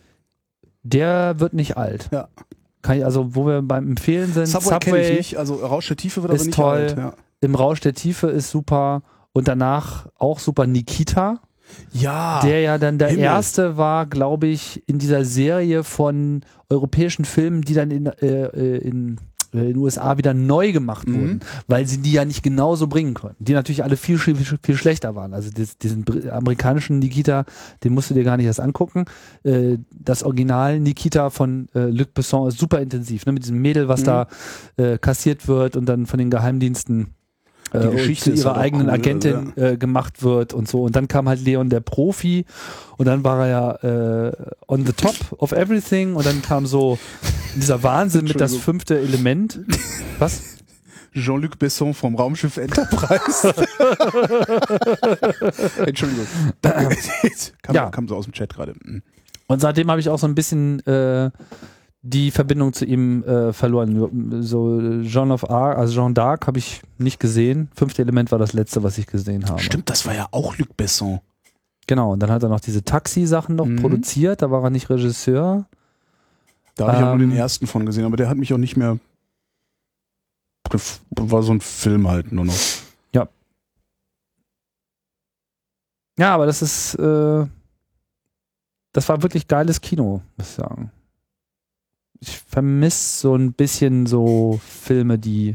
Der wird nicht alt. Ja. Kann ich, also wo wir beim Empfehlen sind, Subway, kenne ich nicht, also Rausch der Tiefe wird aber ist nicht toll. alt. Ja. Im Rausch der Tiefe ist super und danach auch super Nikita, Ja. der ja dann der Himmel. erste war, glaube ich, in dieser Serie von europäischen Filmen, die dann in, äh, äh, in, äh, in den U S A wieder neu gemacht Mhm. wurden, weil sie die ja nicht genauso bringen konnten. Die natürlich alle viel, viel, viel schlechter waren. Also dies, diesen br- amerikanischen Nikita, den musst du dir gar nicht erst angucken. Äh, das Original Nikita von äh, Luc Besson ist super intensiv, ne? Mit diesem Mädel, was Mhm. da äh, kassiert wird und dann von den Geheimdiensten Die äh, Geschichte zu ist ihrer halt auch eigenen cool, Agentin äh, gemacht wird und so. Und dann kam halt Leon der Profi und dann war er ja äh, on the top of everything und dann kam so dieser Wahnsinn mit das Entschuldigung. fünfte Element. Was? Jean-Luc Besson vom Raumschiff Enterprise. Entschuldigung. kam, Ja. kam so aus dem Chat gerade. Mhm. Und seitdem habe ich auch so ein bisschen äh, die Verbindung zu ihm äh, verloren. So Jean of Arc, also Jean d'Arc habe ich nicht gesehen. Fünfte Element war das letzte, was ich gesehen habe. Stimmt, das war ja auch Luc Besson. Genau, und dann hat er noch diese Taxi-Sachen noch Mhm. produziert, da war er nicht Regisseur. Da habe ich ja nur Ähm. den ersten von gesehen, aber der hat mich auch nicht mehr. gef- War so ein Film halt nur noch. Ja, aber das ist, äh, das war wirklich geiles Kino, muss ich sagen. Ich vermisse so ein bisschen so Filme, die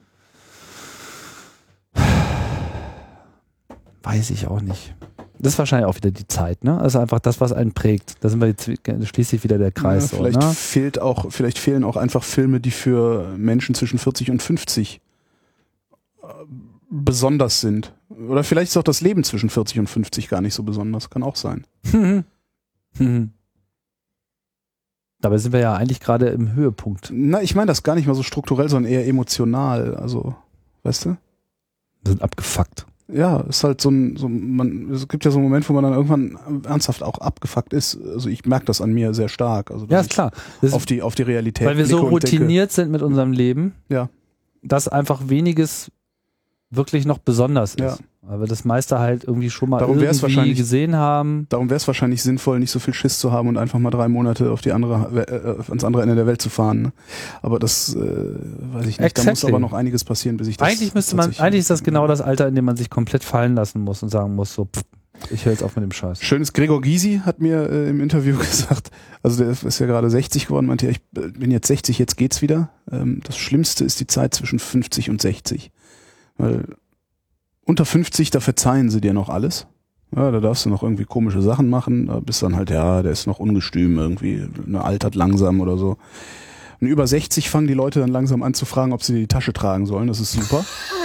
weiß ich auch nicht. Das ist wahrscheinlich auch wieder die Zeit, ne? Also einfach das, was einen prägt. Da sind wir jetzt schließlich wieder der Kreis. Ja, so, vielleicht ne? fehlt auch, vielleicht fehlen auch einfach Filme, die für Menschen zwischen vierzig und fünfzig äh, besonders sind. Oder vielleicht ist auch das Leben zwischen vierzig und fünfzig gar nicht so besonders. Kann auch sein. Mhm. Dabei sind wir ja eigentlich gerade im Höhepunkt. Na, ich meine das gar nicht mal so strukturell, sondern eher emotional. Also, weißt du? Wir sind abgefuckt. Ja, ist halt so ein, so man, es gibt ja so einen Moment, wo man dann irgendwann ernsthaft auch abgefuckt ist. Also ich merke das an mir sehr stark. Also, dass Ja, ist ich klar. Das Auf die, auf die Realität. weil wir so blicke und denke, routiniert sind mit unserem Leben, Ja. dass einfach weniges wirklich noch besonders ist. Ja. Weil wir das meiste halt irgendwie schon mal Darum wär's irgendwie wahrscheinlich- gesehen haben. Darum wäre es wahrscheinlich sinnvoll, nicht so viel Schiss zu haben und einfach mal drei Monate auf die andere, äh, ans andere Ende der Welt zu fahren. Ne? Aber das äh, weiß ich nicht. Da muss Exactly. aber noch einiges passieren, bis ich das. Eigentlich müsste man, tatsächlich- eigentlich ist das genau das Alter, in dem man sich komplett fallen lassen muss und sagen muss, so, pff, ich höre jetzt auf mit dem Scheiß. Schönes, Gregor Gysi hat mir äh, im Interview gesagt, also der ist ja gerade sechzig geworden, meinte er, ich äh, bin jetzt sechzig, jetzt geht's wieder. Ähm, das Schlimmste ist die Zeit zwischen fünfzig und sechzig. Weil unter fünfzig, da verzeihen sie dir noch alles. Ja, da darfst du noch irgendwie komische Sachen machen. Da bist dann halt, ja, der ist noch ungestüm irgendwie, ne, altert langsam oder so. Und über sechzig fangen die Leute dann langsam an zu fragen, ob sie dir die Tasche tragen sollen. Das ist super.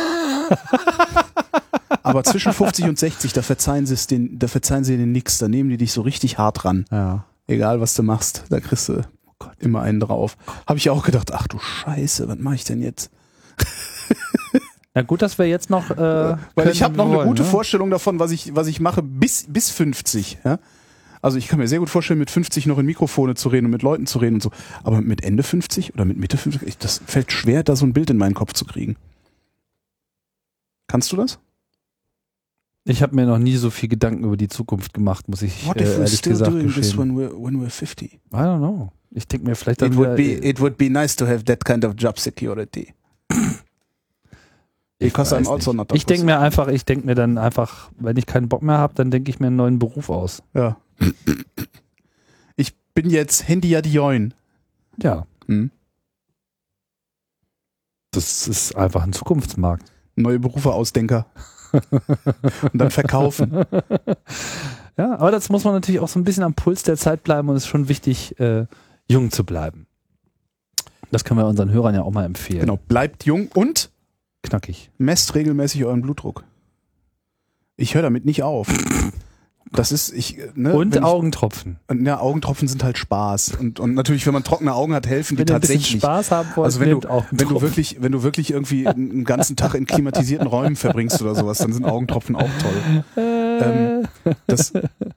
Aber zwischen fünfzig und sechzig, da verzeihen sie es den, da verzeihen sie dir nix. Da nehmen die dich so richtig hart ran. Ja. Egal, was du machst. Da kriegst du immer einen drauf. Habe ich auch gedacht, ach du Scheiße, was mache ich denn jetzt? Na gut, dass wir jetzt noch, äh, Weil ich habe noch eine wollen, gute ne? Vorstellung davon, was ich, was ich mache bis, bis fünfzig. Ja? Also ich kann mir sehr gut vorstellen, mit fünfzig noch in Mikrofone zu reden und mit Leuten zu reden und so. Aber mit Ende fünfzig oder mit Mitte fünfzig, ich, das fällt schwer, da so ein Bild in meinen Kopf zu kriegen. Kannst du das? Ich habe mir noch nie so viel Gedanken über die Zukunft gemacht, muss ich What äh, if we're ehrlich still gesagt doing this gestehen. when we're, when we're fifty? I don't know. Ich denke mir vielleicht dann It would, be, wieder, it would be nice to have that kind of job security. ich Because weiß I'm also nicht. not a Ich denke pussy. mir einfach, ich denke mir dann einfach, wenn ich keinen Bock mehr habe, dann denke ich mir einen neuen Beruf aus. Ja. Ich bin jetzt Handy-Jadioin. Ja. Hm. Das ist einfach ein Zukunftsmarkt. Neue Berufe Ausdenker. Und dann verkaufen. Ja, aber das muss man natürlich auch so ein bisschen am Puls der Zeit bleiben und es ist schon wichtig, äh, jung zu bleiben. Das können wir unseren Hörern ja auch mal empfehlen. Genau, bleibt jung und Knackig. messt regelmäßig euren Blutdruck. Ich höre damit nicht auf. Das ist, ich, ne, Und wenn Augentropfen. ich, ja, Augentropfen sind halt Spaß. Und, und natürlich, wenn man trockene Augen hat, helfen die Wenn ihr ein bisschen tatsächlich. Spaß haben wollt, Also wenn nehmt du, Augentropfen. wenn du wirklich, wenn du wirklich irgendwie einen ganzen Tag in klimatisierten Räumen verbringst oder sowas, dann sind Augentropfen auch toll. Ähm, das,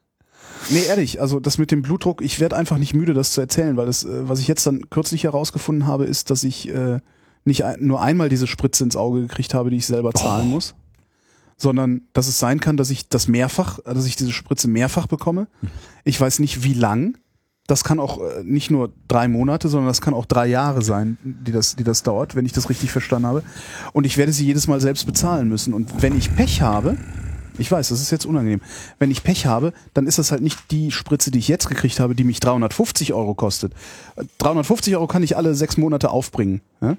nee, ehrlich, also das mit dem Blutdruck, ich werde einfach nicht müde, das zu erzählen, weil das, äh, was ich jetzt dann kürzlich herausgefunden habe, ist, dass ich äh, nicht ein, nur einmal diese Spritze ins Auge gekriegt habe, die ich selber zahlen Oh. muss, sondern dass es sein kann, dass ich das mehrfach, dass ich diese Spritze mehrfach bekomme. Ich weiß nicht, wie lang. Das kann auch äh, nicht nur drei Monate, sondern das kann auch drei Jahre sein, die das, die das dauert, wenn ich das richtig verstanden habe. Und ich werde sie jedes Mal selbst bezahlen müssen. Und wenn ich Pech habe, ich weiß, das ist jetzt unangenehm, wenn ich Pech habe, dann ist das halt nicht die Spritze, die ich jetzt gekriegt habe, die mich dreihundertfünfzig Euro kostet. dreihundertfünfzig Euro kann ich alle sechs Monate aufbringen. Ja?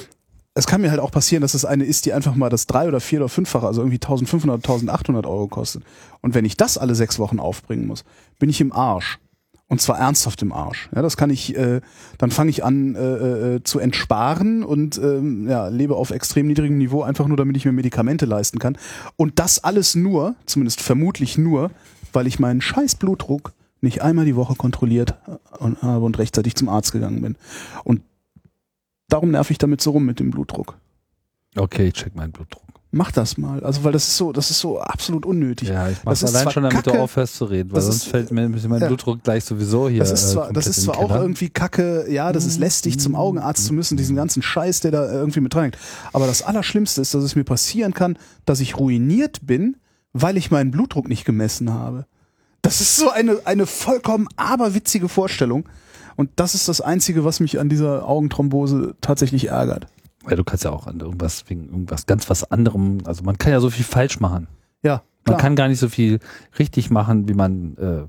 Es kann mir halt auch passieren, dass es eine ist, die einfach mal das drei- oder vier- oder fünffache, also irgendwie eintausendfünfhundert, eintausendachthundert Euro kostet. Und wenn ich das alle sechs Wochen aufbringen muss, bin ich im Arsch. Und zwar ernsthaft im Arsch. Ja, das kann ich, äh, dann fange ich an äh, äh, zu entsparen und ähm, ja, lebe auf extrem niedrigem Niveau, einfach nur, damit ich mir Medikamente leisten kann. Und das alles nur, zumindest vermutlich nur, weil ich meinen scheiß Blutdruck nicht einmal die Woche kontrolliert und, habe und rechtzeitig zum Arzt gegangen bin. Und darum nerv ich damit so rum mit dem Blutdruck. Okay, ich check meinen Blutdruck. Mach das mal. Also, weil das ist so, das ist so absolut unnötig. Ja, ich mach's Das ist allein zwar schon, damit Kacke, du aufhörst zu reden, weil das sonst ist- fällt mir mein ja. Blutdruck gleich sowieso hier. Das ist zwar, äh, das komplett ist in zwar den auch Keller. irgendwie Kacke, ja, das ist lästig, zum Augenarzt zu müssen, diesen ganzen Scheiß, der da irgendwie mit reinhängt. Aber das Allerschlimmste ist, dass es mir passieren kann, dass ich ruiniert bin, weil ich meinen Blutdruck nicht gemessen habe. Das ist so eine, eine vollkommen aberwitzige Vorstellung. Und das ist das Einzige, was mich an dieser Augenthrombose tatsächlich ärgert. Weil du kannst ja auch an irgendwas, wegen irgendwas ganz was anderem, also man kann ja so viel falsch machen. Ja, Man klar. kann gar nicht so viel richtig machen, wie man, äh,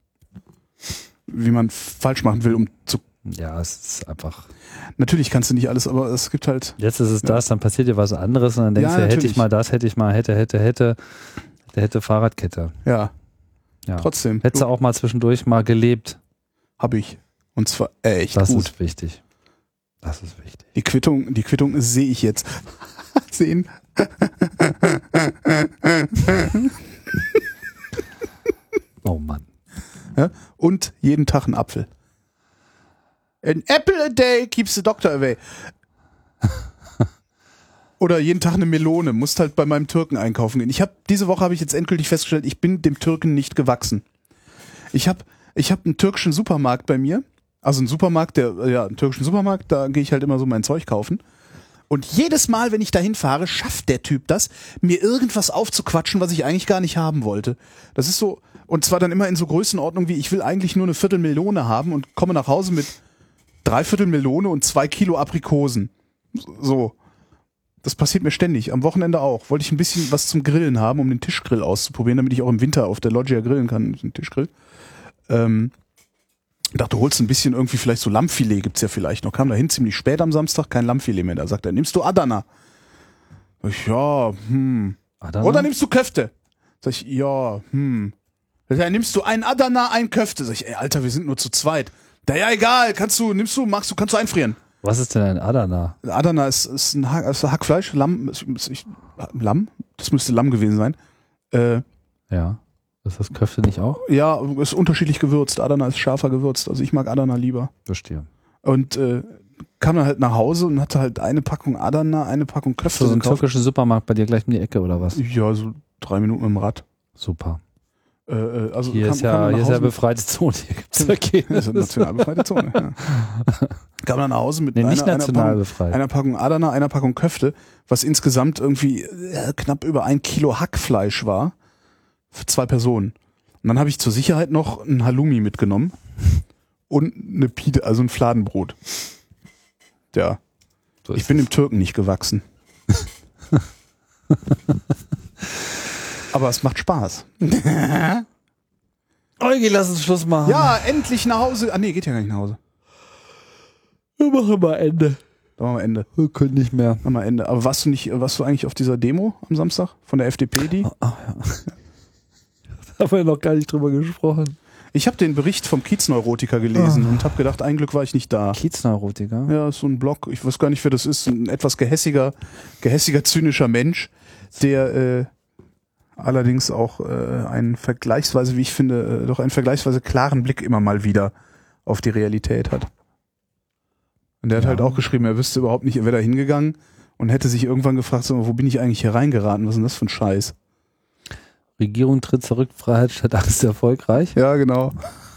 Wie man falsch machen will, um zu. ja, es ist einfach, Natürlich kannst du nicht alles, aber es gibt halt. jetzt ist es das, dann passiert dir was anderes und dann denkst Ja, du, hätte natürlich. ich mal das, hätte ich mal, hätte, hätte, hätte, hätte, hätte Fahrradkette. Ja, Ja. trotzdem. Hättest du auch mal zwischendurch mal gelebt. Hab ich. Und zwar echt Das gut. ist wichtig. Das ist wichtig. Die Quittung, die Quittung sehe ich jetzt. Sehen. Oh Mann. Ja? Und jeden Tag einen Apfel. An apple a day keeps the doctor away. Oder jeden Tag eine Melone. Musst halt bei meinem Türken einkaufen gehen. Ich habe diese Woche habe ich jetzt endgültig festgestellt, ich bin dem Türken nicht gewachsen. Ich habe ich habe einen türkischen Supermarkt bei mir. Also einen Supermarkt, der ja, einen türkischen Supermarkt, da gehe ich halt immer so mein Zeug kaufen. Und jedes Mal, wenn ich dahin fahre, schafft der Typ das, mir irgendwas aufzuquatschen, was ich eigentlich gar nicht haben wollte. Das ist so, und zwar dann immer in so Größenordnung wie, ich will eigentlich nur eine Viertelmelone haben und komme nach Hause mit Dreiviertel Melone und zwei Kilo Aprikosen. So. Das passiert mir ständig. Am Wochenende auch. Wollte ich ein bisschen was zum Grillen haben, um den Tischgrill auszuprobieren, damit ich auch im Winter auf der Loggia grillen kann, den Tischgrill. Ähm, Ich dachte, du holst ein bisschen irgendwie vielleicht so Lammfilet, gibt's ja vielleicht noch. Kam dahin ziemlich spät am Samstag, kein Lammfilet mehr. Da sagt er, nimmst du Adana? Sag ich, ja, hm. Adana? Oder nimmst du Köfte? Sag ich, ja, hm. Sag ich, ja, nimmst du ein Adana, ein Köfte? Sag ich, ey, Alter, wir sind nur zu zweit. Da, ja, egal, kannst du, nimmst du, machst du, kannst du einfrieren. Was ist denn ein Adana? Adana ist, ist ein Hack, ist Hackfleisch, Lamm, ist, ist, Lamm? Das müsste Lamm gewesen sein. Äh, Ja. Ist das Köfte nicht auch? ja, ist unterschiedlich gewürzt. Adana ist scharfer gewürzt. Also ich mag Adana lieber. Verstehe. Und äh, kam dann halt nach Hause und hatte halt eine Packung Adana, eine Packung Köfte So ein gekauft. türkischer Supermarkt bei dir gleich um die Ecke oder was? Ja, so drei Minuten mit dem Rad. Super. Äh, also Hier kam, ist ja, kam hier ist ja Hause befreite Zone. Hier gibt's ja keine. Das ist eine national befreite Zone. Ja. Kam dann nach Hause mit Nee, einer, nicht einer, national Packung, befreit. einer Packung Adana, einer Packung Köfte, was insgesamt irgendwie äh, knapp über ein Kilo Hackfleisch war. Für zwei Personen. Und dann habe ich zur Sicherheit noch ein Halloumi mitgenommen und eine Pide, also ein Fladenbrot. Ja. So Ich ist bin es. dem Türken nicht gewachsen. Aber es macht Spaß. Eugi, lass uns Schluss machen. Ja, endlich nach Hause. Ah nee, geht ja gar nicht nach Hause. wir machen mal Ende. Dann machen wir Ende. Wir können nicht mehr. Machen wir Ende. Aber warst du nicht, warst du eigentlich auf dieser Demo am Samstag von der F D P, die? Ach ja. Da haben wir noch gar nicht drüber gesprochen. Ich habe den Bericht vom Kiezneurotiker gelesen Oh. und habe gedacht, ein Glück war ich nicht da. Kiezneurotiker? Ja, ist so ein Blog, ich weiß gar nicht, wer das ist, ein etwas gehässiger, gehässiger, zynischer Mensch, der äh, allerdings auch äh, einen vergleichsweise, wie ich finde, äh, doch einen vergleichsweise klaren Blick immer mal wieder auf die Realität hat. Und der hat Ja. halt auch geschrieben, er wüsste überhaupt nicht, er wäre da hingegangen und hätte sich irgendwann gefragt, so, wo bin ich eigentlich hier reingeraten, was ist denn das für ein Scheiß? Regierung tritt zurück, Freiheit statt Angst erfolgreich. Ja, genau.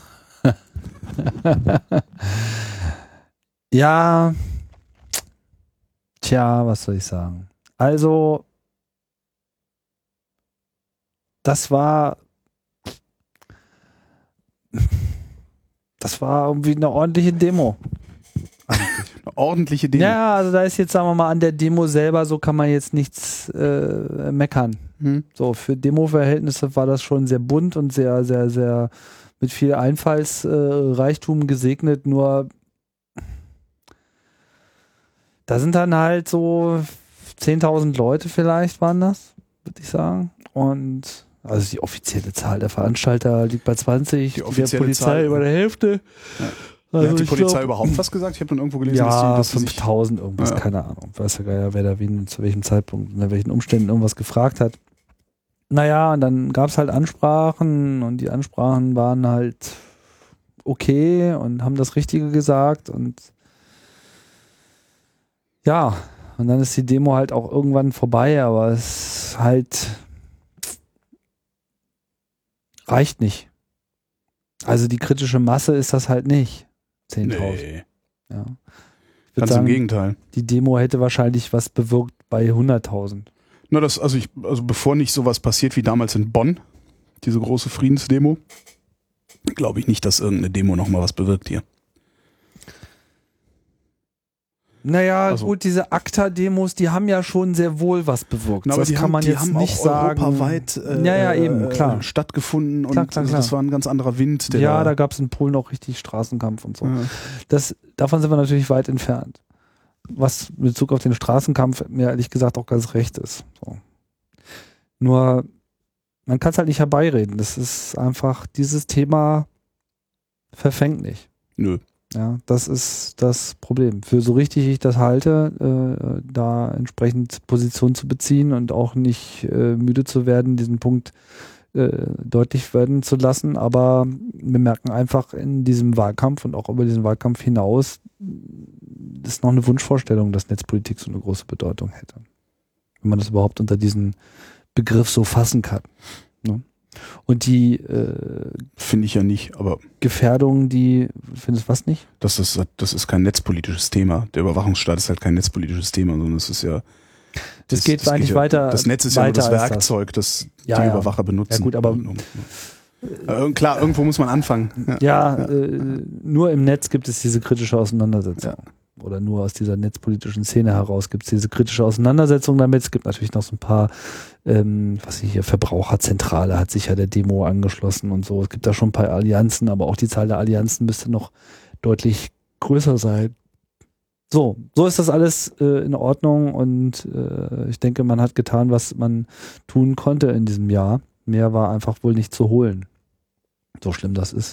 Ja, tja, was soll ich sagen? Also, das war, das war irgendwie eine ordentliche Demo. Eine ordentliche Demo. Ja, also da ist jetzt, sagen wir mal, an der Demo selber, so kann man jetzt nichts äh, meckern. Hm. So, für Demo-Verhältnisse war das schon sehr bunt und sehr, sehr, sehr mit viel Einfallsreichtum gesegnet, nur da sind dann halt so zehntausend Leute vielleicht waren das, würde ich sagen. Und also die offizielle Zahl der Veranstalter liegt bei zwanzig, Die der offizielle Polizei Zahl, über der Hälfte. Ja. Also Hat die ich Polizei glaub, überhaupt was gesagt? Ich habe dann irgendwo gelesen, ja, dass die, dass die sich, fünftausend irgendwas, Ja. keine Ahnung. Weiß ja gar nicht, wer da wen, zu welchem Zeitpunkt, unter welchen Umständen irgendwas gefragt hat. Naja, und dann gab es halt Ansprachen und die Ansprachen waren halt okay und haben das Richtige gesagt und ja, und dann ist die Demo halt auch irgendwann vorbei, aber es halt reicht nicht. Also die kritische Masse ist das halt nicht. zehntausend. nee, Ja. Ich würd ganz sagen, im Gegenteil. die Demo hätte wahrscheinlich was bewirkt bei hunderttausend. Na, das, also ich, also bevor nicht sowas passiert wie damals in Bonn, diese große Friedensdemo, glaube ich nicht, dass irgendeine Demo nochmal was bewirkt hier. Naja, Also- gut, diese ACTA-Demos, die haben ja schon sehr wohl was bewirkt. Na, aber das die kann haben, man die jetzt haben nicht auch sagen. europaweit äh, Ja, ja, eben, klar. stattgefunden Klar, und klar, also klar. das war ein ganz anderer Wind. Der Ja, da gab es in Polen auch richtig Straßenkampf und so. Ja. Das, davon sind wir natürlich weit entfernt. Was in Bezug auf den Straßenkampf mir ehrlich gesagt auch ganz recht ist. So. Nur, man kann es halt nicht herbeireden. Das ist einfach, dieses Thema verfängt nicht. Nö. Ja, das ist das Problem. Für so richtig ich das halte, äh, da entsprechend Position zu beziehen und auch nicht äh, müde zu werden, diesen Punkt äh, deutlich werden zu lassen. Aber wir merken einfach in diesem Wahlkampf und auch über diesen Wahlkampf hinaus, ist noch eine Wunschvorstellung, dass Netzpolitik so eine große Bedeutung hätte. Wenn man das überhaupt unter diesen Begriff so fassen kann. Ne? Und die äh, Finde ich ja nicht, aber Gefährdungen, die, findest du was nicht? das ist, das ist kein netzpolitisches Thema. Der Überwachungsstaat ist halt kein netzpolitisches Thema, sondern es ist ja. Das geht eigentlich ja, weiter. Das Netz ist ja nur das weiter als Werkzeug, das, Ja, die ja. Überwacher benutzen. Ja, gut, aber- Um- um- Äh, klar, irgendwo muss man anfangen. Ja. Ja, Äh, nur im Netz gibt es diese kritische Auseinandersetzung. Ja. Oder nur aus dieser netzpolitischen Szene heraus gibt es diese kritische Auseinandersetzung damit. Es gibt natürlich noch so ein paar, ähm, was ich hier, Verbraucherzentrale hat sich ja der Demo angeschlossen und so. Es gibt da schon ein paar Allianzen, aber auch die Zahl der Allianzen müsste noch deutlich größer sein. So, so ist das alles äh, in Ordnung und äh, ich denke, man hat getan, was man tun konnte in diesem Jahr. Mehr war einfach wohl nicht zu holen. So schlimm das ist.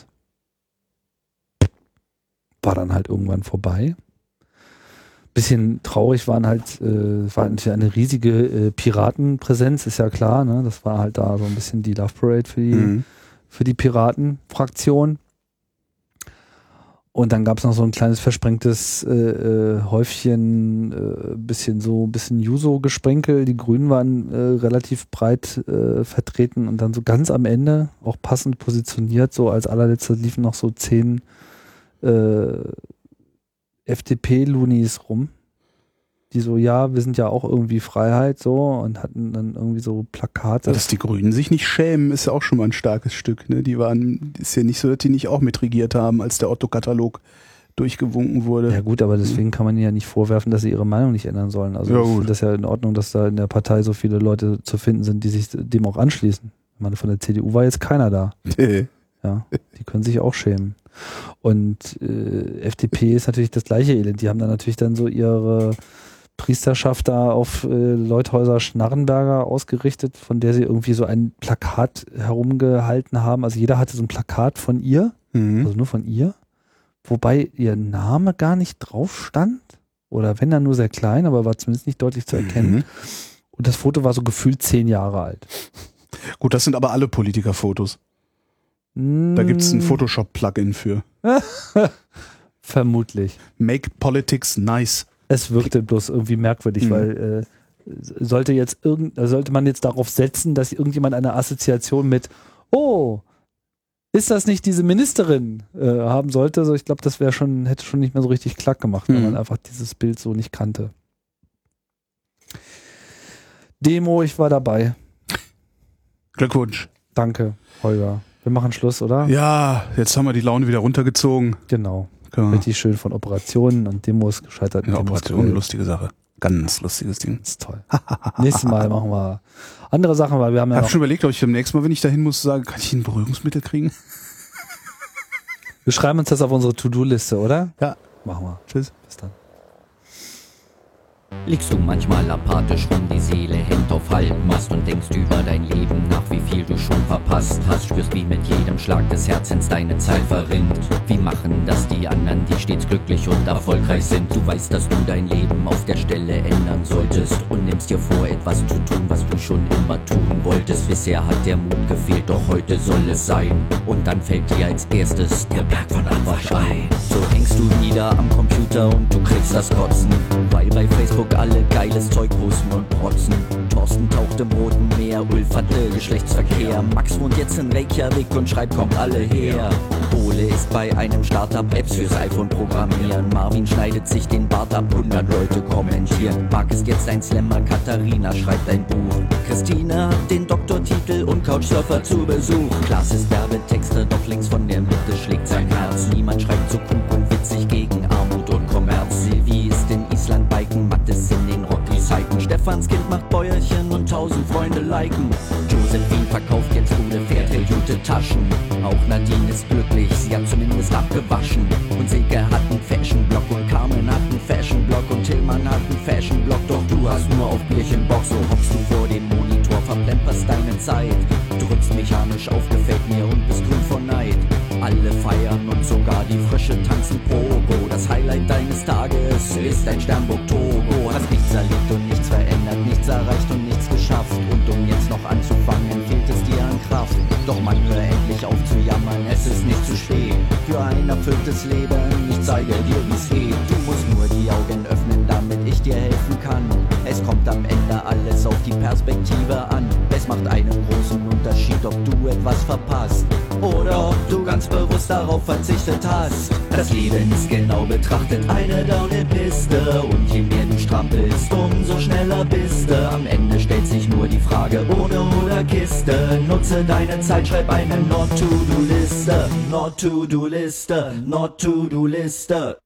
War dann halt irgendwann vorbei. Bisschen traurig waren halt, äh, war natürlich eine riesige äh, Piratenpräsenz, ist ja klar, ne? Das war halt da so ein bisschen die Love Parade für die, Mhm. für die Piratenfraktion. Und dann gab es noch so ein kleines versprengtes äh, äh, Häufchen, äh, bisschen so, bisschen Juso-Gesprenkel. Die Grünen waren äh, relativ breit äh, vertreten und dann so ganz am Ende, auch passend positioniert, so als allerletzter liefen noch so zehn äh, F D P-Lunis rum, die so, ja, wir sind ja auch irgendwie Freiheit so und hatten dann irgendwie so Plakate. Dass die Grünen sich nicht schämen, ist ja auch schon mal ein starkes Stück. Ne? Die waren, ist ja nicht so, dass die nicht auch mitregiert haben, als der Otto-Katalog durchgewunken wurde. Ja gut, aber deswegen kann man ihnen ja nicht vorwerfen, dass sie ihre Meinung nicht ändern sollen. Also ja, ich finde das ja in Ordnung, dass da in der Partei so viele Leute zu finden sind, die sich dem auch anschließen. Ich meine, von der C D U war jetzt keiner da. Ja, die können sich auch schämen. Und äh, F D P ist natürlich das gleiche Elend. Die haben dann natürlich dann so ihre Priesterschaft da auf äh, Leuthäuser Schnarrenberger ausgerichtet, von der sie irgendwie so ein Plakat herumgehalten haben. Also jeder hatte so ein Plakat von ihr, mhm. also nur von ihr, wobei ihr Name gar nicht drauf stand. Oder wenn dann nur sehr klein, aber war zumindest nicht deutlich zu erkennen. Mhm. Und das Foto war so gefühlt zehn Jahre alt. Gut, das sind aber alle Politikerfotos. Da gibt es ein Photoshop-Plugin für. Vermutlich. Make Politics nice. Es wirkte bloß irgendwie merkwürdig, mhm. weil äh, sollte jetzt irgend, sollte man jetzt darauf setzen, dass irgendjemand eine Assoziation mit oh, ist das nicht diese Ministerin äh, haben sollte? Also ich glaube, das wäre schon, hätte schon nicht mehr so richtig klack gemacht, mhm. wenn man einfach dieses Bild so nicht kannte. Demo, ich war dabei. Glückwunsch. Danke, Holger. Wir machen Schluss, oder? Ja, jetzt haben wir die Laune wieder runtergezogen. Genau. Ja. Richtig schön von Operationen und Demos gescheitert. Ja, Operationen, lustige Sache. Ganz lustiges Ding. Das ist toll. Nächstes Mal machen wir andere Sachen, weil wir haben ja Ich habe noch schon überlegt, ob ich beim nächsten Mal, wenn ich dahin muss, sagen, kann ich ein Beruhigungsmittel kriegen? Wir schreiben uns das auf unsere To-Do-Liste, oder? Ja. Machen wir. Tschüss. Bis dann. Liegst du manchmal apathisch rum, die Seele hängt auf Halbmast und denkst über dein Leben nach, wie viel du schon verpasst hast. Spürst, wie mit jedem Schlag des Herzens deine Zeit verrinnt. Wie machen das die anderen, die stets glücklich und erfolgreich sind? Du weißt, dass du dein Leben auf der Stelle ändern solltest und nimmst dir vor, etwas zu tun, was du schon immer tun wolltest. Bisher hat der Mut gefehlt, doch heute soll es sein. Und dann fällt dir als erstes der Berg von Anwasch ein. So hängst du wieder am Computer und du kriegst das Kotzen, weil bei Facebook alle geiles Zeug posten und protzen. Thorsten taucht im Roten Meer, Ulf hatte Geschlechtsverkehr. Max wohnt jetzt in Reykjavik und schreibt, kommt alle her. Ole ist bei einem Startup Apps fürs iPhone programmieren. Marvin schneidet sich den Bart ab, hundert Leute kommentieren. Marc ist jetzt ein Slammer, Katharina schreibt ein Buch. Christine hat den Doktortitel und Couchsurfer zu Besuch. Klaas ist Werbetexter, doch links von der Mitte schlägt sein Herz. Niemand schreibt so klug und witzig gegen Armut und Kommerz. Silvi ist in Island biken, Mattes in den Rocky-Zeiten. Stefans Kind macht Bäuerchen und tausend Freunde liken. Josephine verkauft jetzt gute, fährt gute Taschen. Auch Nadine ist glücklich, sie hat zumindest abgewaschen. Und Silke hat einen Fashion-Blog und Carmen hat einen Fashion-Blog und Tillmann hat einen Fashion-Blog. Doch du hast nur auf Bierchenbock, so hockst du vor dem Monitor, verplemperst deine Zeit. Drückst mechanisch auf, gefällt mir und bist grün vor Neid. Alle feiern und sogar die Frische tanzen Pogo. Das Highlight deines Tages ist ein Sternburg-Togo. Hast nichts erlebt und nichts verändert, nichts erreicht und nichts geschafft. Und um jetzt noch anzufangen, fehlt es dir an Kraft. Doch man, hör endlich auf zu jammern, es ist nicht zu spät. Für ein erfülltes Leben, ich zeige dir, wie's geht. Du musst nur die Augen öffnen, damit ich dir helfen kann. Es kommt am Ende alles auf die Perspektive an. Es macht einen großen Unterschied, ob du etwas verpasst oder ob du ganz bewusst darauf verzichtet hast. Das Leben ist genau betrachtet eine Downhill-Piste und je mehr du strampelst, umso schneller bist du. Am Ende stellt sich nur die Frage, ohne oder Kiste. Nutze deine Zeit, schreib eine Not-to-Do-Liste, Not-to-Do-Liste, Not-to-Do-Liste.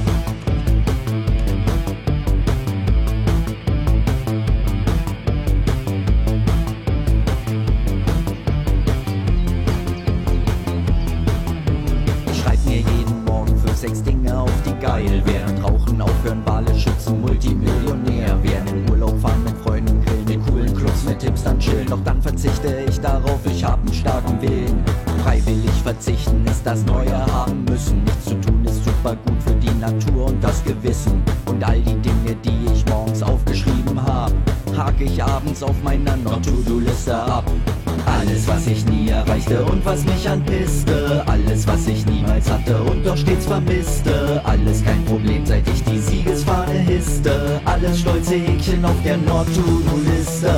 Sechs Dinge, auf die geil wären. Rauchen, aufhören, Wale schützen, Multimillionär werden. In Urlaub fahren, mit Freunden grillen, in coolen Clubs mit Tipps dann chillen. Doch dann verzichte ich darauf, ich hab einen starken Willen. Freiwillig verzichten ist das Neue haben müssen. Nichts zu tun ist super gut für die Natur und das Gewissen. Und all die Dinge, die ich morgens aufgeschrieben hab, hake ich abends auf meiner Not-to-Do-Liste ab. Alles, was ich nie erreichte und was mich anpisste. Alles, was ich niemals hatte und doch stets vermisste. Alles kein Problem, seit ich die Siegesfahne hisste. Alles stolze Häkchen auf der Not-to-Do-Liste.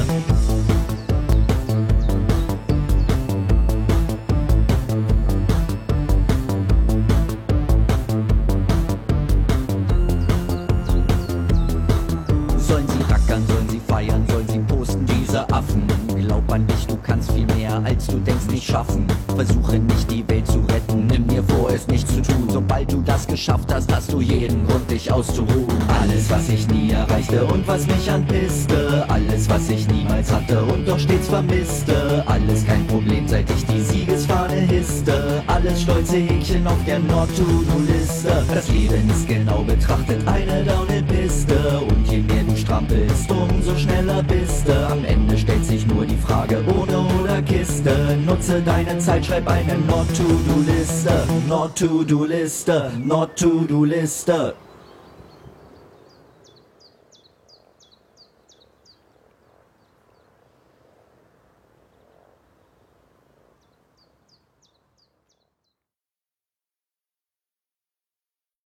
Sollen sie rackern, sollen sie feiern, sollen sie posten, diese Affen. Glaub an dich, du kannst viel mehr, als du denkst nicht schaffen. Versuche nicht die Welt zu retten, nimm dir vor, es nicht zu tun. Sobald du das geschafft hast, hast du jeden Grund, dich auszuruhen. Alles, was ich nie erreichte und was mich anpisste. Alles, was ich niemals hatte und doch stets vermisste. Alles kein Problem, seit ich die Siegesfahne hisste. Alles stolze Häkchen auf der Not-to-Do-Liste. Das Leben ist genau betrachtet eine Downhill-Piste. Und je mehr du strampelst, umso schneller bist du. Am Ende stellt sich nur die Frage, ohne oder Kiste. Nutze deine Zeit, schreib eine Not-to-Do-Liste. Not-to-Do-Liste, Not-to-Do-Liste.